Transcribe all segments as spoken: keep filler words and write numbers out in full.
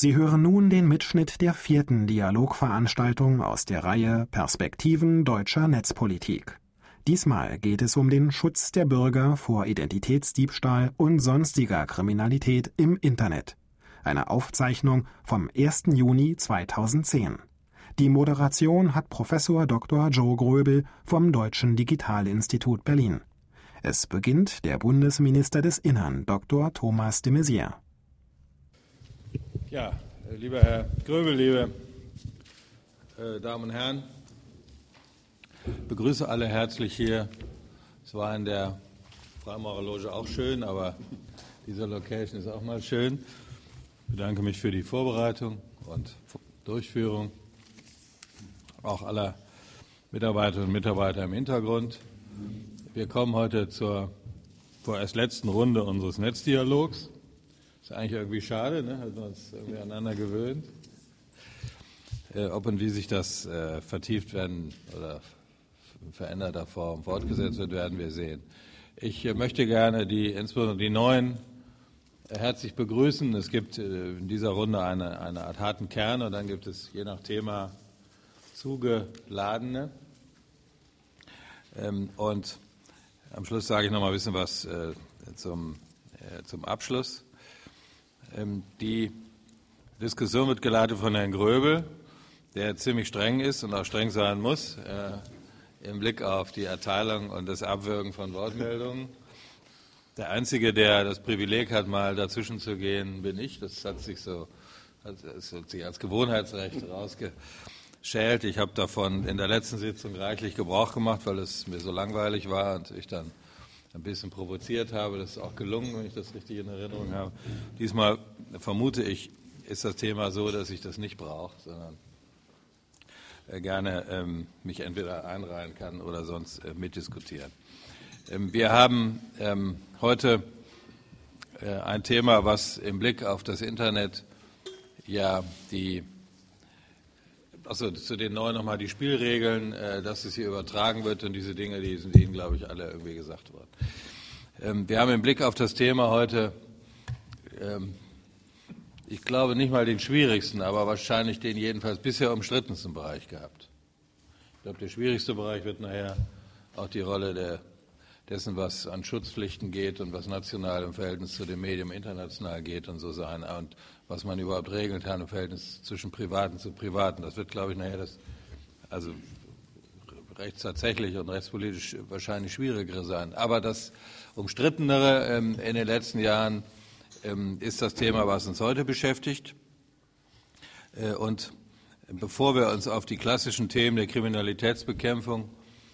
Sie hören nun den Mitschnitt der vierten Dialogveranstaltung aus der Reihe Perspektiven deutscher Netzpolitik. Diesmal geht es um den Schutz der Bürger vor Identitätsdiebstahl und sonstiger Kriminalität im Internet. Eine Aufzeichnung vom ersten Juni zweitausendzehn. Die Moderation hat Professor Doktor Joe Groebel vom Deutschen Digitalinstitut Berlin. Es beginnt der Bundesminister des Innern, Doktor Thomas de Maizière. Ja, lieber Herr Groebel, liebe äh, Damen und Herren, ich begrüße alle herzlich hier. Es war in der Freimaurerloge auch schön, aber diese Location ist auch mal schön. Ich bedanke mich für die Vorbereitung und Durchführung, auch aller Mitarbeiterinnen und Mitarbeiter im Hintergrund. Wir kommen heute zur vorerst letzten Runde unseres Netzdialogs. Ist eigentlich irgendwie schade, ne? Hat man uns irgendwie aneinander gewöhnt. Äh, ob und wie sich das äh, vertieft werden oder in veränderter Form fortgesetzt wird, werden wir sehen. Ich äh, möchte gerne die, insbesondere die Neuen, äh, herzlich begrüßen. Es gibt äh, in dieser Runde eine, eine Art harten Kern und dann gibt es je nach Thema zugeladene. Ähm, und am Schluss sage ich noch mal ein bisschen was äh, zum, äh, zum Abschluss. Ähm, die Diskussion wird geleitet von Herrn Groebel, der ziemlich streng ist und auch streng sein muss äh, im Blick auf die Erteilung und das Abwürgen von Wortmeldungen. Der Einzige, der das Privileg hat, mal dazwischen zu gehen, bin ich. Das hat sich so hat, das hat sich als Gewohnheitsrecht rausgeschält. Ich habe davon in der letzten Sitzung reichlich Gebrauch gemacht, weil es mir so langweilig war und ich dann ein bisschen provoziert habe. Das ist auch gelungen, wenn ich das richtig in Erinnerung habe. Diesmal vermute ich, ist das Thema so, dass ich das nicht brauche, sondern gerne ähm, mich entweder einreihen kann oder sonst äh, mitdiskutieren. Ähm, wir haben ähm, heute äh, ein Thema, was im Blick auf das Internet ja die, also zu den neuen nochmal die Spielregeln, äh, dass es hier übertragen wird und diese Dinge, die sind Ihnen, glaube ich, alle irgendwie gesagt worden. Ähm, wir haben im Blick auf das Thema heute ähm, ich glaube nicht mal den schwierigsten, aber wahrscheinlich den jedenfalls bisher umstrittensten Bereich gehabt. Ich glaube, der schwierigste Bereich wird nachher auch die Rolle der, dessen, was an Schutzpflichten geht und was national im Verhältnis zu dem Medium international geht und so sein und was man überhaupt regeln kann im Verhältnis zwischen Privaten zu Privaten. Das wird, glaube ich, nachher das, also rechtstatsächlich und rechtspolitisch wahrscheinlich schwierigere sein. Aber das Umstrittenere ähm, in den letzten Jahren ist das Thema, was uns heute beschäftigt. Und bevor wir uns auf die klassischen Themen der Kriminalitätsbekämpfung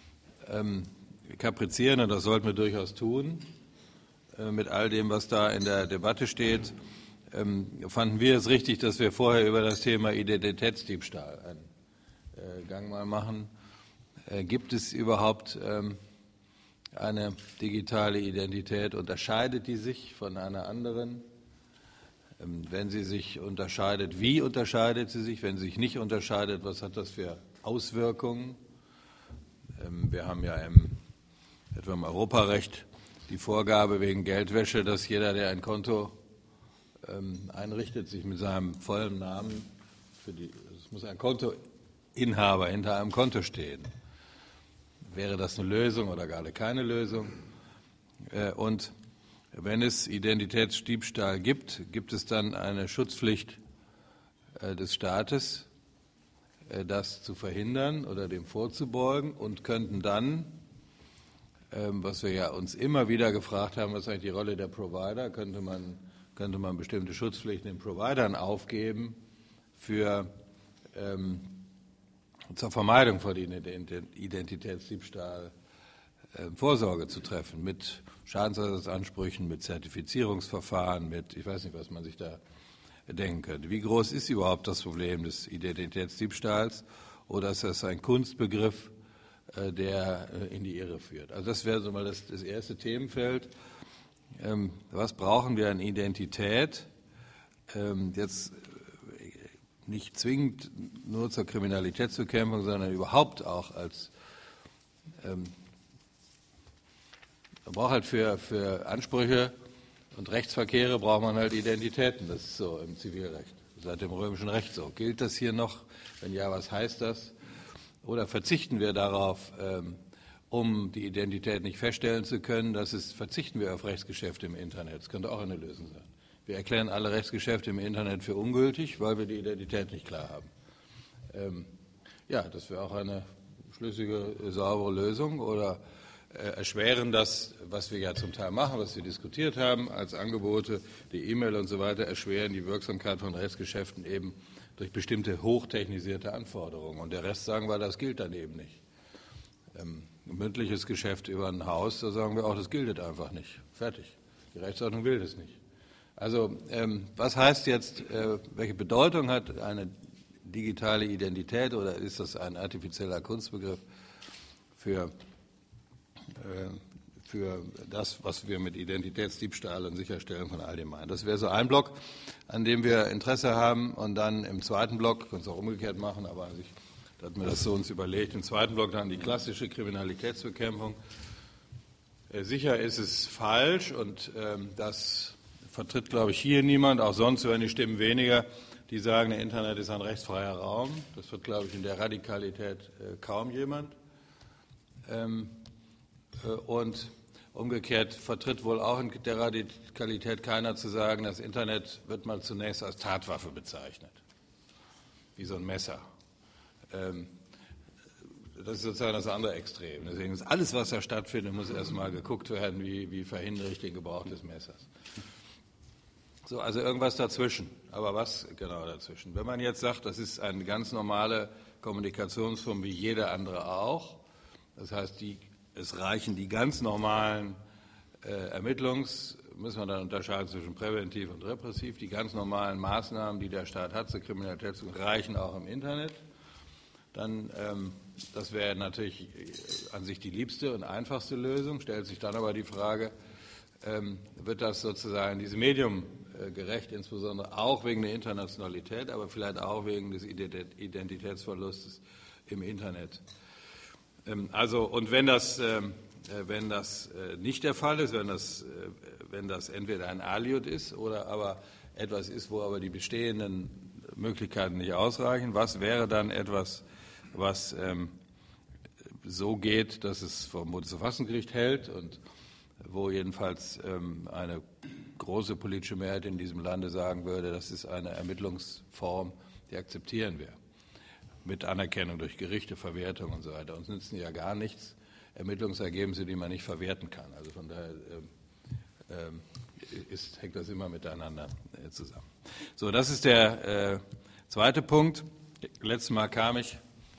kaprizieren, und das sollten wir durchaus tun, mit all dem, was da in der Debatte steht, fanden wir es richtig, dass wir vorher über das Thema Identitätsdiebstahl einen Gang mal machen. Gibt es überhaupt eine digitale Identität? Unterscheidet die sich von einer anderen? Wenn sie sich unterscheidet, wie unterscheidet sie sich? Wenn sie sich nicht unterscheidet, was hat das für Auswirkungen? Wir haben ja im, etwa im Europarecht die Vorgabe wegen Geldwäsche, dass jeder, der ein Konto einrichtet, sich mit seinem vollen Namen, für die, es muss ein Kontoinhaber hinter einem Konto stehen. Wäre das eine Lösung oder gar keine Lösung? Und wenn es Identitätsdiebstahl gibt, gibt es dann eine Schutzpflicht des Staates, das zu verhindern oder dem vorzubeugen und könnten dann, was wir ja uns immer wieder gefragt haben, was ist eigentlich die Rolle der Provider, könnte man, könnte man bestimmte Schutzpflichten den Providern aufgeben für ähm, zur Vermeidung von Identitätsdiebstahl äh, Vorsorge zu treffen, mit Schadensersatzansprüchen, mit Zertifizierungsverfahren, mit, ich weiß nicht, was man sich da denken könnte. Wie groß ist überhaupt das Problem des Identitätsdiebstahls? Oder ist das ein Kunstbegriff, äh, der äh, in die Irre führt? Also das wäre so mal das, das erste Themenfeld. Ähm, was brauchen wir an Identität? Ähm, jetzt nicht zwingend nur zur Kriminalitätsbekämpfung, sondern überhaupt auch als, ähm, man braucht halt für, für Ansprüche und Rechtsverkehre braucht man halt Identitäten, das ist so im Zivilrecht. seit dem römischen Recht so. Gilt das hier noch? Wenn ja, was heißt das? Oder verzichten wir darauf, ähm, um die Identität nicht feststellen zu können, dass es, verzichten wir auf Rechtsgeschäfte im Internet? Das könnte auch eine Lösung sein. Wir erklären alle Rechtsgeschäfte im Internet für ungültig, weil wir die Identität nicht klar haben. Ähm, ja, das wäre auch eine schlüssige, saubere Lösung. Oder äh, erschweren das, was wir ja zum Teil machen, was wir diskutiert haben, als Angebote, die E-Mail und so weiter, erschweren die Wirksamkeit von Rechtsgeschäften eben durch bestimmte hochtechnisierte Anforderungen. Und der Rest, sagen wir, das gilt dann eben nicht. Ähm, ein mündliches Geschäft über ein Haus, da sagen wir auch, das gilt einfach nicht. Fertig. Die Rechtsordnung will das nicht. Also ähm, was heißt jetzt, äh, welche Bedeutung hat eine digitale Identität oder ist das ein artifizieller Kunstbegriff für, äh, für das, was wir mit Identitätsdiebstahl und Sicherstellung von all dem meinen? Das wäre so ein Block, an dem wir Interesse haben. Und dann im zweiten Block, können es auch umgekehrt machen, aber an sich hatten wir das so uns überlegt, im zweiten Block dann die klassische Kriminalitätsbekämpfung. Äh, sicher ist es falsch und ähm, das vertritt, glaube ich, hier niemand, auch sonst werden die Stimmen weniger, die sagen, der Internet ist ein rechtsfreier Raum. Das wird, glaube ich, in der Radikalität äh, kaum jemand. Ähm, äh, und umgekehrt vertritt wohl auch in der Radikalität keiner zu sagen, das Internet wird mal zunächst als Tatwaffe bezeichnet, wie so ein Messer. Ähm, das ist sozusagen das andere Extrem. Deswegen ist alles, was da stattfindet, muss erstmal geguckt werden, wie, wie verhindere ich den Gebrauch des Messers. So, also irgendwas dazwischen. Aber was genau dazwischen? Wenn man jetzt sagt, das ist eine ganz normale Kommunikationsform wie jede andere auch, das heißt, die, es reichen die ganz normalen äh, Ermittlungs, müssen wir dann unterscheiden zwischen präventiv und repressiv, die ganz normalen Maßnahmen, die der Staat hat zur Kriminalität, reichen auch im Internet. Dann, ähm, das wäre natürlich an sich die liebste und einfachste Lösung, stellt sich dann aber die Frage, ähm, wird das sozusagen diesem Medium äh, gerecht, insbesondere auch wegen der Internationalität, aber vielleicht auch wegen des Identitätsverlustes im Internet. Ähm, also, und wenn das, ähm, äh, wenn das äh, nicht der Fall ist, wenn das, äh, wenn das entweder ein Aliud ist oder aber etwas ist, wo aber die bestehenden Möglichkeiten nicht ausreichen, was wäre dann etwas, was ähm, so geht, dass es vom Bundesverfassungsgericht hält und wo jedenfalls ähm, eine große politische Mehrheit in diesem Lande sagen würde, das ist eine Ermittlungsform, die akzeptieren wir. Mit Anerkennung durch Gerichte, Verwertung und so weiter. Uns nützen ja gar nichts Ermittlungsergebnisse, die man nicht verwerten kann. Also von daher ähm, ist, hängt das immer miteinander äh, zusammen. So, das ist der äh, zweite Punkt. Letztes Mal kam ich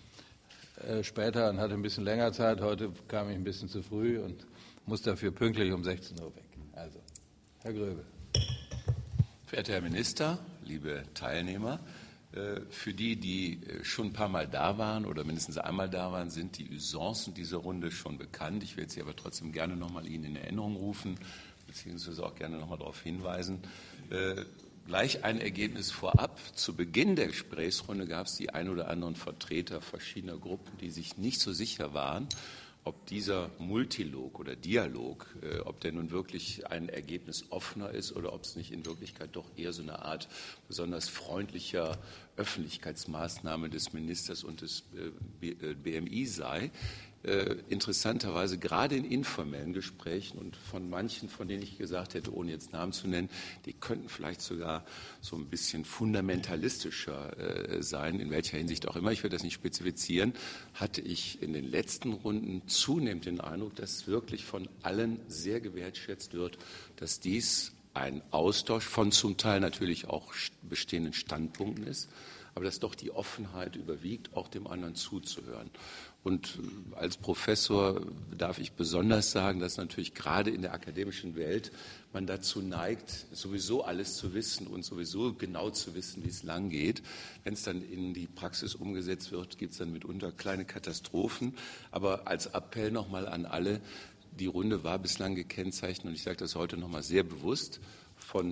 äh, später und hatte ein bisschen länger Zeit. Heute kam ich ein bisschen zu früh und muss dafür pünktlich um sechzehn Uhr weg. Also, Herr Gröbel. Verehrter Herr Minister, liebe Teilnehmer, für die, die schon ein paar Mal da waren oder mindestens einmal da waren, sind die Usancen dieser Runde schon bekannt. Ich werde sie aber trotzdem gerne noch mal Ihnen in Erinnerung rufen, beziehungsweise auch gerne noch mal darauf hinweisen. Gleich ein Ergebnis vorab. Zu Beginn der Gesprächsrunde gab es die ein oder anderen Vertreter verschiedener Gruppen, die sich nicht so sicher waren, ob dieser Multilog oder Dialog, äh, ob der nun wirklich ein Ergebnis offener ist oder ob es nicht in Wirklichkeit doch eher so eine Art besonders freundlicher Öffentlichkeitsmaßnahme des Ministers und des äh, B M I sei. Äh, interessanterweise gerade in informellen Gesprächen und von manchen, von denen ich gesagt hätte, ohne jetzt Namen zu nennen, die könnten vielleicht sogar so ein bisschen fundamentalistischer äh, sein, in welcher Hinsicht auch immer, ich werde das nicht spezifizieren, hatte ich in den letzten Runden zunehmend den Eindruck, dass wirklich von allen sehr gewertschätzt wird, dass dies ein Austausch von zum Teil natürlich auch bestehenden Standpunkten ist, aber dass doch die Offenheit überwiegt, auch dem anderen zuzuhören. Und als Professor darf ich besonders sagen, dass natürlich gerade in der akademischen Welt man dazu neigt, sowieso alles zu wissen und sowieso genau zu wissen, wie es lang geht. Wenn es dann in die Praxis umgesetzt wird, gibt es dann mitunter kleine Katastrophen. Aber als Appell nochmal an alle, die Runde war bislang gekennzeichnet, und ich sage das heute nochmal sehr bewusst, von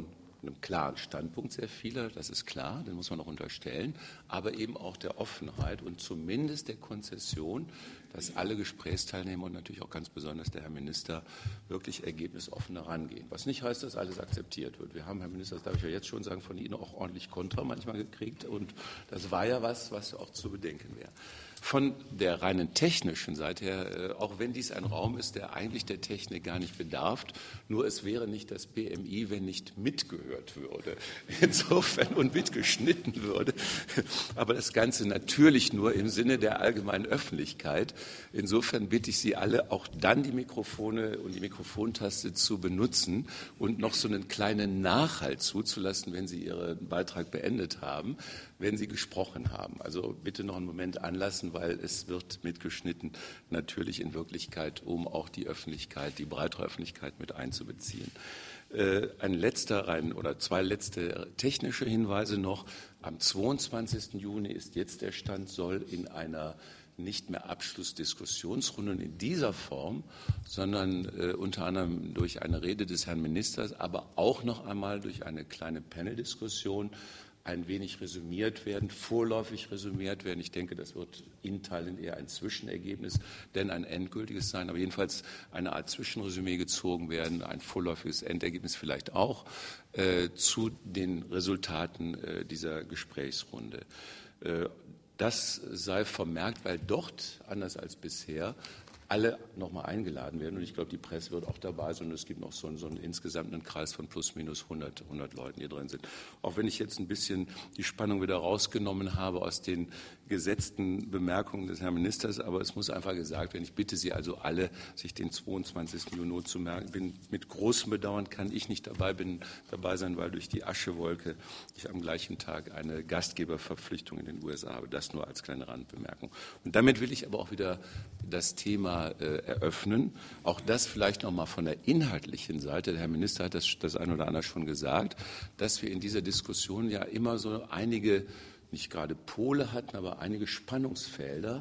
einem klaren Standpunkt sehr vieler, das ist klar, den muss man auch unterstellen, aber eben auch der Offenheit und zumindest der Konzession, dass alle Gesprächsteilnehmer und natürlich auch ganz besonders der Herr Minister wirklich ergebnisoffen herangehen. Was nicht heißt, dass alles akzeptiert wird. Wir haben, Herr Minister, das darf ich ja jetzt schon sagen, von Ihnen auch ordentlich Kontra manchmal gekriegt und das war ja was, was auch zu bedenken wäre. Von der reinen technischen Seite her, auch wenn dies ein Raum ist, der eigentlich der Technik gar nicht bedarf, nur es wäre nicht das B M I, wenn nicht mitgehört würde, insofern und mitgeschnitten würde, aber das Ganze natürlich nur im Sinne der allgemeinen Öffentlichkeit. Insofern bitte ich Sie alle, auch dann die Mikrofone und die Mikrofontaste zu benutzen und noch so einen kleinen Nachhalt zuzulassen, wenn Sie Ihren Beitrag beendet haben, wenn Sie gesprochen haben. Also bitte noch einen Moment anlassen, weil es wird mitgeschnitten, natürlich in Wirklichkeit, um auch die Öffentlichkeit, die breitere Öffentlichkeit mit einzubeziehen. Äh, ein letzter rein oder zwei letzte technische Hinweise noch. Am zweiundzwanzigsten Juni ist jetzt der Stand, soll in einer nicht mehr Abschlussdiskussionsrunde in dieser Form, sondern äh, unter anderem durch eine Rede des Herrn Ministers, aber auch noch einmal durch eine kleine Paneldiskussion ein wenig resümiert werden, vorläufig resümiert werden. Ich denke, das wird in Teilen eher ein Zwischenergebnis, denn ein endgültiges sein, aber jedenfalls eine Art Zwischenresümee gezogen werden, ein vorläufiges Endergebnis vielleicht auch äh, zu den Resultaten äh, dieser Gesprächsrunde. Äh, das sei vermerkt, weil dort, anders als bisher, alle nochmal eingeladen werden. Und ich glaube, die Presse wird auch dabei sein. Und es gibt noch so einen, so einen insgesamten Kreis von plus minus hundert, hundert Leuten, die drin sind. Auch wenn ich jetzt ein bisschen die Spannung wieder rausgenommen habe aus den gesetzten Bemerkungen des Herrn Ministers. Aber es muss einfach gesagt werden, ich bitte Sie also alle, sich den zweiundzwanzigsten Juni zu merken. Bin, mit großem Bedauern kann ich nicht dabei, bin, dabei sein, weil durch die Aschewolke ich am gleichen Tag eine Gastgeberverpflichtung in den U S A habe. Das nur als kleine Randbemerkung. Und damit will ich aber auch wieder das Thema eröffnen. Auch das vielleicht noch mal von der inhaltlichen Seite. Der Herr Minister hat das, das ein oder andere schon gesagt, dass wir in dieser Diskussion ja immer so einige, nicht gerade Pole hatten, aber einige Spannungsfelder,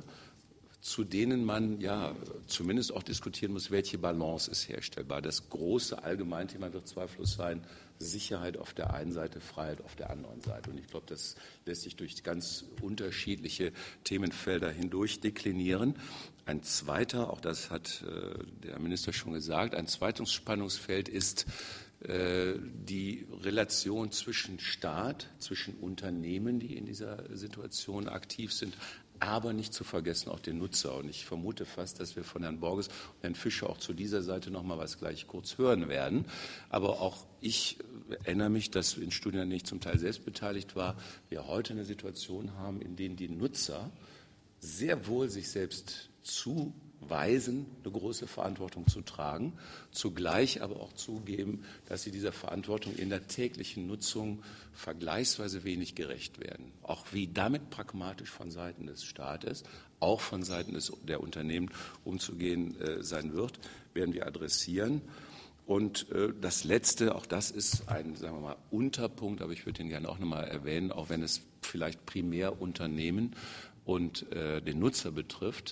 zu denen man ja zumindest auch diskutieren muss, welche Balance ist herstellbar. Das große Allgemeinthema wird zweifellos sein, Sicherheit auf der einen Seite, Freiheit auf der anderen Seite. Und ich glaube, das lässt sich durch ganz unterschiedliche Themenfelder hindurch deklinieren. Ein zweiter, auch das hat äh, der Minister schon gesagt, ein zweites Spannungsfeld ist äh, die Relation zwischen Staat, zwischen Unternehmen, die in dieser Situation aktiv sind, aber nicht zu vergessen auch den Nutzer. Und ich vermute fast, dass wir von Herrn Borges und Herrn Fischer auch zu dieser Seite noch mal was gleich kurz hören werden. Aber auch ich erinnere mich, dass in Studien, an denen ich zum Teil selbst beteiligt war, wir heute eine Situation haben, in der die Nutzer sehr wohl sich selbst zuweisen, eine große Verantwortung zu tragen, zugleich aber auch zugeben, dass sie dieser Verantwortung in der täglichen Nutzung vergleichsweise wenig gerecht werden. Auch wie damit pragmatisch von Seiten des Staates, auch von Seiten des, der Unternehmen umzugehen äh, sein wird, werden wir adressieren. Und äh, das Letzte, auch das ist ein, sagen wir mal, Unterpunkt, aber ich würde ihn gerne auch noch mal erwähnen, auch wenn es vielleicht primär Unternehmen und äh, den Nutzer betrifft.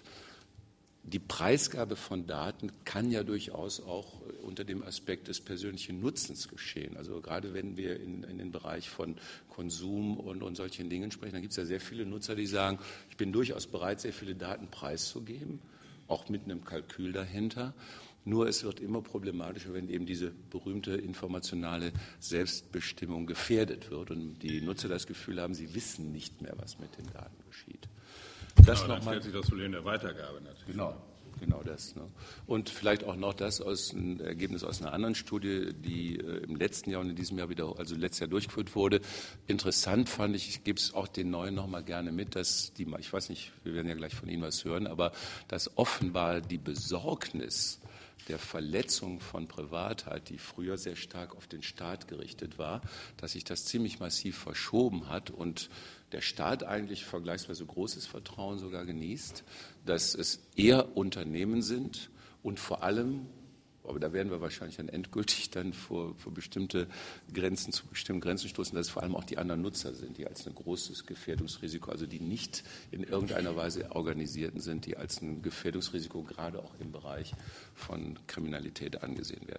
Die Preisgabe von Daten kann ja durchaus auch unter dem Aspekt des persönlichen Nutzens geschehen. Also gerade wenn wir in, in den Bereich von Konsum und, und solchen Dingen sprechen, dann gibt es ja sehr viele Nutzer, die sagen, ich bin durchaus bereit, sehr viele Daten preiszugeben, auch mit einem Kalkül dahinter. Nur es wird immer problematischer, wenn eben diese berühmte informationale Selbstbestimmung gefährdet wird und die Nutzer das Gefühl haben, sie wissen nicht mehr, was mit den Daten geschieht. Das genau, dann stellt sich das Problem der Weitergabe natürlich. Genau, genau das. Ne? Und vielleicht auch noch das aus ein Ergebnis aus einer anderen Studie, die äh, im letzten Jahr und in diesem Jahr wieder, also letztes Jahr durchgeführt wurde. Interessant fand ich, ich gebe es auch den Neuen noch mal gerne mit, dass die, ich weiß nicht, wir werden ja gleich von Ihnen was hören, aber dass offenbar die Besorgnis der Verletzung von Privatheit, die früher sehr stark auf den Staat gerichtet war, dass sich das ziemlich massiv verschoben hat und der Staat eigentlich vergleichsweise großes Vertrauen sogar genießt, dass es eher Unternehmen sind und vor allem, aber da werden wir wahrscheinlich dann endgültig dann vor, vor bestimmte Grenzen, zu bestimmten Grenzen stoßen, dass es vor allem auch die anderen Nutzer sind, die als ein großes Gefährdungsrisiko, also die nicht in irgendeiner Weise organisierten sind, die als ein Gefährdungsrisiko gerade auch im Bereich von Kriminalität angesehen werden.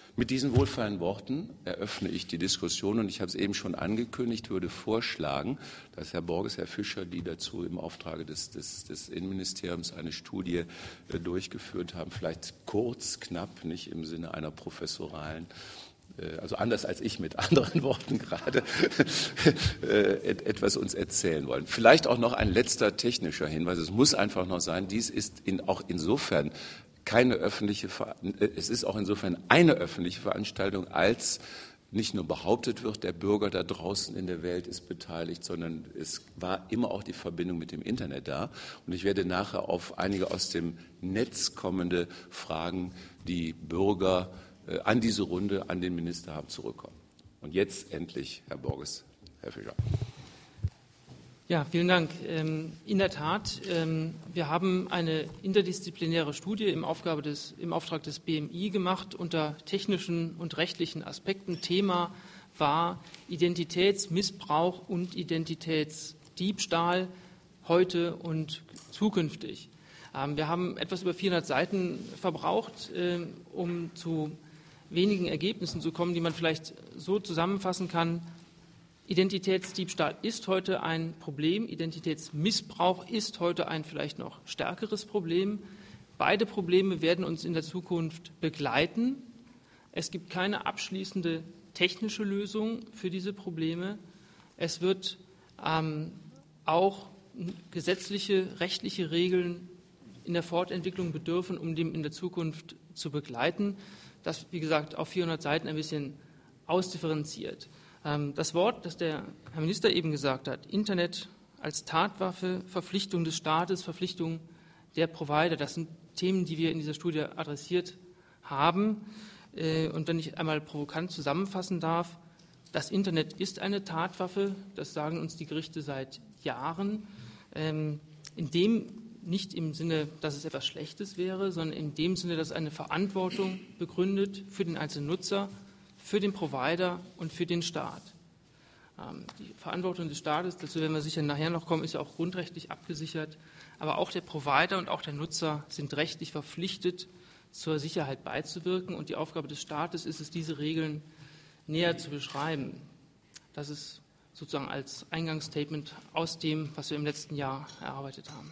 Mit diesen wohlfeilen Worten eröffne ich die Diskussion und ich habe es eben schon angekündigt, würde vorschlagen, dass Herr Borges, Herr Fischer, die dazu im Auftrage des, des, des Innenministeriums eine Studie äh, durchgeführt haben, vielleicht kurz, knapp, nicht im Sinne einer professoralen, äh, also anders als ich mit anderen Worten gerade, äh, etwas uns erzählen wollen. Vielleicht auch noch ein letzter technischer Hinweis. Es muss einfach noch sein, dies ist in, auch insofern keine öffentliche, es ist auch insofern eine öffentliche Veranstaltung, als nicht nur behauptet wird, der Bürger da draußen in der Welt ist beteiligt, sondern es war immer auch die Verbindung mit dem Internet da. Und ich werde nachher auf einige aus dem Netz kommende Fragen, die Bürger äh, an diese Runde, an den Minister haben, zurückkommen. Und jetzt endlich, Herr Borges, Herr Fischer. Ja, vielen Dank. In der Tat, wir haben eine interdisziplinäre Studie im, Aufgabe des, im Auftrag des B M I gemacht unter technischen und rechtlichen Aspekten. Thema war Identitätsmissbrauch und Identitätsdiebstahl heute und zukünftig. Wir haben etwas über vierhundert Seiten verbraucht, um zu wenigen Ergebnissen zu kommen, die man vielleicht so zusammenfassen kann. Identitätsdiebstahl ist heute ein Problem, Identitätsmissbrauch ist heute ein vielleicht noch stärkeres Problem. Beide Probleme werden uns in der Zukunft begleiten. Es gibt keine abschließende technische Lösung für diese Probleme. Es wird ähm, auch gesetzliche, rechtliche Regeln in der Fortentwicklung bedürfen, um dem in der Zukunft zu begleiten. Das, wie gesagt, auf vierhundert Seiten ein bisschen ausdifferenziert. Das Wort, das der Herr Minister eben gesagt hat, Internet als Tatwaffe, Verpflichtung des Staates, Verpflichtung der Provider, das sind Themen, die wir in dieser Studie adressiert haben. Und wenn ich einmal provokant zusammenfassen darf, das Internet ist eine Tatwaffe, das sagen uns die Gerichte seit Jahren, in dem nicht im Sinne, dass es etwas Schlechtes wäre, sondern in dem Sinne, dass eine Verantwortung begründet für den einzelnen Nutzer, für den Provider und für den Staat. Die Verantwortung des Staates, dazu werden wir sicher nachher noch kommen, ist ja auch grundrechtlich abgesichert. Aber auch der Provider und auch der Nutzer sind rechtlich verpflichtet, zur Sicherheit beizuwirken. Und die Aufgabe des Staates ist es, diese Regeln näher zu beschreiben. Das ist sozusagen als Eingangsstatement aus dem, was wir im letzten Jahr erarbeitet haben.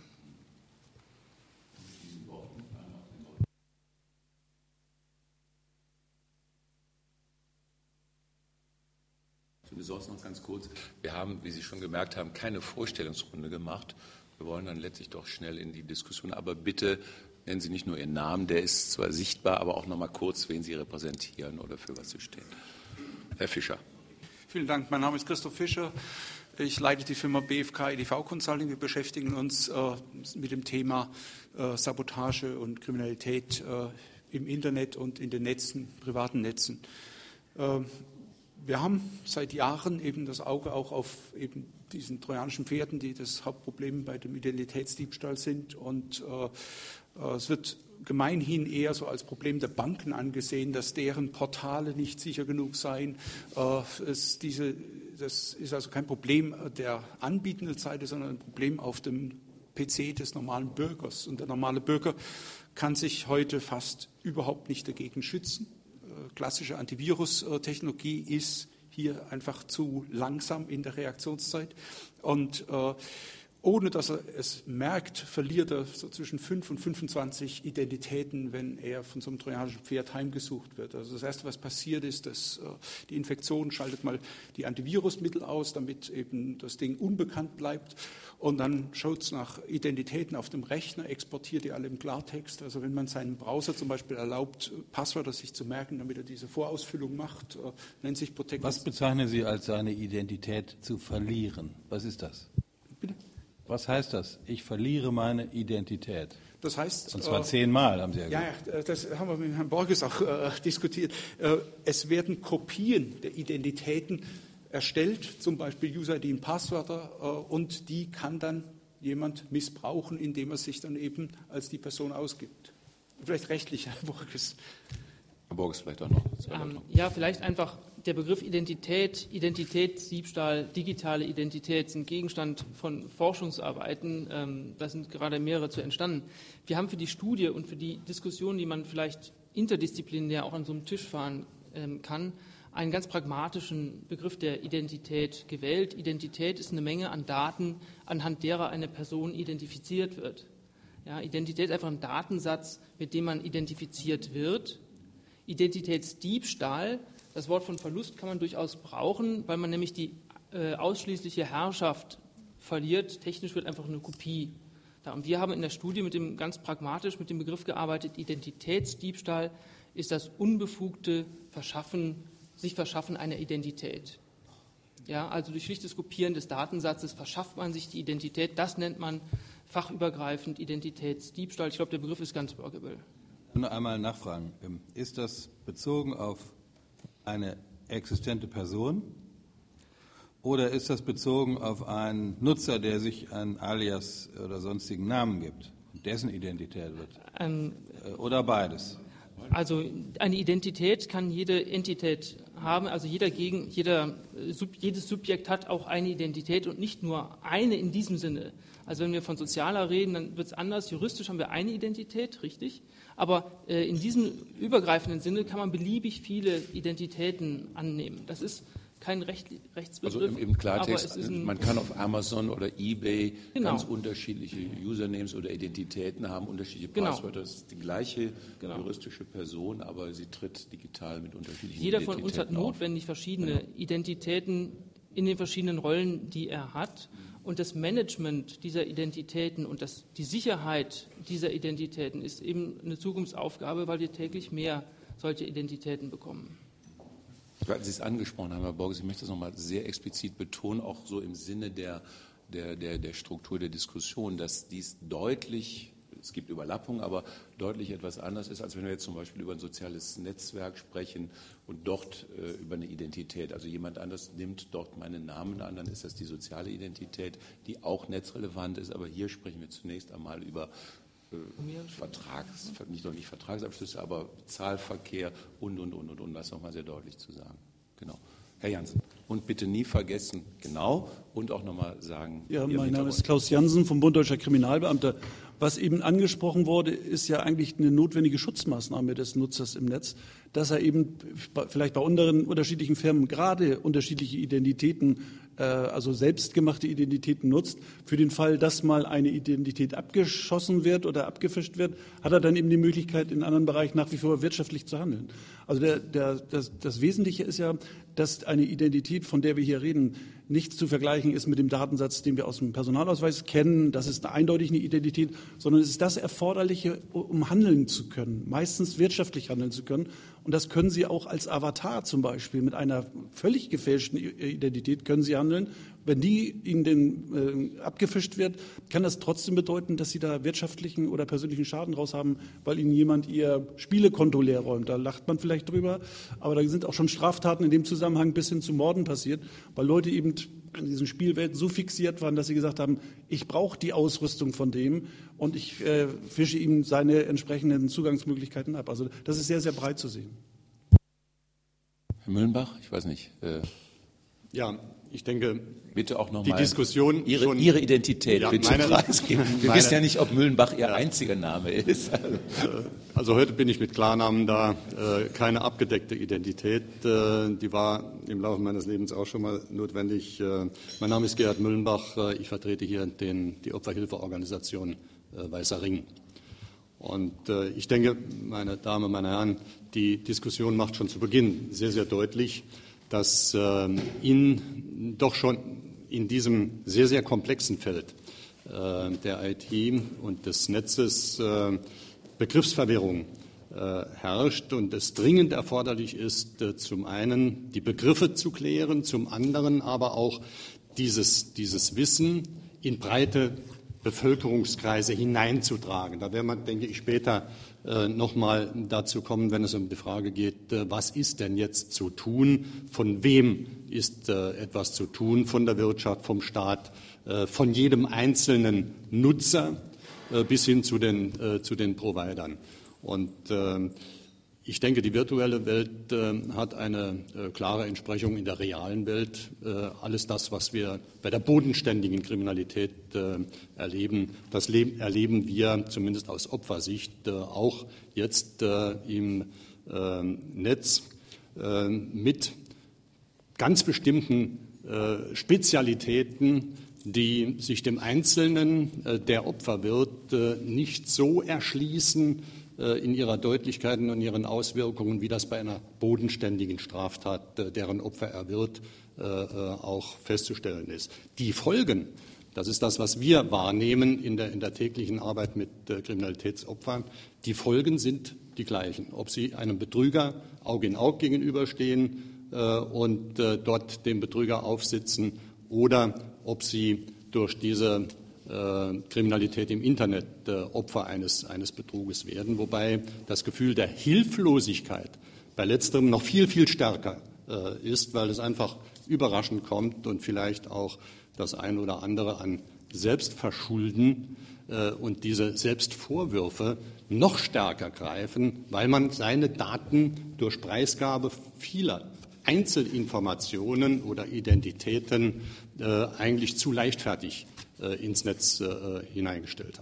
Sonst noch ganz kurz. Wir haben, wie Sie schon gemerkt haben, keine Vorstellungsrunde gemacht. Wir wollen dann letztlich doch schnell in die Diskussion. Aber bitte nennen Sie nicht nur Ihren Namen, der ist zwar sichtbar, aber auch noch mal kurz, wen Sie repräsentieren oder für was Sie stehen. Herr Fischer. Vielen Dank. Mein Name ist Christoph Fischer. Ich leite die Firma B F K E D V Consulting. Wir beschäftigen uns äh, mit dem Thema äh, Sabotage und Kriminalität äh, im Internet und in den Netzen, privaten Netzen. Äh, Wir haben seit Jahren eben das Auge auch auf eben diesen trojanischen Pferden, die das Hauptproblem bei dem Identitätsdiebstahl sind. Und äh, es wird gemeinhin eher so als Problem der Banken angesehen, dass deren Portale nicht sicher genug seien. Äh, es diese, das ist also kein Problem der anbietenden Seite, sondern ein Problem auf dem P C des normalen Bürgers. Und der normale Bürger kann sich heute fast überhaupt nicht dagegen schützen. Klassische Antivirus-Technologie ist hier einfach zu langsam in der Reaktionszeit. Und äh, ohne dass er es merkt, verliert er so zwischen fünf und fünfundzwanzig Identitäten, wenn er von so einem trojanischen Pferd heimgesucht wird. Also das Erste, was passiert ist, dass äh, die Infektion schaltet mal die Antivirusmittel aus, damit eben das Ding unbekannt bleibt. Und dann schaut es nach Identitäten auf dem Rechner, exportiert die alle im Klartext. Also wenn man seinem Browser zum Beispiel erlaubt, Passwörter sich zu merken, damit er diese Vorausfüllung macht, äh, nennt sich Protect. Was bezeichnen Sie als seine Identität zu verlieren? Was ist das? Bitte? Was heißt das? Ich verliere meine Identität. Das heißt, und zwar äh, zehnmal, haben Sie ja gesagt. Ja, ja, das haben wir mit Herrn Borges auch äh, diskutiert. Äh, es werden Kopien der Identitäten erstellt, zum Beispiel User I D und Passwörter, äh, und die kann dann jemand missbrauchen, indem er sich dann eben als die Person ausgibt. Vielleicht rechtlich, Herr Borges. Herr Borges vielleicht auch noch. Ähm, ja, vielleicht einfach der Begriff Identität, Identitätsdiebstahl, digitale Identität sind Gegenstand von Forschungsarbeiten. Ähm, da sind gerade mehrere zu entstanden. Wir haben für die Studie und für die Diskussion, die man vielleicht interdisziplinär auch an so einem Tisch fahren ähm, kann, einen ganz pragmatischen Begriff der Identität gewählt. Identität ist eine Menge an Daten, anhand derer eine Person identifiziert wird. Ja, Identität ist einfach ein Datensatz, mit dem man identifiziert wird. Identitätsdiebstahl, das Wort von Verlust kann man durchaus brauchen, weil man nämlich die äh, ausschließliche Herrschaft verliert. Technisch wird einfach eine Kopie da. Und wir haben in der Studie mit dem ganz pragmatisch mit dem Begriff gearbeitet, Identitätsdiebstahl ist das unbefugte Verschaffen, sich Verschaffen einer Identität. Ja, also durch schlichtes Kopieren des Datensatzes verschafft man sich die Identität. Das nennt man fachübergreifend Identitätsdiebstahl. Ich glaube, der Begriff ist ganz workable. Nur einmal nachfragen. Ist das bezogen auf eine existente Person oder ist das bezogen auf einen Nutzer, der sich ein Alias oder sonstigen Namen gibt und dessen Identität wird? Ähm, oder beides? Also eine Identität kann jede Entität haben, also jeder Gegen, jeder, jedes Subjekt hat auch eine Identität und nicht nur eine in diesem Sinne. Also wenn wir von sozialer reden, dann wird es anders. Juristisch haben wir eine Identität, richtig. Aber äh, in diesem übergreifenden Sinne kann man beliebig viele Identitäten annehmen. Das ist kein Recht, Rechtsbegriff. Also im, im Klartext, man kann auf Amazon oder eBay genau. ganz unterschiedliche Usernames oder Identitäten haben, unterschiedliche genau. Passwörter. Das ist die gleiche genau. juristische Person, aber sie tritt digital mit unterschiedlichen Jeder Identitäten von uns hat notwendig verschiedene genau. Identitäten in den verschiedenen Rollen, die er hat. Und das Management dieser Identitäten und das, die Sicherheit dieser Identitäten ist eben eine Zukunftsaufgabe, weil wir täglich mehr solche Identitäten bekommen. Weil Sie es angesprochen haben, Herr Borges, ich möchte das nochmal sehr explizit betonen, auch so im Sinne der, der, der, der Struktur der Diskussion, dass dies deutlich, es gibt Überlappungen, aber deutlich etwas anders ist, als wenn wir jetzt zum Beispiel über ein soziales Netzwerk sprechen und dort äh, über eine Identität, also jemand anders nimmt dort meinen Namen an, dann ist das die soziale Identität, die auch netzrelevant ist, aber hier sprechen wir zunächst einmal über Äh, Vertrags, nicht nur nicht Vertragsabschlüsse, aber Zahlverkehr und, und, und, und, und, das nochmal sehr deutlich zu sagen. Genau. Herr Jansen. Und bitte nie vergessen, genau, und auch nochmal sagen. Ja, mein Name ist Klaus Jansen vom Bund Deutscher Kriminalbeamter. Was eben angesprochen wurde, ist ja eigentlich eine notwendige Schutzmaßnahme des Nutzers im Netz, dass er eben vielleicht bei anderen unterschiedlichen Firmen gerade unterschiedliche Identitäten, äh, also selbstgemachte Identitäten nutzt. Für den Fall, dass mal eine Identität abgeschossen wird oder abgefischt wird, hat er dann eben die Möglichkeit, in anderen Bereichen nach wie vor wirtschaftlich zu handeln. Also der, der, das, das Wesentliche ist ja, dass eine Identität, von der wir hier reden, nicht zu vergleichen ist mit dem Datensatz, den wir aus dem Personalausweis kennen. Das ist eine eindeutig eine Identität, sondern es ist das Erforderliche, um handeln zu können, meistens wirtschaftlich handeln zu können. Und das können Sie auch als Avatar zum Beispiel mit einer völlig gefälschten Identität können Sie handeln. Wenn die Ihnen den, äh, abgefischt wird, kann das trotzdem bedeuten, dass Sie da wirtschaftlichen oder persönlichen Schaden raus haben, weil Ihnen jemand Ihr Spielekonto leer räumt. Da lacht man vielleicht drüber, aber da sind auch schon Straftaten in dem Zusammenhang bis hin zu Morden passiert, weil Leute eben in diesen Spielwelten so fixiert waren, dass sie gesagt haben, ich brauche die Ausrüstung von dem und ich äh, fische ihm seine entsprechenden Zugangsmöglichkeiten ab. Also das ist sehr, sehr breit zu sehen. Herr Müllenbach, ich weiß nicht. Äh ja, ich denke, bitte auch noch die mal Diskussion Ihre, schon, Ihre Identität ja, bitte meine, preisgeben. Wir meine, wissen ja nicht, ob Müllenbach Ihr ja. einziger Name ist. Also heute bin ich mit Klarnamen da, äh, keine abgedeckte Identität. Äh, die war im Laufe meines Lebens auch schon mal notwendig. Äh, mein Name ist Gerhard Müllenbach. Äh, ich vertrete hier den, die Opferhilfeorganisation äh, Weißer Ring. Und äh, ich denke, meine Damen, meine Herren, die Diskussion macht schon zu Beginn sehr, sehr deutlich, dass äh, in doch schon in diesem sehr, sehr komplexen Feld äh, der I T und des Netzes äh, Begriffsverwirrung äh, herrscht und es dringend erforderlich ist, äh, zum einen die Begriffe zu klären, zum anderen aber auch dieses, dieses Wissen in breite Bevölkerungskreise hineinzutragen. Da werden wir, denke ich, später äh, noch mal dazu kommen, wenn es um die Frage geht, äh, was ist denn jetzt zu tun, von wem ist äh, etwas zu tun, von der Wirtschaft, vom Staat, äh, von jedem einzelnen Nutzer äh, bis hin zu den, äh, zu den Providern. Und äh, Ich denke, die virtuelle Welt äh, hat eine äh, klare Entsprechung in der realen Welt. Äh, alles das, was wir bei der bodenständigen Kriminalität äh, erleben, das leben, erleben wir zumindest aus Opfersicht äh, auch jetzt äh, im äh, Netz äh, mit ganz bestimmten äh, Spezialitäten, die sich dem Einzelnen, äh, der Opfer wird, äh, nicht so erschließen, in ihrer Deutlichkeit und ihren Auswirkungen, wie das bei einer bodenständigen Straftat, deren Opfer er wird, auch festzustellen ist. Die Folgen, das ist das, was wir wahrnehmen in der, in der täglichen Arbeit mit Kriminalitätsopfern, die Folgen sind die gleichen. Ob sie einem Betrüger Auge in Auge gegenüberstehen und dort dem Betrüger aufsitzen oder ob sie durch diese Kriminalität im Internet äh, Opfer eines, eines Betruges werden, wobei das Gefühl der Hilflosigkeit bei letzterem noch viel, viel stärker äh, ist, weil es einfach überraschend kommt und vielleicht auch das ein oder andere an Selbstverschulden äh, und diese Selbstvorwürfe noch stärker greifen, weil man seine Daten durch Preisgabe vieler Einzelinformationen oder Identitäten äh, eigentlich zu leichtfertig ins Netz äh, hineingestellt hat.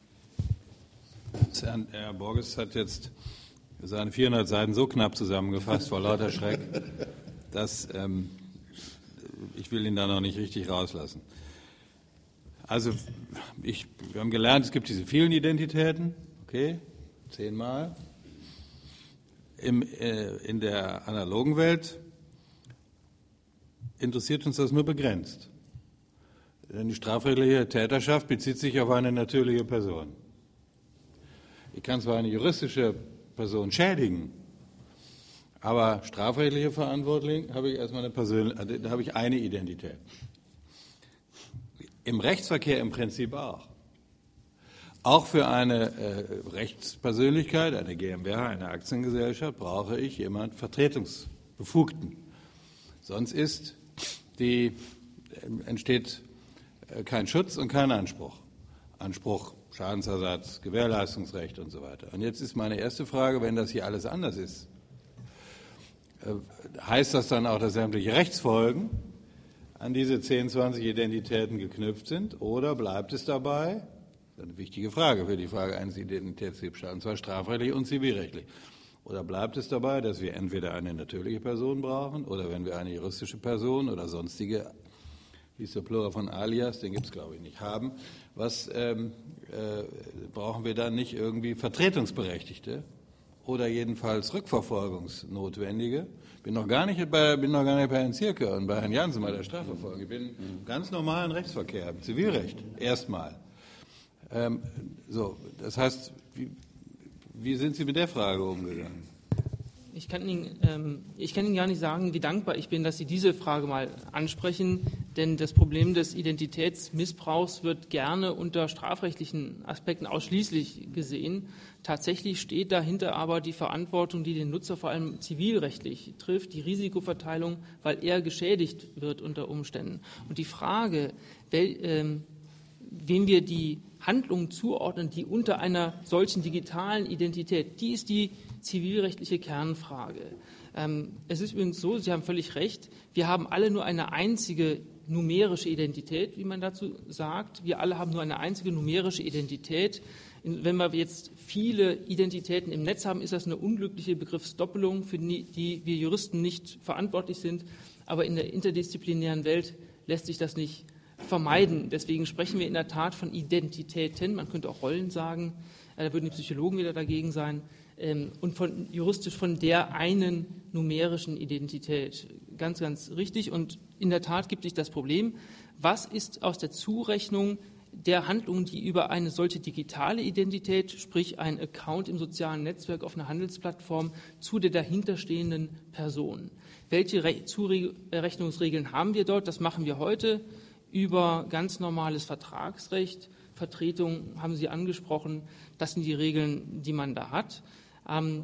Herr Borges hat jetzt seine vierhundert Seiten so knapp zusammengefasst vor lauter Schreck, dass ähm, ich will ihn da noch nicht richtig rauslassen. Also ich, wir haben gelernt, es gibt diese vielen Identitäten, okay, zehnmal. Im, äh, in der analogen Welt interessiert uns das nur begrenzt. Denn die strafrechtliche Täterschaft bezieht sich auf eine natürliche Person. Ich kann zwar eine juristische Person schädigen, aber strafrechtliche Verantwortung habe ich erstmal eine persönliche, da habe ich eine Identität. Im Rechtsverkehr im Prinzip auch. Auch für eine äh, Rechtspersönlichkeit, eine GmbH, eine Aktiengesellschaft, brauche ich jemanden Vertretungsbefugten. Sonst ist die, äh, entsteht kein Schutz und kein Anspruch. Anspruch, Schadensersatz, Gewährleistungsrecht und so weiter. Und jetzt ist meine erste Frage, wenn das hier alles anders ist, heißt das dann auch, dass sämtliche Rechtsfolgen an diese zehn, zwanzig Identitäten geknüpft sind oder bleibt es dabei? Das ist eine wichtige Frage für die Frage eines Identitätsdiebstahls, und zwar strafrechtlich und zivilrechtlich. Oder bleibt es dabei, dass wir entweder eine natürliche Person brauchen oder wenn wir eine juristische Person oder sonstige, wie ist der Plural von alias, den gibt es glaube ich nicht, haben, was ähm, äh, brauchen wir dann nicht irgendwie Vertretungsberechtigte oder jedenfalls Rückverfolgungsnotwendige? Bin noch gar nicht bei, bin noch gar nicht bei Herrn Zierke und bei Herrn Jansen bei der Strafverfolgung. Ich bin im ganz normalen Rechtsverkehr, im Zivilrecht erstmal. Ähm, so, das heißt, wie, wie sind Sie mit der Frage umgegangen? Ich kann, Ihnen, ähm, ich kann Ihnen gar nicht sagen, wie dankbar ich bin, dass Sie diese Frage mal ansprechen, denn das Problem des Identitätsmissbrauchs wird gerne unter strafrechtlichen Aspekten ausschließlich gesehen. Tatsächlich steht dahinter aber die Verantwortung, die den Nutzer vor allem zivilrechtlich trifft, die Risikoverteilung, weil er geschädigt wird unter Umständen. Und die Frage, wel, ähm, wem wir die Handlungen zuordnen, die unter einer solchen digitalen Identität, die ist die zivilrechtliche Kernfrage. Ähm, es ist übrigens so, Sie haben völlig recht, wir haben alle nur eine einzige numerische Identität, wie man dazu sagt. Wir alle haben nur eine einzige numerische Identität. Wenn wir jetzt viele Identitäten im Netz haben, ist das eine unglückliche Begriffsdoppelung, für die wir Juristen nicht verantwortlich sind. Aber in der interdisziplinären Welt lässt sich das nicht vermeiden. Deswegen sprechen wir in der Tat von Identitäten. Man könnte auch Rollen sagen. Da würden die Psychologen wieder dagegen sein. Und von, juristisch von der einen numerischen Identität. Ganz, ganz richtig. Und in der Tat gibt sich das Problem, was ist aus der Zurechnung der Handlungen, die über eine solche digitale Identität, sprich ein Account im sozialen Netzwerk auf einer Handelsplattform, zu der dahinterstehenden Person. Welche Re- Zurechnungsregeln haben wir dort? Das machen wir heute über ganz normales Vertragsrecht. Vertretung haben Sie angesprochen. Das sind die Regeln, die man da hat. Ähm,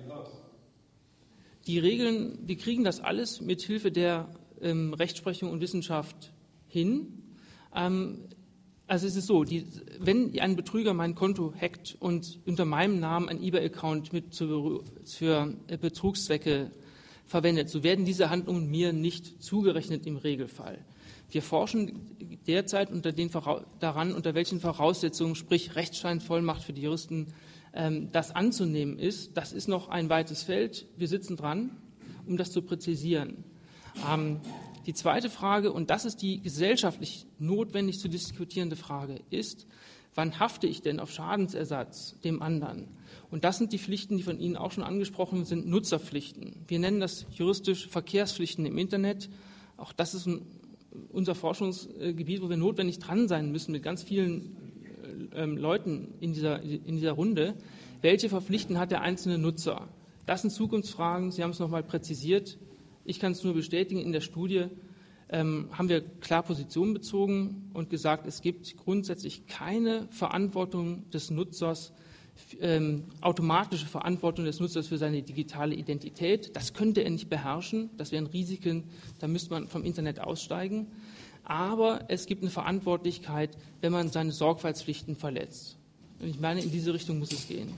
die Regeln, wir kriegen das alles mit Hilfe der ähm, Rechtsprechung und Wissenschaft hin. Ähm, Also es ist so, die, wenn ein Betrüger mein Konto hackt und unter meinem Namen einen eBay-Account mit zu, für Betrugszwecke verwendet, so werden diese Handlungen mir nicht zugerechnet im Regelfall. Wir forschen derzeit unter den, daran, unter welchen Voraussetzungen, sprich Rechtsscheinvollmacht für die Juristen, ähm, das anzunehmen ist. Das ist noch ein weites Feld. Wir sitzen dran, um das zu präzisieren. Ähm, die zweite Frage, und das ist die gesellschaftlich notwendig zu diskutierende Frage, ist, wann hafte ich denn auf Schadensersatz dem anderen? Und das sind die Pflichten, die von Ihnen auch schon angesprochen sind, Nutzerpflichten. Wir nennen das juristisch Verkehrspflichten im Internet. Auch das ist ein, unser Forschungsgebiet, wo wir notwendig dran sein müssen mit ganz vielen äh, Leuten in dieser, in dieser Runde. Welche Verpflichten hat der einzelne Nutzer? Das sind Zukunftsfragen. Sie haben es nochmal präzisiert. Ich kann es nur bestätigen, in der Studie ähm, haben wir klar Position bezogen und gesagt, es gibt grundsätzlich keine Verantwortung des Nutzers, ähm, automatische Verantwortung des Nutzers für seine digitale Identität. Das könnte er nicht beherrschen, das wären Risiken, da müsste man vom Internet aussteigen. Aber es gibt eine Verantwortlichkeit, wenn man seine Sorgfaltspflichten verletzt. Und ich meine, in diese Richtung muss es gehen.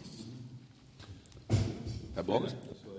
Herr Borges?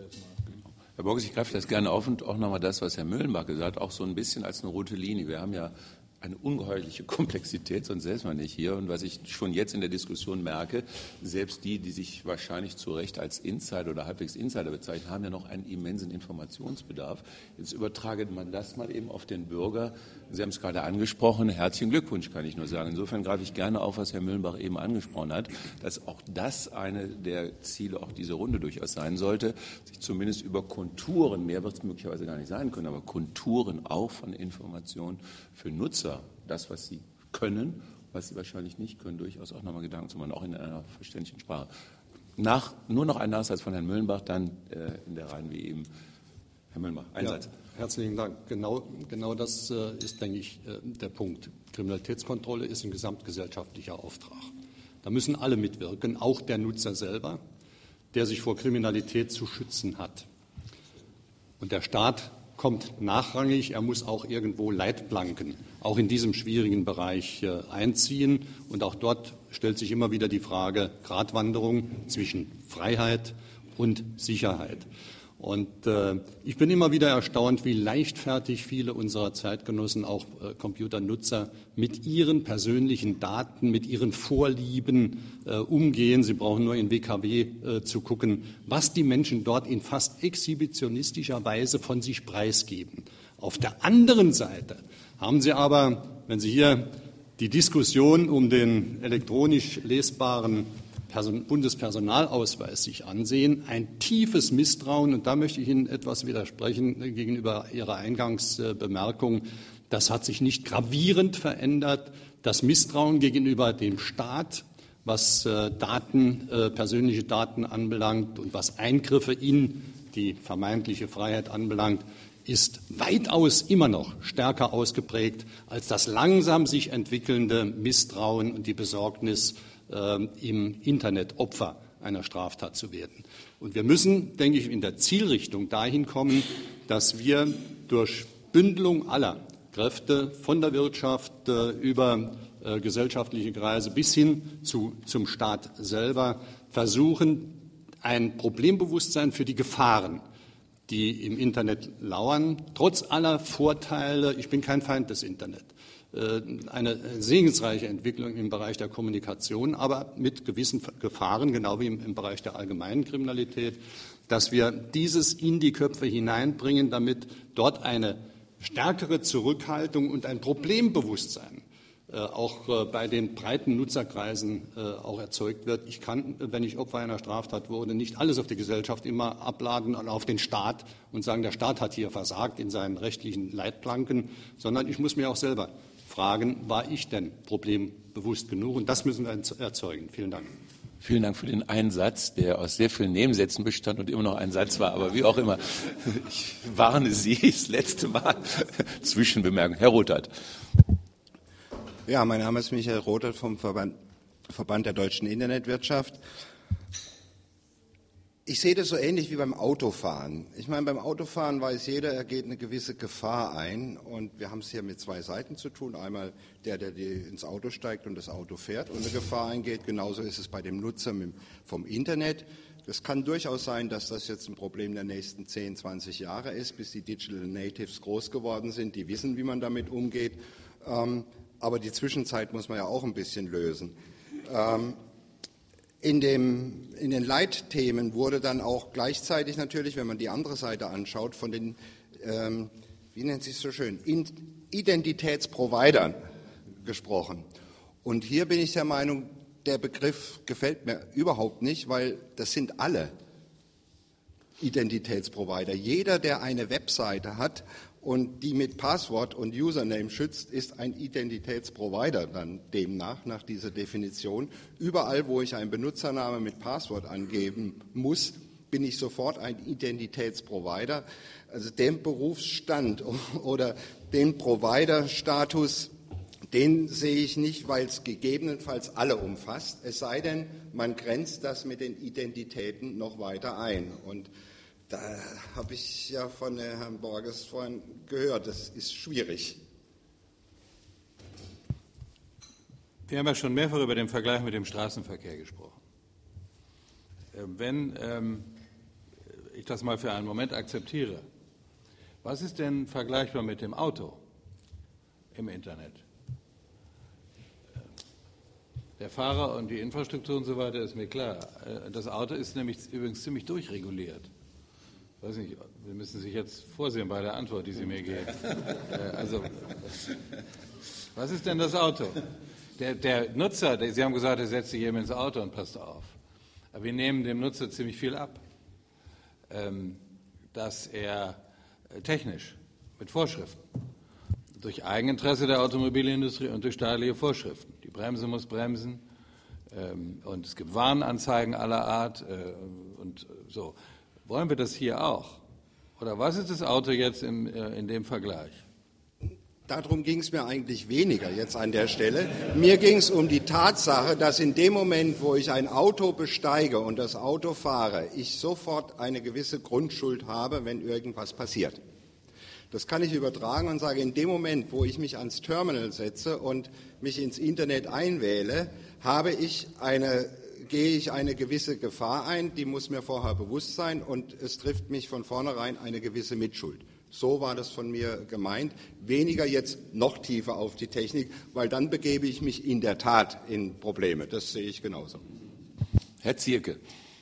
Herr Borges, ich greife das gerne auf und auch nochmal das, was Herr Müllenbach gesagt hat, auch so ein bisschen als eine rote Linie. Wir haben ja eine ungeheuerliche Komplexität, sonst säßen wir nicht hier. Und was ich schon jetzt in der Diskussion merke, selbst die, die sich wahrscheinlich zu Recht als Insider oder halbwegs Insider bezeichnen, haben ja noch einen immensen Informationsbedarf. Jetzt übertrage man das mal eben auf den Bürger. Sie haben es gerade angesprochen. Herzlichen Glückwunsch, kann ich nur sagen. Insofern greife ich gerne auf, was Herr Müllenbach eben angesprochen hat, dass auch das eine der Ziele auch dieser Runde durchaus sein sollte, sich zumindest über Konturen, mehr wird es möglicherweise gar nicht sein können, aber Konturen auch von Informationen für Nutzer, das, was sie können, was sie wahrscheinlich nicht können, durchaus auch nochmal Gedanken zu machen, auch in einer verständlichen Sprache. Nach, nur noch ein Nachsatz von Herrn Müllenbach, dann äh, in der Reihe wie eben. Herr Müllenbach, ein ja, Satz. Herzlichen Dank. Genau, genau das äh, ist, denke ich, äh, der Punkt. Kriminalitätskontrolle ist ein gesamtgesellschaftlicher Auftrag. Da müssen alle mitwirken, auch der Nutzer selber, der sich vor Kriminalität zu schützen hat. Und der Staat kommt nachrangig, er muss auch irgendwo Leitplanken, auch in diesem schwierigen Bereich äh, einziehen. Und auch dort stellt sich immer wieder die Frage Gratwanderung zwischen Freiheit und Sicherheit. Und äh, ich bin immer wieder erstaunt, wie leichtfertig viele unserer Zeitgenossen, auch äh, Computernutzer, mit ihren persönlichen Daten, mit ihren Vorlieben äh, umgehen. Sie brauchen nur in W K W äh, zu gucken, was die Menschen dort in fast exhibitionistischer Weise von sich preisgeben. Auf der anderen Seite haben Sie aber, wenn Sie hier die Diskussion um den elektronisch lesbaren Bundespersonalausweis sich ansehen, ein tiefes Misstrauen, und da möchte ich Ihnen etwas widersprechen gegenüber Ihrer Eingangsbemerkung. Das hat sich nicht gravierend verändert. Das Misstrauen gegenüber dem Staat, was Daten, persönliche Daten anbelangt und was Eingriffe in die vermeintliche Freiheit anbelangt, ist weitaus immer noch stärker ausgeprägt als das langsam sich entwickelnde Misstrauen und die Besorgnis, im Internet Opfer einer Straftat zu werden. Und wir müssen, denke ich, in der Zielrichtung dahin kommen, dass wir durch Bündelung aller Kräfte von der Wirtschaft äh, über äh, gesellschaftliche Kreise bis hin zu, zum Staat selber versuchen, ein Problembewusstsein für die Gefahren, die im Internet lauern, trotz aller Vorteile, ich bin kein Feind des Internet, eine segensreiche Entwicklung im Bereich der Kommunikation, aber mit gewissen Gefahren, genau wie im, im Bereich der allgemeinen Kriminalität, dass wir dieses in die Köpfe hineinbringen, damit dort eine stärkere Zurückhaltung und ein Problembewusstsein äh, auch äh, bei den breiten Nutzerkreisen äh, auch erzeugt wird. Ich kann, wenn ich Opfer einer Straftat wurde, nicht alles auf die Gesellschaft immer abladen und auf den Staat und sagen, der Staat hat hier versagt in seinen rechtlichen Leitplanken, sondern ich muss mir auch selber fragen, war ich denn problembewusst genug? Und das müssen wir erzeugen. Vielen Dank. Vielen Dank für den Einsatz, der aus sehr vielen Nebensätzen bestand und immer noch ein Satz war. Aber wie auch immer, ich warne Sie das letzte Mal. Zwischenbemerkung. Herr Rothart. Ja, mein Name ist Michael Rothart vom Verband, Verband der deutschen Internetwirtschaft. Ich sehe das so ähnlich wie beim Autofahren. Ich meine, beim Autofahren weiß jeder, er geht eine gewisse Gefahr ein. Und wir haben es hier mit zwei Seiten zu tun. Einmal der, der ins Auto steigt und das Auto fährt und eine Gefahr eingeht. Genauso ist es bei dem Nutzer vom Internet. Es kann durchaus sein, dass das jetzt ein Problem der nächsten zehn, zwanzig Jahre ist, bis die Digital Natives groß geworden sind. Die wissen, wie man damit umgeht. Aber die Zwischenzeit muss man ja auch ein bisschen lösen. In, dem, in den Leitthemen wurde dann auch gleichzeitig natürlich, wenn man die andere Seite anschaut, von den, ähm, wie nennt sich es so schön, Identitätsprovidern gesprochen. Und hier bin ich der Meinung, der Begriff gefällt mir überhaupt nicht, weil das sind alle Identitätsprovider. Jeder, der eine Webseite hat und die mit Passwort und Username schützt, ist ein Identitätsprovider dann demnach, nach dieser Definition. Überall, wo ich einen Benutzername mit Passwort angeben muss, bin ich sofort ein Identitätsprovider. Also den Berufsstand oder den Provider-Status, den sehe ich nicht, weil es gegebenenfalls alle umfasst. Es sei denn, man grenzt das mit den Identitäten noch weiter ein. Und da habe ich ja von Herrn Borges vorhin gehört, das ist schwierig. Wir haben ja schon mehrfach über den Vergleich mit dem Straßenverkehr gesprochen. Wenn ähm, ich das mal für einen Moment akzeptiere, was ist denn vergleichbar mit dem Auto im Internet? Der Fahrer und die Infrastruktur und so weiter ist mir klar. Das Auto ist nämlich übrigens ziemlich durchreguliert. Ich weiß nicht, Sie müssen sich jetzt vorsehen bei der Antwort, die Sie mir geben. Also, was ist denn das Auto? Der, der Nutzer, der, Sie haben gesagt, er setzt sich eben ins Auto und passt auf. Aber wir nehmen dem Nutzer ziemlich viel ab, ähm, dass er äh, technisch mit Vorschriften, durch Eigeninteresse der Automobilindustrie und durch staatliche Vorschriften, die Bremse muss bremsen ähm, und es gibt Warnanzeigen aller Art äh, und so. Wollen wir das hier auch? Oder was ist das Auto jetzt im, äh, in dem Vergleich? Darum ging es mir eigentlich weniger jetzt an der Stelle. Mir ging es um die Tatsache, dass in dem Moment, wo ich ein Auto besteige und das Auto fahre, ich sofort eine gewisse Grundschuld habe, wenn irgendwas passiert. Das kann ich übertragen und sage, in dem Moment, wo ich mich ans Terminal setze und mich ins Internet einwähle, habe ich eine gehe ich eine gewisse Gefahr ein, die muss mir vorher bewusst sein und es trifft mich von vornherein eine gewisse Mitschuld. So war das von mir gemeint, weniger jetzt noch tiefer auf die Technik, weil dann begebe ich mich in der Tat in Probleme. Das sehe ich genauso. Herr Zierke.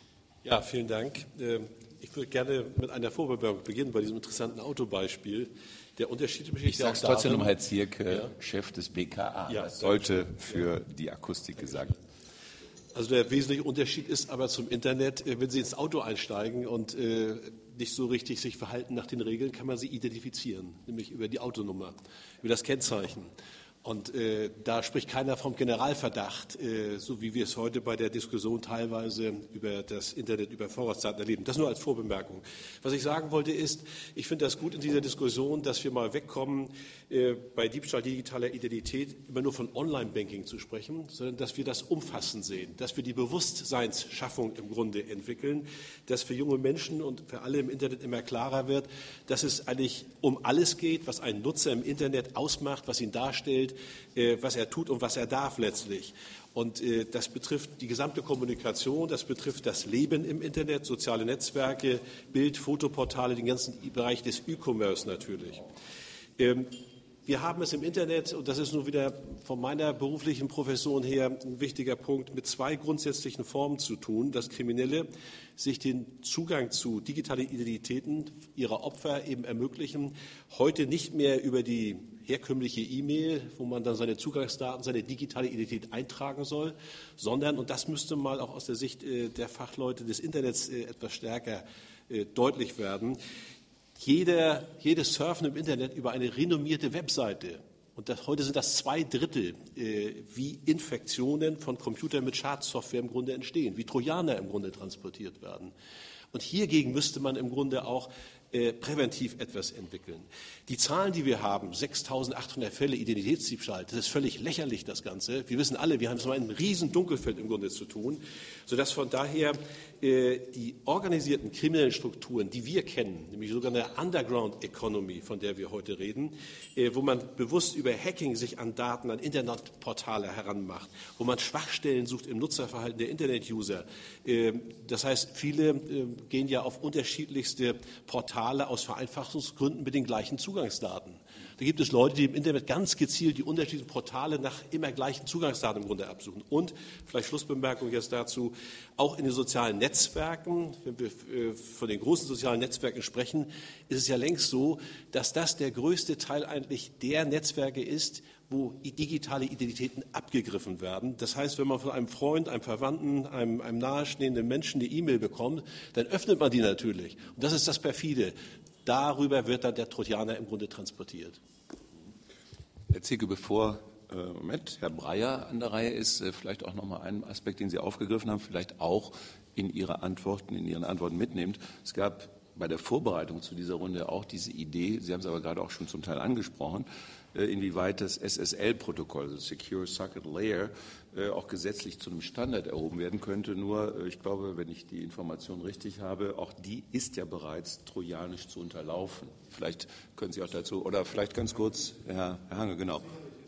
Ja, vielen Dank. Ich würde gerne mit einer Vorbemerkung beginnen bei diesem interessanten Autobeispiel. Der Unterschied besteht Ich sage es trotzdem nochmal, Herr Zierke, ja. Chef des B K A. Ja, das sollte für die Akustik gesagt werden. Also der wesentliche Unterschied ist aber zum Internet, wenn Sie ins Auto einsteigen und äh, nicht so richtig sich verhalten nach den Regeln, kann man sie identifizieren, nämlich über die Autonummer, über das Kennzeichen. Und äh, da spricht keiner vom Generalverdacht, äh, so wie wir es heute bei der Diskussion teilweise über das Internet, über Vorratsdaten erleben. Das nur als Vorbemerkung. Was ich sagen wollte ist, ich finde das gut in dieser Diskussion, dass wir mal wegkommen, äh, bei Diebstahl digitaler Identität immer nur von Online-Banking zu sprechen, sondern dass wir das umfassend sehen, dass wir die Bewusstseinsschaffung im Grunde entwickeln, dass für junge Menschen und für alle im Internet immer klarer wird, dass es eigentlich um alles geht, was ein Nutzer im Internet ausmacht, was ihn darstellt, was er tut und was er darf letztlich. Und äh, das betrifft die gesamte Kommunikation, das betrifft das Leben im Internet, soziale Netzwerke, Bild-, Fotoportale, den ganzen Bereich des E-Commerce natürlich. Ähm, wir haben es im Internet, und das ist nun wieder von meiner beruflichen Profession her ein wichtiger Punkt, mit zwei grundsätzlichen Formen zu tun, dass Kriminelle sich den Zugang zu digitalen Identitäten ihrer Opfer eben ermöglichen, heute nicht mehr über die herkömmliche E-Mail, wo man dann seine Zugangsdaten, seine digitale Identität eintragen soll, sondern, und das müsste mal auch aus der Sicht äh, der Fachleute des Internets äh, etwas stärker äh, deutlich werden, jeder, jedes Surfen im Internet über eine renommierte Webseite, und das, heute sind das zwei Drittel, äh, wie Infektionen von Computern mit Schadsoftware im Grunde entstehen, wie Trojaner im Grunde transportiert werden. Und hiergegen müsste man im Grunde auch äh, präventiv etwas entwickeln. Die Zahlen, die wir haben, sechstausendachthundert Fälle Identitätsdiebstahl, das ist völlig lächerlich, das Ganze. Wir wissen alle, wir haben es mit einem riesen Dunkelfeld im Grunde zu tun, sodass von daher äh, die organisierten kriminellen Strukturen, die wir kennen, nämlich sogar eine Underground Economy, von der wir heute reden, äh, wo man bewusst über Hacking sich an Daten, an Internetportale heranmacht, wo man Schwachstellen sucht im Nutzerverhalten der Internet-User. Äh, das heißt, viele äh, gehen ja auf unterschiedlichste Portale aus Vereinfachungsgründen mit den gleichen Zugangsdaten. Da gibt es Leute, die im Internet ganz gezielt die unterschiedlichen Portale nach immer gleichen Zugangsdaten im Grunde absuchen. Und, vielleicht Schlussbemerkung jetzt dazu, auch in den sozialen Netzwerken, wenn wir von den großen sozialen Netzwerken sprechen, ist es ja längst so, dass das der größte Teil eigentlich der Netzwerke ist, wo digitale Identitäten abgegriffen werden. Das heißt, wenn man von einem Freund, einem Verwandten, einem, einem nahestehenden Menschen eine E-Mail bekommt, dann öffnet man die natürlich. Und das ist das Perfide. Darüber wird dann der Trojaner im Grunde transportiert. Herr Zicke, bevor äh, Moment, Herr Breyer an der Reihe ist, äh, vielleicht auch noch mal einen Aspekt, den Sie aufgegriffen haben, vielleicht auch in Ihre Antworten, in Ihren Antworten mitnimmt. Es gab bei der Vorbereitung zu dieser Runde auch diese Idee, Sie haben es aber gerade auch schon zum Teil angesprochen, äh, inwieweit das S S L-Protokoll, also Secure Socket Layer, äh, auch gesetzlich zu einem Standard erhoben werden könnte. Nur, äh, ich glaube, wenn ich die Information richtig habe, auch die ist ja bereits trojanisch zu unterlaufen. Vielleicht können Sie auch dazu, oder vielleicht ganz kurz, Herr, Herr Hange, genau.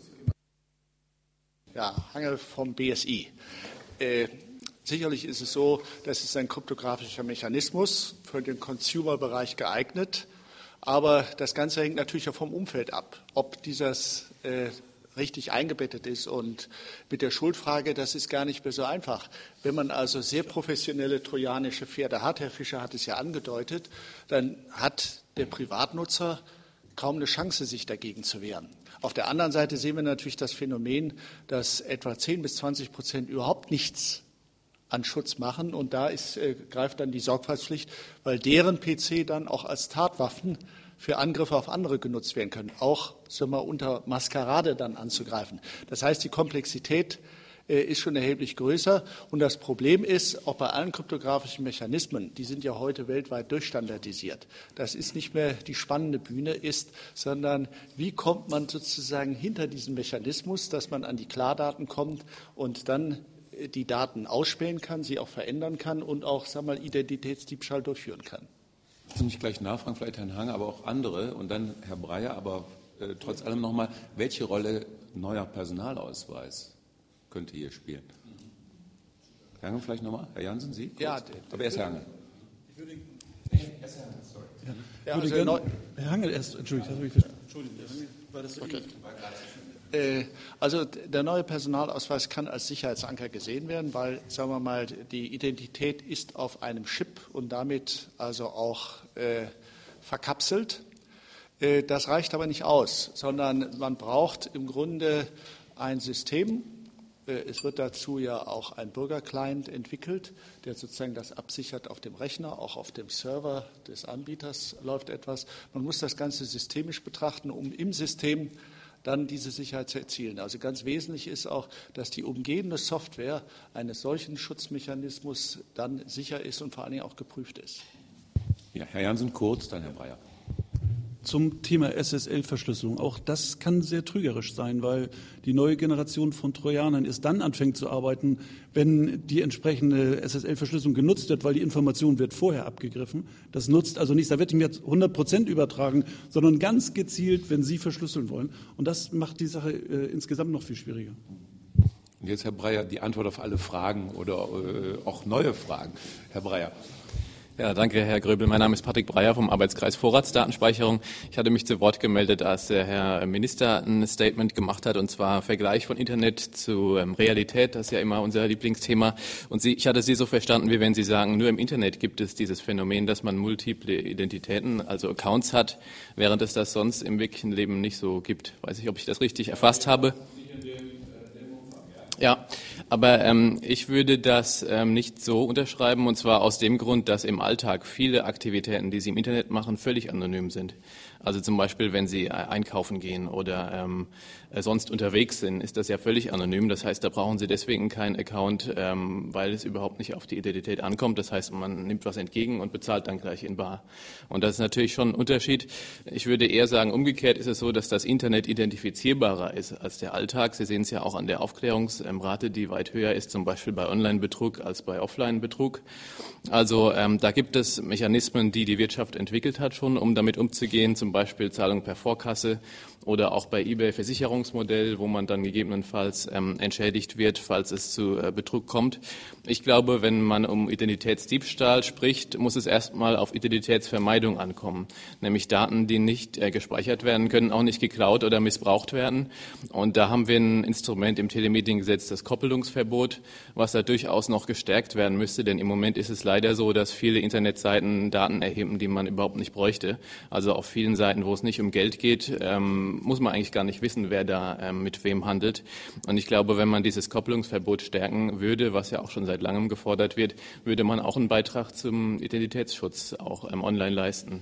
Ja, Hange vom B S I. Äh, sicherlich ist es so, das ist ein kryptografischer Mechanismus für den Consumer-Bereich geeignet. Aber das Ganze hängt natürlich auch vom Umfeld ab, ob dieses äh, richtig eingebettet ist. Und mit der Schuldfrage, das ist gar nicht mehr so einfach. Wenn man also sehr professionelle trojanische Pferde hat, Herr Fischer hat es ja angedeutet, dann hat der Privatnutzer kaum eine Chance, sich dagegen zu wehren. Auf der anderen Seite sehen wir natürlich das Phänomen, dass etwa zehn bis zwanzig Prozent überhaupt nichts an Schutz machen. Und da ist, äh, greift dann die Sorgfaltspflicht, weil deren P C dann auch als Tatwaffen für Angriffe auf andere genutzt werden können, auch sagen wir, unter Maskerade dann anzugreifen. Das heißt, die Komplexität äh, ist schon erheblich größer. Und das Problem ist, auch bei allen kryptografischen Mechanismen, die sind ja heute weltweit durchstandardisiert. Das ist nicht mehr die spannende Bühne ist, sondern wie kommt man sozusagen hinter diesen Mechanismus, dass man an die Klardaten kommt und dann die Daten ausspähen kann, sie auch verändern kann und auch, sagen wir mal, Identitätsdiebstahl durchführen kann. Ich muss nicht gleich nachfragen, vielleicht Herrn Hange, aber auch andere und dann Herr Breyer, aber äh, trotz allem nochmal, welche Rolle neuer Personalausweis könnte hier spielen? Herr Hange vielleicht nochmal? Herr Jansen, Sie? Kurz? Ja, aber erst Herr Hange. Ich würde, nee, erst Herr Hange, sorry. Ja. Ja, also gerne, Herr Hange erst, Entschuldigung, das habe ich verstanden. Entschuldigung, war das so okay. Also der neue Personalausweis kann als Sicherheitsanker gesehen werden, weil, sagen wir mal, die Identität ist auf einem Chip und damit also auch äh, verkapselt. Äh, das reicht aber nicht aus, sondern man braucht im Grunde ein System. Äh, es wird dazu ja auch ein Bürgerclient entwickelt, der sozusagen das absichert auf dem Rechner, auch auf dem Server des Anbieters läuft etwas. Man muss das Ganze systemisch betrachten, um im System dann diese Sicherheit zu erzielen. Also ganz wesentlich ist auch, dass die umgebende Software eines solchen Schutzmechanismus dann sicher ist und vor allen Dingen auch geprüft ist. Ja, Herr Jansen, kurz, dann Herr Breyer. Zum Thema S S L-Verschlüsselung. Auch das kann sehr trügerisch sein, weil die neue Generation von Trojanern erst dann anfängt zu arbeiten, wenn die entsprechende S S L-Verschlüsselung genutzt wird, weil die Information wird vorher abgegriffen. Das nutzt also nichts, da wird ihm jetzt hundert Prozent übertragen, sondern ganz gezielt, wenn Sie verschlüsseln wollen. Und das macht die Sache äh, insgesamt noch viel schwieriger. Und jetzt, Herr Breyer, die Antwort auf alle Fragen oder äh, auch neue Fragen. Herr Breyer. Ja, danke, Herr Gröbel. Mein Name ist Patrick Breyer vom Arbeitskreis Vorratsdatenspeicherung. Ich hatte mich zu Wort gemeldet, als der Herr Minister ein Statement gemacht hat, und zwar Vergleich von Internet zu ähm, Realität. Das ist ja immer unser Lieblingsthema. Und Sie, ich hatte Sie so verstanden, wie wenn Sie sagen, nur im Internet gibt es dieses Phänomen, dass man multiple Identitäten, also Accounts hat, während es das sonst im wirklichen Leben nicht so gibt. Weiß ich, ob ich das richtig erfasst habe. Ja, Aber ähm, ich würde das ähm, nicht so unterschreiben, und zwar aus dem Grund, dass im Alltag viele Aktivitäten, die Sie im Internet machen, völlig anonym sind. Also zum Beispiel, wenn Sie einkaufen gehen oder ähm, sonst unterwegs sind, ist das ja völlig anonym. Das heißt, da brauchen Sie deswegen keinen Account, ähm, weil es überhaupt nicht auf die Identität ankommt. Das heißt, man nimmt was entgegen und bezahlt dann gleich in bar. Und das ist natürlich schon ein Unterschied. Ich würde eher sagen, umgekehrt ist es so, dass das Internet identifizierbarer ist als der Alltag. Sie sehen es ja auch an der Aufklärungsrate, die weit höher ist, zum Beispiel bei Online-Betrug als bei Offline-Betrug. Also ähm, da gibt es Mechanismen, die die Wirtschaft entwickelt hat schon, um damit umzugehen, zum Beispiel Zahlung per Vorkasse oder auch bei eBay Versicherungsmodell, wo man dann gegebenenfalls ähm, entschädigt wird, falls es zu äh, Betrug kommt. Ich glaube, wenn man um Identitätsdiebstahl spricht, muss es erstmal auf Identitätsvermeidung ankommen, nämlich Daten, die nicht äh, gespeichert werden können, auch nicht geklaut oder missbraucht werden. Und da haben wir ein Instrument im Telemediengesetz, das Koppelungsverbot, was da durchaus noch gestärkt werden müsste, denn im Moment ist es leider so, dass viele Internetseiten Daten erheben, die man überhaupt nicht bräuchte. Also auf vielen Seiten, wo es nicht um Geld geht, ähm, muss man eigentlich gar nicht wissen, wer da ähm, mit wem handelt. Und ich glaube, wenn man dieses Kopplungsverbot stärken würde, was ja auch schon seit langem gefordert wird, würde man auch einen Beitrag zum Identitätsschutz auch ähm, online leisten.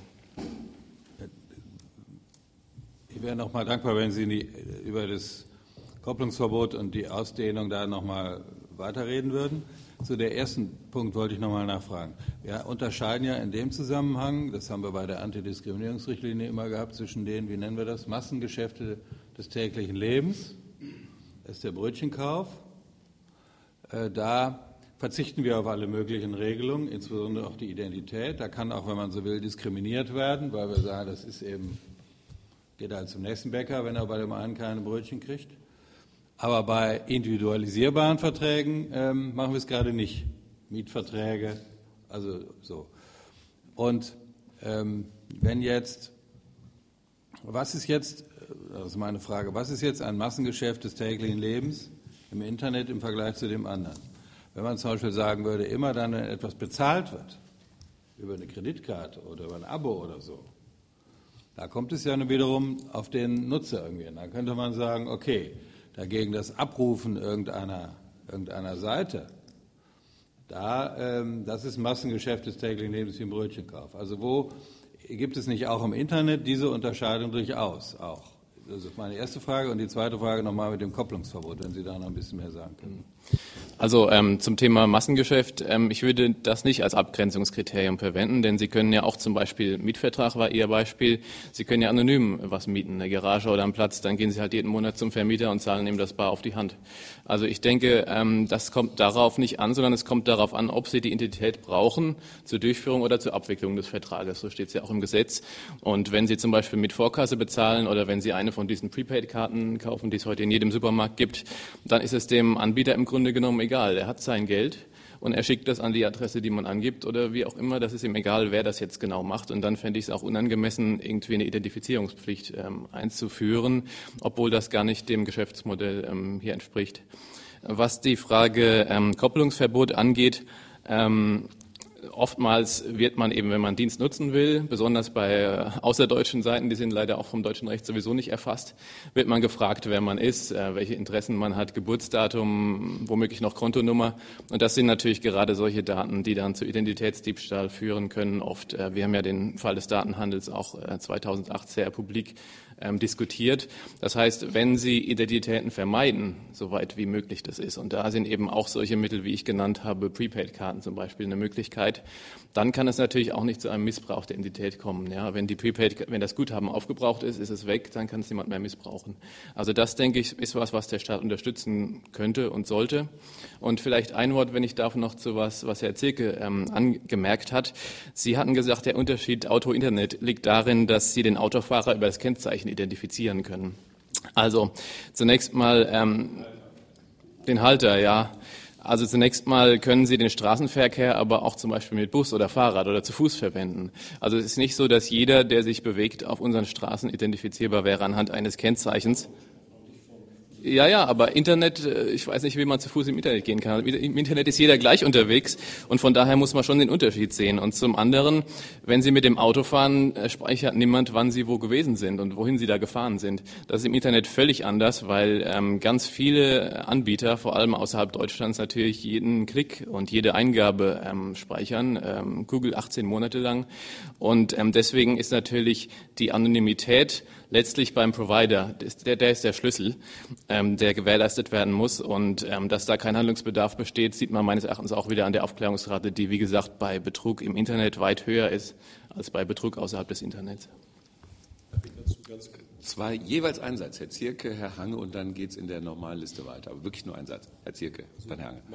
Ich wäre noch mal dankbar, wenn Sie die, über das Kopplungsverbot und die Ausdehnung da noch mal weiterreden würden. Zu der ersten Punkt wollte ich noch mal nachfragen. Wir unterscheiden ja in dem Zusammenhang, das haben wir bei der Antidiskriminierungsrichtlinie immer gehabt, zwischen den, wie nennen wir das, Massengeschäfte des täglichen Lebens, das ist der Brötchenkauf. Äh, da verzichten wir auf alle möglichen Regelungen, insbesondere auf die Identität. Da kann auch, wenn man so will, diskriminiert werden, weil wir sagen, das ist eben, geht halt zum nächsten Bäcker, wenn er bei dem einen keine Brötchen kriegt. Aber bei individualisierbaren Verträgen ähm, machen wir es gerade nicht. Mietverträge, also so. Und ähm, wenn jetzt, was ist jetzt, das ist meine Frage, was ist jetzt ein Massengeschäft des täglichen Lebens im Internet im Vergleich zu dem anderen? Wenn man zum Beispiel sagen würde, immer dann, wenn etwas bezahlt wird, über eine Kreditkarte oder über ein Abo oder so, da kommt es ja wiederum auf den Nutzer irgendwie. Da könnte man sagen, okay, dagegen das Abrufen irgendeiner, irgendeiner Seite, da, ähm, das ist Massengeschäft des täglichen Lebens wie ein Brötchenkauf. Also wo gibt es nicht auch im Internet diese Unterscheidung durchaus auch? Das ist meine erste Frage. Und die zweite Frage nochmal mit dem Kopplungsverbot, wenn Sie da noch ein bisschen mehr sagen können. Also ähm, zum Thema Massengeschäft, ähm, ich würde das nicht als Abgrenzungskriterium verwenden, denn Sie können ja auch zum Beispiel, Mietvertrag war Ihr Beispiel, Sie können ja anonym was mieten, eine Garage oder einen Platz, dann gehen Sie halt jeden Monat zum Vermieter und zahlen ihm das bar auf die Hand. Also ich denke, ähm, das kommt darauf nicht an, sondern es kommt darauf an, ob Sie die Identität brauchen zur Durchführung oder zur Abwicklung des Vertrages. So steht es ja auch im Gesetz. Und wenn Sie zum Beispiel mit Vorkasse bezahlen oder wenn Sie eine von diesen Prepaid-Karten kaufen, die es heute in jedem Supermarkt gibt, dann ist es dem Anbieter im Grunde genommen egal. Er hat sein Geld und er schickt das an die Adresse, die man angibt oder wie auch immer. Das ist ihm egal, wer das jetzt genau macht. Und dann fände ich es auch unangemessen, irgendwie eine Identifizierungspflicht ähm, einzuführen, obwohl das gar nicht dem Geschäftsmodell ähm, hier entspricht. Was die Frage ähm, Kopplungsverbot angeht, ähm, oftmals wird man eben, wenn man Dienst nutzen will, besonders bei äh, außerdeutschen Seiten, die sind leider auch vom deutschen Recht sowieso nicht erfasst, wird man gefragt, wer man ist, äh, welche Interessen man hat, Geburtsdatum, womöglich noch Kontonummer. Und das sind natürlich gerade solche Daten, die dann zu Identitätsdiebstahl führen können. Oft, äh, wir haben ja den Fall des Datenhandels auch äh, zweitausendacht sehr publik ähm, diskutiert. Das heißt, wenn Sie Identitäten vermeiden, soweit wie möglich das ist, und da sind eben auch solche Mittel, wie ich genannt habe, Prepaid-Karten zum Beispiel eine Möglichkeit, dann kann es natürlich auch nicht zu einem Missbrauch der Identität kommen. Ja, wenn die Prepaid, wenn das Guthaben aufgebraucht ist, ist es weg, dann kann es niemand mehr missbrauchen. Also das, denke ich, ist was, was der Staat unterstützen könnte und sollte. Und vielleicht ein Wort, wenn ich darf, noch zu was, was Herr Zirke ähm, angemerkt hat. Sie hatten gesagt, der Unterschied Auto-Internet liegt darin, dass Sie den Autofahrer über das Kennzeichen identifizieren können. Also zunächst mal ähm, den Halter, ja. Also zunächst mal können Sie den Straßenverkehr aber auch zum Beispiel mit Bus oder Fahrrad oder zu Fuß verwenden. Also es ist nicht so, dass jeder, der sich bewegt, auf unseren Straßen identifizierbar wäre anhand eines Kennzeichens. Ja, ja, aber Internet, ich weiß nicht, wie man zu Fuß im Internet gehen kann. Im Internet ist jeder gleich unterwegs und von daher muss man schon den Unterschied sehen. Und zum anderen, wenn Sie mit dem Auto fahren, speichert niemand, wann Sie wo gewesen sind und wohin Sie da gefahren sind. Das ist im Internet völlig anders, weil ähm, ganz viele Anbieter, vor allem außerhalb Deutschlands, natürlich jeden Klick und jede Eingabe ähm, speichern. Ähm, Google achtzehn Monate lang. Und ähm, deswegen ist natürlich die Anonymität letztlich beim Provider, der, der ist der Schlüssel, ähm, der gewährleistet werden muss. Und ähm, dass da kein Handlungsbedarf besteht, sieht man meines Erachtens auch wieder an der Aufklärungsrate, die, wie gesagt, bei Betrug im Internet weit höher ist als bei Betrug außerhalb des Internets. Zwei, jeweils ein Satz. Herr Zierke, Herr Hange, und dann geht es in der normalen Liste weiter. Aber wirklich nur ein Satz. Herr Zierke, dann Herr Hange.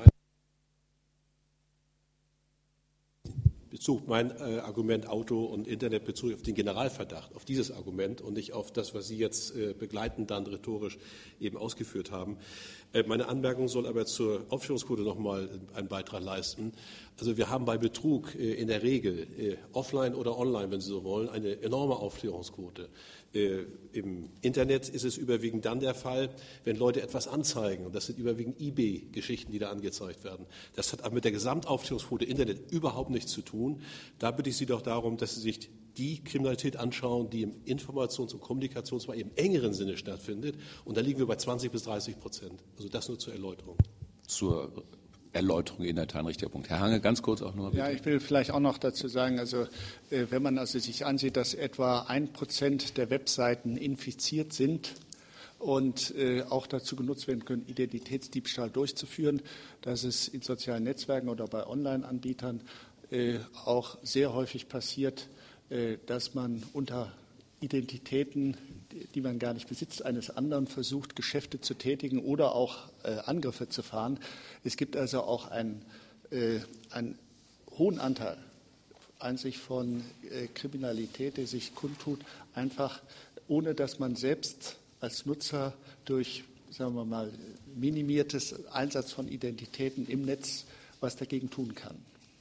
Bezug, mein äh, Argument Auto und Internet bezog auf den Generalverdacht, auf dieses Argument und nicht auf das, was Sie jetzt äh, begleitend dann rhetorisch eben ausgeführt haben. Äh, meine Anmerkung soll aber zur Aufklärungsquote noch mal einen Beitrag leisten. Also wir haben bei Betrug äh, in der Regel, äh, offline oder online, wenn Sie so wollen, eine enorme Aufklärungsquote. Äh, Im Internet ist es überwiegend dann der Fall, wenn Leute etwas anzeigen. Und das sind überwiegend eBay-Geschichten, die da angezeigt werden. Das hat aber mit der Gesamtaufklärungsquote Internet überhaupt nichts zu tun. Da bitte ich Sie doch darum, dass Sie sich die Kriminalität anschauen, die im Informations- und Kommunikationsbereich im engeren Sinne stattfindet. Und da liegen wir bei zwanzig bis dreißig Prozent. Also das nur zur Erläuterung. Zur Erläuterung in der Tat ein richtiger Punkt. Herr Hange, ganz kurz auch nur. Bitte. Ja, ich will vielleicht auch noch dazu sagen, also äh, wenn man also sich ansieht, dass etwa ein Prozent der Webseiten infiziert sind und äh, auch dazu genutzt werden können, Identitätsdiebstahl durchzuführen, dass es in sozialen Netzwerken oder bei Online-Anbietern äh, auch sehr häufig passiert, äh, dass man unter Identitäten, die man gar nicht besitzt, eines anderen versucht, Geschäfte zu tätigen oder auch äh, Angriffe zu fahren. Es gibt also auch einen, äh, einen hohen Anteil an sich von äh, Kriminalität, der sich kundtut, einfach ohne dass man selbst als Nutzer durch, sagen wir mal, minimiertes Einsatz von Identitäten im Netz was dagegen tun kann.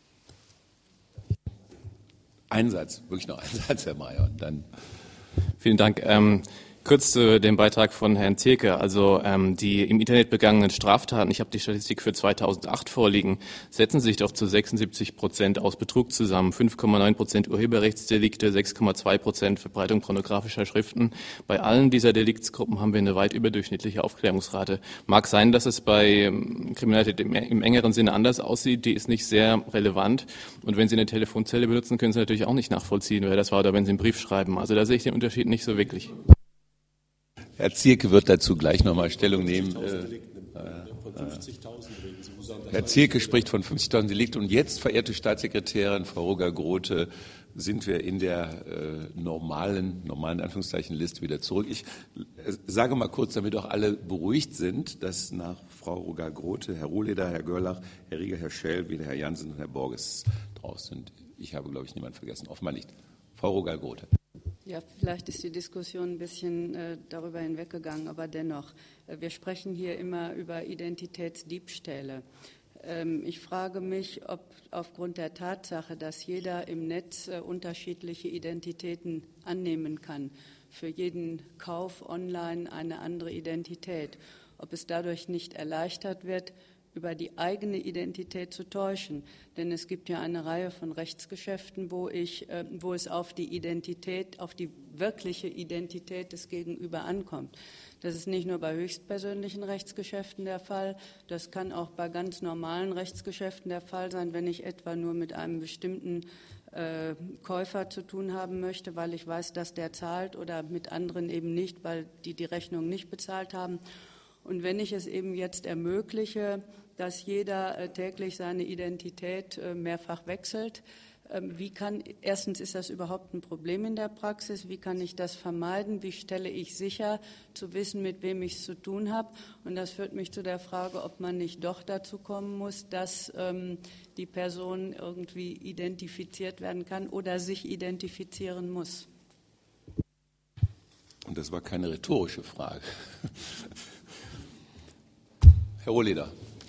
Ein Satz, wirklich noch ein Satz, Herr Mayer, und dann. Vielen Dank. Ähm, kurz zu dem Beitrag von Herrn Zierke. Also ähm, die im Internet begangenen Straftaten, ich habe die Statistik für zweitausendacht vorliegen, setzen sich doch zu sechsundsiebzig Prozent aus Betrug zusammen, fünf Komma neun Prozent Urheberrechtsdelikte, sechs Komma zwei Prozent Verbreitung pornografischer Schriften. Bei allen dieser Deliktsgruppen haben wir eine weit überdurchschnittliche Aufklärungsrate. Mag sein, dass es bei ähm, Kriminalität im, im engeren Sinne anders aussieht, die ist nicht sehr relevant. Und wenn Sie eine Telefonzelle benutzen, können Sie natürlich auch nicht nachvollziehen, wer das war, oder wenn Sie einen Brief schreiben. Also da sehe ich den Unterschied nicht so wirklich. Herr Zierke wird dazu gleich noch mal Stellung nehmen. Äh, äh, Herr Zierke spricht von fünfzigtausend Delikten. Und jetzt, verehrte Staatssekretärin Frau Roger-Grote, sind wir in der äh, normalen, normalen Anführungszeichen Liste wieder zurück. Ich äh, sage mal kurz, damit auch alle beruhigt sind, dass nach Frau Roger-Grote Herr Rohleder, Herr Görlach, Herr Rieger, Herr Schell, wieder Herr Jansen und Herr Borges drauf sind. Ich habe, glaube ich, niemanden vergessen. Offenbar nicht. Frau Roger-Grote. Ja, vielleicht ist die Diskussion ein bisschen äh, darüber hinweggegangen, aber dennoch, äh, wir sprechen hier immer über Identitätsdiebstähle. Ähm, ich frage mich, ob aufgrund der Tatsache, dass jeder im Netz äh, unterschiedliche Identitäten annehmen kann, für jeden Kauf online eine andere Identität, ob es dadurch nicht erleichtert wird, über die eigene Identität zu täuschen. Denn es gibt ja eine Reihe von Rechtsgeschäften, wo, ich, äh, wo es auf die Identität, auf die wirkliche Identität des Gegenüber ankommt. Das ist nicht nur bei höchstpersönlichen Rechtsgeschäften der Fall, das kann auch bei ganz normalen Rechtsgeschäften der Fall sein, wenn ich etwa nur mit einem bestimmten äh, Käufer zu tun haben möchte, weil ich weiß, dass der zahlt, oder mit anderen eben nicht, weil die die Rechnung nicht bezahlt haben. Und wenn ich es eben jetzt ermögliche, dass jeder äh, täglich seine Identität äh, mehrfach wechselt, ähm, wie kann, erstens ist das überhaupt ein Problem in der Praxis, wie kann ich das vermeiden, wie stelle ich sicher, zu wissen, mit wem ich es zu tun habe, und das führt mich zu der Frage, ob man nicht doch dazu kommen muss, dass ähm, die Person irgendwie identifiziert werden kann oder sich identifizieren muss. Und das war keine rhetorische Frage. Herr Rohleder.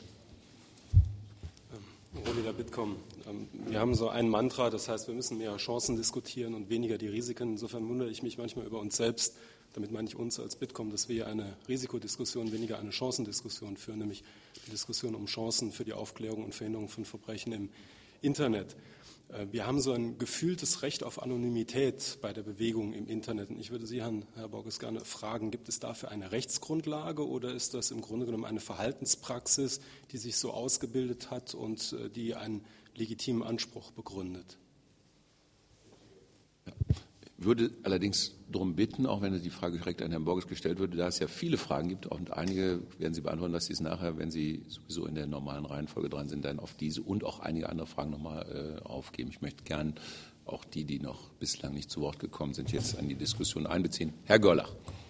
Rohleder Bitkom. Wir haben so ein Mantra, das heißt, wir müssen mehr Chancen diskutieren und weniger die Risiken. Insofern wundere ich mich manchmal über uns selbst, damit meine ich uns als Bitkom, dass wir eine Risikodiskussion, weniger eine Chancendiskussion führen, nämlich die Diskussion um Chancen für die Aufklärung und Verhinderung von Verbrechen im Internet. Wir haben so ein gefühltes Recht auf Anonymität bei der Bewegung im Internet. Und ich würde Sie, Herrn, Herr Borges, gerne fragen, gibt es dafür eine Rechtsgrundlage oder ist das im Grunde genommen eine Verhaltenspraxis, die sich so ausgebildet hat und die einen legitimen Anspruch begründet? Ich würde allerdings darum bitten, auch wenn die Frage direkt an Herrn Borges gestellt würde, da es ja viele Fragen gibt und einige werden Sie beantworten, dass Sie es nachher, wenn Sie sowieso in der normalen Reihenfolge dran sind, dann auf diese und auch einige andere Fragen nochmal äh, aufgeben. Ich möchte gern auch die, die noch bislang nicht zu Wort gekommen sind, jetzt an die Diskussion einbeziehen. Herr Görlach.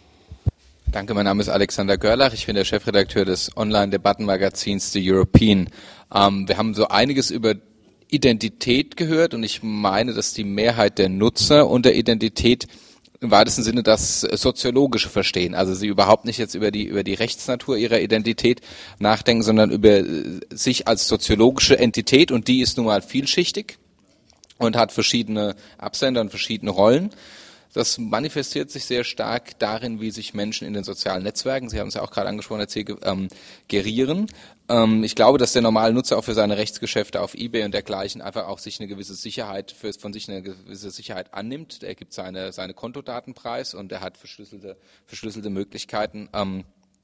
Danke, mein Name ist Alexander Görlach. Ich bin der Chefredakteur des Online-Debattenmagazins The European. Ähm, wir haben so einiges über Identität gehört und ich meine, dass die Mehrheit der Nutzer unter Identität im weitesten Sinne das Soziologische verstehen. Also sie überhaupt nicht jetzt über die, über die Rechtsnatur ihrer Identität nachdenken, sondern über sich als soziologische Entität und die ist nun mal vielschichtig und hat verschiedene Absender und verschiedene Rollen. Das manifestiert sich sehr stark darin, wie sich Menschen in den sozialen Netzwerken, Sie haben es ja auch gerade angesprochen, Herr Zege, ähm, gerieren. Ähm, ich glaube, dass der normale Nutzer auch für seine Rechtsgeschäfte auf eBay und dergleichen einfach auch sich eine gewisse Sicherheit, für, von sich eine gewisse Sicherheit annimmt. Er gibt seine, seine Kontodaten preis und er hat verschlüsselte, verschlüsselte Möglichkeiten, ähm,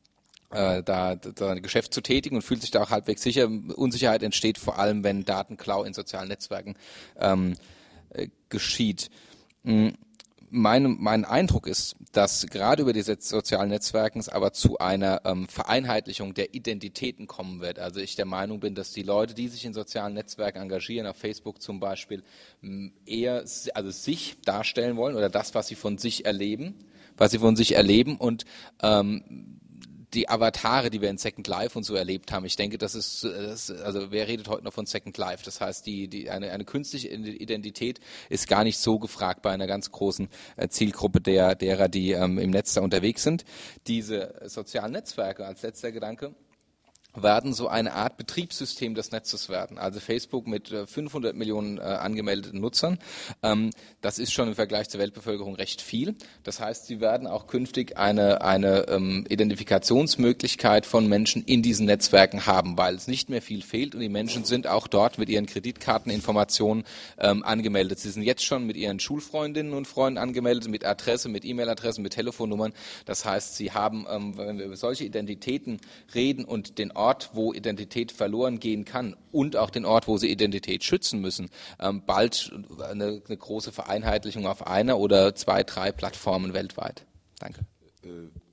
äh, da, da ein Geschäft zu tätigen und fühlt sich da auch halbwegs sicher. Unsicherheit entsteht vor allem, wenn Datenklau in sozialen Netzwerken ähm, äh, geschieht. Mhm. Mein, mein Eindruck ist, dass gerade über diese sozialen Netzwerke es aber zu einer ähm, Vereinheitlichung der Identitäten kommen wird. Also ich der Meinung bin, dass die Leute, die sich in sozialen Netzwerken engagieren, auf Facebook zum Beispiel, eher also sich darstellen wollen oder das, was sie von sich erleben, was sie von sich erleben und ähm, die Avatare, die wir in Second Life und so erlebt haben, ich denke, das ist, das, also wer redet heute noch von Second Life? Das heißt, die, die, eine, eine künstliche Identität ist gar nicht so gefragt bei einer ganz großen äh, Zielgruppe der, derer, die ähm, im Netz da unterwegs sind. Diese sozialen Netzwerke als letzter Gedanke werden so eine Art Betriebssystem des Netzes werden. Also Facebook mit äh, fünfhundert Millionen äh, angemeldeten Nutzern, ähm, das ist schon im Vergleich zur Weltbevölkerung recht viel. Das heißt, sie werden auch künftig eine, eine ähm, Identifikationsmöglichkeit von Menschen in diesen Netzwerken haben, weil es nicht mehr viel fehlt und die Menschen sind auch dort mit ihren Kreditkarteninformationen ähm, angemeldet. Sie sind jetzt schon mit ihren Schulfreundinnen und Freunden angemeldet, mit Adresse, mit E-Mail-Adressen, mit Telefonnummern. Das heißt, sie haben, ähm, wenn wir über solche Identitäten reden und den Ort, wo Identität verloren gehen kann und auch den Ort, wo sie Identität schützen müssen, ähm, bald eine, eine große Vereinheitlichung auf einer oder zwei, drei Plattformen weltweit. Danke. Äh,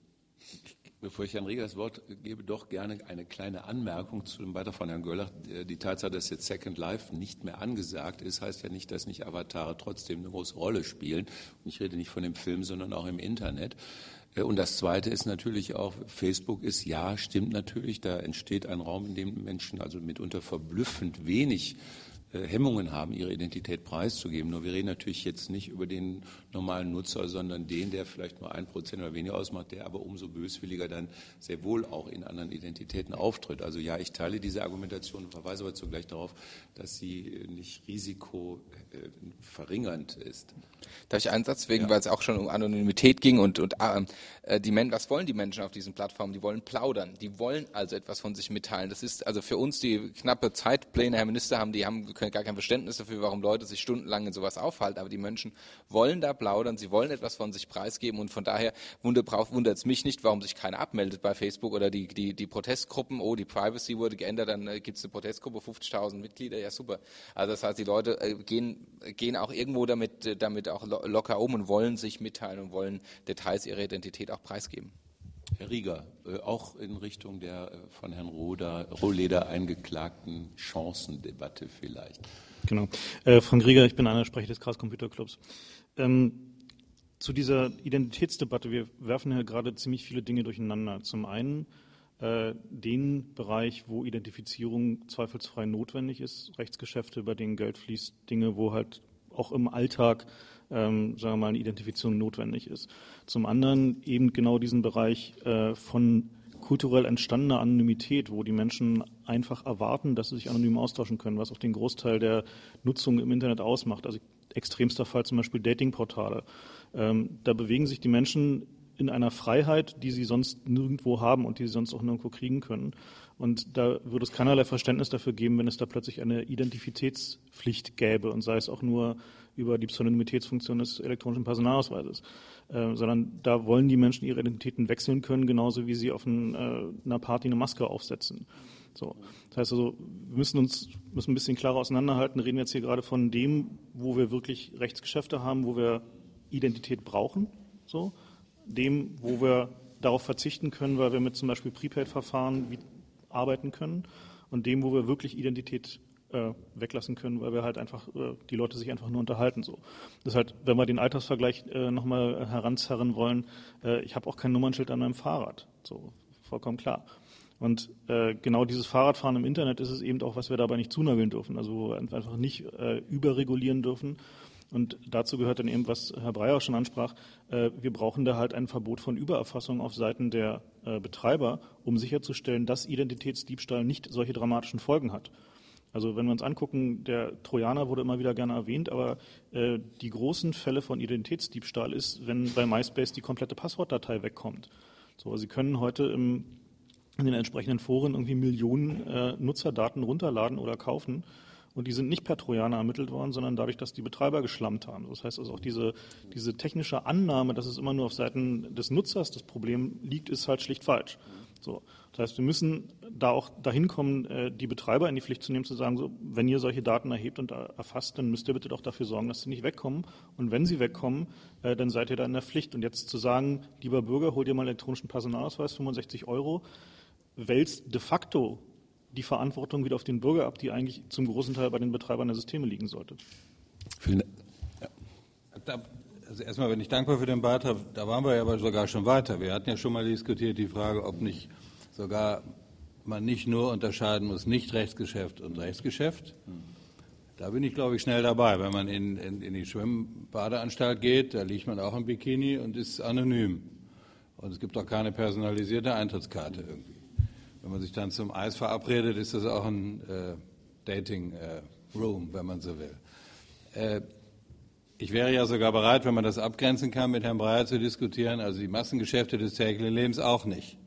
bevor ich Herrn Rieger das Wort gebe, doch gerne eine kleine Anmerkung zu dem Beitrag von Herrn Görlach. Die Tatsache, dass jetzt Second Life nicht mehr angesagt ist, heißt ja nicht, dass nicht Avatare trotzdem eine große Rolle spielen. Und ich rede nicht von dem Film, sondern auch im Internet. Und das Zweite ist natürlich auch, Facebook ist, ja, stimmt natürlich, da entsteht ein Raum, in dem Menschen also mitunter verblüffend wenig äh, Hemmungen haben, ihre Identität preiszugeben. Nur wir reden natürlich jetzt nicht über den normalen Nutzer, sondern den, der vielleicht nur ein Prozent oder weniger ausmacht, der aber umso böswilliger dann sehr wohl auch in anderen Identitäten auftritt. Also ja, ich teile diese Argumentation und verweise aber zugleich darauf, dass sie nicht risikoverringernd ist. Darf ich einen Satz, wegen, ja. weil es auch schon um Anonymität ging und, und äh, die Men- was wollen die Menschen auf diesen Plattformen? Die wollen plaudern, die wollen also etwas von sich mitteilen. Das ist also für uns die knappe Zeitpläne, Herr Minister, haben, die haben können gar kein Verständnis dafür, warum Leute sich stundenlang in sowas aufhalten, aber die Menschen wollen da plaudern, sie wollen etwas von sich preisgeben und von daher wundert es mich nicht, warum sich keiner abmeldet bei Facebook oder die, die, die Protestgruppen, oh, die Privacy wurde geändert, dann äh, gibt es eine Protestgruppe, fünfzigtausend Mitglieder, ja super. Also das heißt, die Leute äh, gehen, gehen auch irgendwo damit, äh, damit auch lo- locker um und wollen sich mitteilen und wollen Details ihrer Identität auch preisgeben. Herr Rieger, äh, auch in Richtung der äh, von Herrn Roder, Rohleder eingeklagten Chancendebatte vielleicht. Genau. Äh, Frank Rieger, ich bin einer Sprecher des Chaos Computer Clubs. Ähm, zu dieser Identitätsdebatte, wir werfen ja gerade ziemlich viele Dinge durcheinander. Zum einen äh, den Bereich, wo Identifizierung zweifelsfrei notwendig ist, Rechtsgeschäfte, bei denen Geld fließt, Dinge, wo halt auch im Alltag Ähm, sagen wir mal, eine Identifizierung notwendig ist. Zum anderen eben genau diesen Bereich äh, von kulturell entstandener Anonymität, wo die Menschen einfach erwarten, dass sie sich anonym austauschen können, was auch den Großteil der Nutzung im Internet ausmacht. Also extremster Fall zum Beispiel Datingportale. Ähm, da bewegen sich die Menschen in einer Freiheit, die sie sonst nirgendwo haben und die sie sonst auch nirgendwo kriegen können. Und da würde es keinerlei Verständnis dafür geben, wenn es da plötzlich eine Identitätspflicht gäbe und sei es auch nur über die Pseudonymitätsfunktion des elektronischen Personalausweises. Äh, sondern da wollen die Menschen ihre Identitäten wechseln können, genauso wie sie auf ein, äh, einer Party eine Maske aufsetzen. So. Das heißt also, wir müssen uns müssen ein bisschen klarer auseinanderhalten. Reden wir jetzt hier gerade von dem, wo wir wirklich Rechtsgeschäfte haben, wo wir Identität brauchen, so, dem, wo wir darauf verzichten können, weil wir mit zum Beispiel Prepaid-Verfahren wie arbeiten können, und dem, wo wir wirklich Identität äh, weglassen können, weil wir halt einfach, äh, die Leute sich einfach nur unterhalten. So. Das ist halt, wenn wir den Altersvergleich äh, nochmal heranzerren wollen, äh, ich habe auch kein Nummernschild an meinem Fahrrad. So, vollkommen klar. Und äh, genau dieses Fahrradfahren im Internet ist es eben auch, was wir dabei nicht zunageln dürfen, also wo wir einfach nicht äh, überregulieren dürfen. Und dazu gehört dann eben, was Herr Breyer auch schon ansprach, äh, wir brauchen da halt ein Verbot von Übererfassung auf Seiten der äh, Betreiber, um sicherzustellen, dass Identitätsdiebstahl nicht solche dramatischen Folgen hat. Also wenn wir uns angucken, der Trojaner wurde immer wieder gerne erwähnt, aber äh, die großen Fälle von Identitätsdiebstahl ist, wenn bei MySpace die komplette Passwortdatei wegkommt. So, Sie können heute im, in den entsprechenden Foren irgendwie Millionen äh, Nutzerdaten runterladen oder kaufen. Und die sind nicht per Trojaner ermittelt worden, sondern dadurch, dass die Betreiber geschlammt haben. Das heißt also auch diese, diese technische Annahme, dass es immer nur auf Seiten des Nutzers das Problem liegt, ist halt schlicht falsch. So. Das heißt, wir müssen da auch dahin kommen, die Betreiber in die Pflicht zu nehmen, zu sagen, so, wenn ihr solche Daten erhebt und erfasst, dann müsst ihr bitte doch dafür sorgen, dass sie nicht wegkommen. Und wenn sie wegkommen, dann seid ihr da in der Pflicht. Und jetzt zu sagen, lieber Bürger, hol dir mal elektronischen Personalausweis, fünfundsechzig Euro, wälzt de facto die Verantwortung wieder auf den Bürger ab, die eigentlich zum großen Teil bei den Betreibern der Systeme liegen sollte. Vielen Dank. Ja. Also erstmal bin ich dankbar für den Beitrag. Da waren wir ja aber sogar schon weiter. Wir hatten ja schon mal diskutiert die Frage, ob nicht sogar man nicht nur unterscheiden muss, Nicht-Rechtsgeschäft und Rechtsgeschäft. Da bin ich, glaube ich, schnell dabei. Wenn man in, in, in die Schwimmbadeanstalt geht, da liegt man auch im Bikini und ist anonym. Und es gibt auch keine personalisierte Eintrittskarte irgendwie. Wenn man sich dann zum Eis verabredet, ist das auch ein äh, Dating-Room, äh, wenn man so will. Äh, ich wäre ja sogar bereit, wenn man das abgrenzen kann, mit Herrn Breyer zu diskutieren, also die Massengeschäfte des täglichen Lebens auch nicht.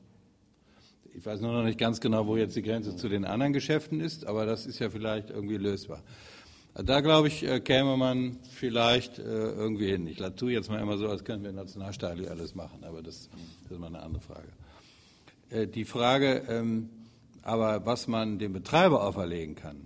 Ich weiß nur noch nicht ganz genau, wo jetzt die Grenze zu den anderen Geschäften ist, aber das ist ja vielleicht irgendwie lösbar. Da, glaube ich, käme man vielleicht äh, irgendwie hin. Ich tue jetzt mal immer so, als können wir nationalstaatlich alles machen, aber das, das ist mal eine andere Frage. Die Frage, ähm, aber was man dem Betreiber auferlegen kann,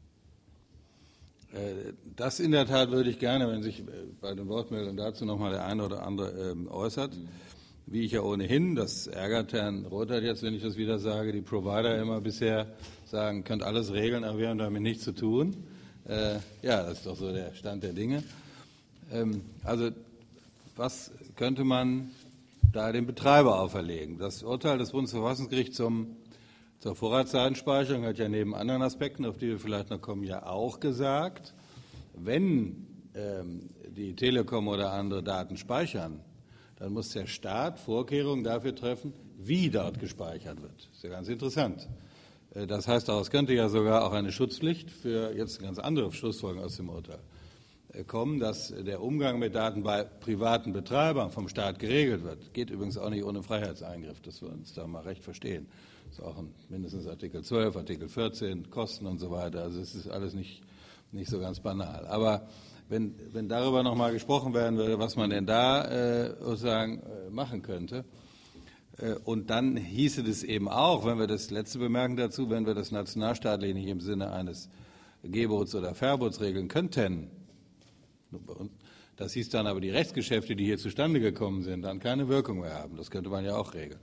äh, das in der Tat würde ich gerne, wenn sich äh, bei den Wortmeldungen dazu nochmal der eine oder andere ähm, äußert, mhm. wie ich ja ohnehin, das ärgert Herrn Rothert jetzt, wenn ich das wieder sage, die Provider immer bisher sagen, könnt alles regeln, aber wir haben damit nichts zu tun. Äh, ja, das ist doch so der Stand der Dinge. Ähm, also was könnte man da den Betreiber auferlegen? Das Urteil des Bundesverfassungsgerichts zum, zur Vorratsdatenspeicherung hat ja neben anderen Aspekten, auf die wir vielleicht noch kommen, ja auch gesagt, wenn ähm, die Telekom oder andere Daten speichern, dann muss der Staat Vorkehrungen dafür treffen, wie dort gespeichert wird. Das ist ja ganz interessant. Das heißt, daraus könnte ja sogar auch eine Schutzpflicht für jetzt ganz andere Schlussfolgerungen aus dem Urteil kommen, dass der Umgang mit Daten bei privaten Betreibern vom Staat geregelt wird. Geht übrigens auch nicht ohne Freiheitseingriff, dass wir uns da mal recht verstehen. Das ist auch ein, mindestens Artikel zwölf, Artikel vierzehn, Kosten und so weiter. Also es ist alles nicht, nicht so ganz banal. Aber wenn, wenn darüber noch mal gesprochen werden würde, was man denn da äh, sozusagen äh, machen könnte, äh, und dann hieße das eben auch, wenn wir das letzte bemerken dazu, wenn wir das nationalstaatlich nicht im Sinne eines Gebots oder Verbots regeln könnten, das hieß dann aber, die Rechtsgeschäfte, die hier zustande gekommen sind, dann keine Wirkung mehr haben. Das könnte man ja auch regeln.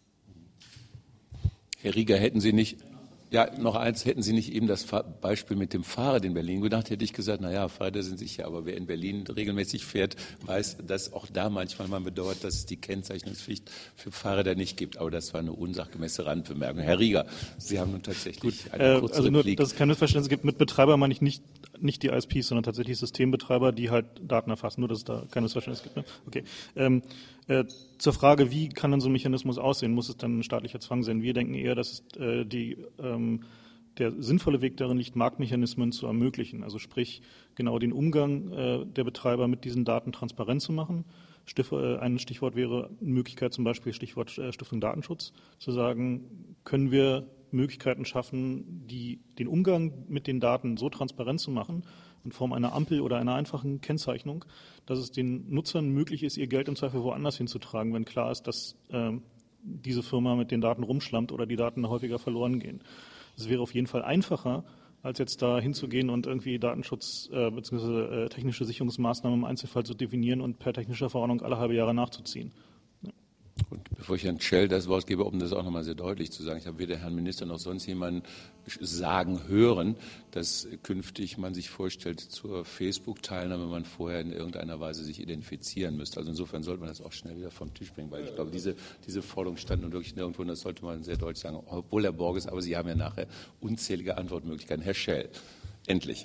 Herr Rieger, hätten Sie nicht, ja, noch eins, hätten Sie nicht eben das Beispiel mit dem Fahrrad in Berlin gedacht, hätte ich gesagt, naja, Fahrräder sind sicher, aber wer in Berlin regelmäßig fährt, weiß, dass auch da manchmal man bedauert, dass es die Kennzeichnungspflicht für Fahrräder nicht gibt. Aber das war eine unsachgemäße Randbemerkung. Herr Rieger, Sie haben nun tatsächlich Gut, eine kurze äh, also nur, Replik. dass es kein Missverständnis gibt, mit Betreiber meine ich nicht, nicht die I S Ps, sondern tatsächlich Systembetreiber, die halt Daten erfassen. Nur, dass es da kein Missverständnis gibt. Ne? Okay. Ähm, äh, zur Frage, wie kann denn so ein Mechanismus aussehen? Muss es dann ein staatlicher Zwang sein? Wir denken eher, dass es äh, die ähm, der sinnvolle Weg darin liegt, Marktmechanismen zu ermöglichen. Also sprich, genau den Umgang äh, der Betreiber mit diesen Daten transparent zu machen, Ein Stichwort wäre Möglichkeit, zum Beispiel Stichwort Stiftung Datenschutz, zu sagen, können wir Möglichkeiten schaffen, die den Umgang mit den Daten so transparent zu machen, in Form einer Ampel oder einer einfachen Kennzeichnung, dass es den Nutzern möglich ist, ihr Geld im Zweifel woanders hinzutragen, wenn klar ist, dass äh, diese Firma mit den Daten rumschlammt oder die Daten häufiger verloren gehen. Es wäre auf jeden Fall einfacher, als jetzt da hinzugehen und irgendwie Datenschutz äh, bzw. Äh, technische Sicherungsmaßnahmen im Einzelfall zu definieren und per technischer Verordnung alle halbe Jahre nachzuziehen. Ja. Und bevor ich Herrn Schell das Wort gebe, um das auch nochmal sehr deutlich zu sagen, ich habe weder Herrn Minister noch sonst jemanden sagen hören, dass künftig man sich vorstellt, zur Facebook-Teilnahme man vorher in irgendeiner Weise sich identifizieren müsste. Also insofern sollte man das auch schnell wieder vom Tisch bringen, weil ich glaube, diese, diese Forderung stand nun wirklich nirgendwo und das sollte man sehr deutlich sagen, obwohl Herr Borges, aber Sie haben ja nachher unzählige Antwortmöglichkeiten. Herr Schell, endlich.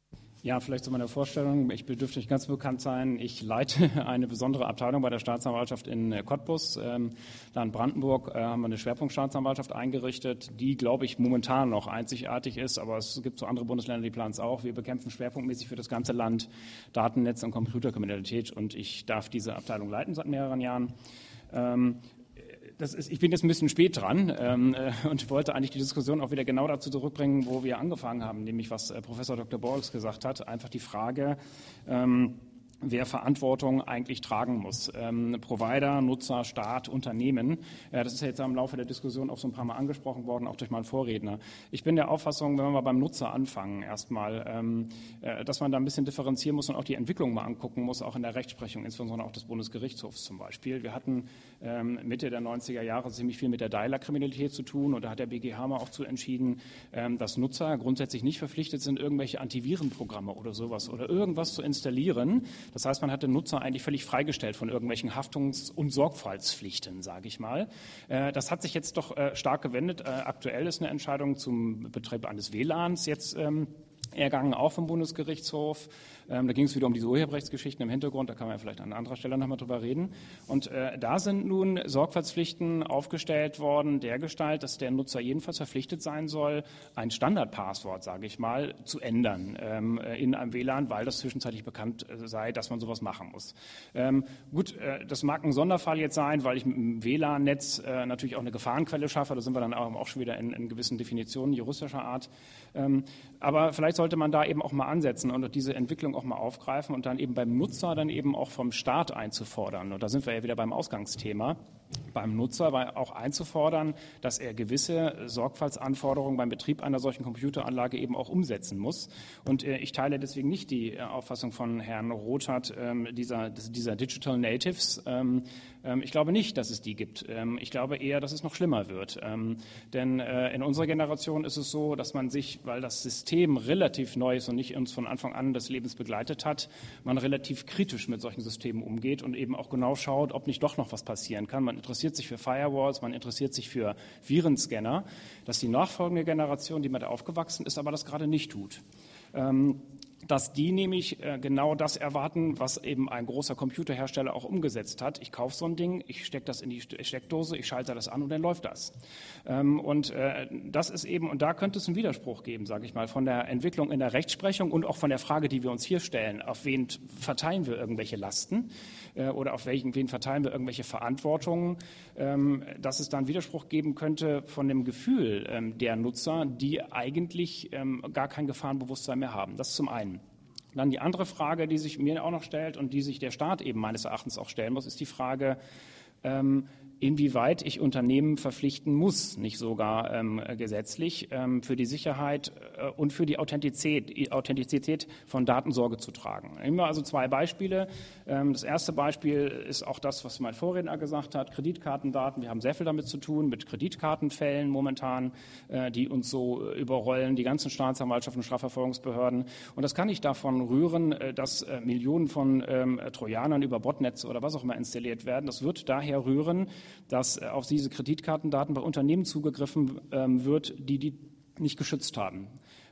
Ja, vielleicht zu meiner Vorstellung. Ich dürfte nicht ganz bekannt sein. Ich leite eine besondere Abteilung bei der Staatsanwaltschaft in Cottbus. Ähm, da in Brandenburg äh, haben wir eine Schwerpunktstaatsanwaltschaft eingerichtet, die, glaube ich, momentan noch einzigartig ist. Aber es gibt so andere Bundesländer, die planen es auch. Wir bekämpfen schwerpunktmäßig für das ganze Land Datennetz- und Computerkriminalität. Und ich darf diese Abteilung leiten seit mehreren Jahren. Ähm, Das ist, ich bin jetzt ein bisschen spät dran ähm, äh, und wollte eigentlich die Diskussion auch wieder genau dazu zurückbringen, wo wir angefangen haben, nämlich was äh, Professor Doktor Borges gesagt hat, einfach die Frage, ähm, wer Verantwortung eigentlich tragen muss. Ähm, Provider, Nutzer, Staat, Unternehmen. Ja, das ist ja jetzt im Laufe der Diskussion auch so ein paar Mal angesprochen worden, auch durch meinen Vorredner. Ich bin der Auffassung, wenn wir mal beim Nutzer anfangen, erstmal, ähm, äh, dass man da ein bisschen differenzieren muss und auch die Entwicklung mal angucken muss, auch in der Rechtsprechung, insbesondere auch des Bundesgerichtshofs zum Beispiel. Wir hatten ähm, Mitte der neunziger Jahre ziemlich viel mit der Dialer-Kriminalität zu tun und da hat der B G H mal auch zu entschieden, ähm, dass Nutzer grundsätzlich nicht verpflichtet sind, irgendwelche Antivirenprogramme oder sowas oder irgendwas zu installieren. Das heißt, man hat den Nutzer eigentlich völlig freigestellt von irgendwelchen Haftungs- und Sorgfaltspflichten, sage ich mal. Das hat sich jetzt doch stark gewendet. Aktuell ist eine Entscheidung zum Betrieb eines W L A Ns jetzt ergangen, auch vom Bundesgerichtshof. Ähm, da ging es wieder um diese Urheberrechtsgeschichten im Hintergrund, da kann man ja vielleicht an anderer Stelle nochmal drüber reden. Und äh, da sind nun Sorgfaltspflichten aufgestellt worden, dergestalt, dass der Nutzer jedenfalls verpflichtet sein soll, ein Standardpasswort, sage ich mal, zu ändern ähm, in einem W L A N, weil das zwischenzeitlich bekannt sei, dass man sowas machen muss. Ähm, gut, äh, das mag ein Sonderfall jetzt sein, weil ich mit dem W L A N-Netz äh, natürlich auch eine Gefahrenquelle schaffe. Da sind wir dann auch, auch schon wieder in, in gewissen Definitionen juristischer Art. Ähm, aber vielleicht sollte man da eben auch mal ansetzen und diese Entwicklung auch mal aufgreifen und dann eben beim Nutzer dann eben auch vom Staat einzufordern. Und da sind wir ja wieder beim Ausgangsthema. Beim Nutzer auch einzufordern, dass er gewisse Sorgfaltsanforderungen beim Betrieb einer solchen Computeranlage eben auch umsetzen muss. Und äh, ich teile deswegen nicht die äh, Auffassung von Herrn Rothart, ähm, dieser, dieser Digital Natives. Ähm, ähm, ich glaube nicht, dass es die gibt. Ähm, ich glaube eher, dass es noch schlimmer wird. Ähm, denn äh, in unserer Generation ist es so, dass man sich, weil das System relativ neu ist und nicht uns von Anfang an des Lebens begleitet hat, man relativ kritisch mit solchen Systemen umgeht und eben auch genau schaut, ob nicht doch noch was passieren kann. Man interessiert sich für Firewalls, man interessiert sich für Virenscanner, dass die nachfolgende Generation, die mit aufgewachsen ist, aber das gerade nicht tut. Ähm, dass die nämlich äh, genau das erwarten, was eben ein großer Computerhersteller auch umgesetzt hat. Ich kaufe so ein Ding, ich stecke das in die Steckdose, ich schalte das an und dann läuft das. Ähm, und äh, das ist eben, und da könnte es einen Widerspruch geben, sage ich mal, von der Entwicklung in der Rechtsprechung und auch von der Frage, die wir uns hier stellen, auf wen verteilen wir irgendwelche Lasten äh, oder auf welchen, wen verteilen wir irgendwelche Verantwortungen, ähm, dass es da einen Widerspruch geben könnte von dem Gefühl ähm, der Nutzer, die eigentlich ähm, gar kein Gefahrenbewusstsein mehr haben. Das zum einen. Dann die andere Frage, die sich mir auch noch stellt und die sich der Staat eben meines Erachtens auch stellen muss, ist die Frage, ähm, inwieweit ich Unternehmen verpflichten muss, nicht sogar ähm, gesetzlich, ähm, für die Sicherheit äh, und für die Authentizität, die Authentizität von Daten Sorge zu tragen. Nehmen wir also zwei Beispiele. Ähm, das erste Beispiel ist auch das, was mein Vorredner gesagt hat, Kreditkartendaten. Wir haben sehr viel damit zu tun, mit Kreditkartenfällen momentan, äh, die uns so überrollen, die ganzen Staatsanwaltschaften und Strafverfolgungsbehörden. Und das kann nicht davon rühren, äh, dass äh, Millionen von ähm, Trojanern über Botnetze oder was auch immer installiert werden. Das wird daher rühren, dass auf diese Kreditkartendaten bei Unternehmen zugegriffen ähm, wird, die die nicht geschützt haben.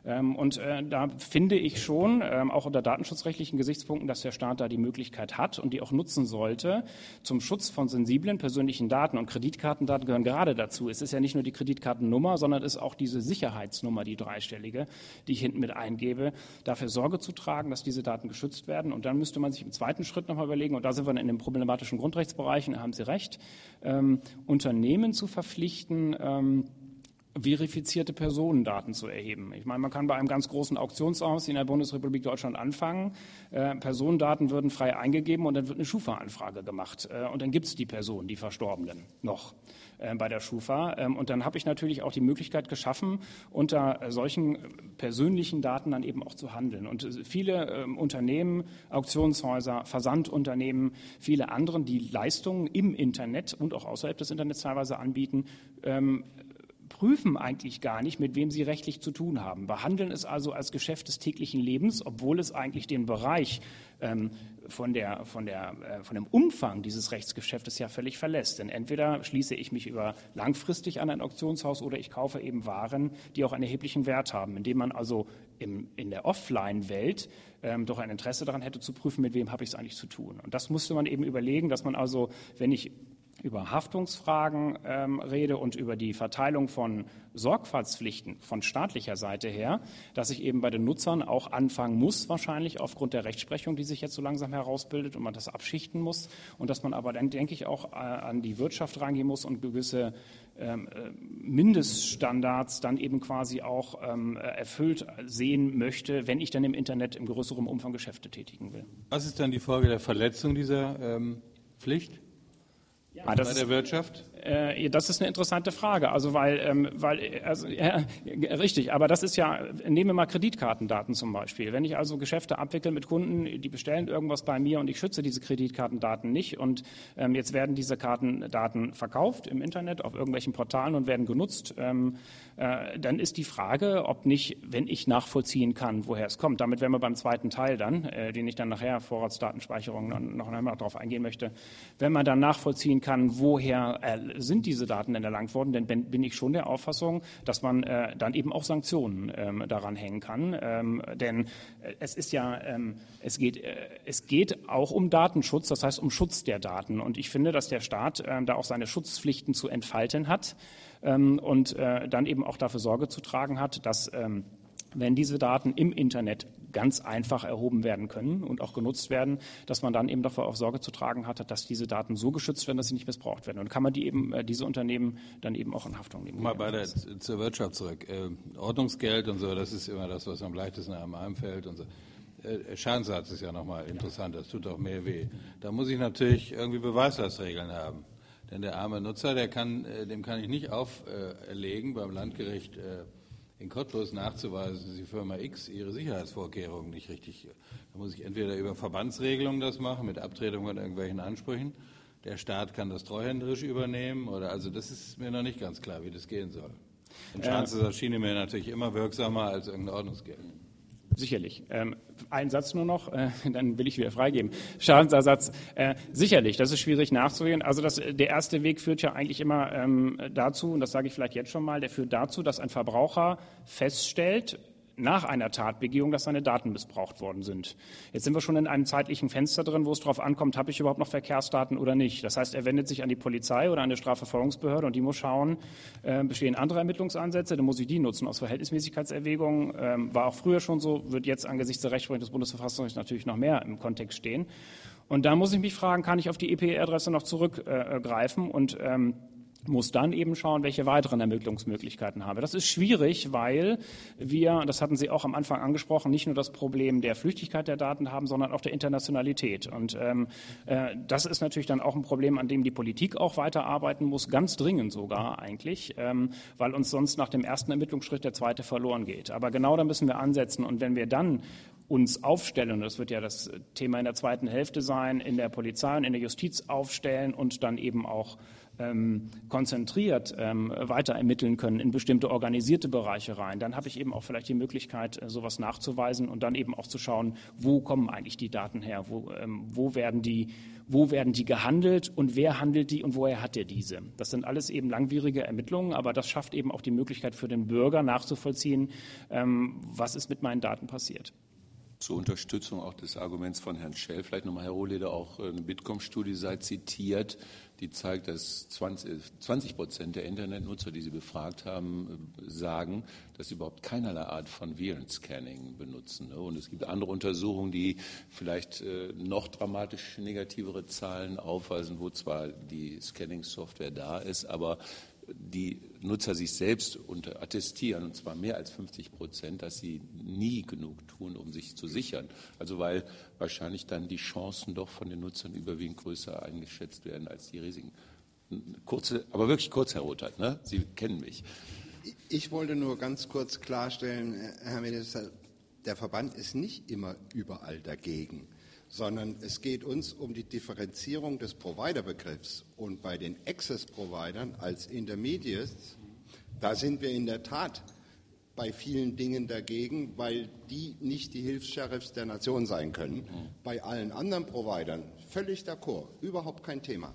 Und da finde ich schon, auch unter datenschutzrechtlichen Gesichtspunkten, dass der Staat da die Möglichkeit hat und die auch nutzen sollte zum Schutz von sensiblen persönlichen Daten. Und Kreditkartendaten gehören gerade dazu. Es ist ja nicht nur die Kreditkartennummer, sondern es ist auch diese Sicherheitsnummer, die dreistellige, die ich hinten mit eingebe, dafür Sorge zu tragen, dass diese Daten geschützt werden. Und dann müsste man sich im zweiten Schritt nochmal überlegen, und da sind wir in den problematischen Grundrechtsbereichen, da haben Sie recht, ähm, Unternehmen zu verpflichten, ähm, verifizierte Personendaten zu erheben. Ich meine, man kann bei einem ganz großen Auktionshaus in der Bundesrepublik Deutschland anfangen. Äh, Personendaten würden frei eingegeben und dann wird eine Schufa-Anfrage gemacht. Äh, und dann gibt es die Personen, die Verstorbenen, noch äh, bei der Schufa. Ähm, und dann habe ich natürlich auch die Möglichkeit geschaffen, unter äh, solchen persönlichen Daten dann eben auch zu handeln. Und äh, viele äh, Unternehmen, Auktionshäuser, Versandunternehmen, viele anderen, die Leistungen im Internet und auch außerhalb des Internets teilweise anbieten, ähm, prüfen eigentlich gar nicht, mit wem sie rechtlich zu tun haben. Behandeln es also als Geschäft des täglichen Lebens, obwohl es eigentlich den Bereich ähm, von, der, von, der, äh, von dem Umfang dieses Rechtsgeschäftes ja völlig verlässt. Denn entweder schließe ich mich über langfristig an ein Auktionshaus oder ich kaufe eben Waren, die auch einen erheblichen Wert haben, indem man also im, in der Offline-Welt ähm, doch ein Interesse daran hätte zu prüfen, mit wem habe ich es eigentlich zu tun. Und das musste man eben überlegen, dass man also, wenn ich über Haftungsfragen ähm, rede und über die Verteilung von Sorgfaltspflichten von staatlicher Seite her, dass ich eben bei den Nutzern auch anfangen muss, wahrscheinlich aufgrund der Rechtsprechung, die sich jetzt so langsam herausbildet und man das abschichten muss und dass man aber dann, denke ich, auch äh, an die Wirtschaft rangehen muss und gewisse ähm, Mindeststandards dann eben quasi auch ähm, erfüllt sehen möchte, wenn ich dann im Internet im größeren Umfang Geschäfte tätigen will. Was ist dann die Folge der Verletzung dieser ähm, Pflicht? Ja, das bei der Wirtschaft? Äh, das ist eine interessante Frage. Also weil, ähm, weil also, ja, richtig, aber das ist ja, nehmen wir mal Kreditkartendaten zum Beispiel. Wenn ich also Geschäfte abwickle mit Kunden, die bestellen irgendwas bei mir und ich schütze diese Kreditkartendaten nicht und ähm, jetzt werden diese Kartendaten verkauft im Internet auf irgendwelchen Portalen und werden genutzt, ähm, äh, dann ist die Frage, ob nicht, wenn ich nachvollziehen kann, woher es kommt. Damit wären wir beim zweiten Teil dann, äh, den ich dann nachher, Vorratsdatenspeicherung, noch, noch einmal darauf eingehen möchte. Wenn man dann nachvollziehen kann, kann, woher äh, sind diese Daten denn erlangt worden, denn bin, bin ich schon der Auffassung, dass man äh, dann eben auch Sanktionen ähm, daran hängen kann, ähm, denn äh, es ist ja, ähm, es geht, äh, es geht auch um Datenschutz, das heißt um Schutz der Daten und ich finde, dass der Staat äh, da auch seine Schutzpflichten zu entfalten hat ähm, und äh, dann eben auch dafür Sorge zu tragen hat, dass ähm, wenn diese Daten im Internet ganz einfach erhoben werden können und auch genutzt werden, dass man dann eben dafür auch Sorge zu tragen hat, dass diese Daten so geschützt werden, dass sie nicht missbraucht werden. Und kann man die eben, diese Unternehmen dann eben auch in Haftung nehmen. Mal bei der, zur Wirtschaft zurück. Äh, Ordnungsgeld und so, das ist immer das, was am leichtesten einem einfällt und so. Äh, Schadensersatz ist ja nochmal interessant, das tut auch mehr weh. Da muss ich natürlich irgendwie Beweislastregeln haben. Denn der arme Nutzer, der kann, dem kann ich nicht auferlegen, beim Landgericht äh, in Cottbus nachzuweisen, dass die Firma X ihre Sicherheitsvorkehrungen nicht richtig. Da muss ich entweder über Verbandsregelungen das machen, mit Abtretung von irgendwelchen Ansprüchen. Der Staat kann das treuhänderisch übernehmen. Oder also das ist mir noch nicht ganz klar, wie das gehen soll. Und Schadensersatz schien mir natürlich immer wirksamer als irgendein Ordnungsgeld. Sicherlich. Ähm, ein Satz nur noch, äh, dann will ich wieder freigeben. Schadensersatz, äh, sicherlich, das ist schwierig nachzugehen. Also das, der erste Weg führt ja eigentlich immer ähm, dazu, und das sage ich vielleicht jetzt schon mal, der führt dazu, dass ein Verbraucher feststellt, nach einer Tatbegehung, dass seine Daten missbraucht worden sind. Jetzt sind wir schon in einem zeitlichen Fenster drin, wo es darauf ankommt, habe ich überhaupt noch Verkehrsdaten oder nicht. Das heißt, er wendet sich an die Polizei oder an eine Strafverfolgungsbehörde und die muss schauen, äh, bestehen andere Ermittlungsansätze, dann muss ich die nutzen aus Verhältnismäßigkeitserwägungen. Ähm, war auch früher schon so, wird jetzt angesichts der Rechtsprechung des Bundesverfassungsgerichts natürlich noch mehr im Kontext stehen. Und da muss ich mich fragen, kann ich auf die E P E-Adresse noch zurückgreifen äh, und ähm, muss dann eben schauen, welche weiteren Ermittlungsmöglichkeiten habe. Das ist schwierig, weil wir, das hatten Sie auch am Anfang angesprochen, nicht nur das Problem der Flüchtigkeit der Daten haben, sondern auch der Internationalität. Und ähm, äh, das ist natürlich dann auch ein Problem, an dem die Politik auch weiterarbeiten muss, ganz dringend sogar eigentlich, ähm, weil uns sonst nach dem ersten Ermittlungsschritt der zweite verloren geht. Aber genau da müssen wir ansetzen. Und wenn wir dann uns aufstellen, und das wird ja das Thema in der zweiten Hälfte sein, in der Polizei und in der Justiz aufstellen und dann eben auch ähm, konzentriert ähm, weiter ermitteln können in bestimmte organisierte Bereiche rein, dann habe ich eben auch vielleicht die Möglichkeit, äh, sowas nachzuweisen und dann eben auch zu schauen, wo kommen eigentlich die Daten her, wo, ähm, wo werden die Wo werden die gehandelt und wer handelt die und woher hat er diese? Das sind alles eben langwierige Ermittlungen, aber das schafft eben auch die Möglichkeit für den Bürger nachzuvollziehen, ähm, was ist mit meinen Daten passiert. Zur Unterstützung auch des Arguments von Herrn Schell, vielleicht nochmal, Herr Rohleder, auch eine Bitkom-Studie sei zitiert, die zeigt, dass zwanzig Prozent der Internetnutzer, die Sie befragt haben, sagen, dass sie überhaupt keinerlei Art von Virenscanning benutzen. Und es gibt andere Untersuchungen, die vielleicht noch dramatisch negativere Zahlen aufweisen, wo zwar die Scanning-Software da ist, aber die Nutzer sich selbst attestieren, und zwar mehr als fünfzig Prozent, dass sie nie genug tun, um sich zu sichern. Also weil wahrscheinlich dann die Chancen doch von den Nutzern überwiegend größer eingeschätzt werden als die Risiken. Kurze, aber wirklich kurz, Herr Rothart, ne? Sie kennen mich. Ich wollte nur ganz kurz klarstellen, Herr Minister, der Verband ist nicht immer überall dagegen, sondern es geht uns um die Differenzierung des Provider-Begriffs. Und bei den Access-Providern als Intermediates, da sind wir in der Tat bei vielen Dingen dagegen, weil die nicht die Hilfs-Sheriffs der Nation sein können. Bei allen anderen Providern völlig d'accord, überhaupt kein Thema.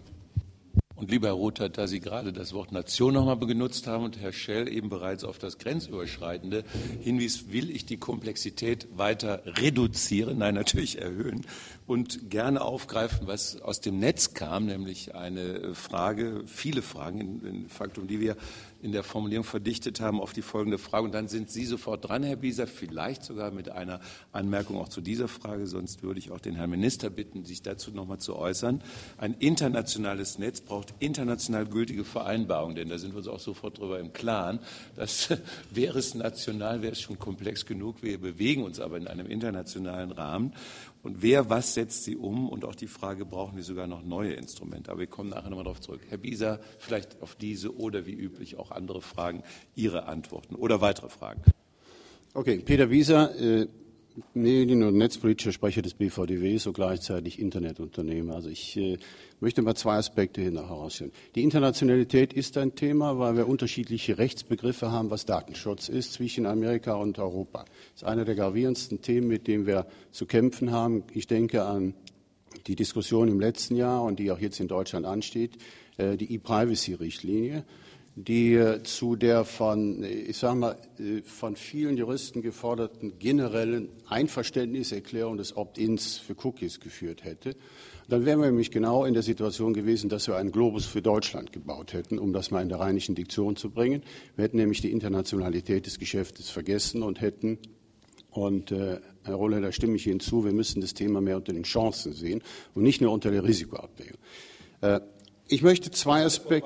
Und lieber Herr Rothart, da Sie gerade das Wort Nation nochmal benutzt haben und Herr Schell eben bereits auf das Grenzüberschreitende hinwies, will ich die Komplexität weiter reduzieren, nein, natürlich erhöhen und gerne aufgreifen, was aus dem Netz kam, nämlich eine Frage, viele Fragen, in, in Faktum, die wir in der Formulierung verdichtet haben, auf die folgende Frage. Und dann sind Sie sofort dran, Herr Bieser, vielleicht sogar mit einer Anmerkung auch zu dieser Frage. Sonst würde ich auch den Herrn Minister bitten, sich dazu noch mal zu äußern. Ein internationales Netz braucht international gültige Vereinbarungen, denn da sind wir uns auch sofort darüber im Klaren. Das wäre es national, wäre es schon komplex genug. Wir bewegen uns aber in einem internationalen Rahmen. Und wer, was setzt sie um? Und auch die Frage, brauchen wir sogar noch neue Instrumente? Aber wir kommen nachher nochmal darauf zurück. Herr Bieser, vielleicht auf diese oder wie üblich auch andere Fragen, Ihre Antworten oder weitere Fragen. Okay, Peter Bieser, äh, Medien- und netzpolitischer Sprecher des B V D W, so gleichzeitig Internetunternehmer. Also ich äh, möchte mal zwei Aspekte hier herausstellen. Die Internationalität ist ein Thema, weil wir unterschiedliche Rechtsbegriffe haben, was Datenschutz ist zwischen Amerika und Europa. Das ist einer der gravierendsten Themen, mit denen wir zu kämpfen haben. Ich denke an die Diskussion im letzten Jahr und die auch jetzt in Deutschland ansteht, äh, die E-Privacy-Richtlinie, die zu der von, ich sage mal, von vielen Juristen geforderten generellen Einverständniserklärung des Opt-ins für Cookies geführt hätte. Dann wären wir nämlich genau in der Situation gewesen, dass wir einen Globus für Deutschland gebaut hätten, um das mal in der rheinischen Diktion zu bringen. Wir hätten nämlich die Internationalität des Geschäftes vergessen und hätten, und äh, Herr Rolle, da stimme ich Ihnen zu, wir müssen das Thema mehr unter den Chancen sehen und nicht nur unter der Risikoabwägung. Äh, ich möchte zwei Aspekte.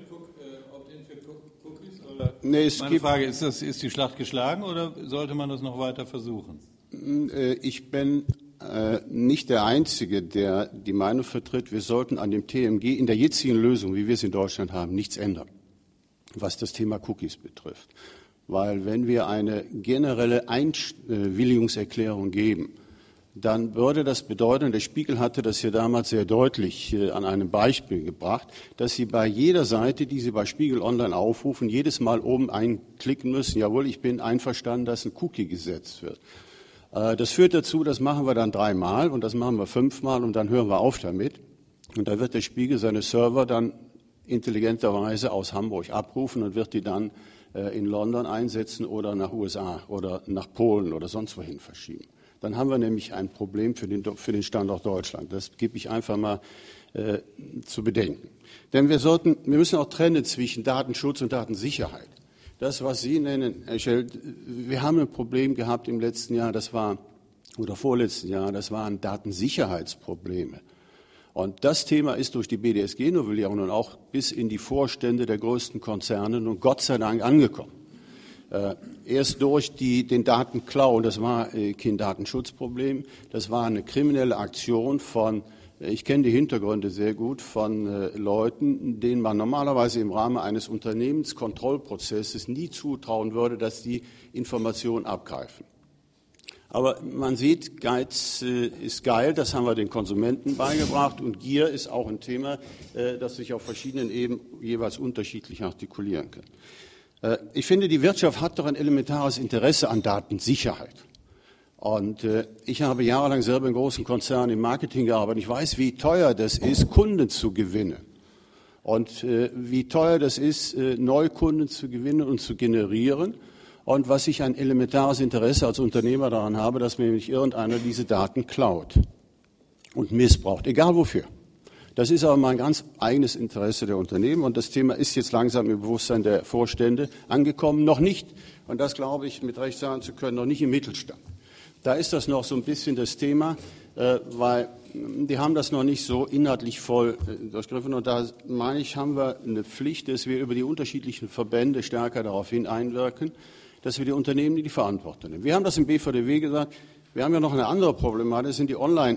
Nee, es Meine gibt, Frage, ist, das, ist die Schlacht geschlagen oder sollte man das noch weiter versuchen? Ich bin äh, nicht der Einzige, der die Meinung vertritt, wir sollten an dem T M G in der jetzigen Lösung, wie wir es in Deutschland haben, nichts ändern, was das Thema Cookies betrifft. Weil wenn wir eine generelle Einwilligungserklärung geben, dann würde das bedeuten, der Spiegel hatte das ja damals sehr deutlich äh, an einem Beispiel gebracht, dass Sie bei jeder Seite, die Sie bei Spiegel Online aufrufen, jedes Mal oben einklicken müssen, jawohl, ich bin einverstanden, dass ein Cookie gesetzt wird. Äh, das führt dazu, das machen wir dann dreimal und das machen wir fünfmal und dann hören wir auf damit. Und da wird der Spiegel seine Server dann intelligenterweise aus Hamburg abrufen und wird die dann äh, in London einsetzen oder nach U S A oder nach Polen oder sonst wohin verschieben. Dann haben wir nämlich ein Problem für den, für den Standort Deutschland. Das gebe ich einfach mal äh, zu bedenken. Denn wir sollten, wir müssen auch trennen zwischen Datenschutz und Datensicherheit. Das, was Sie nennen, Herr Schell, wir haben ein Problem gehabt im letzten Jahr, das war, oder vorletzten Jahr, das waren Datensicherheitsprobleme. Und das Thema ist durch die B D S G-Novellierung nun auch bis in die Vorstände der größten Konzerne nun Gott sei Dank angekommen. Äh, erst durch die, den Datenklau, und das war äh, kein Datenschutzproblem, das war eine kriminelle Aktion von, äh, ich kenne die Hintergründe sehr gut, von äh, Leuten, denen man normalerweise im Rahmen eines Unternehmenskontrollprozesses nie zutrauen würde, dass die Informationen abgreifen. Aber man sieht, Geiz äh, ist geil, das haben wir den Konsumenten beigebracht, und Gier ist auch ein Thema, äh, das sich auf verschiedenen Ebenen jeweils unterschiedlich artikulieren kann. Äh, ich finde, die Wirtschaft hat doch ein elementares Interesse an Datensicherheit. Und äh, ich habe jahrelang selber in großen Konzernen im Marketing gearbeitet. Ich weiß, wie teuer das ist, Kunden zu gewinnen. Und äh, wie teuer das ist, äh, Neukunden zu gewinnen und zu generieren. Und was ich ein elementares Interesse als Unternehmer daran habe, dass mir nicht irgendeiner diese Daten klaut und missbraucht, egal wofür. Das ist aber mein ganz eigenes Interesse der Unternehmen, und das Thema ist jetzt langsam im Bewusstsein der Vorstände angekommen. Noch nicht, und das glaube ich mit Recht sagen zu können, noch nicht im Mittelstand. Da ist das noch so ein bisschen das Thema, äh, weil die haben das noch nicht so inhaltlich voll äh, durchgriffen. Und da meine ich, haben wir eine Pflicht, dass wir über die unterschiedlichen Verbände stärker darauf hin einwirken, dass wir die Unternehmen die, die Verantwortung nehmen. Wir haben das im B V D W gesagt. Wir haben ja noch eine andere Problematik, das sind die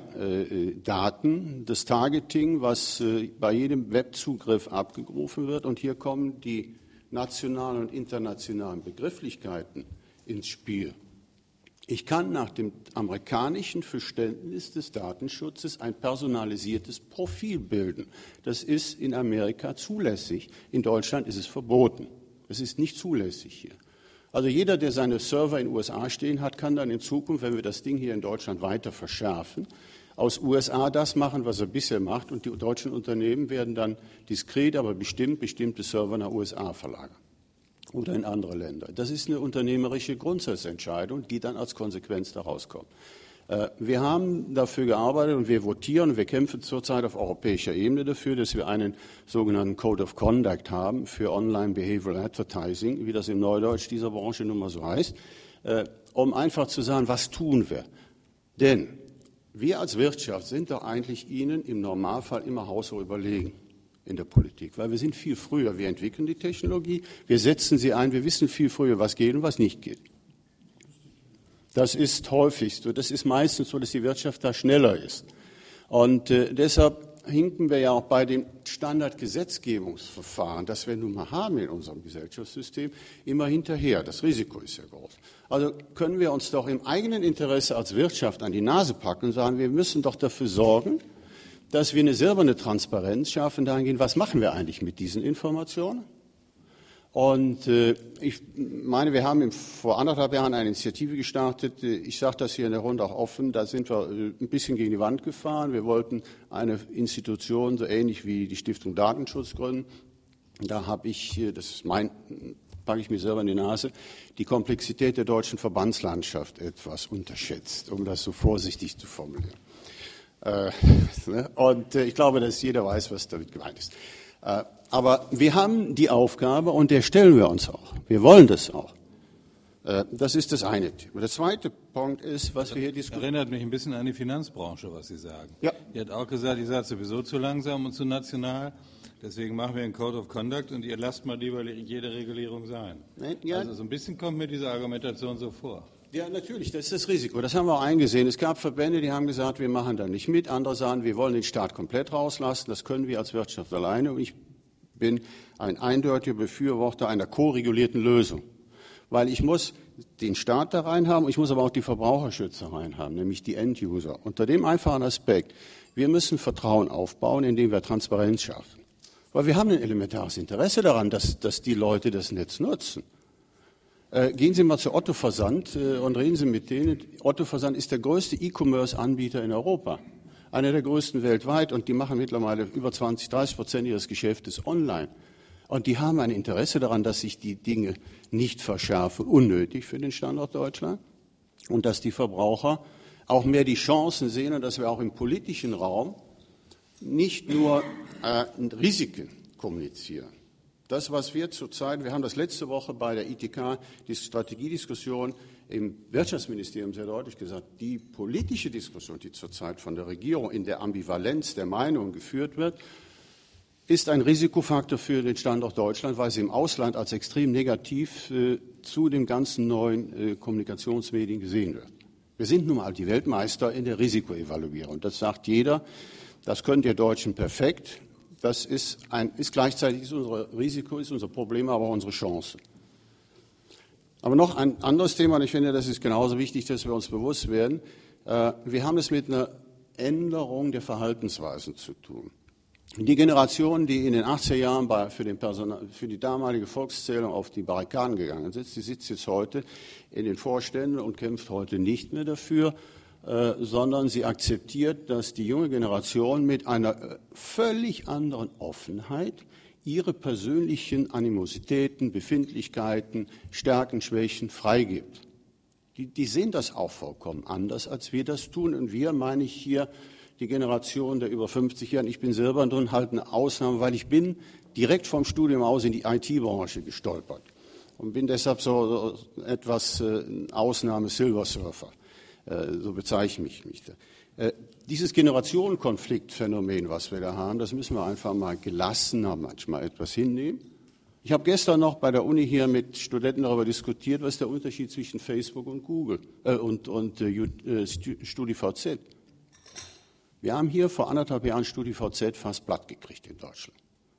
Online-Daten, das Targeting, was bei jedem Webzugriff abgerufen wird. Und hier kommen die nationalen und internationalen Begrifflichkeiten ins Spiel. Ich kann nach dem amerikanischen Verständnis des Datenschutzes ein personalisiertes Profil bilden. Das ist in Amerika zulässig. In Deutschland ist es verboten. Es ist nicht zulässig hier. Also jeder, der seine Server in den U S A stehen hat, kann dann in Zukunft, wenn wir das Ding hier in Deutschland weiter verschärfen, aus U S A das machen, was er bisher macht, und die deutschen Unternehmen werden dann diskret, aber bestimmt bestimmte Server nach U S A verlagern oder in andere Länder. Das ist eine unternehmerische Grundsatzentscheidung, die dann als Konsequenz daraus kommt. Wir haben dafür gearbeitet und wir votieren und wir kämpfen zurzeit auf europäischer Ebene dafür, dass wir einen sogenannten Code of Conduct haben für Online Behavioral Advertising, wie das im Neudeutsch dieser Branche nun mal so heißt, um einfach zu sagen, was tun wir? Denn wir als Wirtschaft sind doch eigentlich Ihnen im Normalfall immer haushoch überlegen in der Politik, weil wir sind viel früher. Wir entwickeln die Technologie, wir setzen sie ein, wir wissen viel früher, was geht und was nicht geht. Das ist häufig so. Das ist meistens so, dass die Wirtschaft da schneller ist. Und äh, deshalb hinken wir ja auch bei dem Standardgesetzgebungsverfahren, das wir nun mal haben in unserem Gesellschaftssystem, immer hinterher. Das Risiko ist ja groß. Also können wir uns doch im eigenen Interesse als Wirtschaft an die Nase packen und sagen, wir müssen doch dafür sorgen, dass wir eine silberne Transparenz schaffen, dahingehend, was machen wir eigentlich mit diesen Informationen? Und äh, ich meine, wir haben im, vor anderthalb Jahren eine Initiative gestartet. Ich sage das hier in der Runde auch offen. Da sind wir äh, ein bisschen gegen die Wand gefahren. Wir wollten eine Institution so ähnlich wie die Stiftung Datenschutz gründen. Da habe ich, das ist mein, packe ich mir selber in die Nase, die Komplexität der deutschen Verbandslandschaft etwas unterschätzt, um das so vorsichtig zu formulieren. Äh, und äh, ich glaube, dass jeder weiß, was damit gemeint ist. Äh, Aber wir haben die Aufgabe, und der stellen wir uns auch. Wir wollen das auch. Das ist das eine Thema. Der zweite Punkt ist, was wir hier diskutieren. Erinnert mich ein bisschen an die Finanzbranche, was Sie sagen. Ja. Die hat auch gesagt, ihr seid sowieso zu langsam und zu national. Deswegen machen wir einen Code of Conduct und ihr lasst mal lieber jede Regulierung sein. Nein, ja. Also so ein bisschen kommt mir diese Argumentation so vor. Ja, natürlich, das ist das Risiko. Das haben wir auch eingesehen. Es gab Verbände, die haben gesagt, wir machen da nicht mit. Andere sagen, wir wollen den Staat komplett rauslassen. Das können wir als Wirtschaft alleine. Und ich bin ein eindeutiger Befürworter einer ko-regulierten Lösung, weil ich muss den Staat da rein haben, ich muss aber auch die Verbraucherschützer rein haben, nämlich die End-User. Unter dem einfachen Aspekt, wir müssen Vertrauen aufbauen, indem wir Transparenz schaffen. Weil wir haben ein elementares Interesse daran, dass, dass die Leute das Netz nutzen. Äh, gehen Sie mal zu Otto Versand äh, und reden Sie mit denen. Otto Versand ist der größte E-Commerce-Anbieter in Europa. Einer der größten weltweit, und die machen mittlerweile über zwanzig, dreißig Prozent ihres Geschäftes online. Und die haben ein Interesse daran, dass sich die Dinge nicht verschärfen, unnötig für den Standort Deutschland, und dass die Verbraucher auch mehr die Chancen sehen und dass wir auch im politischen Raum nicht nur äh, Risiken kommunizieren. Das, was wir zurzeit, wir haben das letzte Woche bei der I T K, die Strategiediskussion im Wirtschaftsministerium sehr deutlich gesagt, die politische Diskussion, die zurzeit von der Regierung in der Ambivalenz der Meinung geführt wird, ist ein Risikofaktor für den Standort Deutschland, weil sie im Ausland als extrem negativ äh, zu den ganzen neuen äh, Kommunikationsmedien gesehen wird. Wir sind nun mal die Weltmeister in der Risikoevaluierung. Das sagt jeder, das könnt ihr Deutschen perfekt. Das ist, ein, ist gleichzeitig ist unser Risiko, ist unser Problem, aber auch unsere Chance. Aber noch ein anderes Thema, und ich finde, das ist genauso wichtig, dass wir uns bewusst werden. Wir haben es mit einer Änderung der Verhaltensweisen zu tun. Die Generation, die in den achtziger Jahren bei, für, den Personal, für die damalige Volkszählung auf die Barrikaden gegangen ist, die sitzt jetzt heute in den Vorständen und kämpft heute nicht mehr dafür, äh, sondern sie akzeptiert, dass die junge Generation mit einer äh, völlig anderen Offenheit ihre persönlichen Animositäten, Befindlichkeiten, Stärken, Schwächen freigibt. Die, die sehen das auch vollkommen anders, als wir das tun. Und wir, meine ich hier, die Generation der über fünfzigjährigen, ich bin selber drin, halt eine Ausnahme, weil ich bin direkt vom Studium aus in die I T-Branche gestolpert und bin deshalb so, so etwas äh, Ausnahme-Silversurfer, äh, so bezeichne ich mich. Äh, dieses Generationenkonfliktphänomen, was wir da haben, das müssen wir einfach mal gelassener manchmal etwas hinnehmen. Ich habe gestern noch bei der Uni hier mit Studenten darüber diskutiert, was ist der Unterschied zwischen Facebook und Google äh, und, und äh, StudiVZ. Wir haben hier vor anderthalb Jahren StudiVZ fast platt gekriegt in Deutschland,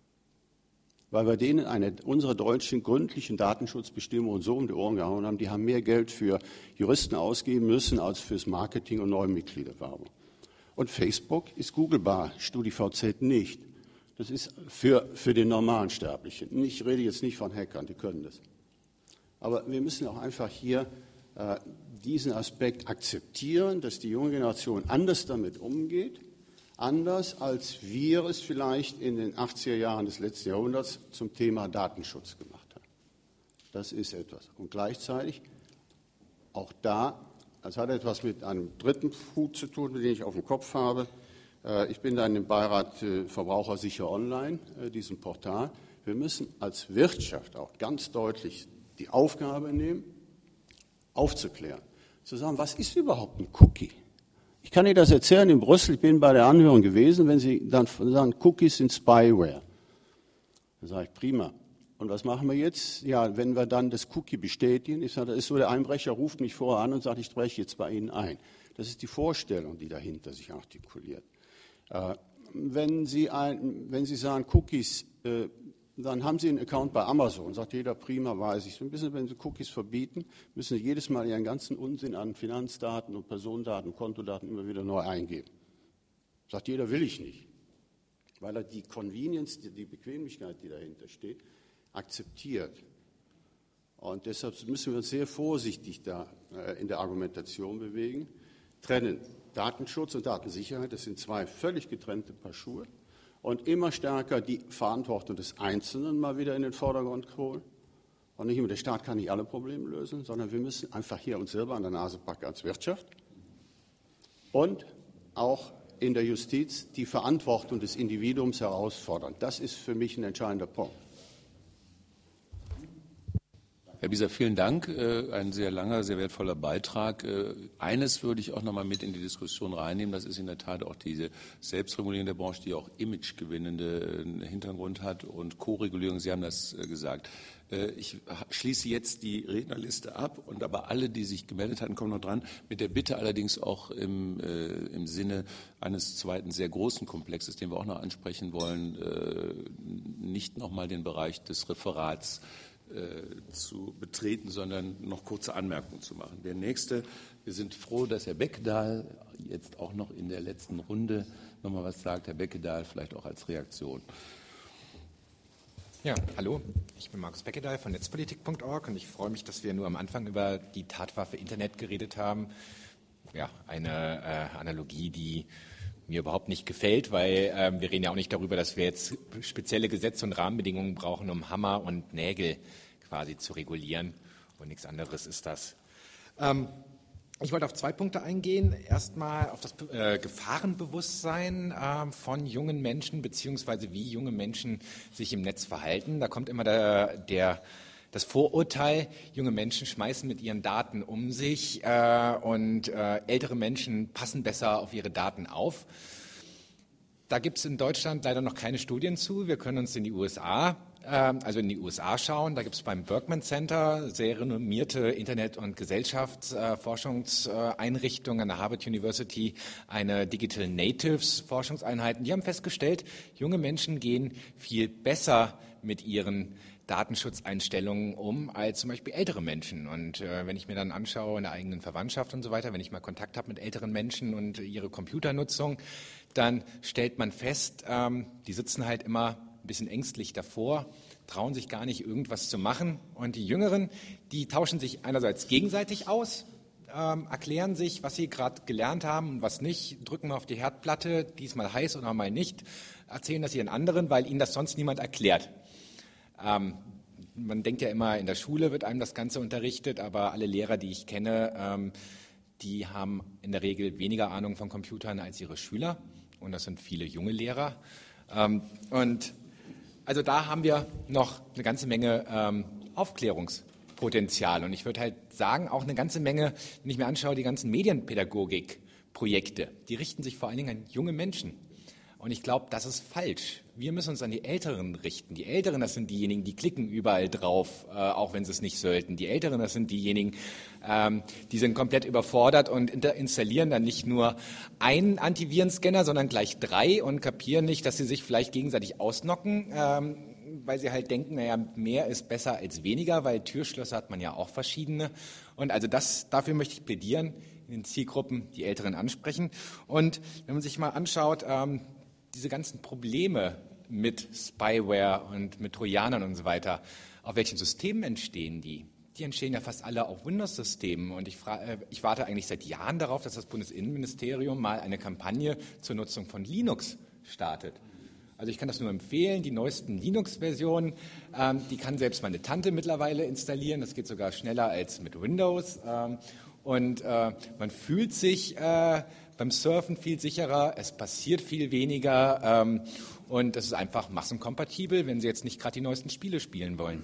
weil wir denen eine, unsere deutschen gründlichen Datenschutzbestimmungen so um die Ohren gehauen haben. Die haben mehr Geld für Juristen ausgeben müssen als fürs Marketing und neue Mitgliederwerbung. Und Facebook ist googelbar, StudiVZ nicht. Das ist für, für den normalen Sterblichen. Ich rede jetzt nicht von Hackern, die können das. Aber wir müssen auch einfach hier äh, diesen Aspekt akzeptieren, dass die junge Generation anders damit umgeht, anders als wir es vielleicht in den achtziger Jahren des letzten Jahrhunderts zum Thema Datenschutz gemacht haben. Das ist etwas. Und gleichzeitig auch da, das hat etwas mit einem dritten Hut zu tun, den ich auf dem Kopf habe. Ich bin dann im Beirat Verbrauchersicher Online, diesem Portal. Wir müssen als Wirtschaft auch ganz deutlich die Aufgabe nehmen, aufzuklären. Zu sagen, was ist überhaupt ein Cookie? Ich kann Ihnen das erzählen in Brüssel, ich bin bei der Anhörung gewesen, wenn Sie dann sagen, Cookies sind Spyware. Dann sage ich, prima. Und was machen wir jetzt? Ja, wenn wir dann das Cookie bestätigen, ich sage, das ist so, der Einbrecher ruft mich vorher an und sagt, ich breche jetzt bei Ihnen ein. Das ist die Vorstellung, die dahinter sich artikuliert. Äh, wenn, Sie ein, wenn Sie sagen, Cookies, äh, dann haben Sie einen Account bei Amazon, sagt jeder, prima, weiß ich. So ein bisschen, wenn Sie Cookies verbieten, müssen Sie jedes Mal Ihren ganzen Unsinn an Finanzdaten und Personendaten, Kontodaten immer wieder neu eingeben. Sagt jeder, will ich nicht. Weil er die Convenience, die Bequemlichkeit, die dahinter steht, akzeptiert. Und deshalb müssen wir uns sehr vorsichtig da äh, in der Argumentation bewegen. Trennen Datenschutz und Datensicherheit, das sind zwei völlig getrennte Paar Schuhe. Und immer stärker die Verantwortung des Einzelnen mal wieder in den Vordergrund holen. Und nicht immer, der Staat kann nicht alle Probleme lösen, sondern wir müssen einfach hier uns selber an der Nase packen als Wirtschaft. Und auch in der Justiz die Verantwortung des Individuums herausfordern. Das ist für mich ein entscheidender Punkt. Herr Bieser, vielen Dank. Ein sehr langer, sehr wertvoller Beitrag. Eines würde ich auch noch mal mit in die Diskussion reinnehmen. Das ist in der Tat auch diese Selbstregulierung der Branche, die auch imagegewinnenden Hintergrund hat und Co-Regulierung. Sie haben das gesagt. Ich schließe jetzt die Rednerliste ab und aber alle, die sich gemeldet hatten, kommen noch dran. Mit der Bitte allerdings auch im, äh, im Sinne eines zweiten sehr großen Komplexes, den wir auch noch ansprechen wollen, äh, nicht noch mal den Bereich des Referats zu betreten, sondern noch kurze Anmerkungen zu machen. Der nächste, wir sind froh, dass Herr Beckedahl jetzt auch noch in der letzten Runde noch mal was sagt. Herr Beckedahl, vielleicht auch als Reaktion. Ja, hallo, ich bin Markus Beckedahl von netzpolitik punkt org und ich freue mich, dass wir nur am Anfang über die Tatwaffe Internet geredet haben. Ja, eine äh, Analogie, die mir überhaupt nicht gefällt, weil äh, wir reden ja auch nicht darüber, dass wir jetzt spezielle Gesetze und Rahmenbedingungen brauchen, um Hammer und Nägel quasi zu regulieren. Und nichts anderes ist das. Ähm, ich wollte auf zwei Punkte eingehen. Erstmal auf das äh, Gefahrenbewusstsein äh, von jungen Menschen, beziehungsweise wie junge Menschen sich im Netz verhalten. Da kommt immer der, der das Vorurteil, junge Menschen schmeißen mit ihren Daten um sich äh, und äh, ältere Menschen passen besser auf ihre Daten auf. Da gibt es in Deutschland leider noch keine Studien zu. Wir können uns in die U S A, äh, also in die U S A schauen. Da gibt es beim Berkman Center sehr renommierte Internet- und Gesellschaftsforschungseinrichtung an der Harvard University, eine Digital Natives Forschungseinheit. Die haben festgestellt, junge Menschen gehen viel besser mit ihren Datenschutzeinstellungen um als zum Beispiel ältere Menschen. Und äh, wenn ich mir dann anschaue in der eigenen Verwandtschaft und so weiter, wenn ich mal Kontakt habe mit älteren Menschen und ihre Computernutzung, dann stellt man fest, ähm, die sitzen halt immer ein bisschen ängstlich davor, trauen sich gar nicht, irgendwas zu machen. Und die Jüngeren, die tauschen sich einerseits gegenseitig aus, ähm, erklären sich, was sie gerade gelernt haben und was nicht, drücken mal auf die Herdplatte, diesmal heiß oder mal nicht, erzählen das ihren anderen, weil ihnen das sonst niemand erklärt. Ähm, man denkt ja immer, in der Schule wird einem das Ganze unterrichtet, aber alle Lehrer, die ich kenne, ähm, die haben in der Regel weniger Ahnung von Computern als ihre Schüler. Und das sind viele junge Lehrer. Ähm, und also da haben wir noch eine ganze Menge ähm, Aufklärungspotenzial. Und ich würde halt sagen, auch eine ganze Menge, wenn ich mir anschaue, die ganzen Medienpädagogik-Projekte, die richten sich vor allen Dingen an junge Menschen. Und ich glaube, das ist falsch. Wir müssen uns an die Älteren richten. Die Älteren, das sind diejenigen, die klicken überall drauf, äh, auch wenn sie es nicht sollten. Die Älteren, das sind diejenigen, ähm, die sind komplett überfordert und installieren dann nicht nur einen Antivirenscanner, sondern gleich drei und kapieren nicht, dass sie sich vielleicht gegenseitig ausnocken, ähm, weil sie halt denken, naja, mehr ist besser als weniger, weil Türschlösser hat man ja auch verschiedene. Und also das, dafür möchte ich plädieren, in den Zielgruppen die Älteren ansprechen. Und wenn man sich mal anschaut, ähm, diese ganzen Probleme mit Spyware und mit Trojanern und so weiter, auf welchen Systemen entstehen die? Die entstehen ja fast alle auf Windows-Systemen. Und ich, frage, ich warte eigentlich seit Jahren darauf, dass das Bundesinnenministerium mal eine Kampagne zur Nutzung von Linux startet. Also ich kann das nur empfehlen, die neuesten Linux-Versionen, ähm, die kann selbst meine Tante mittlerweile installieren. Das geht sogar schneller als mit Windows. Ähm, und äh, man fühlt sich äh, beim Surfen viel sicherer, es passiert viel weniger ähm, und es ist einfach massenkompatibel, wenn Sie jetzt nicht gerade die neuesten Spiele spielen wollen.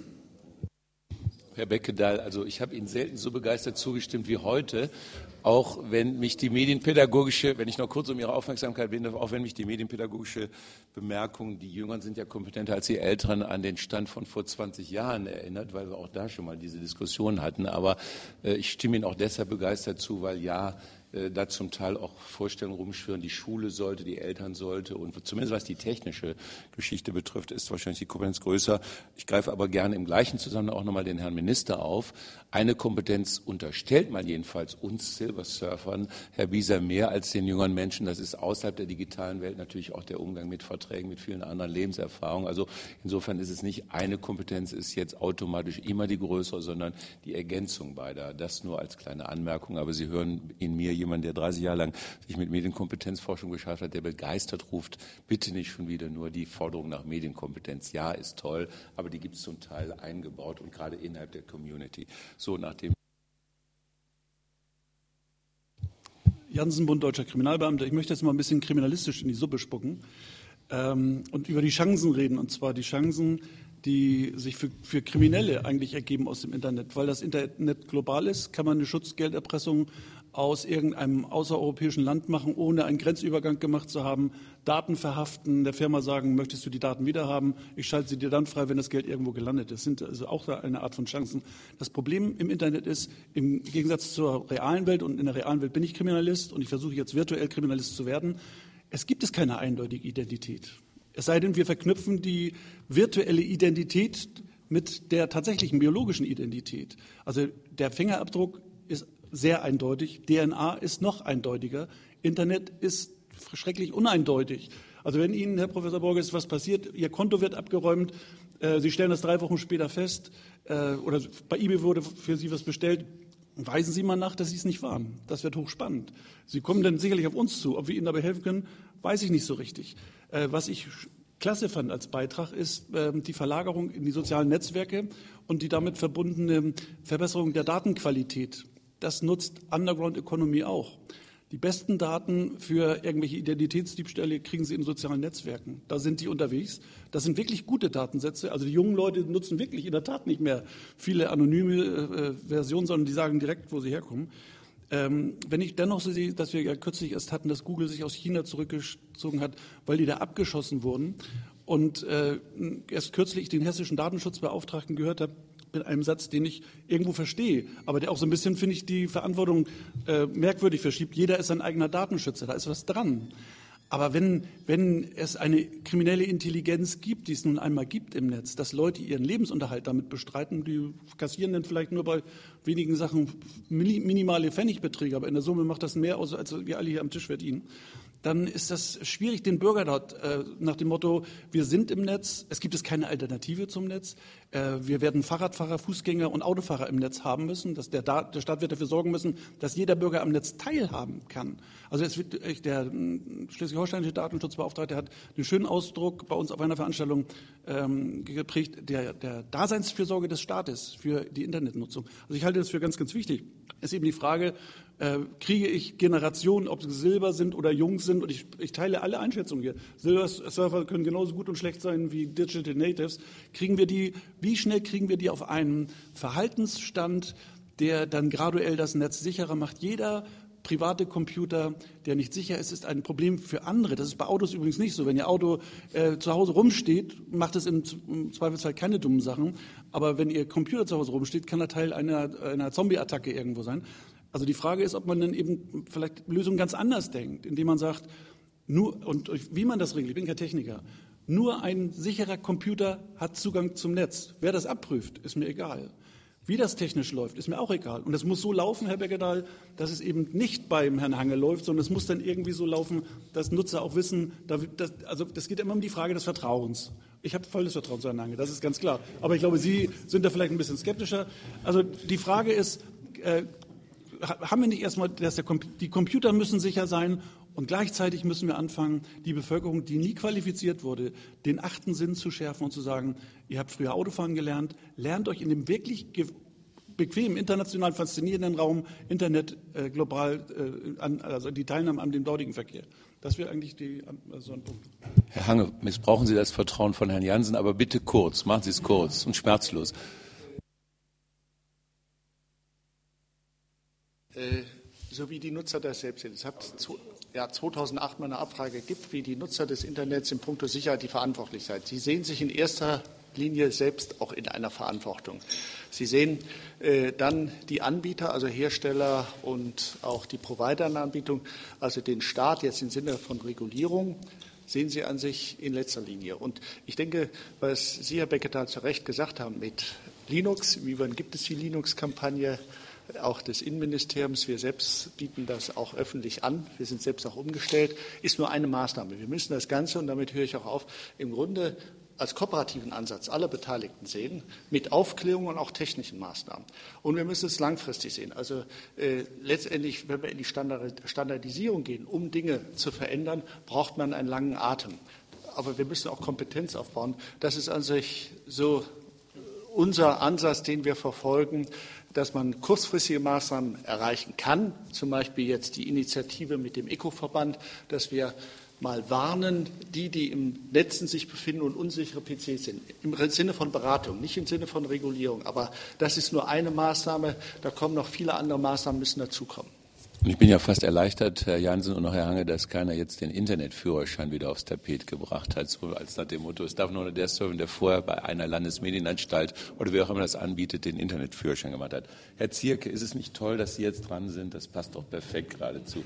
Herr Beckedahl, also ich habe Ihnen selten so begeistert zugestimmt wie heute, auch wenn mich die medienpädagogische, wenn ich noch kurz um Ihre Aufmerksamkeit bitten darf, auch wenn mich die medienpädagogische Bemerkung, die Jüngeren sind ja kompetenter als die Älteren, an den Stand von vor zwanzig Jahren erinnert, weil wir auch da schon mal diese Diskussion hatten. Aber äh, ich stimme Ihnen auch deshalb begeistert zu, weil ja, da zum Teil auch Vorstellungen rumschwirren, die Schule sollte, die Eltern sollte und zumindest was die technische Geschichte betrifft, ist wahrscheinlich die Kompetenz größer. Ich greife aber gerne im gleichen Zusammenhang auch nochmal den Herrn Minister auf. Eine Kompetenz unterstellt man jedenfalls uns Silbersurfern, Herr Bieser, mehr als den jüngeren Menschen. Das ist außerhalb der digitalen Welt natürlich auch der Umgang mit Verträgen, mit vielen anderen Lebenserfahrungen. Also insofern ist es nicht eine Kompetenz, ist jetzt automatisch immer die größere, sondern die Ergänzung beider. Das nur als kleine Anmerkung. Aber Sie hören in mir jemand, der dreißig Jahre lang sich mit Medienkompetenzforschung beschäftigt hat, der begeistert ruft, bitte nicht schon wieder nur die Forderung nach Medienkompetenz. Ja, ist toll, aber die gibt es zum Teil eingebaut und gerade innerhalb der Community. So nach dem Jansen, Bund Deutscher Kriminalbeamter. Ich möchte jetzt mal ein bisschen kriminalistisch in die Suppe spucken ähm, und über die Chancen reden, und zwar die Chancen, die sich für, für Kriminelle eigentlich ergeben aus dem Internet. Weil das Internet global ist, kann man eine Schutzgelderpressung aus irgendeinem außereuropäischen Land machen, ohne einen Grenzübergang gemacht zu haben, Daten verhaften, der Firma sagen, möchtest du die Daten wiederhaben? Ich schalte sie dir dann frei, wenn das Geld irgendwo gelandet ist. Das sind also auch eine Art von Chancen. Das Problem im Internet ist, im Gegensatz zur realen Welt, und in der realen Welt bin ich Kriminalist und ich versuche jetzt virtuell Kriminalist zu werden, es gibt es keine eindeutige Identität. Es sei denn, wir verknüpfen die virtuelle Identität mit der tatsächlichen biologischen Identität. Also der Fingerabdruck ist sehr eindeutig, D N A ist noch eindeutiger, Internet ist schrecklich uneindeutig. Also wenn Ihnen, Herr Professor Borges, was passiert, Ihr Konto wird abgeräumt, äh, Sie stellen das drei Wochen später fest, äh, oder bei eBay wurde für Sie was bestellt, weisen Sie mal nach, dass Sie es nicht waren. Das wird hochspannend. Sie kommen dann sicherlich auf uns zu. Ob wir Ihnen dabei helfen können, weiß ich nicht so richtig. Äh, was ich klasse fand als Beitrag, ist äh, die Verlagerung in die sozialen Netzwerke und die damit verbundene Verbesserung der Datenqualität. Das nutzt Underground Economy auch. Die besten Daten für irgendwelche Identitätsdiebstähle kriegen Sie in sozialen Netzwerken. Da sind die unterwegs. Das sind wirklich gute Datensätze. Also die jungen Leute nutzen wirklich in der Tat nicht mehr viele anonyme äh, Versionen, sondern die sagen direkt, wo sie herkommen. Ähm, wenn ich dennoch so sehe, dass wir ja kürzlich erst hatten, dass Google sich aus China zurückgezogen hat, weil die da abgeschossen wurden. Und äh, erst kürzlich den hessischen Datenschutzbeauftragten gehört habe, mit einem Satz, den ich irgendwo verstehe, aber der auch so ein bisschen, finde ich, die Verantwortung äh, merkwürdig verschiebt. Jeder ist sein eigener Datenschützer, da ist was dran. Aber wenn, wenn es eine kriminelle Intelligenz gibt, die es nun einmal gibt im Netz, dass Leute ihren Lebensunterhalt damit bestreiten, die kassieren dann vielleicht nur bei wenigen Sachen minimale Pfennigbeträge, aber in der Summe macht das mehr aus, als wir alle hier am Tisch verdienen, dann ist das schwierig, den Bürger dort äh, nach dem Motto, wir sind im Netz, es gibt es keine Alternative zum Netz, äh, wir werden Fahrradfahrer, Fußgänger und Autofahrer im Netz haben müssen, dass der, da, der Staat wird dafür sorgen müssen, dass jeder Bürger am Netz teilhaben kann. Also es wird, der schleswig-holsteinische Datenschutzbeauftragte hat einen schönen Ausdruck bei uns auf einer Veranstaltung ähm, geprägt, der, der Daseinsfürsorge des Staates für die Internetnutzung. Also ich halte das für ganz, ganz wichtig. Es ist eben die Frage, äh, kriege ich Generationen, ob sie Silber sind oder Jungs sind, und ich, ich teile alle Einschätzungen hier. Silber-Surfer können genauso gut und schlecht sein wie Digital Natives. Kriegen wir die, wie schnell kriegen wir die auf einen Verhaltensstand, der dann graduell das Netz sicherer macht? Jeder private Computer, der nicht sicher ist, ist ein Problem für andere. Das ist bei Autos übrigens nicht so. Wenn Ihr Auto äh, zu Hause rumsteht, macht es im, im Zweifelsfall keine dummen Sachen. Aber wenn Ihr Computer zu Hause rumsteht, kann er Teil einer, einer Zombie-Attacke irgendwo sein. Also die Frage ist, ob man dann eben vielleicht Lösungen ganz anders denkt, indem man sagt, nur, und wie man das regelt, ich bin kein Techniker, nur ein sicherer Computer hat Zugang zum Netz. Wer das abprüft, ist mir egal. Wie das technisch läuft, ist mir auch egal. Und es muss so laufen, Herr Beckedahl, dass es eben nicht beim Herrn Hange läuft, sondern es muss dann irgendwie so laufen, dass Nutzer auch wissen, dass, also das geht immer um die Frage des Vertrauens. Ich habe volles Vertrauen zu Herrn Hange, das ist ganz klar. Aber ich glaube, Sie sind da vielleicht ein bisschen skeptischer. Also die Frage ist, äh, haben wir nicht erstmal, dass der, die Computer müssen sicher sein, und gleichzeitig müssen wir anfangen, die Bevölkerung, die nie qualifiziert wurde, den achten Sinn zu schärfen und zu sagen, ihr habt früher Autofahren gelernt, lernt euch in dem wirklich bequemen, international faszinierenden Raum Internet äh, global, äh, an, also die Teilnahme an dem dortigen Verkehr. Das wäre eigentlich die, also ein Punkt. Herr Hange, missbrauchen Sie das Vertrauen von Herrn Jansen, aber bitte kurz, machen Sie es kurz und schmerzlos. Äh, so wie die Nutzer das selbst sind. Es hat ja, zweitausendacht mal eine Abfrage gibt, wie die Nutzer des Internets in puncto Sicherheit die verantwortlich seid. Sie sehen sich in erster Linie selbst auch in einer Verantwortung. Sie sehen äh, dann die Anbieter, also Hersteller und auch die Provider in der Anbietung, also den Staat jetzt im Sinne von Regulierung, sehen Sie an sich in letzter Linie. Und ich denke, was Sie, Herr Beckedahl, zu Recht gesagt haben mit Linux, inwiefern gibt es die Linux-Kampagne, auch des Innenministeriums, wir selbst bieten das auch öffentlich an, wir sind selbst auch umgestellt, ist nur eine Maßnahme. Wir müssen das Ganze, und damit höre ich auch auf, im Grunde als kooperativen Ansatz aller Beteiligten sehen, mit Aufklärung und auch technischen Maßnahmen. Und wir müssen es langfristig sehen. Also äh, letztendlich, wenn wir in die Standard- Standardisierung gehen, um Dinge zu verändern, braucht man einen langen Atem. Aber wir müssen auch Kompetenz aufbauen. Das ist an sich so unser Ansatz, den wir verfolgen, dass man kurzfristige Maßnahmen erreichen kann, zum Beispiel jetzt die Initiative mit dem ECO-Verband, dass wir mal warnen, die, die im Netzen sich befinden und unsichere P Cs sind, im Sinne von Beratung, nicht im Sinne von Regulierung. Aber das ist nur eine Maßnahme, da kommen noch viele andere Maßnahmen, müssen dazukommen. Und ich bin ja fast erleichtert, Herr Jansen und auch Herr Hange, dass keiner jetzt den Internetführerschein wieder aufs Tapet gebracht hat, so als nach dem Motto, es darf nur der surfen, der vorher bei einer Landesmedienanstalt oder wer auch immer das anbietet, den Internetführerschein gemacht hat. Herr Zierke, ist es nicht toll, dass Sie jetzt dran sind? Das passt doch perfekt geradezu.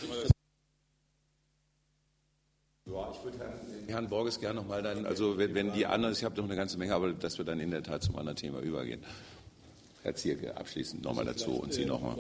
Ja, ich würde Herrn, Herrn Borges gerne noch mal dann, also wenn, wenn die anderen, ich habe noch eine ganze Menge, aber dass wir dann in der Tat zum anderen Thema übergehen. Herr Zierke, abschließend noch mal dazu und Sie noch mal.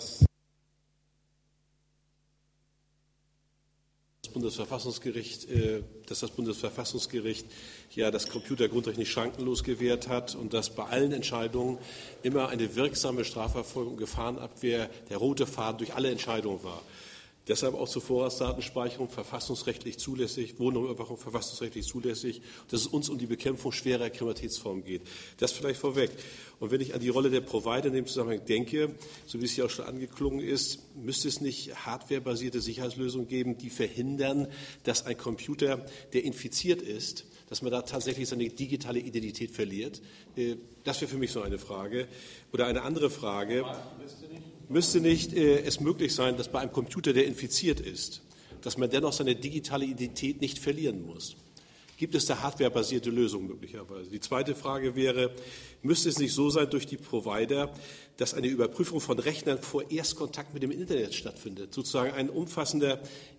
Bundesverfassungsgericht, dass das Bundesverfassungsgericht ja das Computergrundrecht nicht schrankenlos gewährt hat und dass bei allen Entscheidungen immer eine wirksame Strafverfolgung und Gefahrenabwehr der rote Faden durch alle Entscheidungen war. Deshalb auch zur Vorratsdatenspeicherung verfassungsrechtlich zulässig, Wohnraumüberwachung verfassungsrechtlich zulässig, dass es uns um die Bekämpfung schwerer Kriminalitätsformen geht. Das vielleicht vorweg. Und wenn ich an die Rolle der Provider in dem Zusammenhang denke, so wie es hier auch schon angeklungen ist, müsste es nicht hardwarebasierte Sicherheitslösungen geben, die verhindern, dass ein Computer, der infiziert ist, dass man da tatsächlich seine digitale Identität verliert? Das wäre für mich so eine Frage. Oder eine andere Frage. Müsste nicht äh, es möglich sein, dass bei einem Computer, der infiziert ist, dass man dennoch seine digitale Identität nicht verlieren muss? Gibt es da hardwarebasierte Lösungen möglicherweise? Die zweite Frage wäre, müsste es nicht so sein durch die Provider, dass eine Überprüfung von Rechnern vor Erstkontakt mit dem Internet stattfindet, sozusagen ein umfassender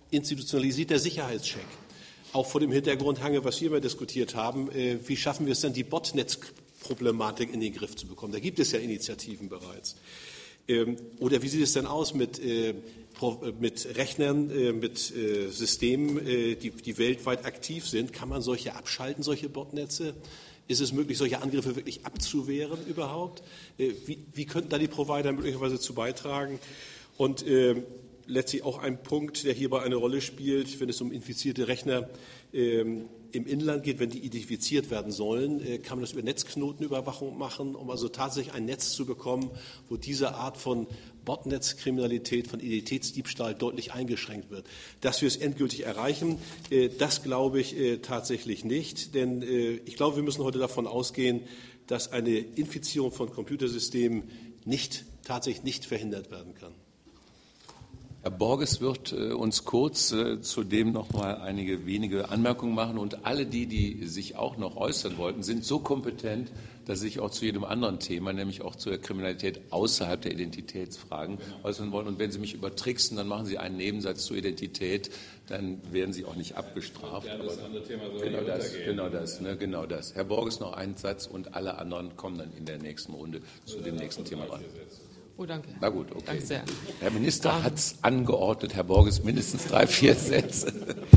institutionalisierter Sicherheitscheck. Auch vor dem Hintergrund, Hange, was wir immer diskutiert haben, äh, wie schaffen wir es denn, die Botnetz-Problematik in den Griff zu bekommen? Da gibt es ja Initiativen bereits. Ähm, oder wie sieht es denn aus mit, äh, pro, äh, mit Rechnern, äh, mit äh, Systemen, äh, die, die weltweit aktiv sind? Kann man solche abschalten, solche Botnetze? Ist es möglich, solche Angriffe wirklich abzuwehren überhaupt? Äh, wie, wie könnten da die Provider möglicherweise zu beitragen? Und äh, letztlich auch ein Punkt, der hierbei eine Rolle spielt, wenn es um infizierte Rechner ähm, im Inland geht, wenn die identifiziert werden sollen, äh, kann man das über Netzknotenüberwachung machen, um also tatsächlich ein Netz zu bekommen, wo diese Art von Botnetzkriminalität, von Identitätsdiebstahl deutlich eingeschränkt wird. Dass wir es endgültig erreichen, äh, das glaube ich äh, tatsächlich nicht, denn äh, ich glaube, wir müssen heute davon ausgehen, dass eine Infizierung von Computersystemen nicht, tatsächlich nicht verhindert werden kann. Herr Borges wird äh, uns kurz äh, zu dem noch mal einige wenige Anmerkungen machen. Und alle die, die sich auch noch äußern wollten, sind so kompetent, dass sie sich auch zu jedem anderen Thema, nämlich auch zur Kriminalität außerhalb der Identitätsfragen äußern wollen. Und wenn Sie mich übertricksen, dann machen Sie einen Nebensatz zur Identität, dann werden Sie auch nicht abgestraft. Ja, das andere Thema soll genau, nicht das, untergehen. genau das, ne, genau das. Herr Borges noch einen Satz und alle anderen kommen dann in der nächsten Runde zu dem nächsten Thema ran. Oh, danke. Na gut, okay. Danke sehr. Herr Minister hat es angeordnet, Herr Borges mindestens drei, vier Sätze.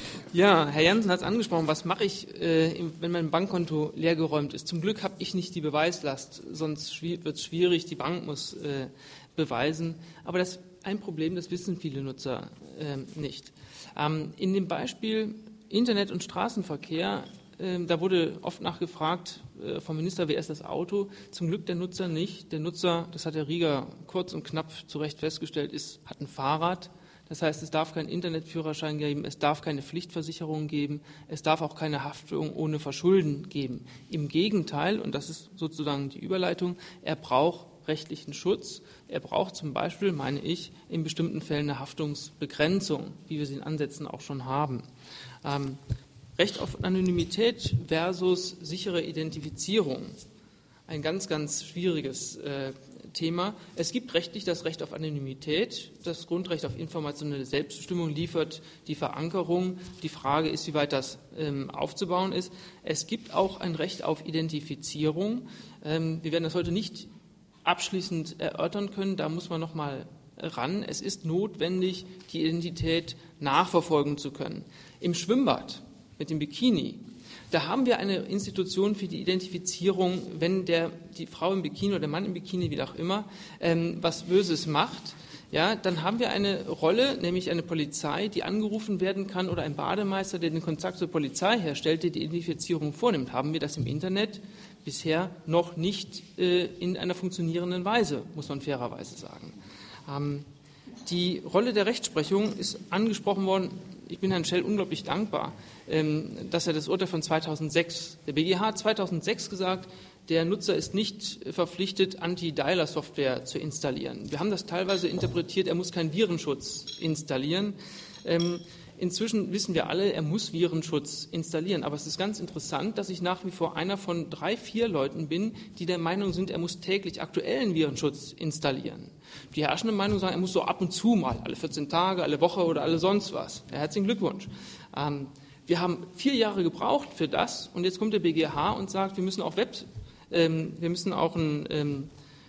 Ja, Herr Jansen hat es angesprochen. Was mache ich, äh, wenn mein Bankkonto leergeräumt ist? Zum Glück habe ich nicht die Beweislast, sonst wird es schwierig. Die Bank muss äh, beweisen. Aber das ist ein Problem, das wissen viele Nutzer äh, nicht. Ähm, in dem Beispiel Internet und Straßenverkehr, äh, da wurde oft nachgefragt äh, vom Minister, wer ist das Auto? Zum Glück der Nutzer nicht. Der Nutzer, das hat Herr Rieger kurz und knapp zu Recht festgestellt, ist, hat ein Fahrrad. Das heißt, es darf keinen Internetführerschein geben, es darf keine Pflichtversicherung geben, es darf auch keine Haftung ohne Verschulden geben. Im Gegenteil, und das ist sozusagen die Überleitung, er braucht rechtlichen Schutz. Er braucht zum Beispiel, meine ich, in bestimmten Fällen eine Haftungsbegrenzung, wie wir sie in Ansätzen auch schon haben. Ähm, Recht auf Anonymität versus sichere Identifizierung. Ein ganz, ganz schwieriges äh, Thema. Es gibt rechtlich das Recht auf Anonymität. Das Grundrecht auf informationelle Selbstbestimmung liefert die Verankerung. Die Frage ist, wie weit das ähm, aufzubauen ist. Es gibt auch ein Recht auf Identifizierung. Ähm, wir werden das heute nicht abschließend erörtern können. Da muss man noch mal ran. Es ist notwendig, die Identität nachverfolgen zu können. Im Schwimmbad mit dem Bikini, da haben wir eine Institution für die Identifizierung, wenn der, die Frau im Bikini oder der Mann im Bikini, wie auch immer, ähm, was Böses macht. Ja, dann haben wir eine Rolle, nämlich eine Polizei, die angerufen werden kann, oder ein Bademeister, der den Kontakt zur Polizei herstellt, der die Identifizierung vornimmt. Haben wir das im Internet bisher noch nicht äh, in einer funktionierenden Weise, muss man fairerweise sagen. Ähm, die Rolle der Rechtsprechung ist angesprochen worden. Ich bin Herrn Schell unglaublich dankbar, ähm, dass er das Urteil von zweitausendsechs, der B G H hat zweitausendsechs gesagt, der Nutzer ist nicht verpflichtet, Anti-Dialer-Software zu installieren. Wir haben das teilweise interpretiert, er muss keinen Virenschutz installieren. Ähm, inzwischen wissen wir alle, er muss Virenschutz installieren. Aber es ist ganz interessant, dass ich nach wie vor einer von drei, vier Leuten bin, die der Meinung sind, er muss täglich aktuellen Virenschutz installieren. Die herrschende Meinung sagen, er muss so ab und zu mal, alle vierzehn Tage, alle Woche oder alle sonst was. Ja, herzlichen Glückwunsch. Ähm, wir haben vier Jahre gebraucht für das und jetzt kommt der B G H und sagt, wir müssen auch Web, ähm, wir müssen auch ein, ähm,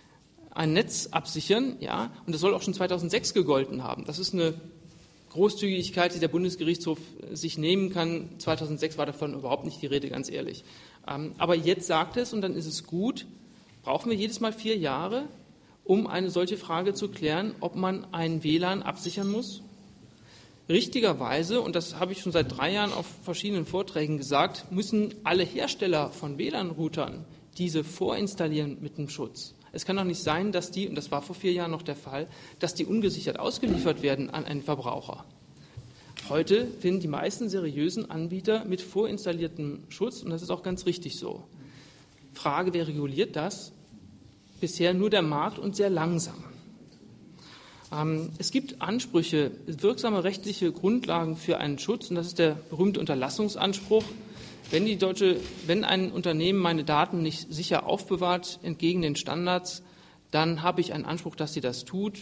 ein Netz absichern, ja, und das soll auch schon zweitausendsechs gegolten haben. Das ist eine Großzügigkeit, die der Bundesgerichtshof sich nehmen kann. zweitausendsechs war davon überhaupt nicht die Rede, ganz ehrlich. Ähm, aber jetzt sagt es, und dann ist es gut, brauchen wir jedes Mal vier Jahre, um eine solche Frage zu klären, ob man ein W L A N absichern muss? Richtigerweise, und das habe ich schon seit drei Jahren auf verschiedenen Vorträgen gesagt, müssen alle Hersteller von W L A N-Routern diese vorinstallieren mit einem Schutz. Es kann doch nicht sein, dass die, und das war vor vier Jahren noch der Fall, dass die ungesichert ausgeliefert werden an einen Verbraucher. Heute finden die meisten seriösen Anbieter mit vorinstalliertem Schutz, und das ist auch ganz richtig so. Frage, wer reguliert das? Bisher nur der Markt und sehr langsam. Ähm, es gibt Ansprüche, wirksame rechtliche Grundlagen für einen Schutz, und das ist der berühmte Unterlassungsanspruch. Wenn, die deutsche, wenn ein Unternehmen meine Daten nicht sicher aufbewahrt, entgegen den Standards, dann habe ich einen Anspruch, dass sie das tut.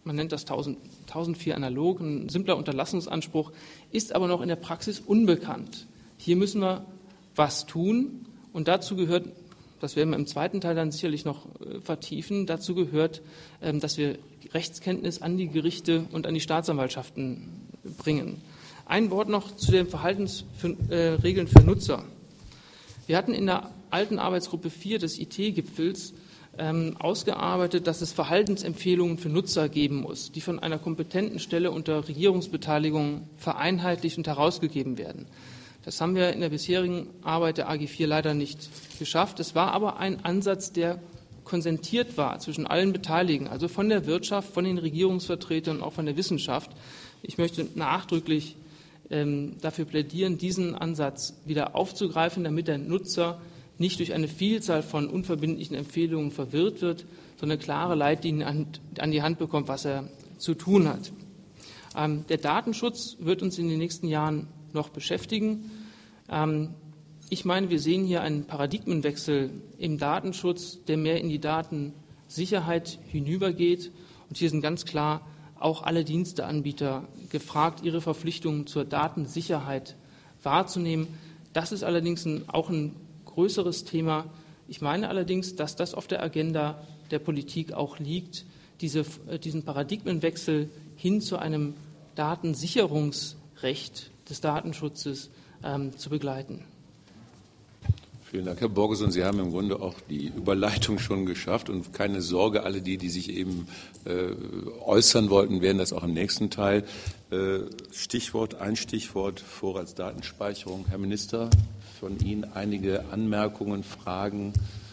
man nennt das tausendvier analog, ein simpler Unterlassungsanspruch, ist aber noch in der Praxis unbekannt. Hier müssen wir was tun und dazu gehört, das werden wir im zweiten Teil dann sicherlich noch äh, vertiefen, dazu gehört, ähm, dass wir Rechtskenntnis an die Gerichte und an die Staatsanwaltschaften bringen. Ein Wort noch zu den Verhaltensregeln für, äh, für Nutzer. Wir hatten in der alten Arbeitsgruppe vier des I T-Gipfels ähm, ausgearbeitet, dass es Verhaltensempfehlungen für Nutzer geben muss, die von einer kompetenten Stelle unter Regierungsbeteiligung vereinheitlicht und herausgegeben werden. Das haben wir in der bisherigen Arbeit der A G vier leider nicht geschafft. Es war aber ein Ansatz, der konsentiert war zwischen allen Beteiligten, also von der Wirtschaft, von den Regierungsvertretern und auch von der Wissenschaft. Ich möchte nachdrücklich ähm, dafür plädieren, diesen Ansatz wieder aufzugreifen, damit der Nutzer nicht durch eine Vielzahl von unverbindlichen Empfehlungen verwirrt wird, sondern klare Leitlinien an, an die Hand bekommt, was er zu tun hat. Ähm, der Datenschutz wird uns in den nächsten Jahren noch beschäftigen. Ähm, ich meine, wir sehen hier einen Paradigmenwechsel im Datenschutz, der mehr in die Datensicherheit hinübergeht. Und hier sind ganz klar auch alle Diensteanbieter gefragt, ihre Verpflichtungen zur Datensicherheit wahrzunehmen. Das ist allerdings ein, auch ein größeres Thema. Ich meine allerdings, dass das auf der Agenda der Politik auch liegt, diese, diesen Paradigmenwechsel hin zu einem Datensicherungsrecht des Datenschutzes ähm, zu begleiten. Vielen Dank, Herr Borgeson. Sie haben im Grunde auch die Überleitung schon geschafft. Und keine Sorge, alle die, die sich eben äh, äußern wollten, werden das auch im nächsten Teil. Äh, Stichwort, ein Stichwort, Vorratsdatenspeicherung. Herr Minister, von Ihnen einige Anmerkungen, Fragen?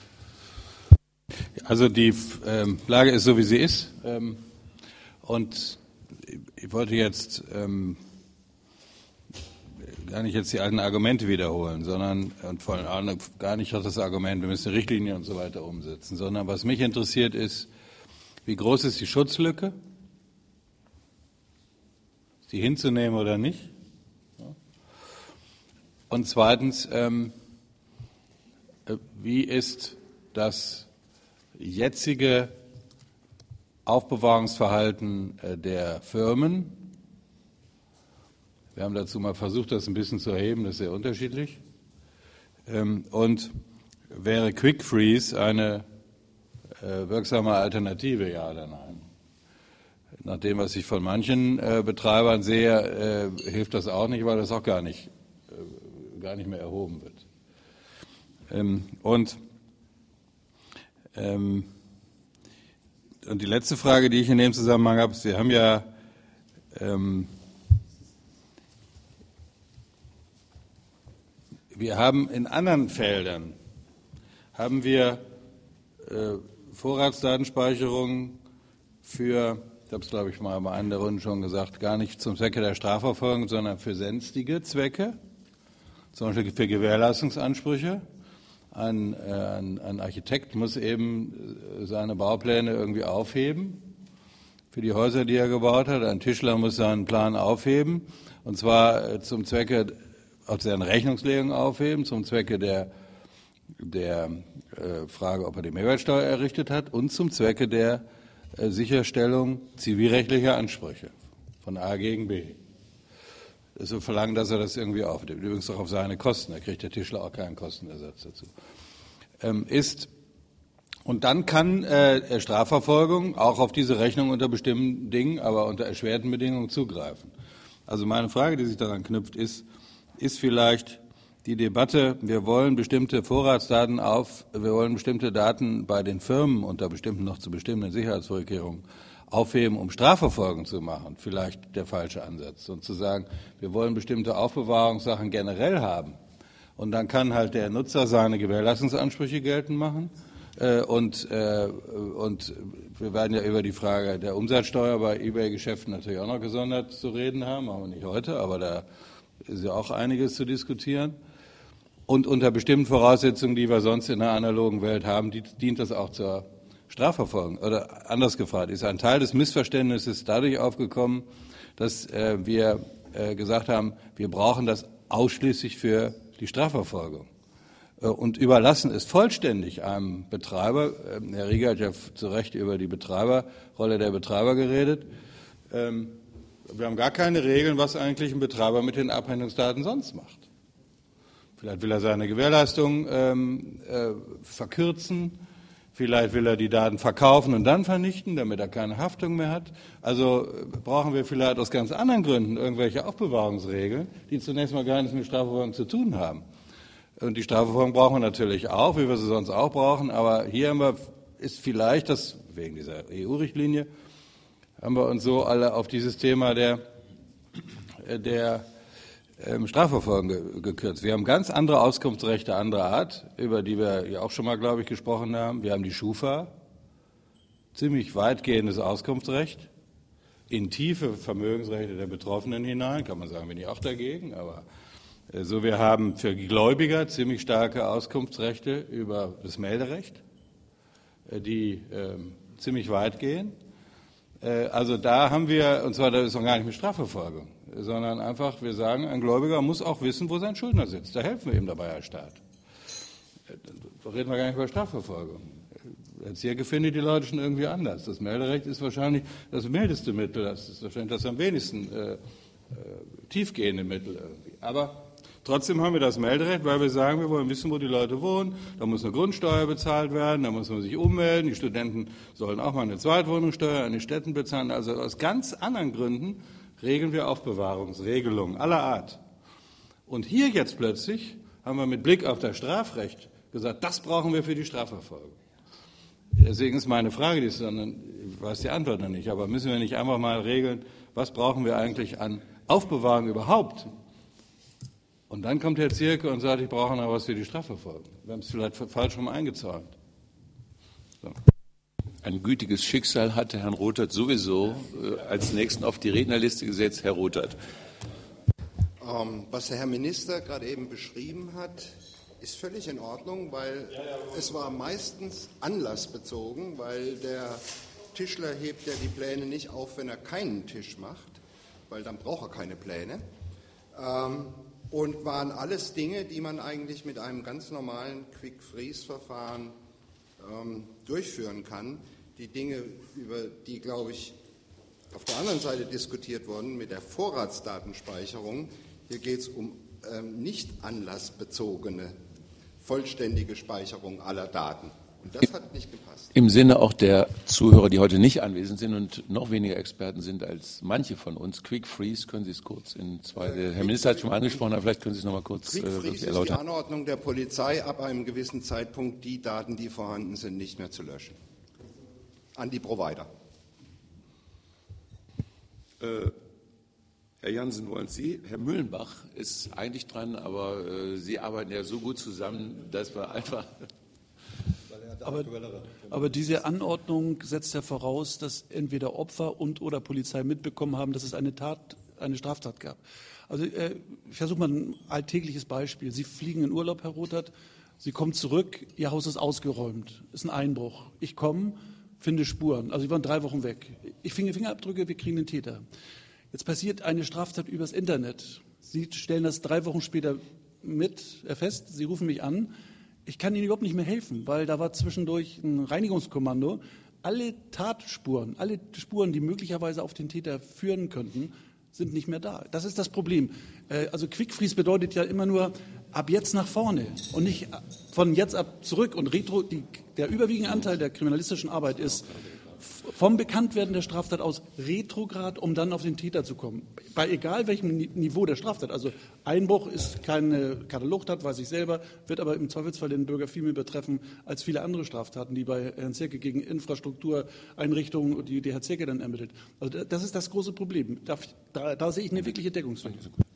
Also die ähm, Lage ist so, wie sie ist. Ähm, und ich wollte jetzt ähm, gar nicht jetzt die alten Argumente wiederholen, sondern und vor allem gar nicht das Argument, wir müssen Richtlinien und so weiter umsetzen, sondern was mich interessiert ist, wie groß ist die Schutzlücke? Ist die hinzunehmen oder nicht? Und zweitens, ähm, wie ist das jetzige Aufbewahrungsverhalten äh, der Firmen? Wir haben dazu mal versucht, das ein bisschen zu erheben, das ist sehr unterschiedlich. Ähm, und wäre Quick Freeze eine äh, wirksame Alternative, ja oder nein? Nach dem, was ich von manchen äh, Betreibern sehe, äh, hilft das auch nicht, weil das auch gar nicht, äh, gar nicht mehr erhoben wird. Ähm, und, ähm, und die letzte Frage, die ich in dem Zusammenhang habe, Sie haben ja ähm, wir haben in anderen Feldern haben wir äh, Vorratsdatenspeicherung für, ich habe es glaube ich mal bei einer der Runden schon gesagt, gar nicht zum Zwecke der Strafverfolgung, sondern für sonstige Zwecke, zum Beispiel für Gewährleistungsansprüche. Ein, äh, ein, ein Architekt muss eben seine Baupläne irgendwie aufheben für die Häuser, die er gebaut hat. Ein Tischler muss seinen Plan aufheben, und zwar äh, zum Zwecke, also seine Rechnungslegung aufheben, zum Zwecke der, der äh, Frage, ob er die Mehrwertsteuer errichtet hat, und zum Zwecke der äh, Sicherstellung zivilrechtlicher Ansprüche von A gegen B. So verlangen, dass er das irgendwie aufnimmt. Übrigens auch auf seine Kosten. Da kriegt der Tischler auch keinen Kostenersatz dazu. Ähm, ist Und dann kann äh, Strafverfolgung auch auf diese Rechnung unter bestimmten Dingen, aber unter erschwerten Bedingungen zugreifen. Also meine Frage, die sich daran knüpft, ist, ist vielleicht die Debatte, wir wollen bestimmte Vorratsdaten auf, wir wollen bestimmte Daten bei den Firmen unter bestimmten, noch zu bestimmten Sicherheitsvorkehrungen aufheben, um Strafverfolgung zu machen, vielleicht der falsche Ansatz. Und zu sagen, wir wollen bestimmte Aufbewahrungssachen generell haben. Und dann kann halt der Nutzer seine Gewährleistungsansprüche geltend machen. Äh, und, äh, und wir werden ja über die Frage der Umsatzsteuer bei eBay-Geschäften natürlich auch noch gesondert zu reden haben, machen wir nicht heute, aber da ist ja auch einiges zu diskutieren. Und unter bestimmten Voraussetzungen, die wir sonst in der analogen Welt haben, dient das auch zur Strafverfolgung. Oder anders gefragt, ist ein Teil des Missverständnisses dadurch aufgekommen, dass äh, wir äh, gesagt haben, wir brauchen das ausschließlich für die Strafverfolgung. und überlassen es vollständig einem Betreiber. Herr Rieger hat ja zu Recht über die Betreiberrolle der Betreiber geredet. Wir haben gar keine Regeln, was eigentlich ein Betreiber mit den Abrechnungsdaten sonst macht. Vielleicht will er seine Gewährleistung ähm, äh, verkürzen, vielleicht will er die Daten verkaufen und dann vernichten, damit er keine Haftung mehr hat. Also brauchen wir vielleicht aus ganz anderen Gründen irgendwelche Aufbewahrungsregeln, die zunächst mal gar nichts mit Strafverfolgung zu tun haben. Und die Strafverfolgung brauchen wir natürlich auch, wie wir sie sonst auch brauchen, aber hier haben wir, ist vielleicht, das wegen dieser E U-Richtlinie, haben wir uns so alle auf dieses Thema der, der ähm, Strafverfolgung ge gekürzt. Wir haben ganz andere Auskunftsrechte anderer Art, über die wir ja auch schon mal, glaube ich, gesprochen haben. Wir haben die Schufa, ziemlich weitgehendes Auskunftsrecht in tiefe Vermögensrechte der Betroffenen hinein, kann man sagen, bin ich auch dagegen, aber äh, so wir haben für Gläubiger ziemlich starke Auskunftsrechte über das Melderecht, äh, die äh, ziemlich weit gehen. Also da haben wir, und zwar das ist noch gar nicht mit Strafverfolgung, sondern einfach, wir sagen, ein Gläubiger muss auch wissen, wo sein Schuldner sitzt. Da helfen wir ihm dabei als Staat. Da reden wir gar nicht über Strafverfolgung. Als Erzieher findet die Leute schon irgendwie anders. Das Melderecht ist wahrscheinlich das mildeste Mittel, das ist wahrscheinlich das am wenigsten äh, äh, tiefgehende Mittel irgendwie. Aber trotzdem haben wir das Melderecht, weil wir sagen, wir wollen wissen, wo die Leute wohnen. Da muss eine Grundsteuer bezahlt werden, da muss man sich ummelden. Die Studenten sollen auch mal eine Zweitwohnungssteuer an die Städten bezahlen. Also aus ganz anderen Gründen regeln wir Aufbewahrungsregelungen aller Art. Und hier jetzt plötzlich haben wir mit Blick auf das Strafrecht gesagt, das brauchen wir für die Strafverfolgung. Deswegen ist meine Frage, die ist dann, ich weiß die Antwort noch nicht, aber müssen wir nicht einfach mal regeln, was brauchen wir eigentlich an Aufbewahrung überhaupt? Und dann kommt Herr Zierke und sagt, ich brauche noch was für die Strafverfolgung. Wir haben es vielleicht falsch rum eingezahlt. So. Ein gütiges Schicksal hatte Herrn Rothert sowieso äh, als Nächsten auf die Rednerliste gesetzt. Herr Rothert. Ähm, was der Herr Minister gerade eben beschrieben hat, ist völlig in Ordnung, weil es war meistens anlassbezogen, weil der Tischler hebt ja die Pläne nicht auf, wenn er keinen Tisch macht, weil dann braucht er keine Pläne. Ähm, Und waren alles Dinge, die man eigentlich mit einem ganz normalen Quick-Freeze-Verfahren ähm, durchführen kann. Die Dinge, über die, glaube ich, auf der anderen Seite diskutiert wurden, mit der Vorratsdatenspeicherung, hier geht es um ähm, nicht anlassbezogene, vollständige Speicherung aller Daten. Und das hat nicht gepasst. Im Sinne auch der Zuhörer, die heute nicht anwesend sind und noch weniger Experten sind als manche von uns, Quick Freeze, können Sie es kurz in zwei, der Herr Minister hat es schon mal angesprochen, aber vielleicht können Sie es noch mal kurz Quick Freeze äh, erläutern. ist die Anordnung der Polizei, ab einem gewissen Zeitpunkt die Daten, die vorhanden sind, nicht mehr zu löschen. An die Provider. Äh, Herr Jansen, wollen Sie? Herr Müllenbach ist eigentlich dran, aber äh, Sie arbeiten ja so gut zusammen, dass wir einfach... Aber, aber diese Anordnung setzt ja voraus, dass entweder Opfer und oder Polizei mitbekommen haben, dass es eine Tat, eine Straftat gab. Also äh, ich versuche mal ein alltägliches Beispiel. Sie fliegen in Urlaub, Herr Rothert, Sie kommen zurück, Ihr Haus ist ausgeräumt, ist ein Einbruch. Ich komme, finde Spuren. Also Sie waren drei Wochen weg. Ich finde Fingerabdrücke, wir kriegen den Täter. Jetzt passiert eine Straftat übers Internet. Sie stellen das drei Wochen später mit äh, fest, Sie rufen mich an. Ich kann Ihnen überhaupt nicht mehr helfen, weil da war zwischendurch ein Reinigungskommando. Alle Tatspuren, alle Spuren, die möglicherweise auf den Täter führen könnten, sind nicht mehr da. Das ist das Problem. Also Quick Freeze bedeutet ja immer nur ab jetzt nach vorne und nicht von jetzt ab zurück. Und Retro, die, der überwiegende Anteil der kriminalistischen Arbeit ist vom Bekanntwerden der Straftat aus retrograd, um dann auf den Täter zu kommen. Bei egal welchem Niveau der Straftat. Also Einbruch ist keine Katalogtat, weiß ich selber, wird aber im Zweifelsfall den Bürger viel mehr betreffen als viele andere Straftaten, die bei Herrn Zierke gegen Infrastruktureinrichtungen, die der Herr Zierke dann ermittelt. Also das ist das große Problem. Da, da, da sehe ich eine wirkliche Deckungslücke.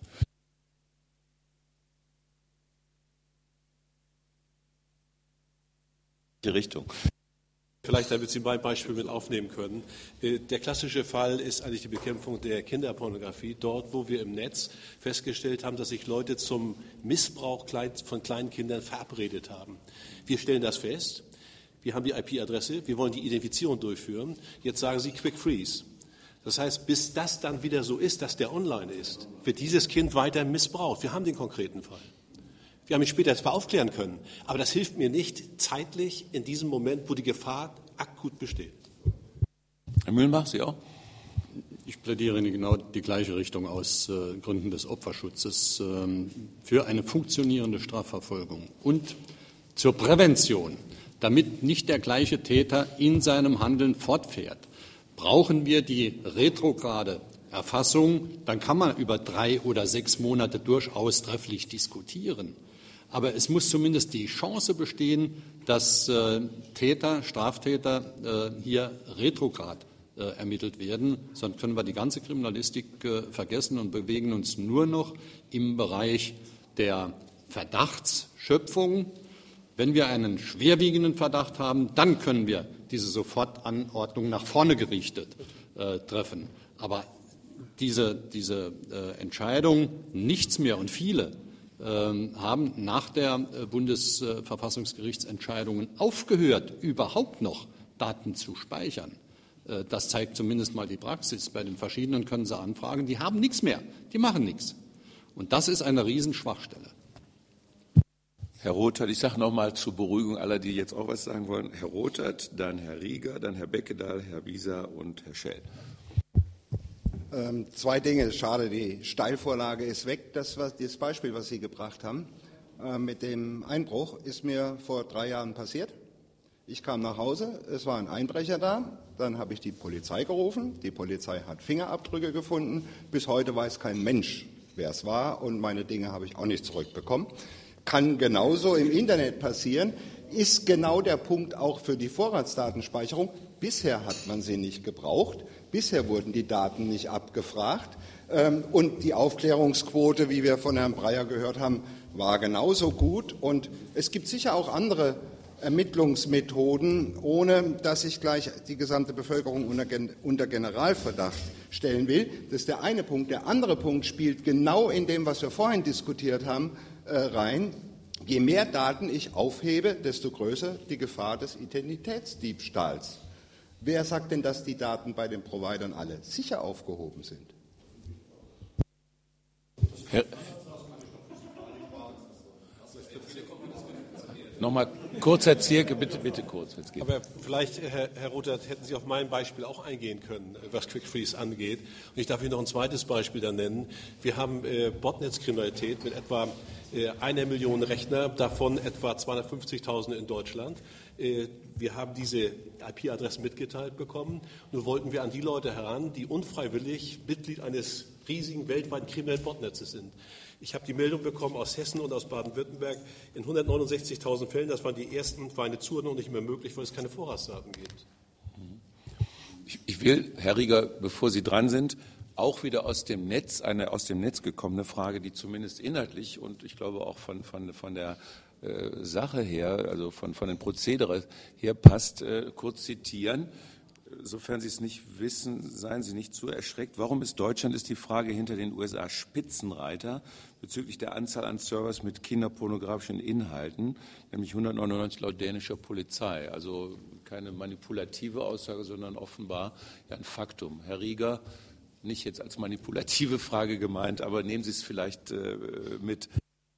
Die Richtung. Vielleicht, damit Sie mein Beispiel mit aufnehmen können. Der klassische Fall ist eigentlich die Bekämpfung der Kinderpornografie. Dort, wo wir im Netz festgestellt haben, dass sich Leute zum Missbrauch von kleinen Kindern verabredet haben. Wir stellen das fest. Wir haben die I P-Adresse. Wir wollen die Identifizierung durchführen. Jetzt sagen Sie Quick Freeze. Das heißt, bis das dann wieder so ist, dass der online ist, wird dieses Kind weiter missbraucht. Wir haben den konkreten Fall. Wir haben ihn später zwar aufklären können, aber das hilft mir nicht zeitlich in diesem Moment, wo die Gefahr akut besteht. Herr Mühlenbach, Sie auch? Ich plädiere in genau die gleiche Richtung aus äh, Gründen des Opferschutzes ähm, für eine funktionierende Strafverfolgung und zur Prävention, damit nicht der gleiche Täter in seinem Handeln fortfährt. Brauchen wir die retrograde Erfassung, dann kann man über drei oder sechs Monate durchaus trefflich diskutieren. Aber es muss zumindest die Chance bestehen, dass äh, Täter, Straftäter äh, hier retrograd äh, ermittelt werden. Sonst können wir die ganze Kriminalistik äh, vergessen und bewegen uns nur noch im Bereich der Verdachtsschöpfung. Wenn wir einen schwerwiegenden Verdacht haben, dann können wir diese Sofortanordnung nach vorne gerichtet äh, treffen. Aber diese, diese äh, Entscheidung, nichts mehr und viele äh, haben nach der äh, Bundesverfassungsgerichtsentscheidung aufgehört, überhaupt noch Daten zu speichern. Äh, das zeigt zumindest mal die Praxis. Bei den verschiedenen können Sie anfragen, die haben nichts mehr, die machen nichts. Und das ist eine Riesenschwachstelle. Herr Rothert, ich sage noch mal zur Beruhigung aller, die jetzt auch was sagen wollen. Herr Rothert, dann Herr Rieger, dann Herr Beckedahl, Herr Wieser und Herr Schell. Ähm, zwei Dinge. Schade, die Steilvorlage ist weg. Das, was, das Beispiel, was Sie gebracht haben, äh, mit dem Einbruch, ist mir vor drei Jahren passiert. Ich kam nach Hause, es war ein Einbrecher da. Dann habe ich die Polizei gerufen. Die Polizei hat Fingerabdrücke gefunden. Bis heute weiß kein Mensch, wer es war. Und meine Dinge habe ich auch nicht zurückbekommen. Kann genauso im Internet passieren, ist genau der Punkt auch für die Vorratsdatenspeicherung. Bisher hat man sie nicht gebraucht, bisher wurden die Daten nicht abgefragt und die Aufklärungsquote, wie wir von Herrn Breyer gehört haben, war genauso gut. Und es gibt sicher auch andere Ermittlungsmethoden, ohne dass ich gleich die gesamte Bevölkerung unter, unter Generalverdacht stellen will. Das ist der eine Punkt. Der andere Punkt spielt genau in dem, was wir vorhin diskutiert haben, rein. Je mehr Daten ich aufhebe, desto größer die Gefahr des Identitätsdiebstahls. Wer sagt denn, dass die Daten bei den Providern alle sicher aufgehoben sind? Herr Nochmal kurz, Herr Zierke, bitte, bitte kurz. Jetzt Aber vielleicht, Herr, Herr Rothert, hätten Sie auf mein Beispiel auch eingehen können, was Quick Freeze angeht. Und ich darf Ihnen noch ein zweites Beispiel dann nennen. Wir haben äh, Botnetzkriminalität mit etwa äh, einer Million Rechner, davon etwa zweihundertfünfzigtausend in Deutschland. Äh, wir haben diese I P-Adressen mitgeteilt bekommen. Nun wollten wir an die Leute heran, die unfreiwillig Mitglied eines riesigen weltweiten kriminellen Botnetzes sind. Ich habe die Meldung bekommen aus Hessen und aus Baden-Württemberg, in hundertneunundsechzigtausend Fällen, das waren die ersten, war eine Zuordnung nicht mehr möglich, weil es keine Vorratsdaten gibt. Ich, ich will, Herr Rieger, bevor Sie dran sind, auch wieder aus dem Netz, eine aus dem Netz gekommene Frage, die zumindest inhaltlich und ich glaube auch von, von, von der äh, Sache her, also von, von den Prozedere her passt, äh, kurz zitieren. Sofern Sie es nicht wissen, seien Sie nicht zu erschreckt. Warum ist Deutschland, ist die Frage, hinter den U S A Spitzenreiter bezüglich der Anzahl an Servers mit kinderpornografischen Inhalten, nämlich hundertneunundneunzig laut dänischer Polizei. Also keine manipulative Aussage, sondern offenbar ja ein Faktum. Herr Rieger, nicht jetzt als manipulative Frage gemeint, aber nehmen Sie es vielleicht äh, mit.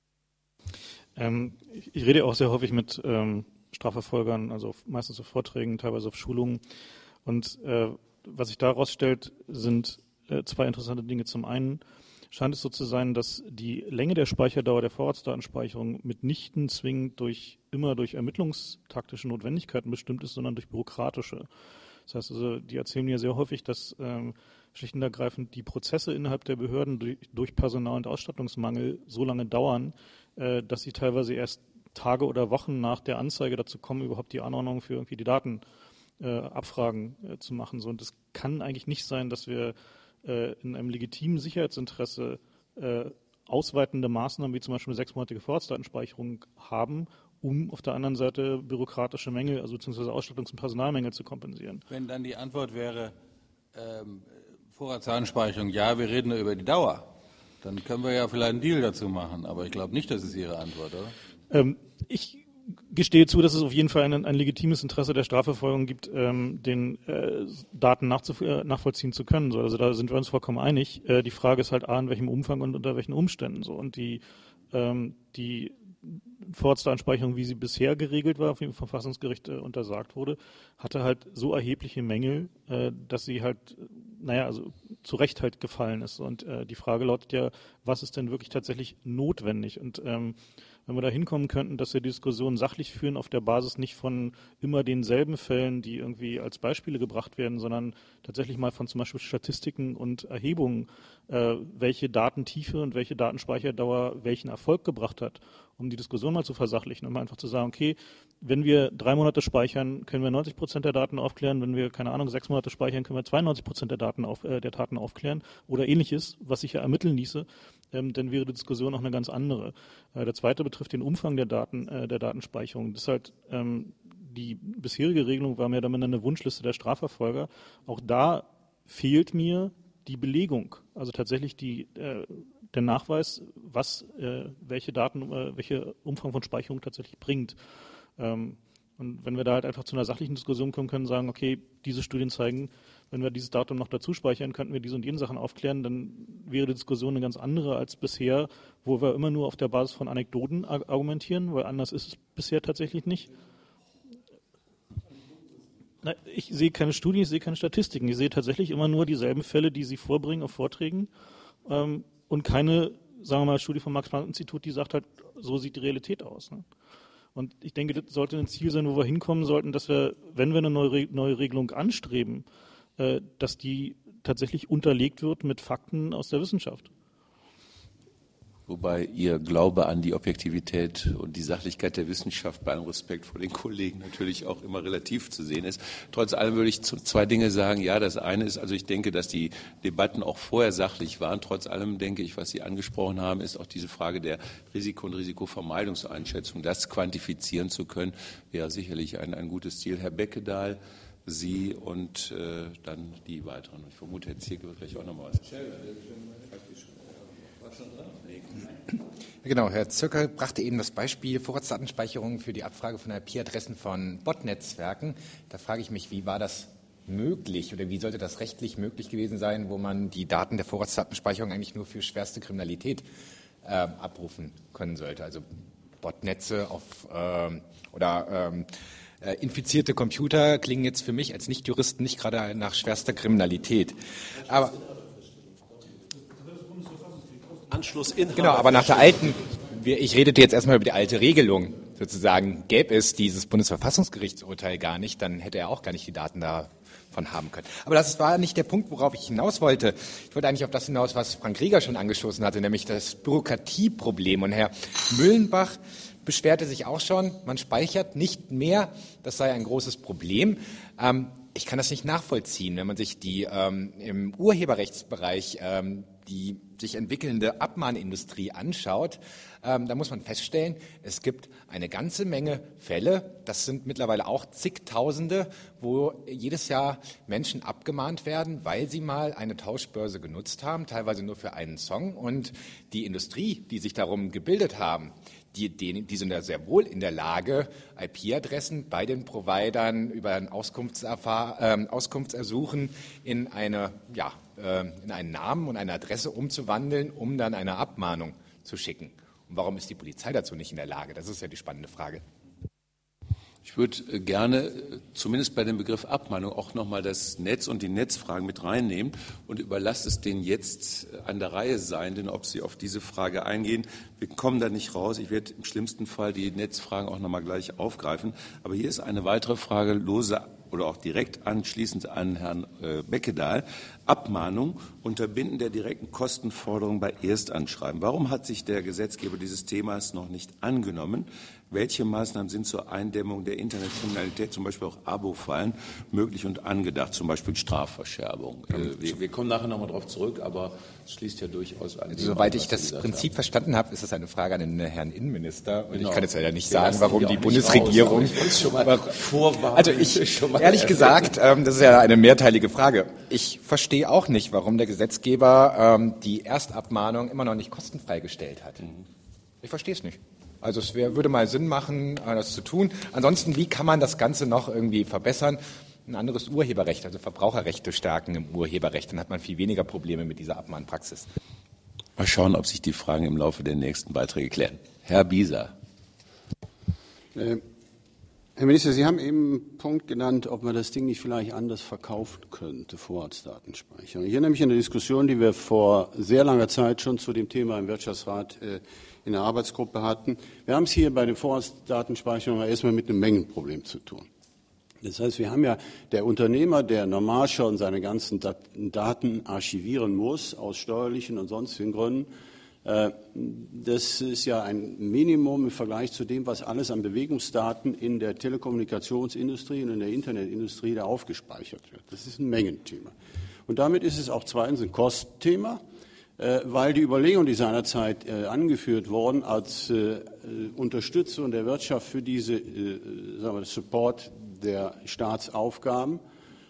Ähm, ich, ich rede auch sehr häufig mit ähm, Strafverfolgern, also meistens auf Vorträgen, teilweise auf Schulungen. Und äh, was sich daraus stellt, sind äh, zwei interessante Dinge. Zum einen scheint es so zu sein, dass die Länge der Speicherdauer der Vorratsdatenspeicherung mitnichten zwingend durch immer durch ermittlungstaktische Notwendigkeiten bestimmt ist, sondern durch bürokratische. Das heißt also, die erzählen mir sehr häufig, dass ähm, schlicht und ergreifend die Prozesse innerhalb der Behörden durch, durch Personal- und Ausstattungsmangel so lange dauern, äh, dass sie teilweise erst Tage oder Wochen nach der Anzeige dazu kommen, überhaupt die Anordnung für irgendwie die Daten Äh, Abfragen äh, zu machen. So, und es kann eigentlich nicht sein, dass wir äh, in einem legitimen Sicherheitsinteresse äh, ausweitende Maßnahmen wie zum Beispiel eine sechsmonatige Vorratsdatenspeicherung haben, um auf der anderen Seite bürokratische Mängel, also beziehungsweise Ausstattungs- und Personalmängel zu kompensieren. Wenn dann die Antwort wäre, ähm, Vorratsdatenspeicherung, ja, wir reden nur über die Dauer, dann können wir ja vielleicht einen Deal dazu machen. Aber ich glaube nicht, das ist Ihre Antwort, oder? Ähm, ich gestehe zu, dass es auf jeden Fall ein, ein legitimes Interesse der Strafverfolgung gibt, ähm, den äh, Daten nachzuf- nachvollziehen zu können. So, also da sind wir uns vollkommen einig. Äh, die Frage ist halt A, in welchem Umfang und unter welchen Umständen. So. Und die, ähm, die Vorratsdatenspeicherung, wie sie bisher geregelt war, vom Verfassungsgericht äh, untersagt wurde, hatte halt so erhebliche Mängel, äh, dass sie halt, naja, also zu Recht halt gefallen ist. Und äh, die Frage lautet ja, was ist denn wirklich tatsächlich notwendig? Und ähm, wenn wir da hinkommen könnten, dass wir die Diskussion sachlich führen, auf der Basis nicht von immer denselben Fällen, die irgendwie als Beispiele gebracht werden, sondern tatsächlich mal von zum Beispiel Statistiken und Erhebungen, äh, welche Datentiefe und welche Datenspeicherdauer welchen Erfolg gebracht hat, um die Diskussion mal zu versachlichen, um einfach zu sagen, okay, wenn wir drei Monate speichern, können wir neunzig Prozent der Daten aufklären, wenn wir, keine Ahnung, sechs Monate speichern, können wir zweiundneunzig Prozent der Daten auf, äh, der Daten aufklären oder ähnliches, was sich ja ermitteln ließe, ähm, dann wäre die Diskussion auch eine ganz andere. Äh, der zweite betrifft den Umfang der Daten, äh, der Datenspeicherung. Das ist halt, ähm, die bisherige Regelung war mehr oder minder eine Wunschliste der Strafverfolger. Auch da fehlt mir die Belegung, also tatsächlich die, äh, der Nachweis, was, äh, welche Daten, äh, welche Umfang von Speicherung tatsächlich bringt. Ähm, und wenn wir da halt einfach zu einer sachlichen Diskussion kommen können, sagen, okay, diese Studien zeigen, wenn wir dieses Datum noch dazu speichern, könnten wir diese und jene Sachen aufklären, dann wäre die Diskussion eine ganz andere als bisher, wo wir immer nur auf der Basis von Anekdoten argumentieren, weil anders ist es bisher tatsächlich nicht. Na, ich sehe keine Studien, ich sehe keine Statistiken. Ich sehe tatsächlich immer nur dieselben Fälle, die Sie vorbringen auf Vorträgen ähm, und keine, sagen wir mal, Studie vom Max-Planck-Institut, die sagt halt, so sieht die Realität aus. Ne? Und ich denke, das sollte ein Ziel sein, wo wir hinkommen sollten, dass wir, wenn wir eine neue, neue Regelung anstreben, äh, dass die tatsächlich unterlegt wird mit Fakten aus der Wissenschaft. Wobei Ihr Glaube an die Objektivität und die Sachlichkeit der Wissenschaft bei allem Respekt vor den Kollegen natürlich auch immer relativ zu sehen ist. Trotz allem würde ich zwei Dinge sagen. Ja, das eine ist, also ich denke, dass die Debatten auch vorher sachlich waren. Trotz allem denke ich, was Sie angesprochen haben, ist auch diese Frage der Risiko- und Risikovermeidungseinschätzung. Das quantifizieren zu können, wäre sicherlich ein, ein gutes Ziel. Herr Beckedahl, Sie und äh, dann die weiteren. Ich vermute, Herr Zierke wird gleich auch nochmal was. Genau, Herr Zirker brachte eben das Beispiel Vorratsdatenspeicherung für die Abfrage von I P-Adressen von Botnetzwerken. Da frage ich mich, wie war das möglich oder wie sollte das rechtlich möglich gewesen sein, wo man die Daten der Vorratsdatenspeicherung eigentlich nur für schwerste Kriminalität äh, abrufen können sollte? Also Botnetze auf ähm, oder ähm, äh, infizierte Computer klingen jetzt für mich als Nichtjuristen nicht gerade nach schwerster Kriminalität. Aber Anschlussinhaber. Genau, aber nach der alten, ich redete jetzt erstmal über die alte Regelung, sozusagen, gäbe es dieses Bundesverfassungsgerichtsurteil gar nicht, dann hätte er auch gar nicht die Daten davon haben können. Aber das war nicht der Punkt, worauf ich hinaus wollte. Ich wollte eigentlich auf das hinaus, was Frank Rieger schon angestoßen hatte, nämlich das Bürokratieproblem. Und Herr Müllenbach beschwerte sich auch schon, man speichert nicht mehr, das sei ein großes Problem. Ähm, ich kann das nicht nachvollziehen, wenn man sich die ähm, im Urheberrechtsbereich ähm, die sich entwickelnde Abmahnindustrie anschaut, ähm, da muss man feststellen, es gibt eine ganze Menge Fälle, das sind mittlerweile auch zigtausende, wo jedes Jahr Menschen abgemahnt werden, weil sie mal eine Tauschbörse genutzt haben, teilweise nur für einen Song. Und die Industrie, die sich darum gebildet haben, die, die, die sind ja sehr wohl in der Lage, I P-Adressen bei den Providern über ein Auskunftserfahr- äh, Auskunftsersuchen in eine, ja, in einen Namen und eine Adresse umzuwandeln, um dann eine Abmahnung zu schicken. Und warum ist die Polizei dazu nicht in der Lage? Das ist ja die spannende Frage. Ich würde gerne zumindest bei dem Begriff Abmahnung auch nochmal das Netz und die Netzfragen mit reinnehmen und überlasse es den jetzt an der Reihe Seienden, ob sie auf diese Frage eingehen. Wir kommen da nicht raus. Ich werde im schlimmsten Fall die Netzfragen auch nochmal gleich aufgreifen. Aber hier ist eine weitere Frage, lose oder auch direkt anschließend an Herrn äh, Beckedahl. Abmahnung, Unterbinden der direkten Kostenforderung bei Erstanschreiben. Warum hat sich der Gesetzgeber dieses Themas noch nicht angenommen? Welche Maßnahmen sind zur Eindämmung der Internetkriminalität, zum Beispiel auch Abo-Fallen, möglich und angedacht, zum Beispiel Strafverschärfung? Äh, wir, wir kommen nachher nochmal darauf zurück, aber es schließt ja durchaus an. Also, soweit ich das Prinzip haben. verstanden habe, ist das eine Frage an den Herrn Innenminister. Und genau. Ich kann jetzt leider nicht wir sagen, warum die Bundesregierung... Ich schon mal vorwarnen, also ich, schon mal ehrlich gesagt, ähm, das ist ja eine mehrteilige Frage. Ich verstehe auch nicht, warum der Gesetzgeber ähm, die Erstabmahnung immer noch nicht kostenfrei gestellt hat. Mhm. Ich verstehe es nicht. Also es wär, würde mal Sinn machen, das zu tun. Ansonsten, wie kann man das Ganze noch irgendwie verbessern? Ein anderes Urheberrecht, also Verbraucherrechte stärken im Urheberrecht. Dann hat man viel weniger Probleme mit dieser Abmahnpraxis. Mal schauen, ob sich die Fragen im Laufe der nächsten Beiträge klären. Herr Bieser. Äh, Herr Minister, Sie haben eben einen Punkt genannt, ob man das Ding nicht vielleicht anders verkaufen könnte, Vorratsdatenspeicherung. Ich erinnere mich an eine Diskussion, die wir vor sehr langer Zeit schon zu dem Thema im Wirtschaftsrat äh, in der Arbeitsgruppe hatten. Wir haben es hier bei der Vorratsdatenspeicherung erstmal mit einem Mengenproblem zu tun. Das heißt, wir haben ja der Unternehmer, der normal schon seine ganzen Daten archivieren muss, aus steuerlichen und sonstigen Gründen. Das ist ja ein Minimum im Vergleich zu dem, was alles an Bewegungsdaten in der Telekommunikationsindustrie und in der Internetindustrie da aufgespeichert wird. Das ist ein Mengenthema. Und damit ist es auch zweitens ein Kostenthema, weil die Überlegung, die seinerzeit angeführt wurden als Unterstützung der Wirtschaft für diese sagen wir, Support der Staatsaufgaben,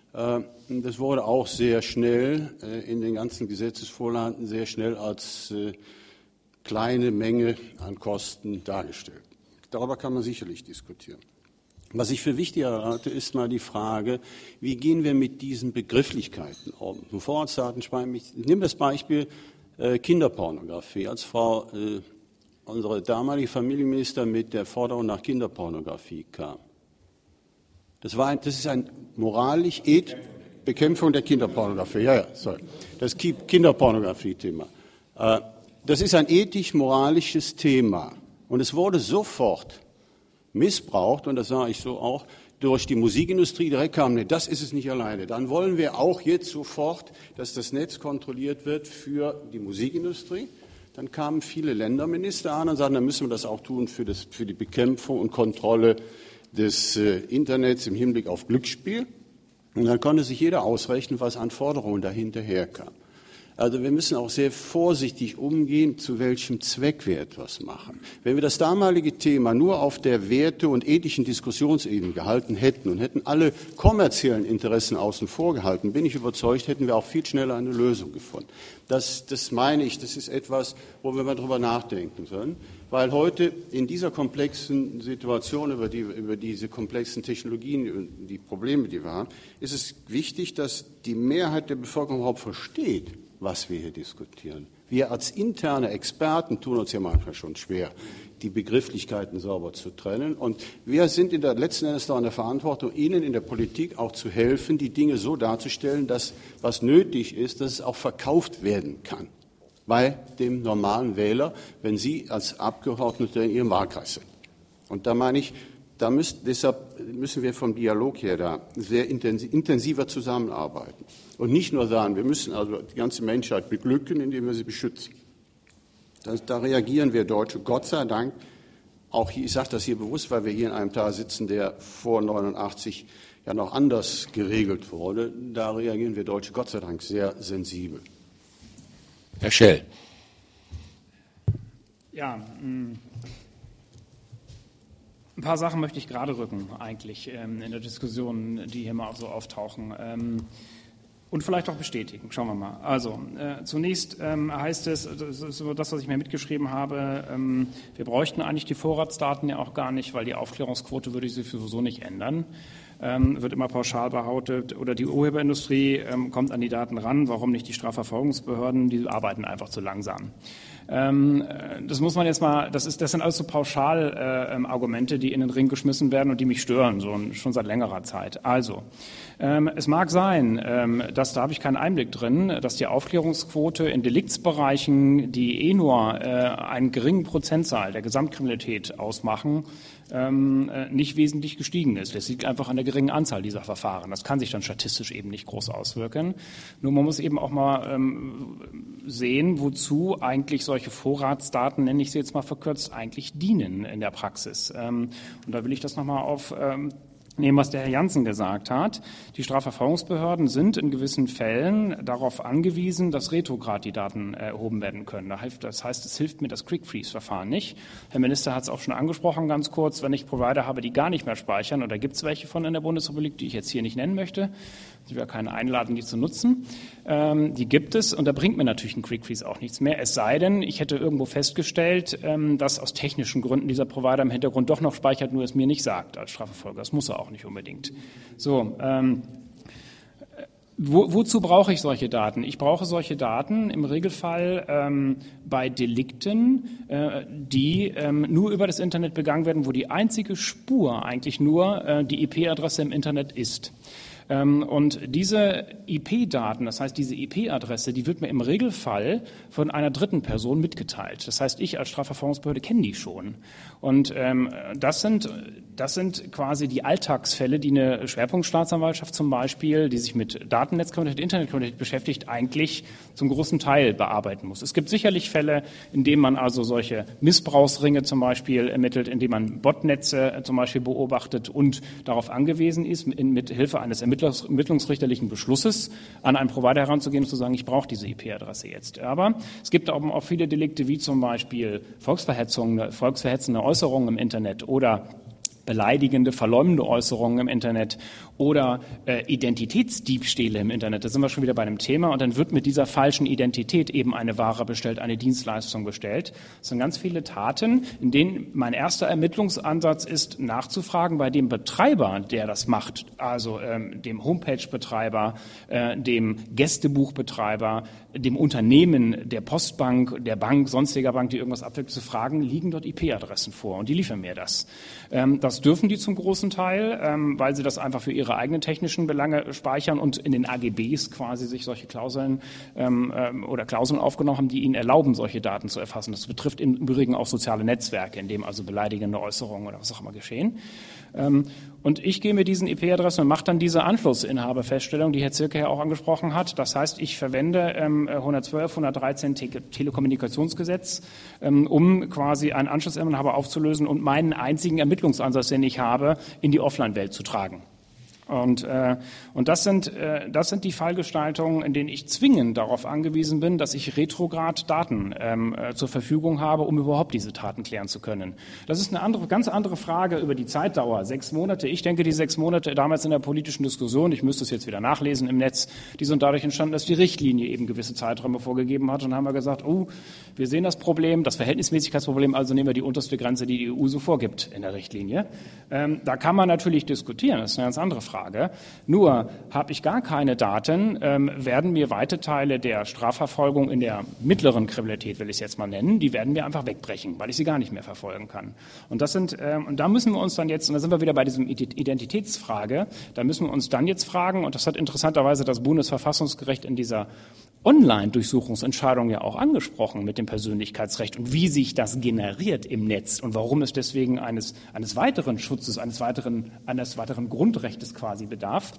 das wurde auch sehr schnell in den ganzen Gesetzesvorlagen sehr schnell als kleine Menge an Kosten dargestellt. Darüber kann man sicherlich diskutieren. Was ich für wichtiger halte, ist mal die Frage, wie gehen wir mit diesen Begrifflichkeiten um? Vorratsdatenspeicherung, ich nehme das Beispiel äh, Kinderpornografie. Als Frau, äh, unsere damalige Familienminister mit der Forderung nach Kinderpornografie kam. Das, war ein, das ist ein moralisch, eth, Bekämpfung der Kinderpornografie, ja, ja, sorry. Das Kinderpornografie-Thema. Äh, Das ist ein ethisch-moralisches Thema. Und es wurde sofort missbraucht, und das sage ich so auch, durch die Musikindustrie. Direkt kam, nee, das ist es nicht alleine. Dann wollen wir auch jetzt sofort, dass das Netz kontrolliert wird für die Musikindustrie. Dann kamen viele Länderminister an und sagten, dann müssen wir das auch tun für, das, für die Bekämpfung und Kontrolle des äh, Internets im Hinblick auf Glücksspiel. Und dann konnte sich jeder ausrechnen, was an Forderungen dahinterher kam. Also wir müssen auch sehr vorsichtig umgehen, zu welchem Zweck wir etwas machen. Wenn wir das damalige Thema nur auf der Werte- und ethischen Diskussionsebene gehalten hätten und hätten alle kommerziellen Interessen außen vor gehalten, bin ich überzeugt, hätten wir auch viel schneller eine Lösung gefunden. Das, das meine ich, das ist etwas, wo wir mal drüber nachdenken sollen, weil heute in dieser komplexen Situation, über, die, über diese komplexen Technologien, die Probleme, die wir haben, ist es wichtig, dass die Mehrheit der Bevölkerung überhaupt versteht, was wir hier diskutieren. Wir als interne Experten tun uns ja manchmal schon schwer, die Begrifflichkeiten sauber zu trennen. Und wir sind in der letzten Endes da in der Verantwortung, Ihnen in der Politik auch zu helfen, die Dinge so darzustellen, dass was nötig ist, dass es auch verkauft werden kann bei dem normalen Wähler, wenn Sie als Abgeordnete in Ihrem Wahlkreis sind. Und da meine ich, da müssen, deshalb müssen wir vom Dialog her da sehr intensiver zusammenarbeiten. Und nicht nur sagen, wir müssen also die ganze Menschheit beglücken, indem wir sie beschützen. Das, da reagieren wir Deutsche, Gott sei Dank, auch hier, ich sage das hier bewusst, weil wir hier in einem Tal sitzen, der vor neunundachtzig ja noch anders geregelt wurde. Da reagieren wir Deutsche, Gott sei Dank, sehr sensibel. Herr Schell. Ja, mh. Ein paar Sachen möchte ich gerade rücken, eigentlich, ähm, in der Diskussion, die hier mal so auftauchen. Ähm, und vielleicht auch bestätigen. Schauen wir mal. Also, äh, zunächst ähm, heißt es, das ist so das, was ich mir mitgeschrieben habe, ähm, wir bräuchten eigentlich die Vorratsdaten ja auch gar nicht, weil die Aufklärungsquote würde sich sowieso nicht ändern. Ähm, wird immer pauschal behauptet, oder die Urheberindustrie ähm, kommt an die Daten ran, warum nicht die Strafverfolgungsbehörden, die arbeiten einfach zu langsam. Ähm, das muss man jetzt mal, das ist, das sind alles so Pauschal-Argumente, äh, die in den Ring geschmissen werden und die mich stören, so, schon seit längerer Zeit. Also, ähm, es mag sein, ähm, dass, da habe ich keinen Einblick drin, dass die Aufklärungsquote in Deliktsbereichen, die eh nur äh, einen geringen Prozentzahl der Gesamtkriminalität ausmachen, ähm, nicht wesentlich gestiegen ist. Das liegt einfach an der geringen Anzahl dieser Verfahren. Das kann sich dann statistisch eben nicht groß auswirken. Nur man muss eben auch mal ähm, sehen, wozu eigentlich solche Vorratsdaten, nenne ich sie jetzt mal verkürzt, eigentlich dienen in der Praxis. Ähm, und da will ich das nochmal auf ähm, nehmen, was der Herr Janssen gesagt hat. Die Strafverfolgungsbehörden sind in gewissen Fällen darauf angewiesen, dass retrograd die Daten erhoben werden können. Das heißt, es hilft mir das Quick-Freeze-Verfahren nicht. Herr Minister hat es auch schon angesprochen, ganz kurz, wenn ich Provider habe, die gar nicht mehr speichern, und da gibt es welche von in der Bundesrepublik, die ich jetzt hier nicht nennen möchte, ich will ja keine einladen, die zu nutzen, ähm, die gibt es, und da bringt mir natürlich ein Quick-Freeze auch nichts mehr, es sei denn, ich hätte irgendwo festgestellt, ähm, dass aus technischen Gründen dieser Provider im Hintergrund doch noch speichert, nur es mir nicht sagt als Strafverfolger. Das muss er auch nicht unbedingt. So, ähm, Wo, wozu brauche ich solche Daten? Ich brauche solche Daten im Regelfall ähm, bei Delikten, äh, die ähm, nur über das Internet begangen werden, wo die einzige Spur eigentlich nur äh, die I P-Adresse im Internet ist. Ähm, und diese I P-Daten, das heißt diese I P-Adresse, die wird mir im Regelfall von einer dritten Person mitgeteilt. Das heißt, ich als Strafverfolgungsbehörde kenne die schon. Und ähm, das sind das sind quasi die Alltagsfälle, die eine Schwerpunktstaatsanwaltschaft zum Beispiel, die sich mit Datennetzkriminalität, Internetkriminalität beschäftigt, eigentlich zum großen Teil bearbeiten muss. Es gibt sicherlich Fälle, in denen man also solche Missbrauchsringe zum Beispiel ermittelt, in denen man Botnetze zum Beispiel beobachtet und darauf angewiesen ist, mit Hilfe eines ermittlungsrichterlichen Beschlusses an einen Provider heranzugehen und zu sagen, ich brauche diese I P-Adresse jetzt. Aber es gibt auch, auch viele Delikte wie zum Beispiel Volksverhetzung, volksverhetzende Äußerungen im Internet oder beleidigende, verleumdende Äußerungen im Internet oder äh, Identitätsdiebstähle im Internet. Da sind wir schon wieder bei einem Thema. Und dann wird mit dieser falschen Identität eben eine Ware bestellt, eine Dienstleistung bestellt. Das sind ganz viele Taten, in denen mein erster Ermittlungsansatz ist, nachzufragen bei dem Betreiber, der das macht, also ähm, dem Homepage-Betreiber, äh, dem Gästebuchbetreiber, dem Unternehmen, der Postbank, der Bank, sonstiger Bank, die irgendwas abwickelt, zu fragen, liegen dort I P-Adressen vor? Und die liefern mir das. Ähm, das dürfen die zum großen Teil, ähm, weil sie das einfach für ihre eigenen technischen Belange speichern und in den A G Bs quasi sich solche Klauseln ähm, oder Klauseln aufgenommen haben, die ihnen erlauben, solche Daten zu erfassen. Das betrifft im Übrigen auch soziale Netzwerke, in dem also beleidigende Äußerungen oder was auch immer geschehen. Ähm, und ich gehe mit diesen I P-Adressen und mache dann diese Anschlussinhaberfeststellung, die Herr Zirke ja auch angesprochen hat. Das heißt, ich verwende ähm, hundertzwölf, hundertdreizehn Te- Telekommunikationsgesetz, ähm, um quasi einen Anschlussinhaber aufzulösen und meinen einzigen Ermittlungsansatz, den ich habe, in die Offline-Welt zu tragen. Und, äh, und das sind, äh, das sind die Fallgestaltungen, in denen ich zwingend darauf angewiesen bin, dass ich retrograd Daten ähm, äh, zur Verfügung habe, um überhaupt diese Taten klären zu können. Das ist eine andere, ganz andere Frage über die Zeitdauer. Sechs Monate. Ich denke, die sechs Monate damals in der politischen Diskussion, ich müsste es jetzt wieder nachlesen im Netz, die sind dadurch entstanden, dass die Richtlinie eben gewisse Zeiträume vorgegeben hat. Und haben wir gesagt, oh, wir sehen das Problem, das Verhältnismäßigkeitsproblem, also nehmen wir die unterste Grenze, die die E U so vorgibt in der Richtlinie. Ähm, da kann man natürlich diskutieren, das ist eine ganz andere Frage. Frage. Nur habe ich gar keine Daten, ähm, werden mir weite Teile der Strafverfolgung in der mittleren Kriminalität, will ich es jetzt mal nennen, die werden mir einfach wegbrechen, weil ich sie gar nicht mehr verfolgen kann. Und das sind, ähm, und da müssen wir uns dann jetzt, und da sind wir wieder bei diesem Identitätsfrage, da müssen wir uns dann jetzt fragen, und das hat interessanterweise das Bundesverfassungsgericht in dieser Online-Durchsuchungsentscheidung ja auch angesprochen mit dem Persönlichkeitsrecht und wie sich das generiert im Netz und warum es deswegen eines, eines weiteren Schutzes, eines weiteren, eines weiteren Grundrechtes quasi bedarf.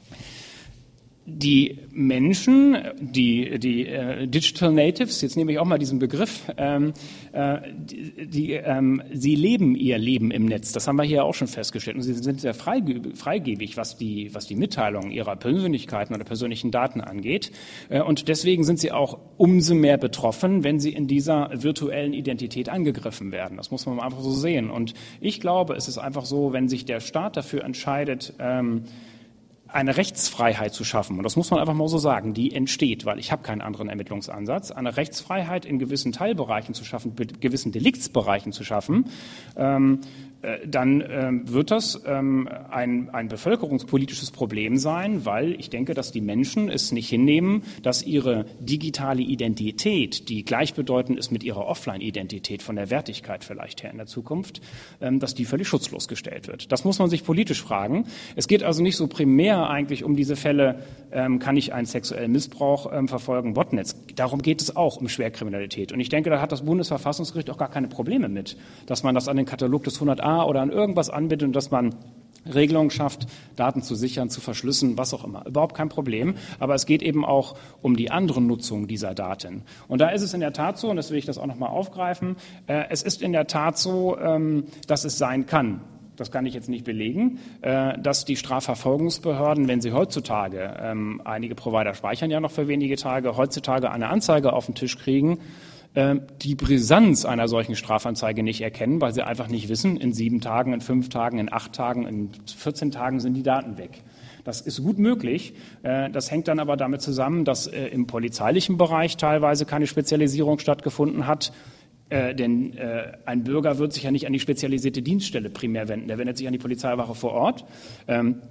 Die Menschen, die, die äh, Digital Natives, jetzt nehme ich auch mal diesen Begriff, ähm, äh, die, die, ähm, sie leben ihr Leben im Netz. Das haben wir hier auch schon festgestellt. Und sie sind sehr freige, freigebig, was die, was die Mitteilung ihrer Persönlichkeiten oder persönlichen Daten angeht. Äh, und deswegen sind sie auch umso mehr betroffen, wenn sie in dieser virtuellen Identität angegriffen werden. Das muss man einfach so sehen. Und ich glaube, es ist einfach so, wenn sich der Staat dafür entscheidet, ähm, eine Rechtsfreiheit zu schaffen, und das muss man einfach mal so sagen, die entsteht, weil ich habe keinen anderen Ermittlungsansatz, eine Rechtsfreiheit in gewissen Teilbereichen zu schaffen, gewissen Deliktsbereichen zu schaffen, ähm, dann ähm, wird das ähm, ein, ein bevölkerungspolitisches Problem sein, weil ich denke, dass die Menschen es nicht hinnehmen, dass ihre digitale Identität, die gleichbedeutend ist mit ihrer Offline-Identität von der Wertigkeit vielleicht her in der Zukunft, ähm, dass die völlig schutzlos gestellt wird. Das muss man sich politisch fragen. Es geht also nicht so primär eigentlich um diese Fälle, ähm, kann ich einen sexuellen Missbrauch ähm, verfolgen, Botnetz. Darum geht es auch, um Schwerkriminalität. Und ich denke, da hat das Bundesverfassungsgericht auch gar keine Probleme mit, dass man das an den Katalog des hundert a oder an irgendwas anbietet und dass man Regelungen schafft, Daten zu sichern, zu verschlüsseln, was auch immer. Überhaupt kein Problem. Aber es geht eben auch um die andere Nutzung dieser Daten. Und da ist es in der Tat so, und das will ich das auch nochmal aufgreifen, äh, es ist in der Tat so, ähm, dass es sein kann, das kann ich jetzt nicht belegen, äh, dass die Strafverfolgungsbehörden, wenn sie heutzutage, ähm, einige Provider speichern ja noch für wenige Tage, heutzutage eine Anzeige auf den Tisch kriegen, die Brisanz einer solchen Strafanzeige nicht erkennen, weil sie einfach nicht wissen, in sieben Tagen, in fünf Tagen, in acht Tagen, in vierzehn Tagen sind die Daten weg. Das ist gut möglich. Das hängt dann aber damit zusammen, dass im polizeilichen Bereich teilweise keine Spezialisierung stattgefunden hat. Äh, denn äh, ein Bürger wird sich ja nicht an die spezialisierte Dienststelle primär wenden. Der wendet sich an die Polizeiwache vor Ort. Ähm,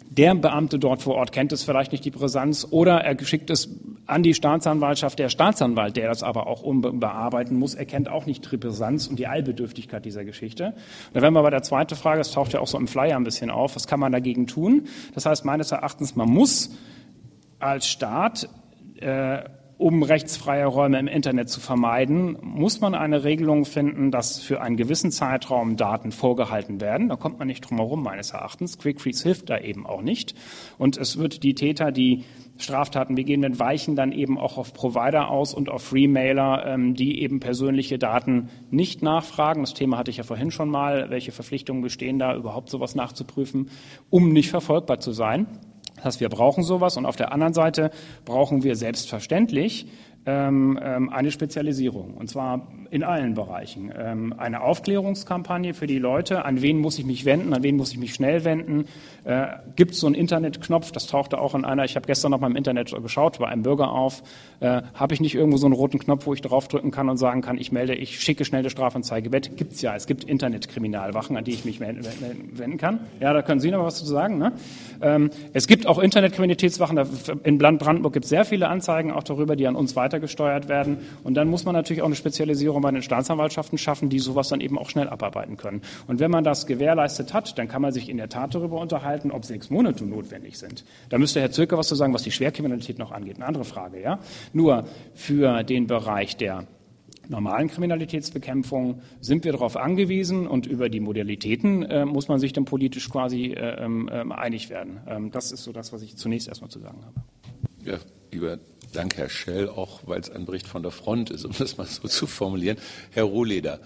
Der Beamte dort vor Ort kennt es vielleicht nicht, die Brisanz, oder er schickt es an die Staatsanwaltschaft. Der Staatsanwalt, der das aber auch bearbeiten muss, erkennt auch nicht die Brisanz und die Eilbedürftigkeit dieser Geschichte. Und da wären wir bei der zweiten Frage, das taucht ja auch so im Flyer ein bisschen auf, was kann man dagegen tun? Das heißt meines Erachtens, man muss als Staat, äh, um rechtsfreie Räume im Internet zu vermeiden, muss man eine Regelung finden, dass für einen gewissen Zeitraum Daten vorgehalten werden. Da kommt man nicht drum herum, meines Erachtens. Quick Freeze hilft da eben auch nicht. Und es wird die Täter, die Straftaten begehen, werden, weichen dann eben auch auf Provider aus und auf Freemailer, ähm, die eben persönliche Daten nicht nachfragen. Das Thema hatte ich ja vorhin schon mal. Welche Verpflichtungen bestehen da, überhaupt sowas nachzuprüfen, um nicht verfolgbar zu sein? Das heißt, wir brauchen sowas, und auf der anderen Seite brauchen wir selbstverständlich ähm, eine Spezialisierung, und zwar in allen Bereichen. Ähm, eine Aufklärungskampagne für die Leute, an wen muss ich mich wenden, an wen muss ich mich schnell wenden. Äh, Gibt es so einen Internetknopf, das tauchte auch in einer, ich habe gestern noch mal im Internet geschaut, bei einem Bürger auf, äh, habe ich nicht irgendwo so einen roten Knopf, wo ich draufdrücken kann und sagen kann, ich melde, ich schicke schnell Strafanzeige weg. Gibt es ja, es gibt Internetkriminalwachen, an die ich mich wenden kann. Ja, da können Sie noch was zu sagen. Ne? Ähm, es gibt auch Internetkriminalitätswachen, in Land Brandenburg gibt es sehr viele Anzeigen auch darüber, die an uns weitergesteuert werden, und dann muss man natürlich auch eine Spezialisierung bei den Staatsanwaltschaften schaffen, die sowas dann eben auch schnell abarbeiten können. Und wenn man das gewährleistet hat, dann kann man sich in der Tat darüber unterhalten, ob sechs Monate notwendig sind. Da müsste Herr Zirke was zu sagen, was die Schwerkriminalität noch angeht. Eine andere Frage, ja. Nur für den Bereich der normalen Kriminalitätsbekämpfung sind wir darauf angewiesen, und über die Modalitäten äh, muss man sich dann politisch quasi äh, äh, einig werden. Ähm, das ist so das, was ich zunächst erstmal zu sagen habe. Ja, lieber Dank, Herr Schell, auch weil es ein Bericht von der Front ist, um das mal so zu formulieren. Herr Rohleder.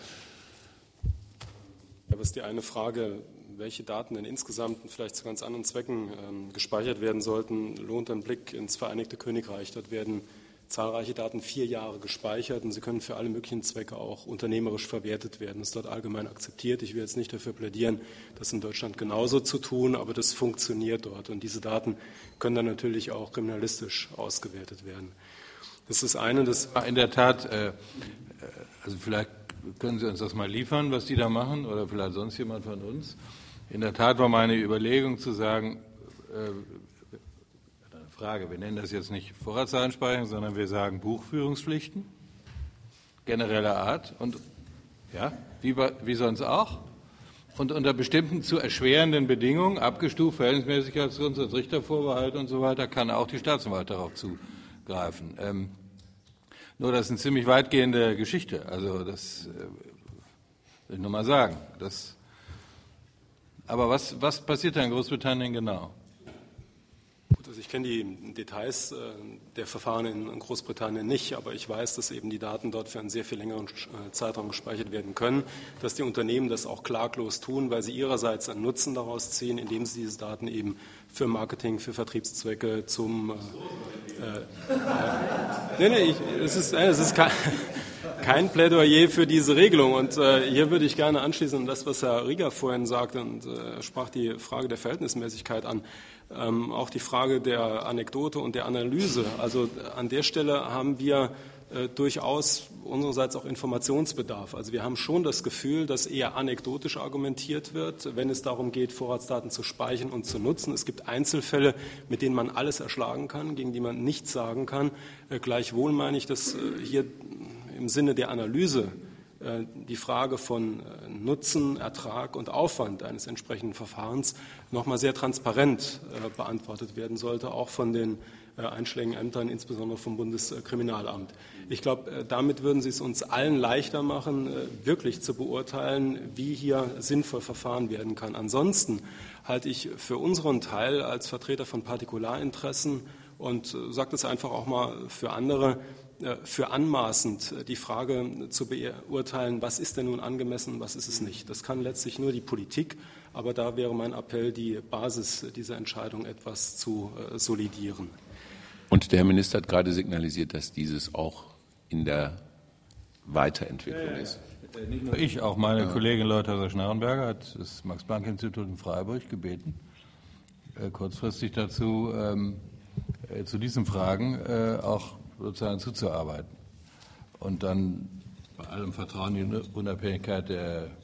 Ja, was ist die eine Frage, welche Daten denn insgesamt und vielleicht zu ganz anderen Zwecken ähm, gespeichert werden sollten, lohnt ein Blick ins Vereinigte Königreich. Dort werden zahlreiche Daten vier Jahre gespeichert, und sie können für alle möglichen Zwecke auch unternehmerisch verwertet werden. Das ist dort allgemein akzeptiert. Ich will jetzt nicht dafür plädieren, das in Deutschland genauso zu tun, aber das funktioniert dort, und diese Daten können dann natürlich auch kriminalistisch ausgewertet werden. Das ist eine, das in der Tat, äh, also vielleicht können Sie uns das mal liefern, was die da machen, oder vielleicht sonst jemand von uns. In der Tat war meine Überlegung zu sagen, äh, Frage. Wir nennen das jetzt nicht Vorratsdatenspeicherung, sondern wir sagen Buchführungspflichten genereller Art, und ja, wie, wie sonst auch, und unter bestimmten zu erschwerenden Bedingungen, abgestuft, Verhältnismäßigkeitsgrund, Richtervorbehalt und so weiter, kann auch die Staatsanwalt darauf zugreifen. Ähm, nur das ist eine ziemlich weitgehende Geschichte. Also das äh, will ich nur mal sagen. Das, aber was, was passiert da in Großbritannien genau? Also ich kenne die Details der Verfahren in Großbritannien nicht, aber ich weiß, dass eben die Daten dort für einen sehr viel längeren Zeitraum gespeichert werden können, dass die Unternehmen das auch klaglos tun, weil sie ihrerseits einen Nutzen daraus ziehen, indem sie diese Daten eben für Marketing, für Vertriebszwecke zum... Äh, äh, nee, nee, ich, es ist, äh, es ist kein, kein Plädoyer für diese Regelung, und äh, hier würde ich gerne anschließen an das, was Herr Rieger vorhin sagte, und äh, er sprach die Frage der Verhältnismäßigkeit an. Ähm, auch die Frage der Anekdote und der Analyse. Also an der Stelle haben wir äh, durchaus unsererseits auch Informationsbedarf. Also wir haben schon das Gefühl, dass eher anekdotisch argumentiert wird, wenn es darum geht, Vorratsdaten zu speichern und zu nutzen. Es gibt Einzelfälle, mit denen man alles erschlagen kann, gegen die man nichts sagen kann. Äh, gleichwohl meine ich, dass äh, hier im Sinne der Analyse die Frage von Nutzen, Ertrag und Aufwand eines entsprechenden Verfahrens noch mal sehr transparent beantwortet werden sollte, auch von den einschlägigen Ämtern, insbesondere vom Bundeskriminalamt. Ich glaube, damit würden Sie es uns allen leichter machen, wirklich zu beurteilen, wie hier sinnvoll verfahren werden kann. Ansonsten halte ich für unseren Teil als Vertreter von Partikularinteressen, und sage das einfach auch mal für andere, für anmaßend, die Frage zu beurteilen, was ist denn nun angemessen, was ist es nicht. Das kann letztlich nur die Politik, aber da wäre mein Appell, die Basis dieser Entscheidung etwas zu solidieren. Und der Herr Minister hat gerade signalisiert, dass dieses auch in der Weiterentwicklung ist. Nicht nur ich, auch meine ja. Kollegin Leuthauser-Schnarrenberger hat das Max-Planck-Institut in Freiburg gebeten, äh, kurzfristig dazu, ähm, äh, zu diesen Fragen äh, auch sozusagen zuzuarbeiten. Und dann bei allem Vertrauen in die Unabhängigkeit der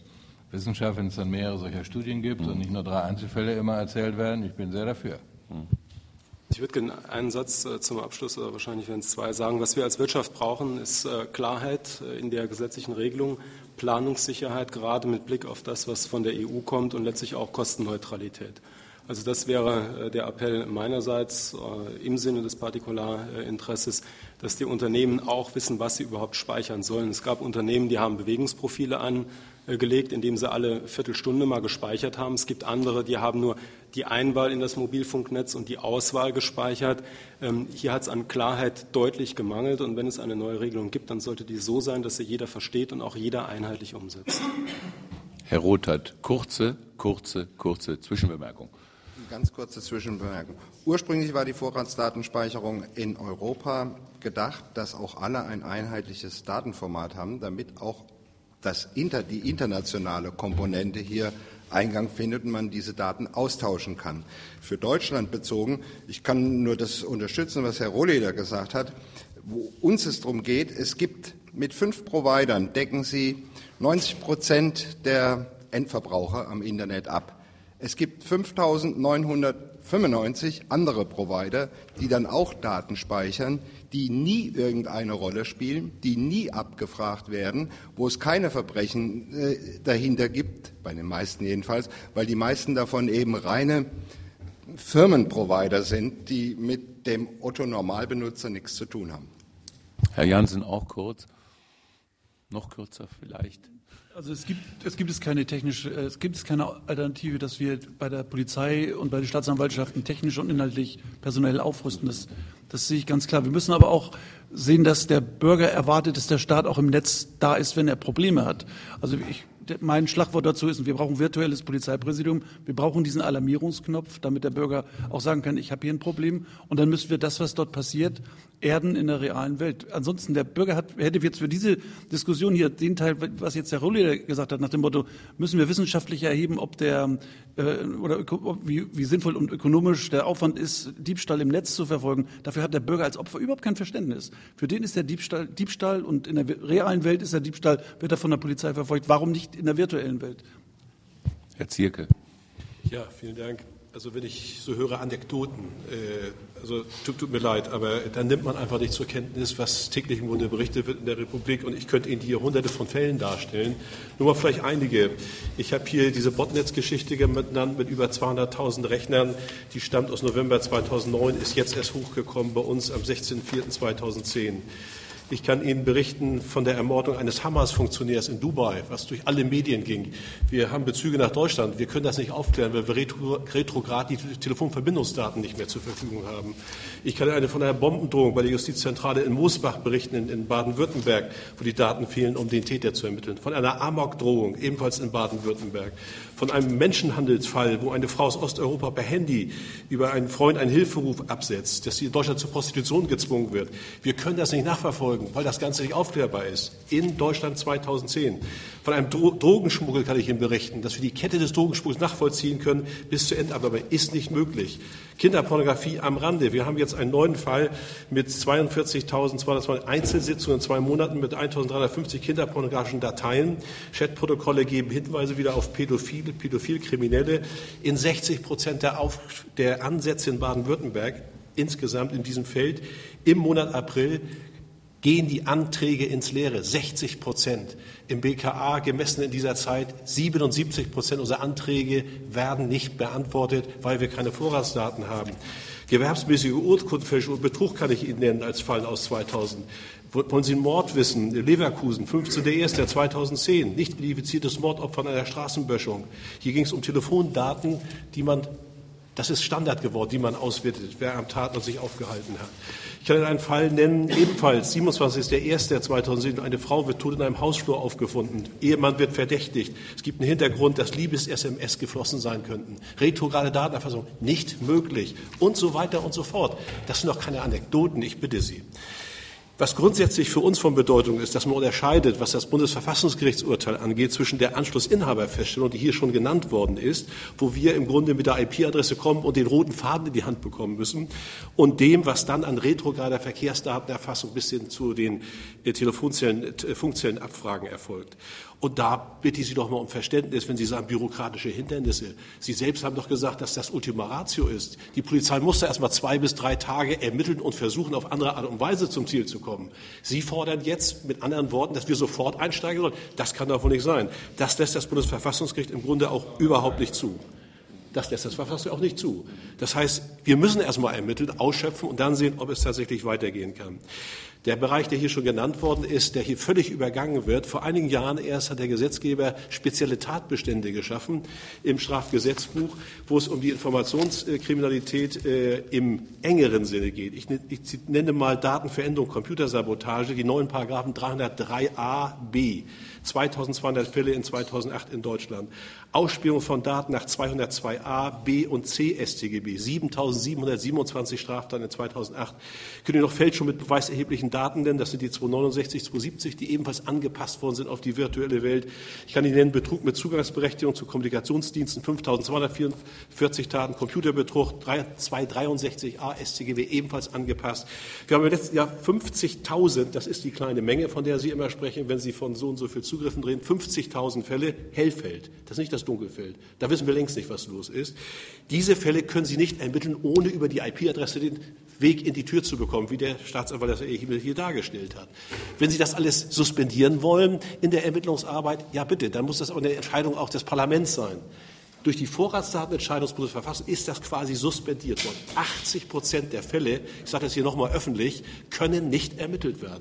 Wissenschaft, wenn es dann mehrere solcher Studien gibt mhm. und nicht nur drei Einzelfälle immer erzählt werden. Ich bin sehr dafür. Mhm. Ich würde gerne einen Satz äh, zum Abschluss, oder wahrscheinlich werden es zwei, sagen. Was wir als Wirtschaft brauchen, ist äh, Klarheit äh, in der gesetzlichen Regelung, Planungssicherheit, gerade mit Blick auf das, was von der E U kommt, und letztlich auch Kostenneutralität. Also das wäre äh, der Appell meinerseits äh, im Sinne des Partikularinteresses, dass die Unternehmen auch wissen, was sie überhaupt speichern sollen. Es gab Unternehmen, die haben Bewegungsprofile angelegt, indem sie alle Viertelstunde mal gespeichert haben. Es gibt andere, die haben nur die Einwahl in das Mobilfunknetz und die Auswahl gespeichert. Ähm, hier hat es an Klarheit deutlich gemangelt, und wenn es eine neue Regelung gibt, dann sollte die so sein, dass sie jeder versteht und auch jeder einheitlich umsetzt. Herr Roth hat kurze, kurze, kurze Zwischenbemerkung. Ganz kurze Zwischenbemerkung. Ursprünglich war die Vorratsdatenspeicherung in Europa gedacht, dass auch alle ein einheitliches Datenformat haben, damit auch das Inter, die internationale Komponente hier Eingang findet und man diese Daten austauschen kann. Für Deutschland bezogen, ich kann nur das unterstützen, was Herr Rohleder gesagt hat, wo uns es darum geht, es gibt mit fünf Providern, decken sie neunzig Prozent der Endverbraucher am Internet ab. Es gibt fünftausendneunhundertfünfundneunzig andere Provider, die dann auch Daten speichern, die nie irgendeine Rolle spielen, die nie abgefragt werden, wo es keine Verbrechen äh, dahinter gibt, bei den meisten jedenfalls, weil die meisten davon eben reine Firmenprovider sind, die mit dem Otto-Normalbenutzer nichts zu tun haben. Herr Jansen, auch kurz. Noch kürzer vielleicht. Also es gibt es gibt es keine technische, es gibt es keine Alternative, dass wir bei der Polizei und bei den Staatsanwaltschaften technisch und inhaltlich personell aufrüsten. Das, das sehe ich ganz klar. Wir müssen aber auch sehen, dass der Bürger erwartet, dass der Staat auch im Netz da ist, wenn er Probleme hat. Also ich, mein Schlagwort dazu ist, wir brauchen virtuelles Polizeipräsidium, wir brauchen diesen Alarmierungsknopf, damit der Bürger auch sagen kann, ich habe hier ein Problem, und dann müssen wir das, was dort passiert, erden in der realen Welt. Ansonsten, der Bürger hat, hätte jetzt für diese Diskussion hier den Teil, was jetzt Herr Rohleder gesagt hat, nach dem Motto, müssen wir wissenschaftlich erheben, ob der äh, oder ob, wie, wie sinnvoll und ökonomisch der Aufwand ist, Diebstahl im Netz zu verfolgen. Dafür hat der Bürger als Opfer überhaupt kein Verständnis. Für den ist der Diebstahl Diebstahl, und in der realen Welt ist der Diebstahl, wird er von der Polizei verfolgt. Warum nicht in der virtuellen Welt? Herr Zierke. Ja, vielen Dank. Also wenn ich so höre Anekdoten, äh, also tut, tut mir leid, aber dann nimmt man einfach nicht zur Kenntnis, was täglich im Grunde berichtet wird in der Republik, und ich könnte Ihnen hier hunderte von Fällen darstellen. Nur mal vielleicht einige. Ich habe hier diese Botnetz-Geschichte genannt mit über zweihunderttausend Rechnern, die stammt aus November zweitausendneun, ist jetzt erst hochgekommen bei uns am sechzehnten vierten zweitausendzehn. Ich kann Ihnen berichten von der Ermordung eines Hamas-Funktionärs in Dubai, was durch alle Medien ging. Wir haben Bezüge nach Deutschland. Wir können das nicht aufklären, weil wir retro, retrograd die Telefonverbindungsdaten nicht mehr zur Verfügung haben. Ich kann eine von einer Bombendrohung bei der Justizzentrale in Moosbach berichten, in, in Baden-Württemberg, wo die Daten fehlen, um den Täter zu ermitteln. Von einer Amok-Drohung, ebenfalls in Baden-Württemberg. Von einem Menschenhandelsfall, wo eine Frau aus Osteuropa per Handy über einen Freund einen Hilferuf absetzt, dass sie in Deutschland zur Prostitution gezwungen wird. Wir können das nicht nachverfolgen, weil das Ganze nicht aufklärbar ist. In Deutschland zweitausendzehn. Von einem Dro- Drogenschmuggel kann ich Ihnen berichten, dass wir die Kette des Drogenschmuggels nachvollziehen können bis zur Endabgabe. Ist nicht möglich. Kinderpornografie am Rande. Wir haben jetzt einen neuen Fall mit zweiundvierzigtausendzweihundertzwanzig Einzelsitzungen in zwei Monaten mit eintausenddreihundertfünfzig kinderpornografischen Dateien. Chatprotokolle geben Hinweise wieder auf Pädophile, Pädophilkriminelle. In sechzig Prozent der, Auf- der Ansätze in Baden-Württemberg insgesamt in diesem Feld im Monat April gehen die Anträge ins Leere, sechzig Prozent. Im B K A gemessen in dieser Zeit, siebenundsiebzig Prozent unserer Anträge werden nicht beantwortet, weil wir keine Vorratsdaten haben. Gewerbsmäßige Urkundenfälschung und Betrug kann ich Ihnen nennen als Fall aus zweitausend. Wollen Sie einen Mord wissen? Leverkusen, fünfzehnter erster zweitausendzehn, nicht identifiziertes Mordopfer an einer Straßenböschung. Hier ging es um Telefondaten, die man, das ist Standard geworden, die man auswertet, wer am Tatort sich aufgehalten hat. Ich kann Ihnen einen Fall nennen, ebenfalls siebenundzwanzigster erster zweitausendzehn, eine Frau wird tot in einem Hausflur aufgefunden. Ehemann wird verdächtigt. Es gibt einen Hintergrund, dass Liebes-S M S geflossen sein könnten. Retrograde Datenerfassung, nicht möglich. Und so weiter und so fort. Das sind doch keine Anekdoten, ich bitte Sie. Was grundsätzlich für uns von Bedeutung ist, dass man unterscheidet, was das Bundesverfassungsgerichtsurteil angeht, zwischen der Anschlussinhaberfeststellung, die hier schon genannt worden ist, wo wir im Grunde mit der I P-Adresse kommen und den roten Faden in die Hand bekommen müssen, und dem, was dann an retrograder Verkehrsdatenerfassung bis hin zu den äh, Telefonzellen, äh, Funkzellenabfragen erfolgt. Und da bitte ich Sie doch mal um Verständnis, wenn Sie sagen, bürokratische Hindernisse. Sie selbst haben doch gesagt, dass das Ultima Ratio ist. Die Polizei musste erst mal zwei bis drei Tage ermitteln und versuchen, auf andere Art und Weise zum Ziel zu kommen. Sie fordern jetzt mit anderen Worten, dass wir sofort einsteigen sollen. Das kann doch wohl nicht sein. Das lässt das Bundesverfassungsgericht im Grunde auch überhaupt nicht zu. Das lässt das Verfassungsgericht auch nicht zu. Das heißt, wir müssen erst mal ermitteln, ausschöpfen und dann sehen, ob es tatsächlich weitergehen kann. Der Bereich, der hier schon genannt worden ist, der hier völlig übergangen wird. Vor einigen Jahren erst hat der Gesetzgeber spezielle Tatbestände geschaffen im Strafgesetzbuch, wo es um die Informationskriminalität äh, im engeren Sinne geht. Ich, ich nenne mal Datenveränderung, Computersabotage, die neuen Paragraphen dreihundertdrei a b. zweitausendzweihundert Fälle in zweitausendacht in Deutschland. Ausspielung von Daten nach zweihundertzwei a, b und c S t G B. siebentausendsiebenhundertsiebenundzwanzig Straftaten in zweitausendacht. Können wir noch Fälschung mit beweiserheblichen Daten nennen? Das sind die zweihundertneunundsechzig, zweihundertsiebzig, die ebenfalls angepasst worden sind auf die virtuelle Welt. Ich kann Ihnen nennen Betrug mit Zugangsberechtigung zu Kommunikationsdiensten, fünftausendzweihundertvierundvierzig Taten, Computerbetrug, zweihundertdreiundsechzig a S t G B ebenfalls angepasst. Wir haben im letzten Jahr fünfzigtausend, das ist die kleine Menge, von der Sie immer sprechen, wenn Sie von so und so viel Zugriffen drehen, fünfzigtausend Fälle, Hellfeld. Das ist nicht das Dunkelfeld. Da wissen wir längst nicht, was los ist. Diese Fälle können Sie nicht ermitteln, ohne über die I P-Adresse den Weg in die Tür zu bekommen, wie der Staatsanwalt das hier dargestellt hat. Wenn Sie das alles suspendieren wollen in der Ermittlungsarbeit, ja bitte, dann muss das aber eine Entscheidung auch des Parlaments sein. Durch die Vorratsdatenentscheidung des Bundesverfassungsgerichts ist das quasi suspendiert worden. achtzig Prozent der Fälle, ich sage das hier nochmal öffentlich, können nicht ermittelt werden.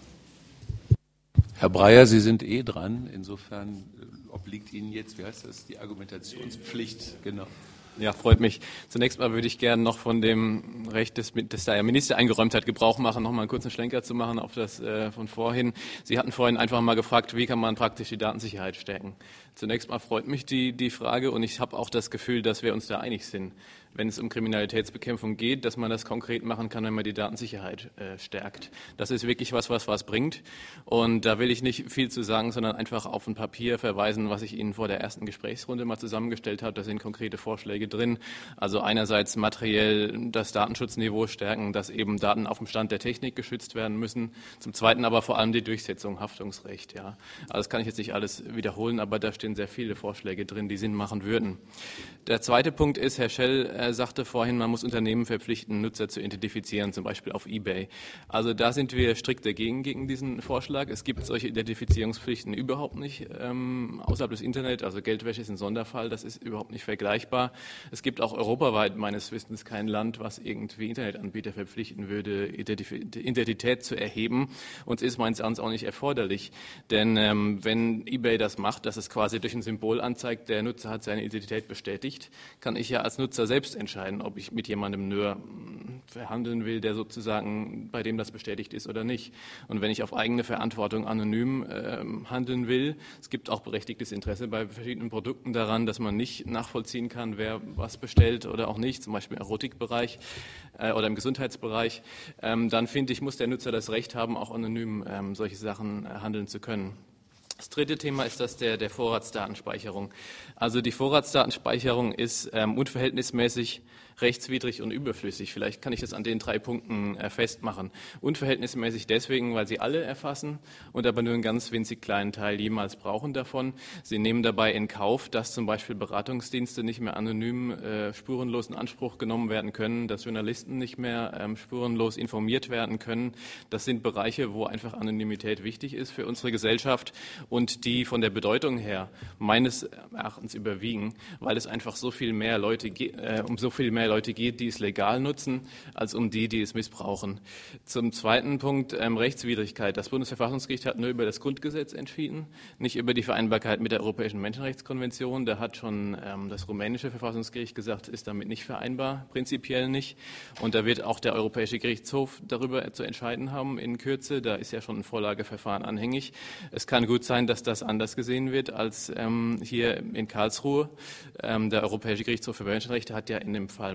Herr Breyer, Sie sind eh dran. Insofern obliegt Ihnen jetzt, wie heißt das, die Argumentationspflicht? Genau. Ja, freut mich. Zunächst mal würde ich gerne noch von dem Recht, das, das der Minister eingeräumt hat, Gebrauch machen, noch mal einen kurzen Schlenker zu machen auf das äh, von vorhin. Sie hatten vorhin einfach mal gefragt, wie kann man praktisch die Datensicherheit stärken. Zunächst mal freut mich die, die Frage und ich habe auch das Gefühl, dass wir uns da einig sind, wenn es um Kriminalitätsbekämpfung geht, dass man das konkret machen kann, wenn man die Datensicherheit äh, stärkt. Das ist wirklich was, was was bringt. Und da will ich nicht viel zu sagen, sondern einfach auf ein Papier verweisen, was ich Ihnen vor der ersten Gesprächsrunde mal zusammengestellt habe. Da sind konkrete Vorschläge drin. Also einerseits materiell das Datenschutzniveau stärken, dass eben Daten auf dem Stand der Technik geschützt werden müssen. Zum Zweiten aber vor allem die Durchsetzung, Haftungsrecht. Ja. Also das kann ich jetzt nicht alles wiederholen, aber da stehen sehr viele Vorschläge drin, die Sinn machen würden. Der zweite Punkt ist, Herr Schell äh, sagte vorhin, man muss Unternehmen verpflichten, Nutzer zu identifizieren, zum Beispiel auf eBay. Also da sind wir strikt dagegen, gegen diesen Vorschlag. Es gibt solche Identifizierungspflichten überhaupt nicht ähm, außerhalb des Internet. Also Geldwäsche ist ein Sonderfall, das ist überhaupt nicht vergleichbar. Es gibt auch europaweit meines Wissens kein Land, was irgendwie Internetanbieter verpflichten würde, Identität zu erheben. Und es ist meines Erachtens auch nicht erforderlich. Denn ähm, wenn eBay das macht, dass es quasi durch ein Symbol anzeigt, der Nutzer hat seine Identität bestätigt, kann ich ja als Nutzer selbst entscheiden, ob ich mit jemandem nur verhandeln will, der sozusagen, bei dem das bestätigt ist oder nicht. Und wenn ich auf eigene Verantwortung anonym äh, handeln will, es gibt auch berechtigtes Interesse bei verschiedenen Produkten daran, dass man nicht nachvollziehen kann, wer was bestellt oder auch nicht, zum Beispiel im Erotikbereich äh, oder im Gesundheitsbereich, ähm, dann finde ich, muss der Nutzer das Recht haben, auch anonym ähm, solche Sachen äh, handeln zu können. Das dritte Thema ist das der, der Vorratsdatenspeicherung. Also die Vorratsdatenspeicherung ist ähm, unverhältnismäßig, rechtswidrig und überflüssig. Vielleicht kann ich das an den drei Punkten äh, festmachen. Unverhältnismäßig deswegen, weil sie alle erfassen und aber nur einen ganz winzig kleinen Teil jemals brauchen davon. Sie nehmen dabei in Kauf, dass zum Beispiel Beratungsdienste nicht mehr anonym äh, spurenlos in Anspruch genommen werden können, dass Journalisten nicht mehr ähm, spurenlos informiert werden können. Das sind Bereiche, wo einfach Anonymität wichtig ist für unsere Gesellschaft und die von der Bedeutung her meines Erachtens überwiegen, weil es einfach so viel mehr Leute ge- äh, um so viel mehr Leute geht, die es legal nutzen, als um die, die es missbrauchen. Zum zweiten Punkt ähm, Rechtswidrigkeit. Das Bundesverfassungsgericht hat nur über das Grundgesetz entschieden, nicht über die Vereinbarkeit mit der Europäischen Menschenrechtskonvention. Da hat schon ähm, das rumänische Verfassungsgericht gesagt, ist damit nicht vereinbar, prinzipiell nicht. Und da wird auch der Europäische Gerichtshof darüber zu entscheiden haben in Kürze. Da ist ja schon ein Vorlageverfahren anhängig. Es kann gut sein, dass das anders gesehen wird als ähm, hier in Karlsruhe. Ähm, der Europäische Gerichtshof für Menschenrechte hat ja in dem Fall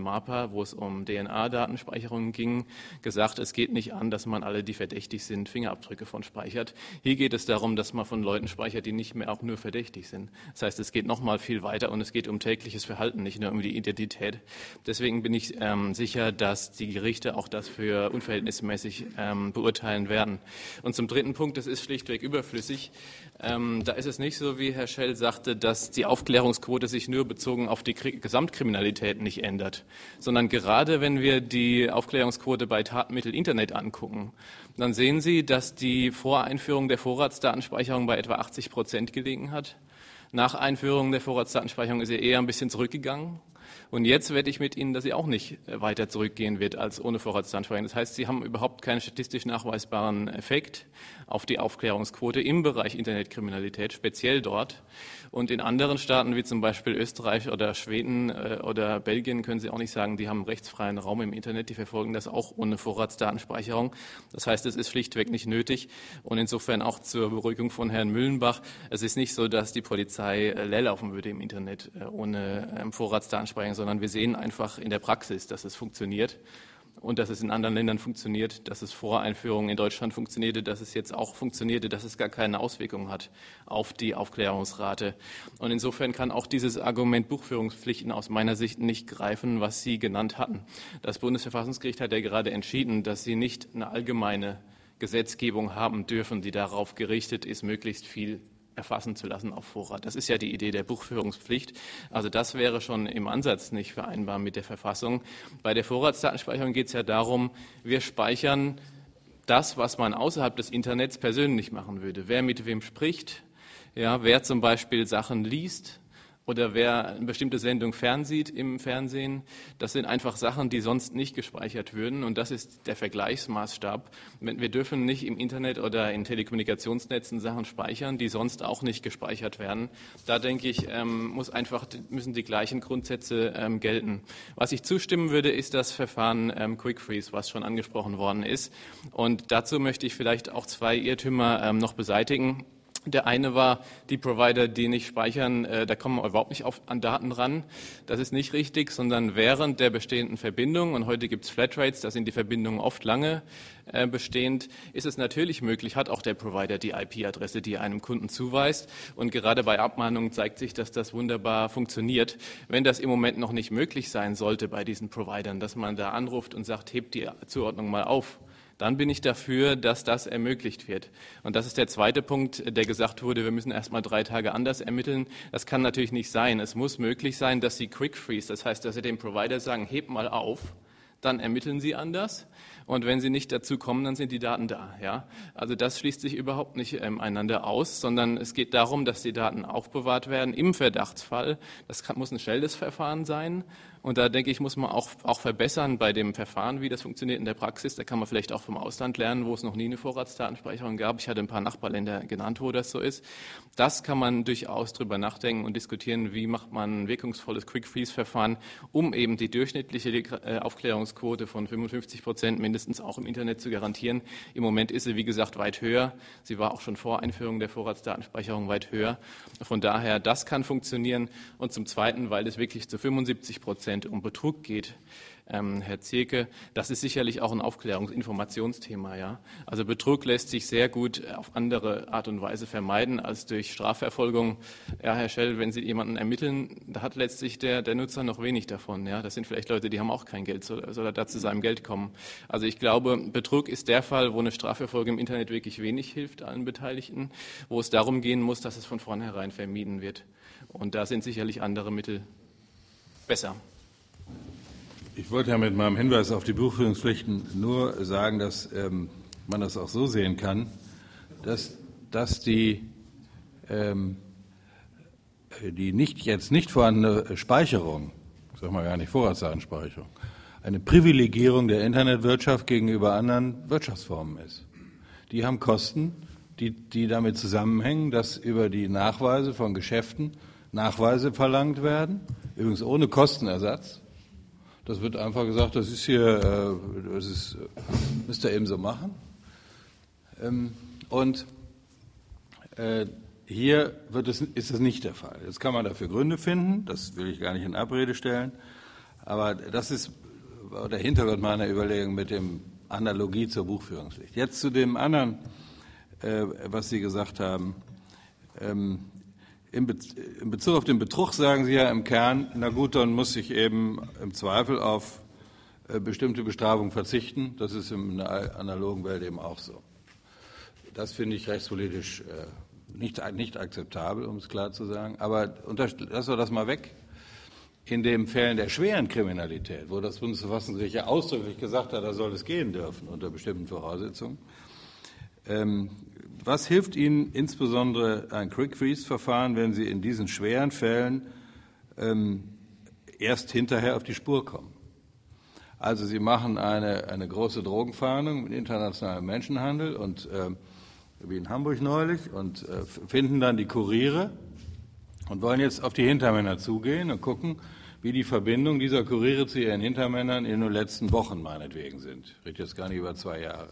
MARPA, wo es um D N A-Datenspeicherungen ging, gesagt, es geht nicht an, dass man alle, die verdächtig sind, Fingerabdrücke von speichert. Hier geht es darum, dass man von Leuten speichert, die nicht mehr auch nur verdächtig sind. Das heißt, es geht noch mal viel weiter und es geht um tägliches Verhalten, nicht nur um die Identität. Deswegen bin ich ähm, sicher, dass die Gerichte auch das für unverhältnismäßig ähm, beurteilen werden. Und zum dritten Punkt, das ist schlichtweg überflüssig. Ähm, da ist es nicht so, wie Herr Schell sagte, dass die Aufklärungsquote sich nur bezogen auf die Kri- Gesamtkriminalität nicht ändert, sondern gerade wenn wir die Aufklärungsquote bei Tatmittel Internet angucken, dann sehen Sie, dass die Voreinführung der Vorratsdatenspeicherung bei etwa achtzig Prozent gelegen hat. Nach Einführung der Vorratsdatenspeicherung ist sie eher ein bisschen zurückgegangen. Und jetzt wette ich mit Ihnen, dass sie auch nicht weiter zurückgehen wird als ohne Vorratsdatenspeicherung. Das heißt, Sie haben überhaupt keinen statistisch nachweisbaren Effekt auf die Aufklärungsquote im Bereich Internetkriminalität, speziell dort. Und in anderen Staaten wie zum Beispiel Österreich oder Schweden äh, oder Belgien können Sie auch nicht sagen, die haben einen rechtsfreien Raum im Internet, die verfolgen das auch ohne Vorratsdatenspeicherung. Das heißt, es ist schlichtweg nicht nötig. Und insofern auch zur Beruhigung von Herrn Müllenbach, es ist nicht so, dass die Polizei äh, leerlaufen würde im Internet äh, ohne äh, Vorratsdatenspeicherung, sondern wir sehen einfach in der Praxis, dass es funktioniert. Und dass es in anderen Ländern funktioniert, dass es vor Einführung in Deutschland funktionierte, dass es jetzt auch funktionierte, dass es gar keine Auswirkungen hat auf die Aufklärungsrate. Und insofern kann auch dieses Argument Buchführungspflichten aus meiner Sicht nicht greifen, was Sie genannt hatten. Das Bundesverfassungsgericht hat ja gerade entschieden, dass Sie nicht eine allgemeine Gesetzgebung haben dürfen, die darauf gerichtet ist, möglichst viel erfassen zu lassen auf Vorrat. Das ist ja die Idee der Buchführungspflicht. Also das wäre schon im Ansatz nicht vereinbar mit der Verfassung. Bei der Vorratsdatenspeicherung geht es ja darum, wir speichern das, was man außerhalb des Internets persönlich machen würde. Wer mit wem spricht, ja, wer zum Beispiel Sachen liest, oder wer eine bestimmte Sendung fernsieht im Fernsehen, das sind einfach Sachen, die sonst nicht gespeichert würden. Und das ist der Vergleichsmaßstab. Wir dürfen nicht im Internet oder in Telekommunikationsnetzen Sachen speichern, die sonst auch nicht gespeichert werden. Da denke ich, ähm, muss einfach, müssen die gleichen Grundsätze ähm, gelten. Was ich zustimmen würde, ist das Verfahren ähm, Quick Freeze, was schon angesprochen worden ist. Und dazu möchte ich vielleicht auch zwei Irrtümer ähm, noch beseitigen. Der eine war, die Provider, die nicht speichern, äh, da kommen wir überhaupt nicht auf, an Daten ran. Das ist nicht richtig, sondern während der bestehenden Verbindung, und heute gibt es Flatrates, da sind die Verbindungen oft lange äh, bestehend, ist es natürlich möglich, hat auch der Provider die I P-Adresse, die er einem Kunden zuweist. Und gerade bei Abmahnungen zeigt sich, dass das wunderbar funktioniert. Wenn das im Moment noch nicht möglich sein sollte bei diesen Providern, dass man da anruft und sagt, hebt die Zuordnung mal auf, dann bin ich dafür, dass das ermöglicht wird. Und das ist der zweite Punkt, der gesagt wurde, wir müssen erst mal drei Tage anders ermitteln. Das kann natürlich nicht sein. Es muss möglich sein, dass Sie Quick Freeze, das heißt, dass Sie dem Provider sagen, heb mal auf, dann ermitteln Sie anders. Und wenn Sie nicht dazu kommen, dann sind die Daten da. Ja? Also das schließt sich überhaupt nicht ähm, einander aus, sondern es geht darum, dass die Daten aufbewahrt werden im Verdachtsfall. Das kann, muss ein schnelles Verfahren sein. Und da denke ich, muss man auch, auch verbessern bei dem Verfahren, wie das funktioniert in der Praxis. Da kann man vielleicht auch vom Ausland lernen, wo es noch nie eine Vorratsdatenspeicherung gab. Ich hatte ein paar Nachbarländer genannt, wo das so ist. Das kann man durchaus drüber nachdenken und diskutieren, wie macht man ein wirkungsvolles Quick-Freeze-Verfahren, um eben die durchschnittliche Aufklärungsquote von fünfundfünfzig Prozent mindestens auch im Internet zu garantieren. Im Moment ist sie, wie gesagt, weit höher. Sie war auch schon vor Einführung der Vorratsdatenspeicherung weit höher. Von daher, das kann funktionieren. Und zum Zweiten, weil es wirklich zu fünfundsiebzig Prozent um Betrug geht, ähm, Herr Zierke, das ist sicherlich auch ein Aufklärungs-Informationsthema. Ja? Also Betrug lässt sich sehr gut auf andere Art und Weise vermeiden als durch Strafverfolgung. Ja, Herr Schell, wenn Sie jemanden ermitteln, da hat letztlich der, der Nutzer noch wenig davon. Ja? Das sind vielleicht Leute, die haben auch kein Geld, soll, soll er da zu seinem Geld kommen. Also ich glaube, Betrug ist der Fall, wo eine Strafverfolgung im Internet wirklich wenig hilft allen Beteiligten, wo es darum gehen muss, dass es von vornherein vermieden wird. Und da sind sicherlich andere Mittel besser. Ich wollte ja mit meinem Hinweis auf die Buchführungspflichten nur sagen, dass ähm, man das auch so sehen kann, dass, dass die, ähm, die nicht, jetzt nicht vorhandene Speicherung, ich sage mal gar nicht Vorratsdatenspeicherung, eine Privilegierung der Internetwirtschaft gegenüber anderen Wirtschaftsformen ist. Die haben Kosten, die, die damit zusammenhängen, dass über die Nachweise von Geschäften Nachweise verlangt werden, übrigens ohne Kostenersatz. Das wird einfach gesagt, das ist hier, das ist, müsst ihr eben so machen. Und hier wird es, ist es nicht der Fall. Jetzt kann man dafür Gründe finden, das will ich gar nicht in Abrede stellen. Aber das ist der Hintergrund meiner Überlegung mit dem Analogie zur Buchführungspflicht. Jetzt zu dem anderen, äh, was Sie gesagt haben. Ähm, in, Be in Bezug auf den Betrug sagen Sie ja im Kern, na gut, dann muss ich eben im Zweifel auf äh, bestimmte Bestrafung verzichten. Das ist in der analogen Welt eben auch so. Das finde ich rechtspolitisch äh, nicht, nicht akzeptabel, um es klar zu sagen. Aber lassen wir das mal weg. In den Fällen der schweren Kriminalität, wo das Bundesverfassungsgericht ja ausdrücklich gesagt hat, da soll es gehen dürfen unter bestimmten Voraussetzungen. Ähm, was hilft Ihnen insbesondere ein Quick-Freeze-Verfahren, wenn Sie in diesen schweren Fällen ähm, erst hinterher auf die Spur kommen? Also Sie machen eine, eine große Drogenfahndung mit internationalem Menschenhandel und ähm, wie in Hamburg neulich und äh, finden dann die Kuriere und wollen jetzt auf die Hintermänner zugehen und gucken, wie die Verbindungen dieser Kuriere zu ihren Hintermännern in den letzten Wochen meinetwegen sind. Ich rede jetzt gar nicht über zwei Jahre.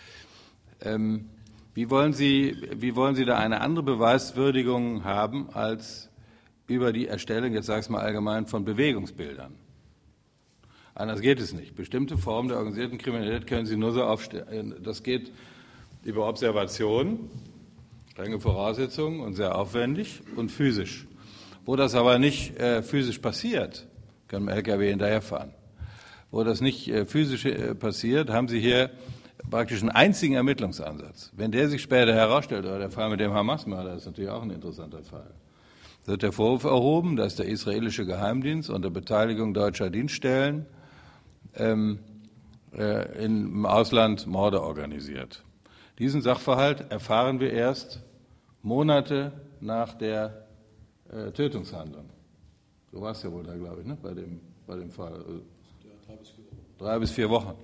Ähm, wie wollen Sie, wie wollen Sie da eine andere Beweiswürdigung haben als über die Erstellung, jetzt sage ich es mal allgemein, von Bewegungsbildern? Anders geht es nicht. Bestimmte Formen der organisierten Kriminalität können Sie nur so aufstellen. Das geht über Observation, strenge Voraussetzungen und sehr aufwendig und physisch. Wo das aber nicht äh, physisch passiert, kann man L K W hinterherfahren. Wo das nicht äh, physisch äh, passiert, haben Sie hier praktisch einen einzigen Ermittlungsansatz. Wenn der sich später herausstellt, oder der Fall mit dem Hamas-Mörder ist natürlich auch ein interessanter Fall, da wird der Vorwurf erhoben, dass der israelische Geheimdienst unter Beteiligung deutscher Dienststellen ähm, äh, im Ausland Morde organisiert. Diesen Sachverhalt erfahren wir erst Monate nach der äh, Tötungshandlung. So war es ja wohl da, glaube ich, ne? bei, dem, bei dem Fall. Ja, drei bis vier Wochen. Drei bis vier Wochen.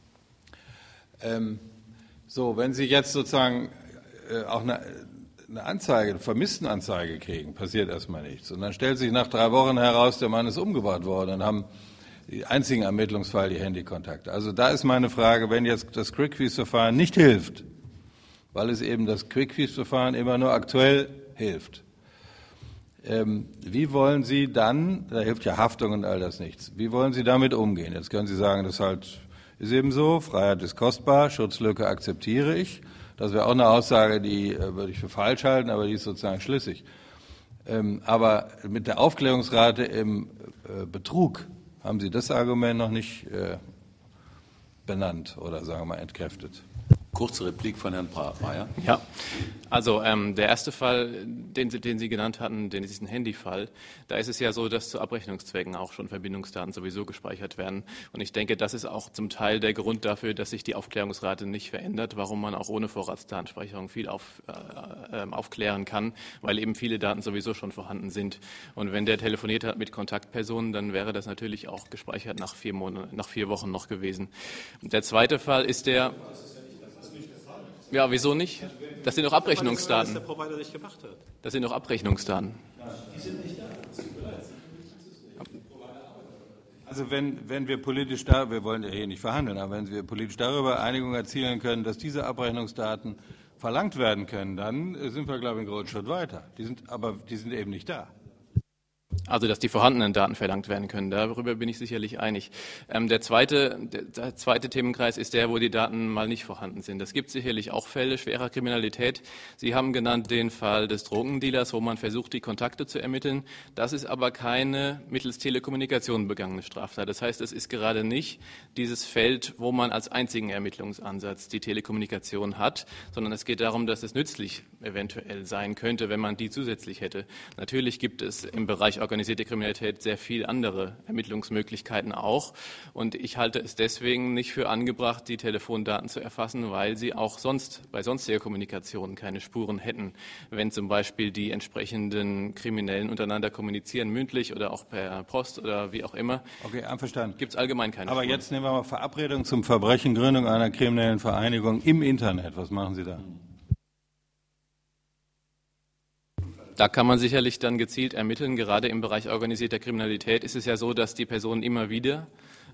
Ähm, so, wenn Sie jetzt sozusagen äh, auch eine, eine Anzeige, eine Vermisstenanzeige kriegen, passiert erstmal nichts. Und dann stellt sich nach drei Wochen heraus, der Mann ist umgebracht worden und haben die einzigen Ermittlungsfall die Handykontakte. Also da ist meine Frage, wenn jetzt das Quick-Freeze-Verfahren nicht hilft, weil es eben das Quick-Freeze-Verfahren immer nur aktuell hilft, ähm, wie wollen Sie dann, da hilft ja Haftung und all das nichts, wie wollen Sie damit umgehen? Jetzt können Sie sagen, das halt ist eben so, Freiheit ist kostbar, Schutzlücke akzeptiere ich. Das wäre auch eine Aussage, die äh, würde ich für falsch halten, aber die ist sozusagen schlüssig. Ähm, aber mit der Aufklärungsrate im äh, Betrug haben Sie das Argument noch nicht äh, benannt oder sagen wir mal entkräftet. Kurze Replik von Herrn Breyer. Ja, also ähm, der erste Fall, den Sie, den Sie genannt hatten, den ist ein Handyfall. Da ist es ja so, dass zu Abrechnungszwecken auch schon Verbindungsdaten sowieso gespeichert werden. Und ich denke, das ist auch zum Teil der Grund dafür, dass sich die Aufklärungsrate nicht verändert, warum man auch ohne Vorratsdatenspeicherung viel auf, äh, äh, aufklären kann, weil eben viele Daten sowieso schon vorhanden sind. Und wenn der telefoniert hat mit Kontaktpersonen, dann wäre das natürlich auch gespeichert nach vier Monaten, nach vier Wochen noch gewesen. Der zweite Fall ist der... Ja, wieso nicht? Das sind doch Abrechnungsdaten. Das, der Provider nicht gemacht hat. Das sind doch Abrechnungsdaten. Die sind nicht da. Also wenn, wenn wir politisch da, wir wollen ja hier nicht verhandeln, aber wenn wir politisch darüber Einigung erzielen können, dass diese Abrechnungsdaten verlangt werden können, dann sind wir, glaube ich, einen großen Schritt weiter. Die sind, aber die sind eben nicht da. Also, dass die vorhandenen Daten verlangt werden können, darüber bin ich sicherlich einig. Ähm, der, zweite, der, der zweite Themenkreis ist der, wo die Daten mal nicht vorhanden sind. Es gibt sicherlich auch Fälle schwerer Kriminalität. Sie haben genannt den Fall des Drogendealers, wo man versucht, die Kontakte zu ermitteln. Das ist aber keine mittels Telekommunikation begangene Straftat. Das heißt, es ist gerade nicht dieses Feld, wo man als einzigen Ermittlungsansatz die Telekommunikation hat, sondern es geht darum, dass es nützlich eventuell sein könnte, wenn man die zusätzlich hätte. Natürlich gibt es im Bereich organisierte Kriminalität sehr viel andere Ermittlungsmöglichkeiten auch. Und ich halte es deswegen nicht für angebracht, die Telefondaten zu erfassen, weil sie auch sonst bei sonstiger Kommunikation keine Spuren hätten. Wenn zum Beispiel die entsprechenden Kriminellen untereinander kommunizieren, mündlich oder auch per Post oder wie auch immer. Okay, einverstanden. Gibt es allgemein keine Aber Spuren. jetzt nehmen wir mal Verabredung zum Verbrechen, Gründung einer kriminellen Vereinigung im Internet. Was machen Sie da? Da kann man sicherlich dann gezielt ermitteln. Gerade im Bereich organisierter Kriminalität ist es ja so, dass die Personen immer wieder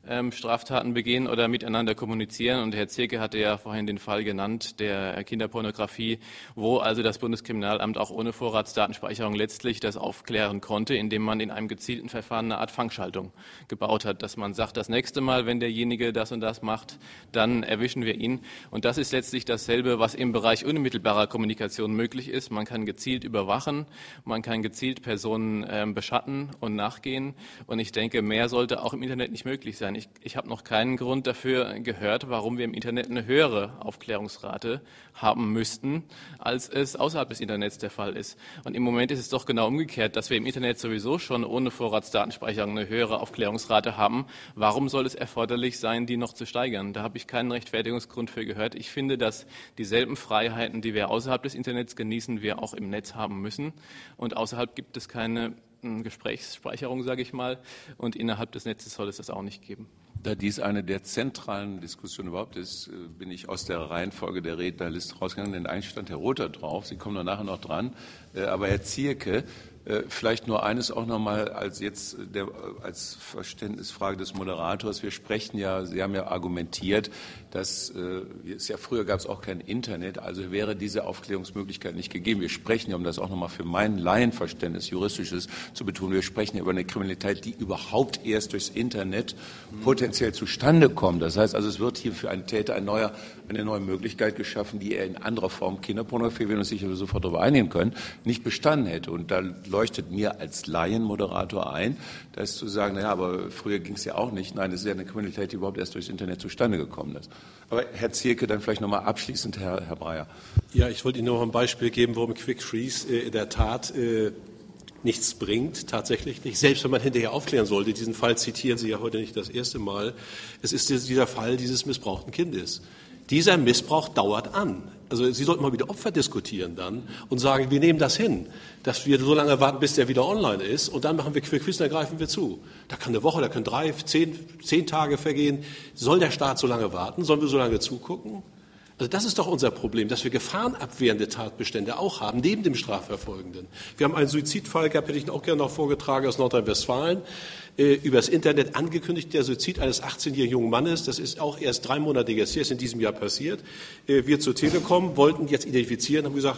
ähm, Straftaten begehen oder miteinander kommunizieren. Und Herr Zierke hatte ja vorhin den Fall genannt der Kinderpornografie, wo also das Bundeskriminalamt auch ohne Vorratsdatenspeicherung letztlich das aufklären konnte, indem man in einem gezielten Verfahren eine Art Fangschaltung gebaut hat, dass man sagt, das nächste Mal, wenn derjenige das und das macht, dann erwischen wir ihn. Und das ist letztlich dasselbe, was im Bereich unmittelbarer Kommunikation möglich ist. Man kann gezielt überwachen, man kann gezielt Personen ähm, beschatten und nachgehen. Und ich denke, mehr sollte auch im Internet nicht möglich sein. Ich, ich habe noch keinen Grund dafür gehört, warum wir im Internet eine höhere Aufklärungsrate haben müssten, als es außerhalb des Internets der Fall ist. Und im Moment ist es doch genau umgekehrt, dass wir im Internet sowieso schon ohne Vorratsdatenspeicherung eine höhere Aufklärungsrate haben. Warum soll es erforderlich sein, die noch zu steigern? Da habe ich keinen Rechtfertigungsgrund für gehört. Ich finde, dass dieselben Freiheiten, die wir außerhalb des Internets genießen, wir auch im Netz haben müssen. Und außerhalb gibt es keine Gesprächsspeicherung, sage ich mal, und innerhalb des Netzes soll es das auch nicht geben. Da dies eine der zentralen Diskussionen überhaupt ist, bin ich aus der Reihenfolge der Rednerliste rausgegangen, denn eigentlich stand Herr Rother drauf, Sie kommen dann nachher noch dran, aber Herr Zierke, vielleicht nur eines auch noch mal als jetzt der, als Verständnisfrage des Moderators. Wir sprechen ja, Sie haben ja argumentiert, dass äh, es ja früher gab es auch kein Internet, also wäre diese Aufklärungsmöglichkeit nicht gegeben. Wir sprechen ja, um das auch noch mal für mein Laienverständnis juristisches zu betonen, wir sprechen ja über eine Kriminalität, die überhaupt erst durchs Internet potenziell zustande kommt. Das heißt also, es wird hier für einen Täter ein neuer, eine neue Möglichkeit geschaffen, die er in anderer Form, Kinderpornografie, wir uns sicher sofort darauf einigen können, nicht bestanden hätte. Und da leuchtet mir als Laienmoderator ein, das zu sagen, naja, aber früher ging es ja auch nicht. Nein, es ist ja eine Kriminalität, die überhaupt erst durchs Internet zustande gekommen ist. Aber Herr Zierke, dann vielleicht nochmal abschließend, Herr, Herr Breyer. Ja, ich wollte Ihnen noch ein Beispiel geben, warum Quick Freeze äh, in der Tat äh, nichts bringt, tatsächlich nicht. Selbst wenn man hinterher aufklären sollte, diesen Fall zitieren Sie ja heute nicht das erste Mal. Es ist dieser Fall dieses missbrauchten Kindes. Dieser Missbrauch dauert an. Also Sie sollten mal wieder Opfer diskutieren dann und sagen, wir nehmen das hin, dass wir so lange warten, bis der wieder online ist und dann machen wir Quick Freeze, dann greifen wir zu. Da kann eine Woche, da können drei, zehn, zehn Tage vergehen. Soll der Staat so lange warten? Sollen wir so lange zugucken? Also das ist doch unser Problem, dass wir gefahrenabwehrende Tatbestände auch haben, neben dem Strafverfolgenden. Wir haben einen Suizidfall gehabt, hätte ich auch gerne noch vorgetragen, aus Nordrhein-Westfalen, äh, übers Internet angekündigt, der Suizid eines achtzehnjährigen jungen Mannes, das ist auch erst drei Monate jetzt, ist in diesem Jahr passiert. Äh, wir zur Telekom wollten jetzt identifizieren, haben gesagt,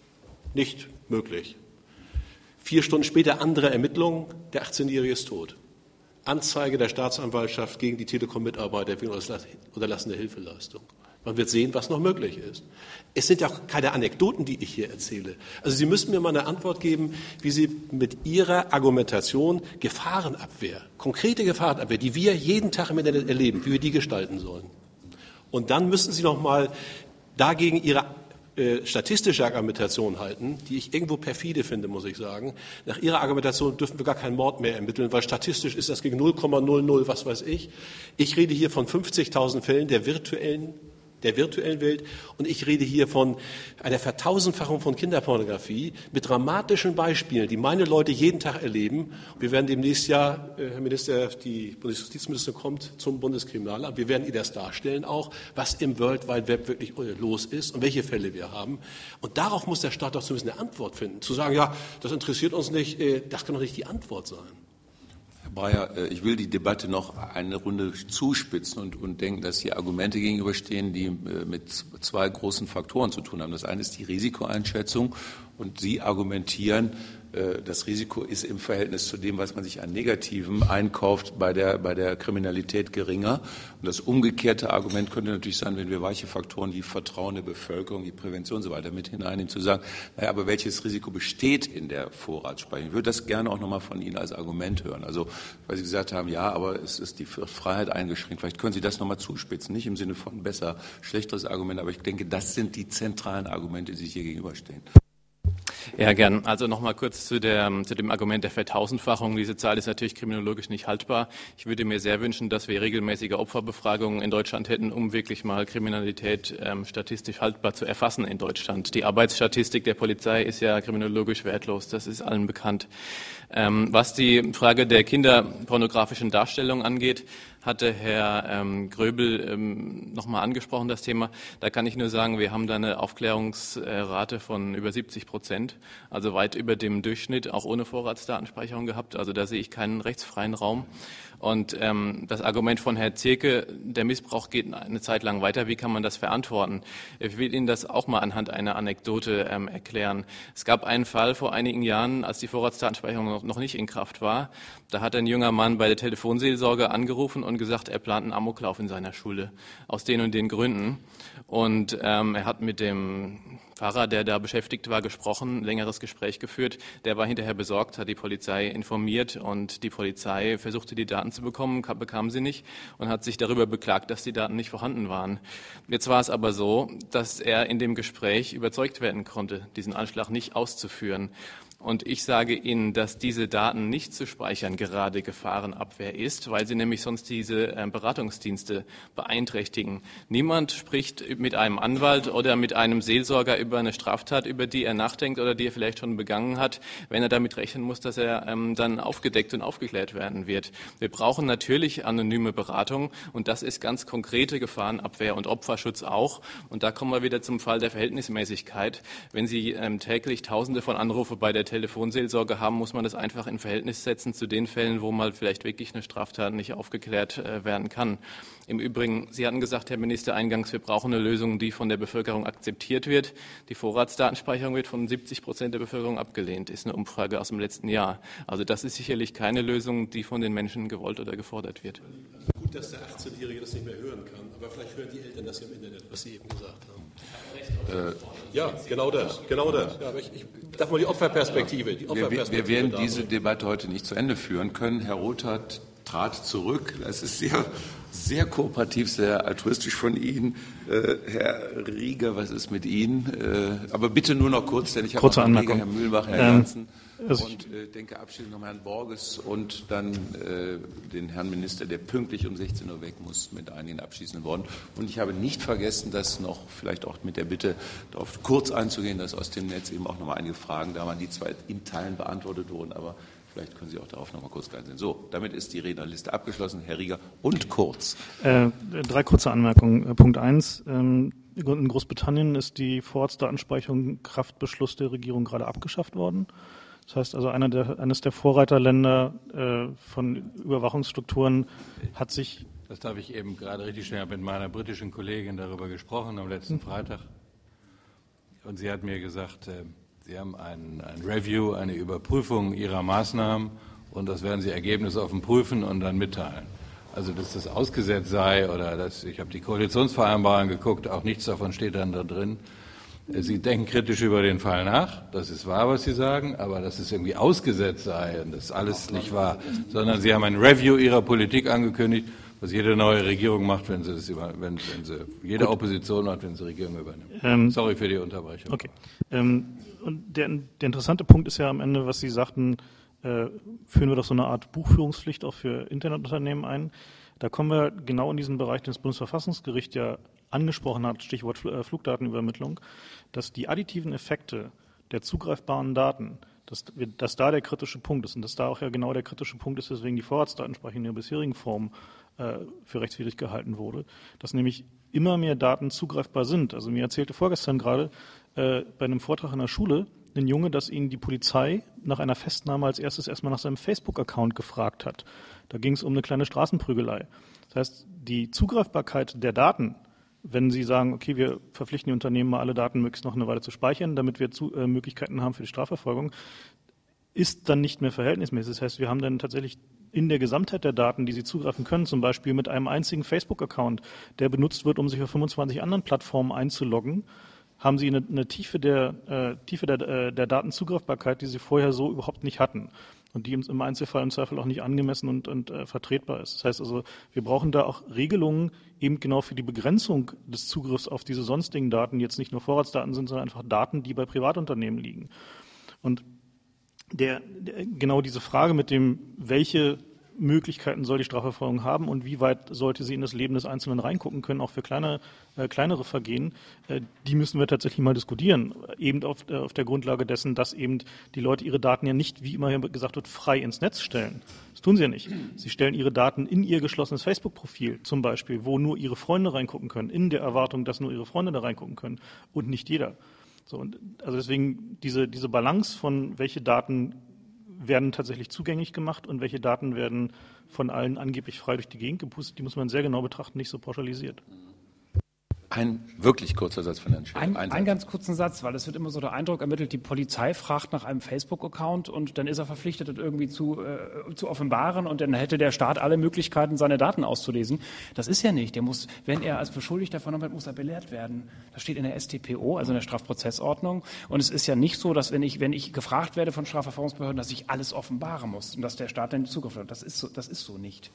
nicht möglich. Vier Stunden später andere Ermittlungen, der achtzehnjährige ist tot. Anzeige der Staatsanwaltschaft gegen die Telekom-Mitarbeiter wegen unterlassener Hilfeleistung. Man wird sehen, was noch möglich ist. Es sind ja auch keine Anekdoten, die ich hier erzähle. Also Sie müssen mir mal eine Antwort geben, wie Sie mit Ihrer Argumentation Gefahrenabwehr, konkrete Gefahrenabwehr, die wir jeden Tag im Internet erleben, wie wir die gestalten sollen. Und dann müssen Sie noch mal dagegen Ihre äh, statistische Argumentation halten, die ich irgendwo perfide finde, muss ich sagen. Nach Ihrer Argumentation dürfen wir gar keinen Mord mehr ermitteln, weil statistisch ist das gegen null Komma null null, was weiß ich. Ich rede hier von fünfzigtausend Fällen der virtuellen der virtuellen Welt. Und ich rede hier von einer Vertausendfachung von Kinderpornografie mit dramatischen Beispielen, die meine Leute jeden Tag erleben. Wir werden demnächst ja, äh, Herr Minister, die Bundesjustizministerin kommt zum Bundeskriminalamt. Wir werden Ihnen das darstellen auch, was im World Wide Web wirklich los ist und welche Fälle wir haben. Und darauf muss der Staat doch zumindest eine Antwort finden. Zu sagen, ja, das interessiert uns nicht, äh, das kann doch nicht die Antwort sein. Herr Breyer, ich will die Debatte noch eine Runde zuspitzen und, und denken, dass hier Argumente gegenüberstehen, die mit zwei großen Faktoren zu tun haben. Das eine ist die Risikoeinschätzung und Sie argumentieren, das Risiko ist im Verhältnis zu dem, was man sich an Negativem einkauft, bei der, bei der Kriminalität geringer. Und das umgekehrte Argument könnte natürlich sein, wenn wir weiche Faktoren wie Vertrauen der Bevölkerung, die Prävention und so weiter mit hineinnehmen, zu sagen, naja, aber welches Risiko besteht in der Vorratsspeicherung? Ich würde das gerne auch nochmal von Ihnen als Argument hören. Also, weil Sie gesagt haben, ja, aber es ist die Freiheit eingeschränkt. Vielleicht können Sie das nochmal zuspitzen, nicht im Sinne von besser, schlechteres Argument, aber ich denke, das sind die zentralen Argumente, die sich hier gegenüberstehen. Ja, gern. Also nochmal kurz zu, der, zu dem Argument der Vertausendfachung. Diese Zahl ist natürlich kriminologisch nicht haltbar. Ich würde mir sehr wünschen, dass wir regelmäßige Opferbefragungen in Deutschland hätten, um wirklich mal Kriminalität ähm, statistisch haltbar zu erfassen in Deutschland. Die Arbeitsstatistik der Polizei ist ja kriminologisch wertlos. Das ist allen bekannt. Ähm, was die Frage der kinderpornografischen Darstellung angeht, hatte Herr ähm, Gröbel ähm, nochmal angesprochen, das Thema. Da kann ich nur sagen, wir haben da eine Aufklärungsrate von über siebzig Prozent, also weit über dem Durchschnitt, auch ohne Vorratsdatenspeicherung gehabt. Also da sehe ich keinen rechtsfreien Raum. Und ähm, das Argument von Herrn Zierke, der Missbrauch geht eine Zeit lang weiter, wie kann man das verantworten? Ich will Ihnen das auch mal anhand einer Anekdote ähm, erklären. Es gab einen Fall vor einigen Jahren, als die Vorratsdatenspeicherung noch, noch nicht in Kraft war. Da hat ein junger Mann bei der Telefonseelsorge angerufen und gesagt, er plant einen Amoklauf in seiner Schule, aus den und den Gründen. Und ähm, er hat mit dem Pfarrer, der da beschäftigt war, gesprochen, ein längeres Gespräch geführt. Der war hinterher besorgt, hat die Polizei informiert und die Polizei versuchte, die Daten zu bekommen, bekam sie nicht und hat sich darüber beklagt, dass die Daten nicht vorhanden waren. Jetzt war es aber so, dass er in dem Gespräch überzeugt werden konnte, diesen Anschlag nicht auszuführen. Und ich sage Ihnen, dass diese Daten nicht zu speichern gerade Gefahrenabwehr ist, weil sie nämlich sonst diese äh, Beratungsdienste beeinträchtigen. Niemand spricht mit einem Anwalt oder mit einem Seelsorger über eine Straftat, über die er nachdenkt oder die er vielleicht schon begangen hat, wenn er damit rechnen muss, dass er ähm, dann aufgedeckt und aufgeklärt werden wird. Wir brauchen natürlich anonyme Beratung und das ist ganz konkrete Gefahrenabwehr und Opferschutz auch. Und da kommen wir wieder zum Fall der Verhältnismäßigkeit. Wenn Sie ähm, täglich Tausende von Anrufen bei der Telefonseelsorge haben, muss man das einfach in Verhältnis setzen zu den Fällen, wo mal vielleicht wirklich eine Straftat nicht aufgeklärt äh, werden kann. Im Übrigen, Sie hatten gesagt, Herr Minister, eingangs, wir brauchen eine Lösung, die von der Bevölkerung akzeptiert wird. Die Vorratsdatenspeicherung wird von siebzig Prozent der Bevölkerung abgelehnt, ist eine Umfrage aus dem letzten Jahr. Also das ist sicherlich keine Lösung, die von den Menschen gewollt oder gefordert wird. Gut, dass der achtzehnjährige das nicht mehr hören kann, aber vielleicht hören die Eltern das ja im Internet, was Sie eben gesagt haben. Äh, ja, genau das, genau das. Ja, aber ich, ich darf mal die Opferperspektive. Die Opferperspektive wir, wir werden diese Debatte heute nicht zu Ende führen können. Herr Rothart trat zurück. Das ist sehr, sehr kooperativ, sehr altruistisch von Ihnen. Äh, Herr Rieger, was ist mit Ihnen? Äh, aber bitte nur noch kurz, denn ich habe noch Herrn Rieger, Herrn Mühlbach, Herrn ähm, Janssen und äh, denke abschließend noch Herrn Borges und dann äh, den Herrn Minister, der pünktlich um sechzehn Uhr weg muss, mit einigen abschließenden Worten. Und ich habe nicht vergessen, das noch vielleicht auch mit der Bitte, darauf kurz einzugehen, dass aus dem Netz eben auch noch mal einige Fragen da waren, die zwar in Teilen beantwortet wurden, aber vielleicht können Sie auch darauf noch mal kurz eingehen. So, damit ist die Rednerliste abgeschlossen. Herr Rieger und kurz. Äh, drei kurze Anmerkungen. Punkt eins. Ähm, in Großbritannien ist die Vorratsdatenspeicherung Kraftbeschluss der Regierung gerade abgeschafft worden. Das heißt also, einer der, eines der Vorreiterländer äh, von Überwachungsstrukturen hat sich... Das darf ich eben gerade richtig stellen. Ich habe mit meiner britischen Kollegin darüber gesprochen am letzten hm. Freitag. Und sie hat mir gesagt, äh, Sie haben ein, ein Review, eine Überprüfung Ihrer Maßnahmen und das werden Sie ergebnisoffen prüfen und dann mitteilen. Also, dass das ausgesetzt sei oder dass, ich habe die Koalitionsvereinbarung geguckt, auch nichts davon steht dann da drin. Sie denken kritisch über den Fall nach, das ist wahr, was Sie sagen, aber dass es irgendwie ausgesetzt sei und das alles nicht wahr, sondern Sie haben ein Review Ihrer Politik angekündigt, was jede neue Regierung macht, wenn sie das über, wenn, wenn sie jede Gut. Opposition macht, wenn sie Regierung übernimmt. Ähm, Sorry für die Unterbrechung. Okay. Ähm, und der, der interessante Punkt ist ja am Ende, was Sie sagten, äh, führen wir doch so eine Art Buchführungspflicht auch für Internetunternehmen ein. Da kommen wir genau in diesen Bereich, den das Bundesverfassungsgericht ja angesprochen hat, Stichwort Flugdatenübermittlung, dass die additiven Effekte der zugreifbaren Daten, dass, dass da der kritische Punkt ist und dass da auch ja genau der kritische Punkt ist, weswegen die Vorratsdatenspeicherung in der bisherigen Form äh, für rechtswidrig gehalten wurde, dass nämlich immer mehr Daten zugreifbar sind. Also mir erzählte vorgestern gerade äh, bei einem Vortrag in der Schule ein Junge, dass ihn die Polizei nach einer Festnahme als erstes erstmal nach seinem Facebook-Account gefragt hat. Da ging es um eine kleine Straßenprügelei. Das heißt, die Zugreifbarkeit der Daten, wenn Sie sagen, okay, wir verpflichten die Unternehmen mal alle Daten möglichst noch eine Weile zu speichern, damit wir zu, äh, Möglichkeiten haben für die Strafverfolgung, ist dann nicht mehr verhältnismäßig. Das heißt, wir haben dann tatsächlich in der Gesamtheit der Daten, die Sie zugreifen können, zum Beispiel mit einem einzigen Facebook-Account, der benutzt wird, um sich auf fünfundzwanzig anderen Plattformen einzuloggen, haben Sie eine, eine Tiefe der, äh, Tiefe der, äh, der Datenzugreifbarkeit, die Sie vorher so überhaupt nicht hatten und die im Einzelfall im Zweifel auch nicht angemessen und, und äh, vertretbar ist. Das heißt also, wir brauchen da auch Regelungen eben genau für die Begrenzung des Zugriffs auf diese sonstigen Daten, die jetzt nicht nur Vorratsdaten sind, sondern einfach Daten, die bei Privatunternehmen liegen. Und der, der genau diese Frage mit dem, welche Möglichkeiten soll die Strafverfolgung haben und wie weit sollte sie in das Leben des Einzelnen reingucken können, auch für kleine, äh, kleinere Vergehen, äh, die müssen wir tatsächlich mal diskutieren, eben auf, äh, auf der Grundlage dessen, dass eben die Leute ihre Daten ja nicht, wie immer gesagt wird, frei ins Netz stellen. Das tun sie ja nicht. Sie stellen ihre Daten in ihr geschlossenes Facebook-Profil zum Beispiel, wo nur ihre Freunde reingucken können, in der Erwartung, dass nur ihre Freunde da reingucken können und nicht jeder. So, und also deswegen diese, diese Balance von welche Daten werden tatsächlich zugänglich gemacht und welche Daten werden von allen angeblich frei durch die Gegend gepustet, die muss man sehr genau betrachten, nicht so pauschalisiert. Ein wirklich kurzer Satz von Herrn Schäfer. Ein, ein einen ganz kurzen Satz, weil es wird immer so der Eindruck ermittelt, die Polizei fragt nach einem Facebook-Account und dann ist er verpflichtet, das irgendwie zu, äh, zu offenbaren und dann hätte der Staat alle Möglichkeiten, seine Daten auszulesen. Das ist ja nicht. Der muss, wenn er als Beschuldigter vernommen wird, muss er belehrt werden. Das steht in der S t P O, also in der Strafprozessordnung. Und es ist ja nicht so, dass wenn ich, wenn ich gefragt werde von Strafverfolgungsbehörden, dass ich alles offenbaren muss und dass der Staat dann Zugriff hat. Das ist so, das ist so nicht.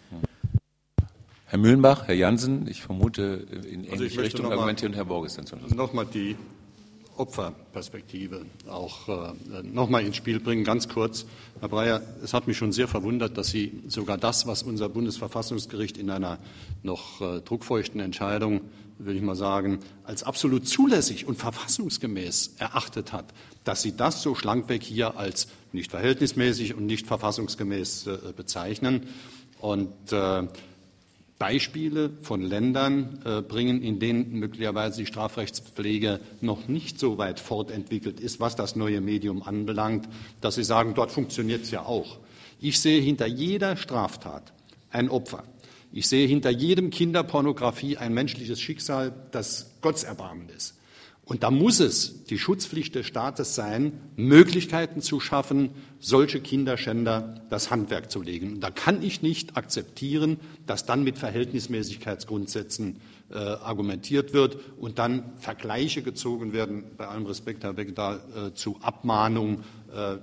Herr Mühlenbach, Herr Jansen, ich vermute in Also ähnliche Richtung argumentieren, Herr Borges dann zum Schluss. Nochmal die Opferperspektive auch äh, nochmal ins Spiel bringen, ganz kurz. Herr Breyer, es hat mich schon sehr verwundert, dass Sie sogar das, was unser Bundesverfassungsgericht in einer noch äh, druckfeuchten Entscheidung, würde ich mal sagen, als absolut zulässig und verfassungsgemäß erachtet hat, dass Sie das so schlankweg hier als nicht verhältnismäßig und nicht verfassungsgemäß äh, bezeichnen. Und äh, Beispiele von Ländern äh, bringen, in denen möglicherweise die Strafrechtspflege noch nicht so weit fortentwickelt ist, was das neue Medium anbelangt, dass Sie sagen, dort funktioniert es ja auch. Ich sehe hinter jeder Straftat ein Opfer. Ich sehe hinter jedem Kinderpornografie ein menschliches Schicksal, das Gottserbarmen ist. Und da muss es die Schutzpflicht des Staates sein, Möglichkeiten zu schaffen, solche Kinderschänder das Handwerk zu legen. Und da kann ich nicht akzeptieren, dass dann mit Verhältnismäßigkeitsgrundsätzen äh, argumentiert wird und dann Vergleiche gezogen werden, bei allem Respekt, Herr Begdahl, äh, zu Abmahnung. Äh,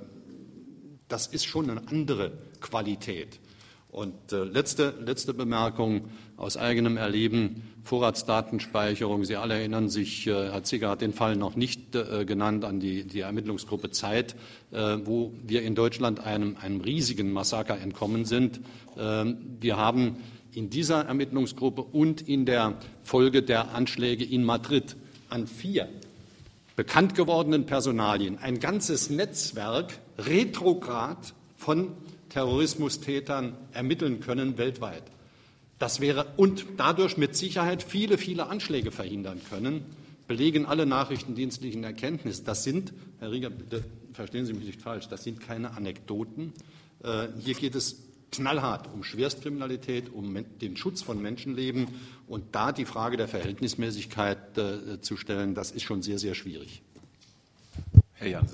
das ist schon eine andere Qualität. Und äh, letzte, letzte Bemerkung aus eigenem Erleben, Vorratsdatenspeicherung. Sie alle erinnern sich, äh, Herr Zigger hat den Fall noch nicht äh, genannt, an die, die Ermittlungsgruppe Zeit, äh, wo wir in Deutschland einem, einem riesigen Massaker entkommen sind. Äh, wir haben in dieser Ermittlungsgruppe und in der Folge der Anschläge in Madrid an vier bekannt gewordenen Personalien ein ganzes Netzwerk retrograd von Terrorismustätern ermitteln können weltweit. Das wäre und dadurch mit Sicherheit viele, viele Anschläge verhindern können, belegen alle nachrichtendienstlichen Erkenntnisse. Das sind, Herr Rieger, bitte verstehen Sie mich nicht falsch, das sind keine Anekdoten. Äh, hier geht es knallhart um Schwerstkriminalität, um den Schutz von Menschenleben. Und da die Frage der Verhältnismäßigkeit äh, zu stellen, das ist schon sehr, sehr schwierig. Herr Jansen.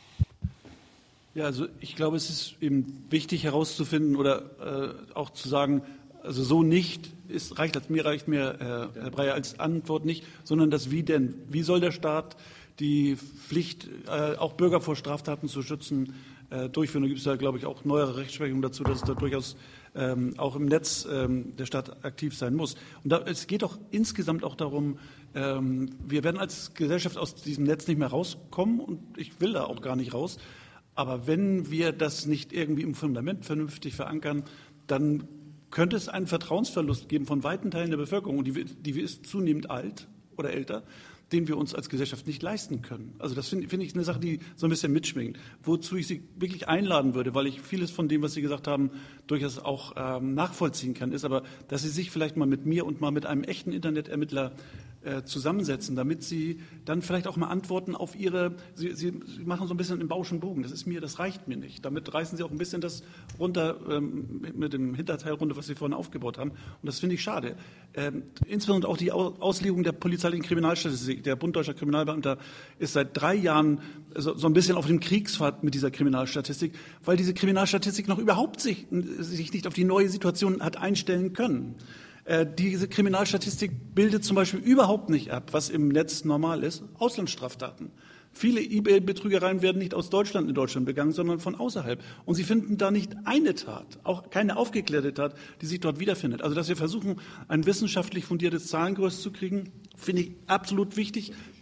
Ja, also ich glaube, es ist eben wichtig herauszufinden oder äh, auch zu sagen, also so nicht, ist, reicht, als, mir reicht mir, äh, Herr Breyer, als Antwort nicht, sondern das Wie denn. Wie soll der Staat die Pflicht, äh, auch Bürger vor Straftaten zu schützen, äh, durchführen? Da gibt es ja, glaube ich, auch neuere Rechtsprechung dazu, dass es da durchaus ähm, auch im Netz ähm, der Staat aktiv sein muss. Und da, es geht auch insgesamt auch darum, ähm, wir werden als Gesellschaft aus diesem Netz nicht mehr rauskommen und ich will da auch gar nicht raus. Aber wenn wir das nicht irgendwie im Fundament vernünftig verankern, dann könnte es einen Vertrauensverlust geben von weiten Teilen der Bevölkerung, und die, die ist zunehmend alt oder älter, den wir uns als Gesellschaft nicht leisten können. Also das finde find ich eine Sache, die so ein bisschen mitschwingt, wozu ich Sie wirklich einladen würde, weil ich vieles von dem, was Sie gesagt haben, durchaus auch ähm, nachvollziehen kann, ist aber, dass Sie sich vielleicht mal mit mir und mal mit einem echten Internetermittler äh, zusammensetzen, damit Sie dann vielleicht auch mal Antworten auf Ihre, Sie, Sie, Sie machen so ein bisschen im Bauschen Bogen, das ist mir, das reicht mir nicht. Damit reißen Sie auch ein bisschen das runter, ähm, mit dem Hinterteil runter, was Sie vorhin aufgebaut haben, und das finde ich schade. Ähm, insbesondere auch die Auslegung der polizeilichen Kriminalstatistik. Der Bund Deutscher Kriminalbeamter ist seit drei Jahren so, so ein bisschen auf dem Kriegsfahrt mit dieser Kriminalstatistik, weil diese Kriminalstatistik noch überhaupt sich, sich nicht auf die neue Situation hat einstellen können. Äh, diese Kriminalstatistik bildet zum Beispiel überhaupt nicht ab, was im Netz normal ist, Auslandsstraftaten. Viele E-Mail-Betrügereien werden nicht aus Deutschland in Deutschland begangen, sondern von außerhalb. Und Sie finden da nicht eine Tat, auch keine aufgeklärte Tat, die sich dort wiederfindet. Also, dass wir versuchen, ein wissenschaftlich fundiertes Zahlengerüst zu kriegen, finde ich absolut wichtig.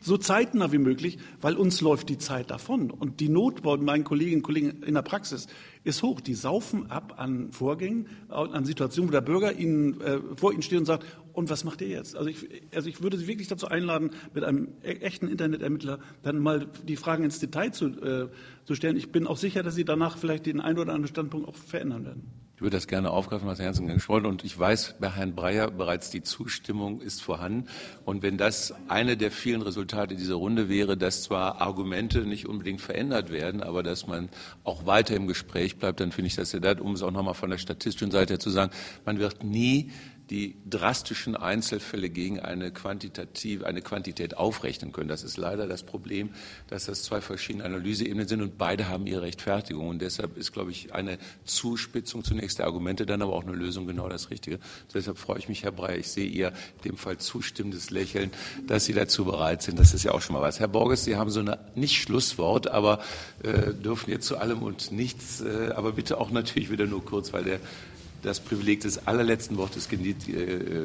so zeitnah wie möglich, weil uns läuft die Zeit davon. Und die Not bei meinen Kolleginnen und Kollegen in der Praxis ist hoch. Die saufen ab an Vorgängen, an Situationen, wo der Bürger ihnen, äh, vor ihnen steht und sagt, und was macht ihr jetzt? Also ich, also ich würde Sie wirklich dazu einladen, mit einem echten Internetermittler dann mal die Fragen ins Detail zu, äh, zu stellen. Ich bin auch sicher, dass Sie danach vielleicht den einen oder anderen Standpunkt auch verändern werden. Ich würde das gerne aufgreifen, was Herr Jansen gesprochen hat. Und ich weiß, bei Herrn Breyer bereits die Zustimmung ist vorhanden. Und wenn das eine der vielen Resultate dieser Runde wäre, dass zwar Argumente nicht unbedingt verändert werden, aber dass man auch weiter im Gespräch bleibt, dann finde ich das sehr wert, um es auch nochmal von der statistischen Seite her zu sagen, man wird nie die drastischen Einzelfälle gegen eine quantitativ, eine Quantität aufrechnen können. Das ist leider das Problem, dass das zwei verschiedene Analyseebenen sind und beide haben ihre Rechtfertigung. Und deshalb ist, glaube ich, eine Zuspitzung zunächst der Argumente, dann aber auch eine Lösung genau das Richtige. Deshalb freue ich mich, Herr Breyer, ich sehe Ihr in dem Fall zustimmendes Lächeln, dass Sie dazu bereit sind. Das ist ja auch schon mal was. Herr Borges, Sie haben so eine, nicht Schlusswort, aber äh, dürfen jetzt zu allem und nichts, äh, aber bitte auch natürlich wieder nur kurz, weil der das Privileg des allerletzten Wortes genießt, äh, äh,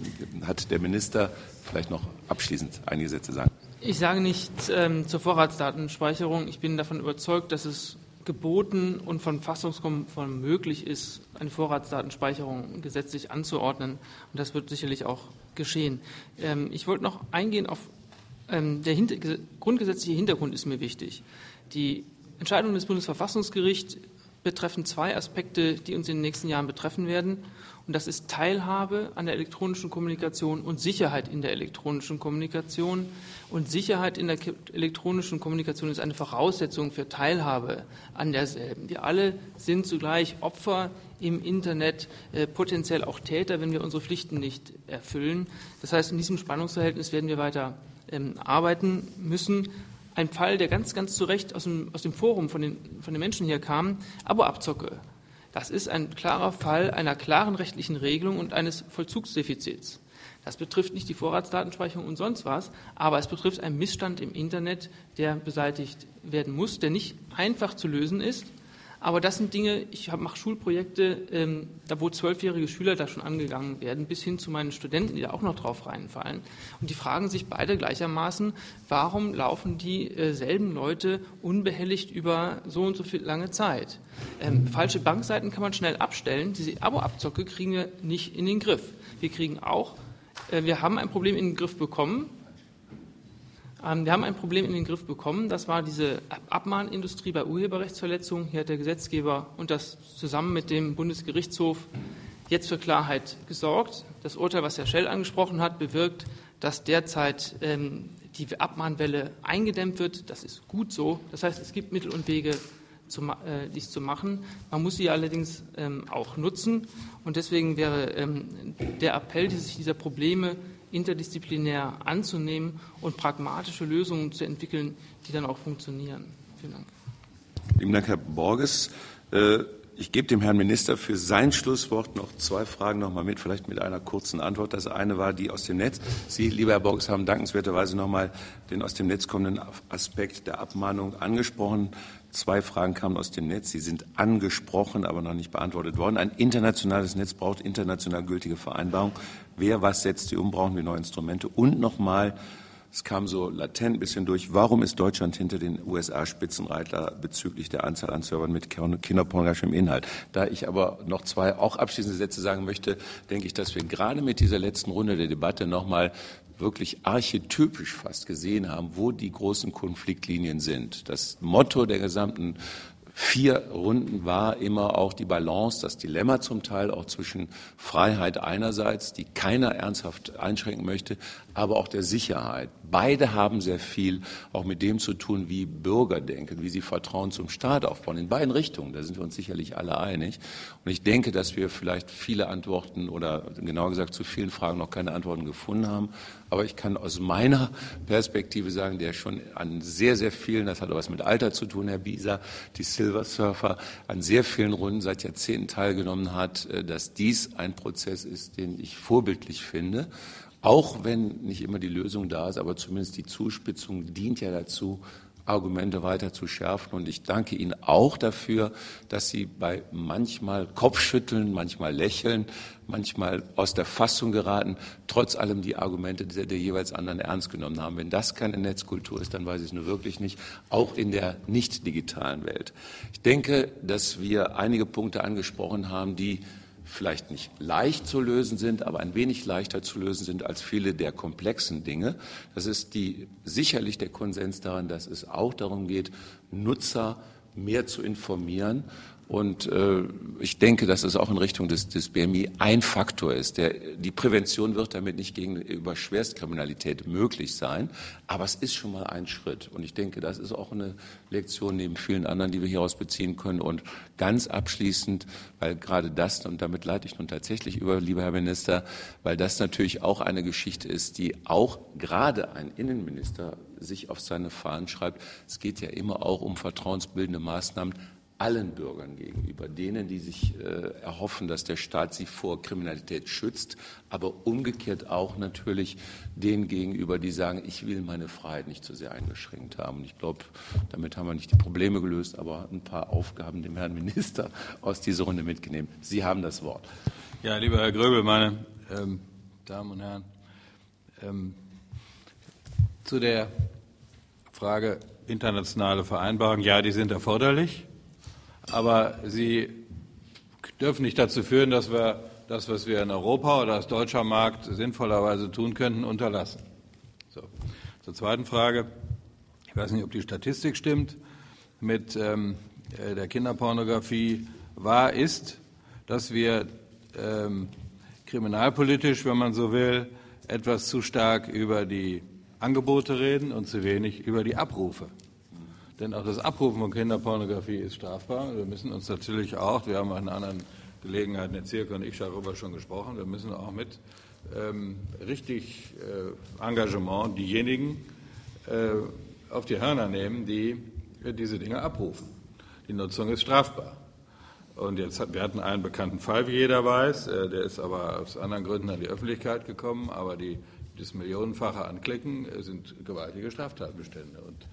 hat der Minister. Vielleicht noch abschließend einige Sätze sagen. Ich sage nichts ähm, zur Vorratsdatenspeicherung. Ich bin davon überzeugt, dass es geboten und von verfassungskonform möglich ist, eine Vorratsdatenspeicherung gesetzlich anzuordnen. Und das wird sicherlich auch geschehen. Ähm, ich wollte noch eingehen auf ähm, der hinter, grundgesetzliche Hintergrund ist mir wichtig. Die Entscheidung des Bundesverfassungsgerichts betreffen zwei Aspekte, die uns in den nächsten Jahren betreffen werden. Und das ist Teilhabe an der elektronischen Kommunikation und Sicherheit in der elektronischen Kommunikation. Und Sicherheit in der elektronischen Kommunikation ist eine Voraussetzung für Teilhabe an derselben. Wir alle sind zugleich Opfer im Internet, äh, potenziell auch Täter, wenn wir unsere Pflichten nicht erfüllen. Das heißt, in diesem Spannungsverhältnis werden wir weiter ähm, arbeiten müssen. Ein Fall, der ganz, ganz zu Recht aus dem, aus dem Forum von den, von den Menschen hier kam, Abo-Abzocke. Das ist ein klarer Fall einer klaren rechtlichen Regelung und eines Vollzugsdefizits. Das betrifft nicht die Vorratsdatenspeicherung und sonst was, aber es betrifft einen Missstand im Internet, der beseitigt werden muss, der nicht einfach zu lösen ist. Aber das sind Dinge, ich mache Schulprojekte, ähm, da wo zwölfjährige Schüler da schon angegangen werden, bis hin zu meinen Studenten, die da auch noch drauf reinfallen. Und die fragen sich beide gleichermaßen, warum laufen dieselben äh, Leute unbehelligt über so und so viel lange Zeit? Ähm, falsche Bankseiten kann man schnell abstellen. Diese Abo-Abzocke kriegen wir nicht in den Griff. Wir kriegen auch, äh, wir haben ein Problem in den Griff bekommen. Wir haben ein Problem in den Griff bekommen, das war diese Abmahnindustrie bei Urheberrechtsverletzungen. Hier hat der Gesetzgeber und das zusammen mit dem Bundesgerichtshof jetzt für Klarheit gesorgt. Das Urteil, was Herr Schell angesprochen hat, bewirkt, dass derzeit ähm, die Abmahnwelle eingedämmt wird. Das ist gut so. Das heißt, es gibt Mittel und Wege, zu, äh, dies zu machen. Man muss sie allerdings ähm, auch nutzen. Und deswegen wäre ähm, der Appell, sich dieser Probleme interdisziplinär anzunehmen und pragmatische Lösungen zu entwickeln, die dann auch funktionieren. Vielen Dank. Vielen Dank, Herr Borges. Ich gebe dem Herrn Minister für sein Schlusswort noch zwei Fragen noch mal mit, vielleicht mit einer kurzen Antwort. Das eine war die aus dem Netz. Sie, lieber Herr Borges, haben dankenswerterweise noch mal den aus dem Netz kommenden Aspekt der Abmahnung angesprochen. Zwei Fragen kamen aus dem Netz. Sie sind angesprochen, aber noch nicht beantwortet worden. Ein internationales Netz braucht international gültige Vereinbarungen. Wer was setzt sie um? Brauchen wir neue Instrumente? Und nochmal, es kam so latent ein bisschen durch, warum ist Deutschland hinter den U S A Spitzenreiter bezüglich der Anzahl an Servern mit kinderpornografischem Inhalt? Da ich aber noch zwei auch abschließende Sätze sagen möchte, denke ich, dass wir gerade mit dieser letzten Runde der Debatte nochmal wirklich archetypisch fast gesehen haben, wo die großen Konfliktlinien sind. Das Motto der gesamten vier Runden war immer auch die Balance, das Dilemma zum Teil auch zwischen Freiheit einerseits, die keiner ernsthaft einschränken möchte, aber auch der Sicherheit. Beide haben sehr viel auch mit dem zu tun, wie Bürger denken, wie sie Vertrauen zum Staat aufbauen. In beiden Richtungen, da sind wir uns sicherlich alle einig. Und ich denke, dass wir vielleicht viele Antworten oder genauer gesagt zu vielen Fragen noch keine Antworten gefunden haben. Aber ich kann aus meiner Perspektive sagen, der schon an sehr, sehr vielen, das hat auch was mit Alter zu tun, Herr Bieser, die Silver Surfer, an sehr vielen Runden seit Jahrzehnten teilgenommen hat, dass dies ein Prozess ist, den ich vorbildlich finde. Auch wenn nicht immer die Lösung da ist, aber zumindest die Zuspitzung dient ja dazu, Argumente weiter zu schärfen. Und ich danke Ihnen auch dafür, dass Sie bei manchmal Kopfschütteln, manchmal Lächeln, manchmal aus der Fassung geraten, trotz allem die Argumente der, der jeweils anderen ernst genommen haben. Wenn das keine Netzkultur ist, dann weiß ich es nur wirklich nicht, auch in der nicht digitalen Welt. Ich denke, dass wir einige Punkte angesprochen haben, die vielleicht nicht leicht zu lösen sind, aber ein wenig leichter zu lösen sind als viele der komplexen Dinge. Das ist die, sicherlich der Konsens daran, dass es auch darum geht, Nutzer mehr zu informieren. Und äh, ich denke, dass es auch in Richtung des, des B M I ein Faktor ist. Der, die Prävention wird damit nicht gegenüber Schwerstkriminalität möglich sein, aber es ist schon mal ein Schritt. Und ich denke, das ist auch eine Lektion neben vielen anderen, die wir hieraus beziehen können. Und ganz abschließend, weil gerade das, und damit leite ich nun tatsächlich über, lieber Herr Minister, weil das natürlich auch eine Geschichte ist, die auch gerade ein Innenminister sich auf seine Fahnen schreibt. Es geht ja immer auch um vertrauensbildende Maßnahmen allen Bürgern gegenüber, denen, die sich äh, erhoffen, dass der Staat sie vor Kriminalität schützt, aber umgekehrt auch natürlich denen gegenüber, die sagen, ich will meine Freiheit nicht zu sehr eingeschränkt haben. Und ich glaube, damit haben wir nicht die Probleme gelöst, aber ein paar Aufgaben dem Herrn Minister aus dieser Runde mitgenommen. Sie haben das Wort. Ja, lieber Herr Gröbel, meine ähm, Damen und Herren, ähm, zu der Frage internationale Vereinbarungen, ja, die sind erforderlich. Aber sie dürfen nicht dazu führen, dass wir das, was wir in Europa oder als deutscher Markt sinnvollerweise tun könnten, unterlassen. So. Zur zweiten Frage. Ich weiß nicht, ob die Statistik stimmt mit ähm, der Kinderpornografie. Wahr ist, dass wir ähm, kriminalpolitisch, wenn man so will, etwas zu stark über die Angebote reden und zu wenig über die Abrufe. Denn auch das Abrufen von Kinderpornografie ist strafbar. Wir müssen uns natürlich auch, wir haben an anderen Gelegenheiten, Herr Zierke und ich darüber schon gesprochen, wir müssen auch mit ähm, richtig äh, Engagement diejenigen äh, auf die Hörner nehmen, die äh, diese Dinge abrufen. Die Nutzung ist strafbar. Und jetzt hat, wir hatten einen bekannten Fall, wie jeder weiß, äh, der ist aber aus anderen Gründen an die Öffentlichkeit gekommen, aber die, das millionenfache Anklicken äh, sind gewaltige Straftatbestände. Und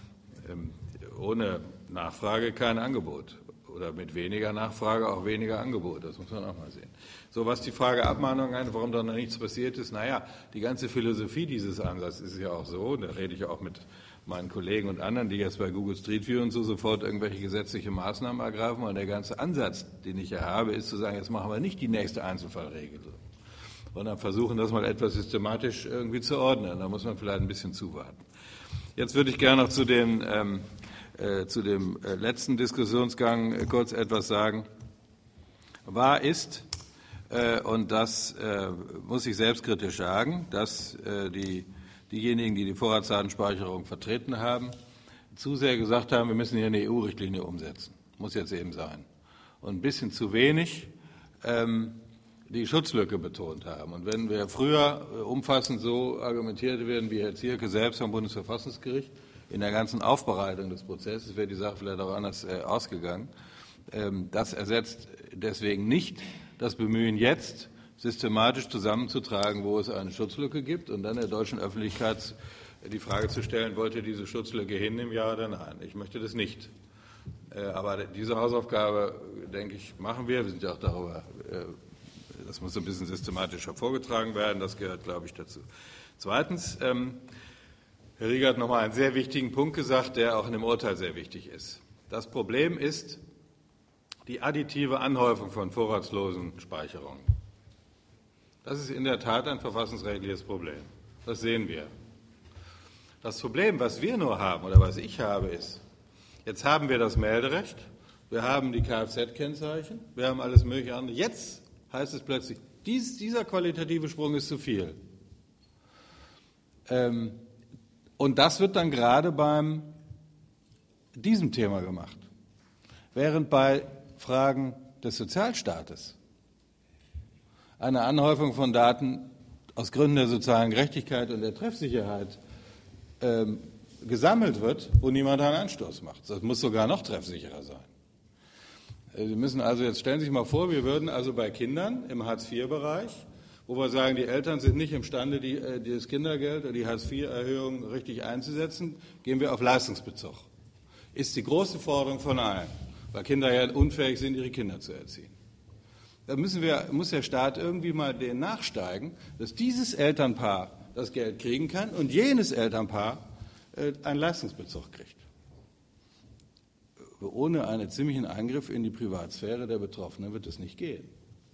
ohne Nachfrage kein Angebot oder mit weniger Nachfrage auch weniger Angebot, das muss man auch mal sehen. So, was die Frage Abmahnung angeht, warum da noch nichts passiert ist, naja, die ganze Philosophie dieses Ansatzes ist ja auch so, da rede ich auch mit meinen Kollegen und anderen, die jetzt bei Google Street View und so sofort irgendwelche gesetzliche Maßnahmen ergreifen, und der ganze Ansatz, den ich ja habe, ist zu sagen, jetzt machen wir nicht die nächste Einzelfallregelung, sondern versuchen, das mal etwas systematisch irgendwie zu ordnen. Da muss man vielleicht ein bisschen zuwarten. Jetzt würde ich gerne noch zu, den, ähm, äh, zu dem äh, letzten Diskussionsgang äh, kurz etwas sagen. Wahr ist, äh, und das äh, muss ich selbstkritisch sagen, dass äh, die, diejenigen, die die Vorratsdatenspeicherung vertreten haben, zu sehr gesagt haben, wir müssen hier eine E U-Richtlinie umsetzen. Muss jetzt eben sein. Und ein bisschen zu wenig ähm, die Schutzlücke betont haben. Und wenn wir früher umfassend so argumentiert werden wie Herr Zierke selbst vom Bundesverfassungsgericht, in der ganzen Aufbereitung des Prozesses wäre die Sache vielleicht auch anders äh, ausgegangen. Ähm, das ersetzt deswegen nicht das Bemühen, jetzt systematisch zusammenzutragen, wo es eine Schutzlücke gibt, und dann der deutschen Öffentlichkeit die Frage zu stellen, wollt ihr diese Schutzlücke hinnehmen, ja oder nein? Ich möchte das nicht. Äh, aber diese Hausaufgabe, denke ich, machen wir. Wir sind ja auch darüber äh, Das muss ein bisschen systematischer vorgetragen werden. Das gehört, glaube ich, dazu. Zweitens, ähm, Herr Rieger hat noch mal einen sehr wichtigen Punkt gesagt, der auch in dem Urteil sehr wichtig ist. Das Problem ist die additive Anhäufung von vorratslosen Speicherungen. Das ist in der Tat ein verfassungsrechtliches Problem. Das sehen wir. Das Problem, was wir nur haben oder was ich habe, ist, jetzt haben wir das Melderecht, wir haben die Kfz-Kennzeichen, wir haben alles mögliche andere. Jetzt heißt es plötzlich, dies, dieser qualitative Sprung ist zu viel. Ähm, und das wird dann gerade beim diesem Thema gemacht. Während bei Fragen des Sozialstaates eine Anhäufung von Daten aus Gründen der sozialen Gerechtigkeit und der Treffsicherheit ähm, gesammelt wird, wo niemand einen Anstoß macht. Das muss sogar noch treffsicherer sein. Sie müssen also, jetzt stellen Sie sich mal vor, wir würden also bei Kindern im Hartz vier Bereich, wo wir sagen, die Eltern sind nicht imstande, die, die das Kindergeld oder die Hartz vier Erhöhung richtig einzusetzen, gehen wir auf Leistungsbezug. Ist die große Forderung von allen, weil Kinder ja unfähig sind, ihre Kinder zu erziehen. Da müssen wir, muss der Staat irgendwie mal denen nachsteigen, dass dieses Elternpaar das Geld kriegen kann und jenes Elternpaar äh, einen Leistungsbezug kriegt. Ohne einen ziemlichen Eingriff in die Privatsphäre der Betroffenen wird es nicht gehen.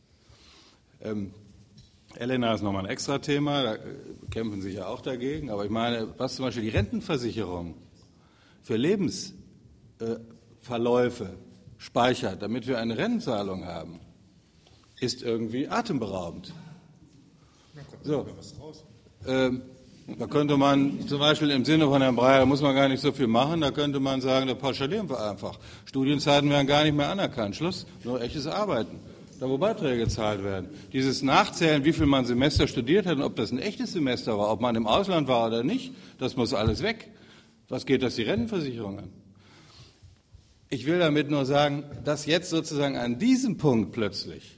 Ähm, Elena ist nochmal ein Extra-Thema, da kämpfen Sie ja auch dagegen, aber ich meine, was zum Beispiel die Rentenversicherung für Lebensverläufe äh, speichert, damit wir eine Rentenzahlung haben, ist irgendwie atemberaubend. So, ähm, da könnte man zum Beispiel im Sinne von Herrn Breyer, da muss man gar nicht so viel machen, da könnte man sagen, da pauschalieren wir einfach. Studienzeiten werden gar nicht mehr anerkannt. Schluss, nur echtes Arbeiten, da wo Beiträge gezahlt werden. Dieses Nachzählen, wie viel man Semester studiert hat und ob das ein echtes Semester war, ob man im Ausland war oder nicht, das muss alles weg. Was geht das die Rentenversicherung an? Ich will damit nur sagen, dass jetzt sozusagen an diesem Punkt plötzlich,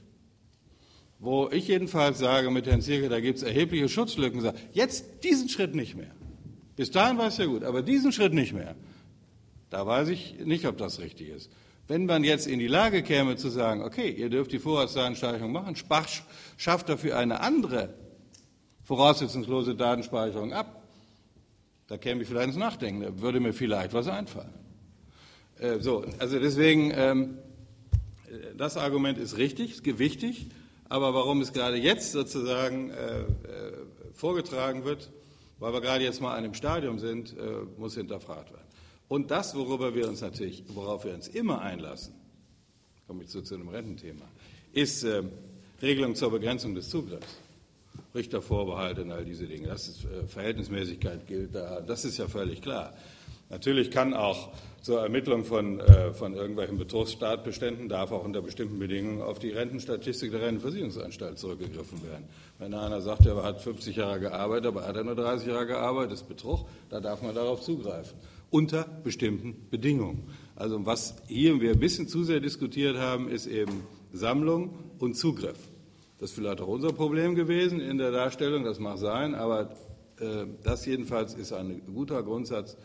wo ich jedenfalls sage mit Herrn Zierke, da gibt es erhebliche Schutzlücken, sage, jetzt diesen Schritt nicht mehr. Bis dahin war es ja gut, aber diesen Schritt nicht mehr. Da weiß ich nicht, ob das richtig ist. Wenn man jetzt in die Lage käme zu sagen, okay, ihr dürft die Vorratsdatenspeicherung machen, schafft dafür eine andere voraussetzungslose Datenspeicherung ab, da käme ich vielleicht ins Nachdenken, da würde mir vielleicht was einfallen. Äh, so, also deswegen, ähm, das Argument ist richtig, ist gewichtig. Aber warum es gerade jetzt sozusagen äh, äh, vorgetragen wird, weil wir gerade jetzt mal an einem Stadium sind, äh, muss hinterfragt werden. Und das, worüber wir uns natürlich, worauf wir uns immer einlassen, komme ich zu, zu einem Rententhema, ist äh, Regelung zur Begrenzung des Zugriffs. Richtervorbehalt und all diese Dinge. Das ist äh, Verhältnismäßigkeit gilt da. Das ist ja völlig klar. Natürlich kann auch zur Ermittlung von, äh, von irgendwelchen Betrugstatbeständen, darf auch unter bestimmten Bedingungen auf die Rentenstatistik der Rentenversicherungsanstalt zurückgegriffen werden. Wenn einer sagt, er hat fünfzig Jahre gearbeitet, aber hat er nur dreißig Jahre gearbeitet, das ist Betrug, da darf man darauf zugreifen. Unter bestimmten Bedingungen. Also was hier wir ein bisschen zu sehr diskutiert haben, ist eben Sammlung und Zugriff. Das ist vielleicht auch unser Problem gewesen in der Darstellung, das mag sein, aber äh, das jedenfalls ist ein guter Grundsatz,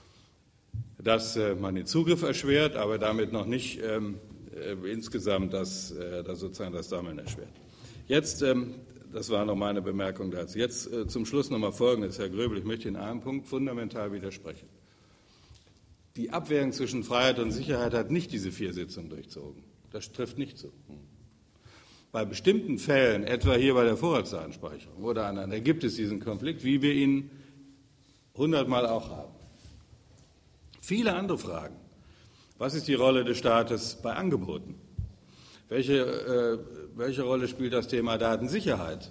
dass äh, man den Zugriff erschwert, aber damit noch nicht ähm, äh, insgesamt das, äh, das sozusagen das Sammeln erschwert. Jetzt, ähm, das war noch meine Bemerkung dazu. Jetzt äh, zum Schluss noch mal Folgendes, Herr Gröbel, ich möchte in einem Punkt fundamental widersprechen. Die Abwägung zwischen Freiheit und Sicherheit hat nicht diese vier Sitzungen durchzogen. Das trifft nicht zu. Bei bestimmten Fällen, etwa hier bei der Vorratsdatenspeicherung oder anderen, da gibt es diesen Konflikt, wie wir ihn hundertmal auch haben. Viele andere Fragen. Was ist die Rolle des Staates bei Angeboten? Welche, äh, welche Rolle spielt das Thema Datensicherheit?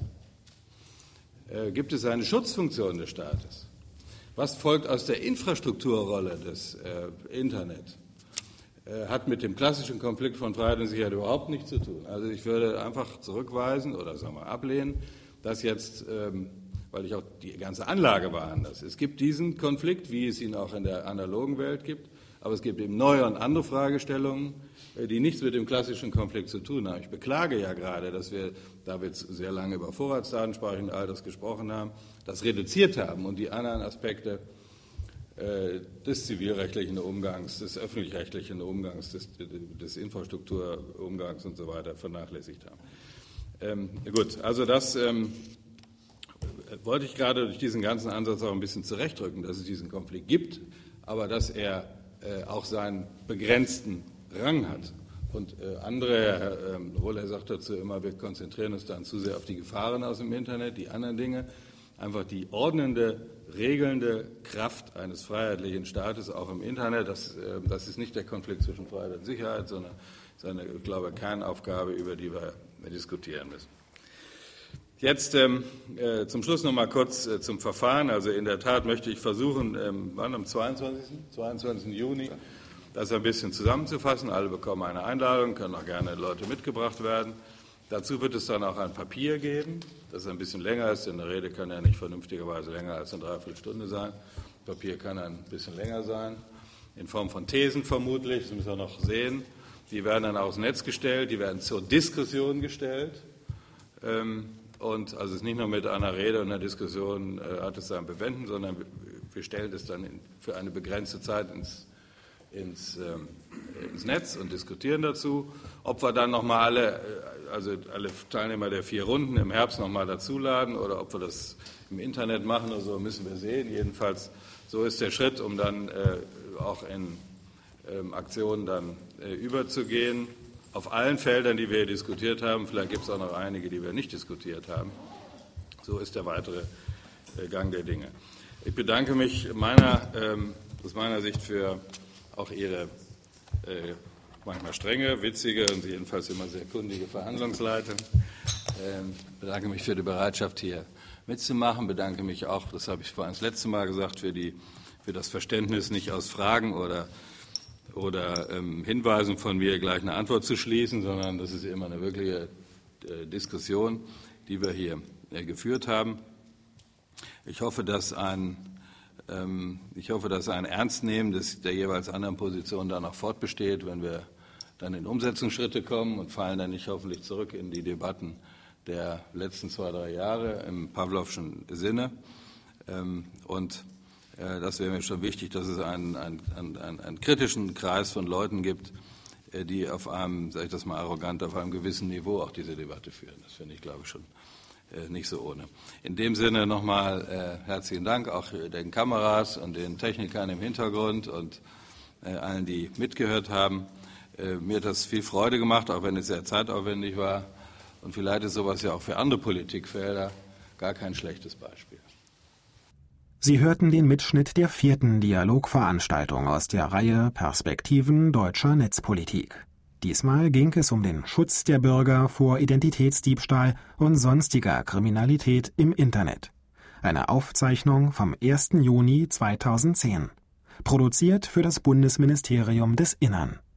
Äh, gibt es eine Schutzfunktion des Staates? Was folgt aus der Infrastrukturrolle des äh, Internet? Äh, hat mit dem klassischen Konflikt von Freiheit und Sicherheit überhaupt nichts zu tun. Also ich würde einfach zurückweisen oder sagen wir ablehnen, dass jetzt ähm, weil ich auch die ganze Anlage war anders. Es gibt diesen Konflikt, wie es ihn auch in der analogen Welt gibt, aber es gibt eben neue und andere Fragestellungen, die nichts mit dem klassischen Konflikt zu tun haben. Ich beklage ja gerade, dass wir, da wir sehr lange über Vorratsdatenspeicherung und all das gesprochen haben, das reduziert haben und die anderen Aspekte äh, des zivilrechtlichen Umgangs, des öffentlich-rechtlichen Umgangs, des, des Infrastrukturumgangs und so weiter vernachlässigt haben. Ähm, gut, also das ähm, wollte ich gerade durch diesen ganzen Ansatz auch ein bisschen zurechtrücken, dass es diesen Konflikt gibt, aber dass er äh, auch seinen begrenzten Rang hat. Und äh, andere, Herr ähm, Roller sagt dazu immer, wir konzentrieren uns dann zu sehr auf die Gefahren aus dem Internet, die anderen Dinge. Einfach die ordnende, regelnde Kraft eines freiheitlichen Staates auch im Internet, das, äh, das ist nicht der Konflikt zwischen Freiheit und Sicherheit, sondern ist eine, glaube ich, Kernaufgabe, über die wir diskutieren müssen. Jetzt ähm, äh, zum Schluss noch mal kurz äh, zum Verfahren. Also in der Tat möchte ich versuchen, ähm, wann am zweiundzwanzigsten Juni das ein bisschen zusammenzufassen. Alle bekommen eine Einladung, können auch gerne Leute mitgebracht werden. Dazu wird es dann auch ein Papier geben, das ein bisschen länger ist, denn eine Rede kann ja nicht vernünftigerweise länger als eine Dreiviertelstunde sein. Das Papier kann ein bisschen länger sein, in Form von Thesen vermutlich, das müssen wir noch sehen. Die werden dann aufs Netz gestellt, die werden zur Diskussion gestellt. Ähm, Und also es ist nicht nur mit einer Rede und einer Diskussion äh, hat es sein Bewenden, sondern wir, wir stellen es dann in, für eine begrenzte Zeit ins, ins, ähm, ins Netz und diskutieren dazu. Ob wir dann nochmal alle, also alle Teilnehmer der vier Runden im Herbst nochmal dazuladen oder ob wir das im Internet machen oder so, müssen wir sehen. Jedenfalls, so ist der Schritt, um dann äh, auch in ähm, Aktionen dann äh, überzugehen. Auf allen Feldern, die wir hier diskutiert haben, vielleicht gibt es auch noch einige, die wir nicht diskutiert haben. So ist der weitere Gang der Dinge. Ich bedanke mich meiner, ähm, aus meiner Sicht für auch Ihre äh, manchmal strenge, witzige und jedenfalls immer sehr kundige Verhandlungsleitung. Ähm, bedanke mich für die Bereitschaft, hier mitzumachen. Bedanke mich auch, das habe ich vorhin das letzte Mal gesagt, für, die, für das Verständnis, nicht aus Fragen oder oder ähm, Hinweisen von mir gleich eine Antwort zu schließen, sondern das ist immer eine wirkliche äh, Diskussion, die wir hier äh, geführt haben. Ich hoffe, dass ein, ähm, ich hoffe, dass ein Ernstnehmen des, der jeweils anderen Positionen dann auch fortbesteht, wenn wir dann in Umsetzungsschritte kommen und fallen dann nicht hoffentlich zurück in die Debatten der letzten zwei, drei Jahre im Pawlowschen Sinne. Ähm, und Das wäre mir schon wichtig, dass es einen, einen, einen, einen kritischen Kreis von Leuten gibt, die auf einem, sage ich das mal arrogant, auf einem gewissen Niveau auch diese Debatte führen. Das finde ich, glaube ich, schon nicht so ohne. In dem Sinne nochmal äh, herzlichen Dank auch den Kameras und den Technikern im Hintergrund und äh, allen, die mitgehört haben. Äh, mir hat das viel Freude gemacht, auch wenn es sehr zeitaufwendig war. Und vielleicht ist sowas ja auch für andere Politikfelder gar kein schlechtes Beispiel. Sie hörten den Mitschnitt der vierten Dialogveranstaltung aus der Reihe Perspektiven deutscher Netzpolitik. Diesmal ging es um den Schutz der Bürger vor Identitätsdiebstahl und sonstiger Kriminalität im Internet. Eine Aufzeichnung vom ersten Juni zweitausendzehn. Produziert für das Bundesministerium des Innern.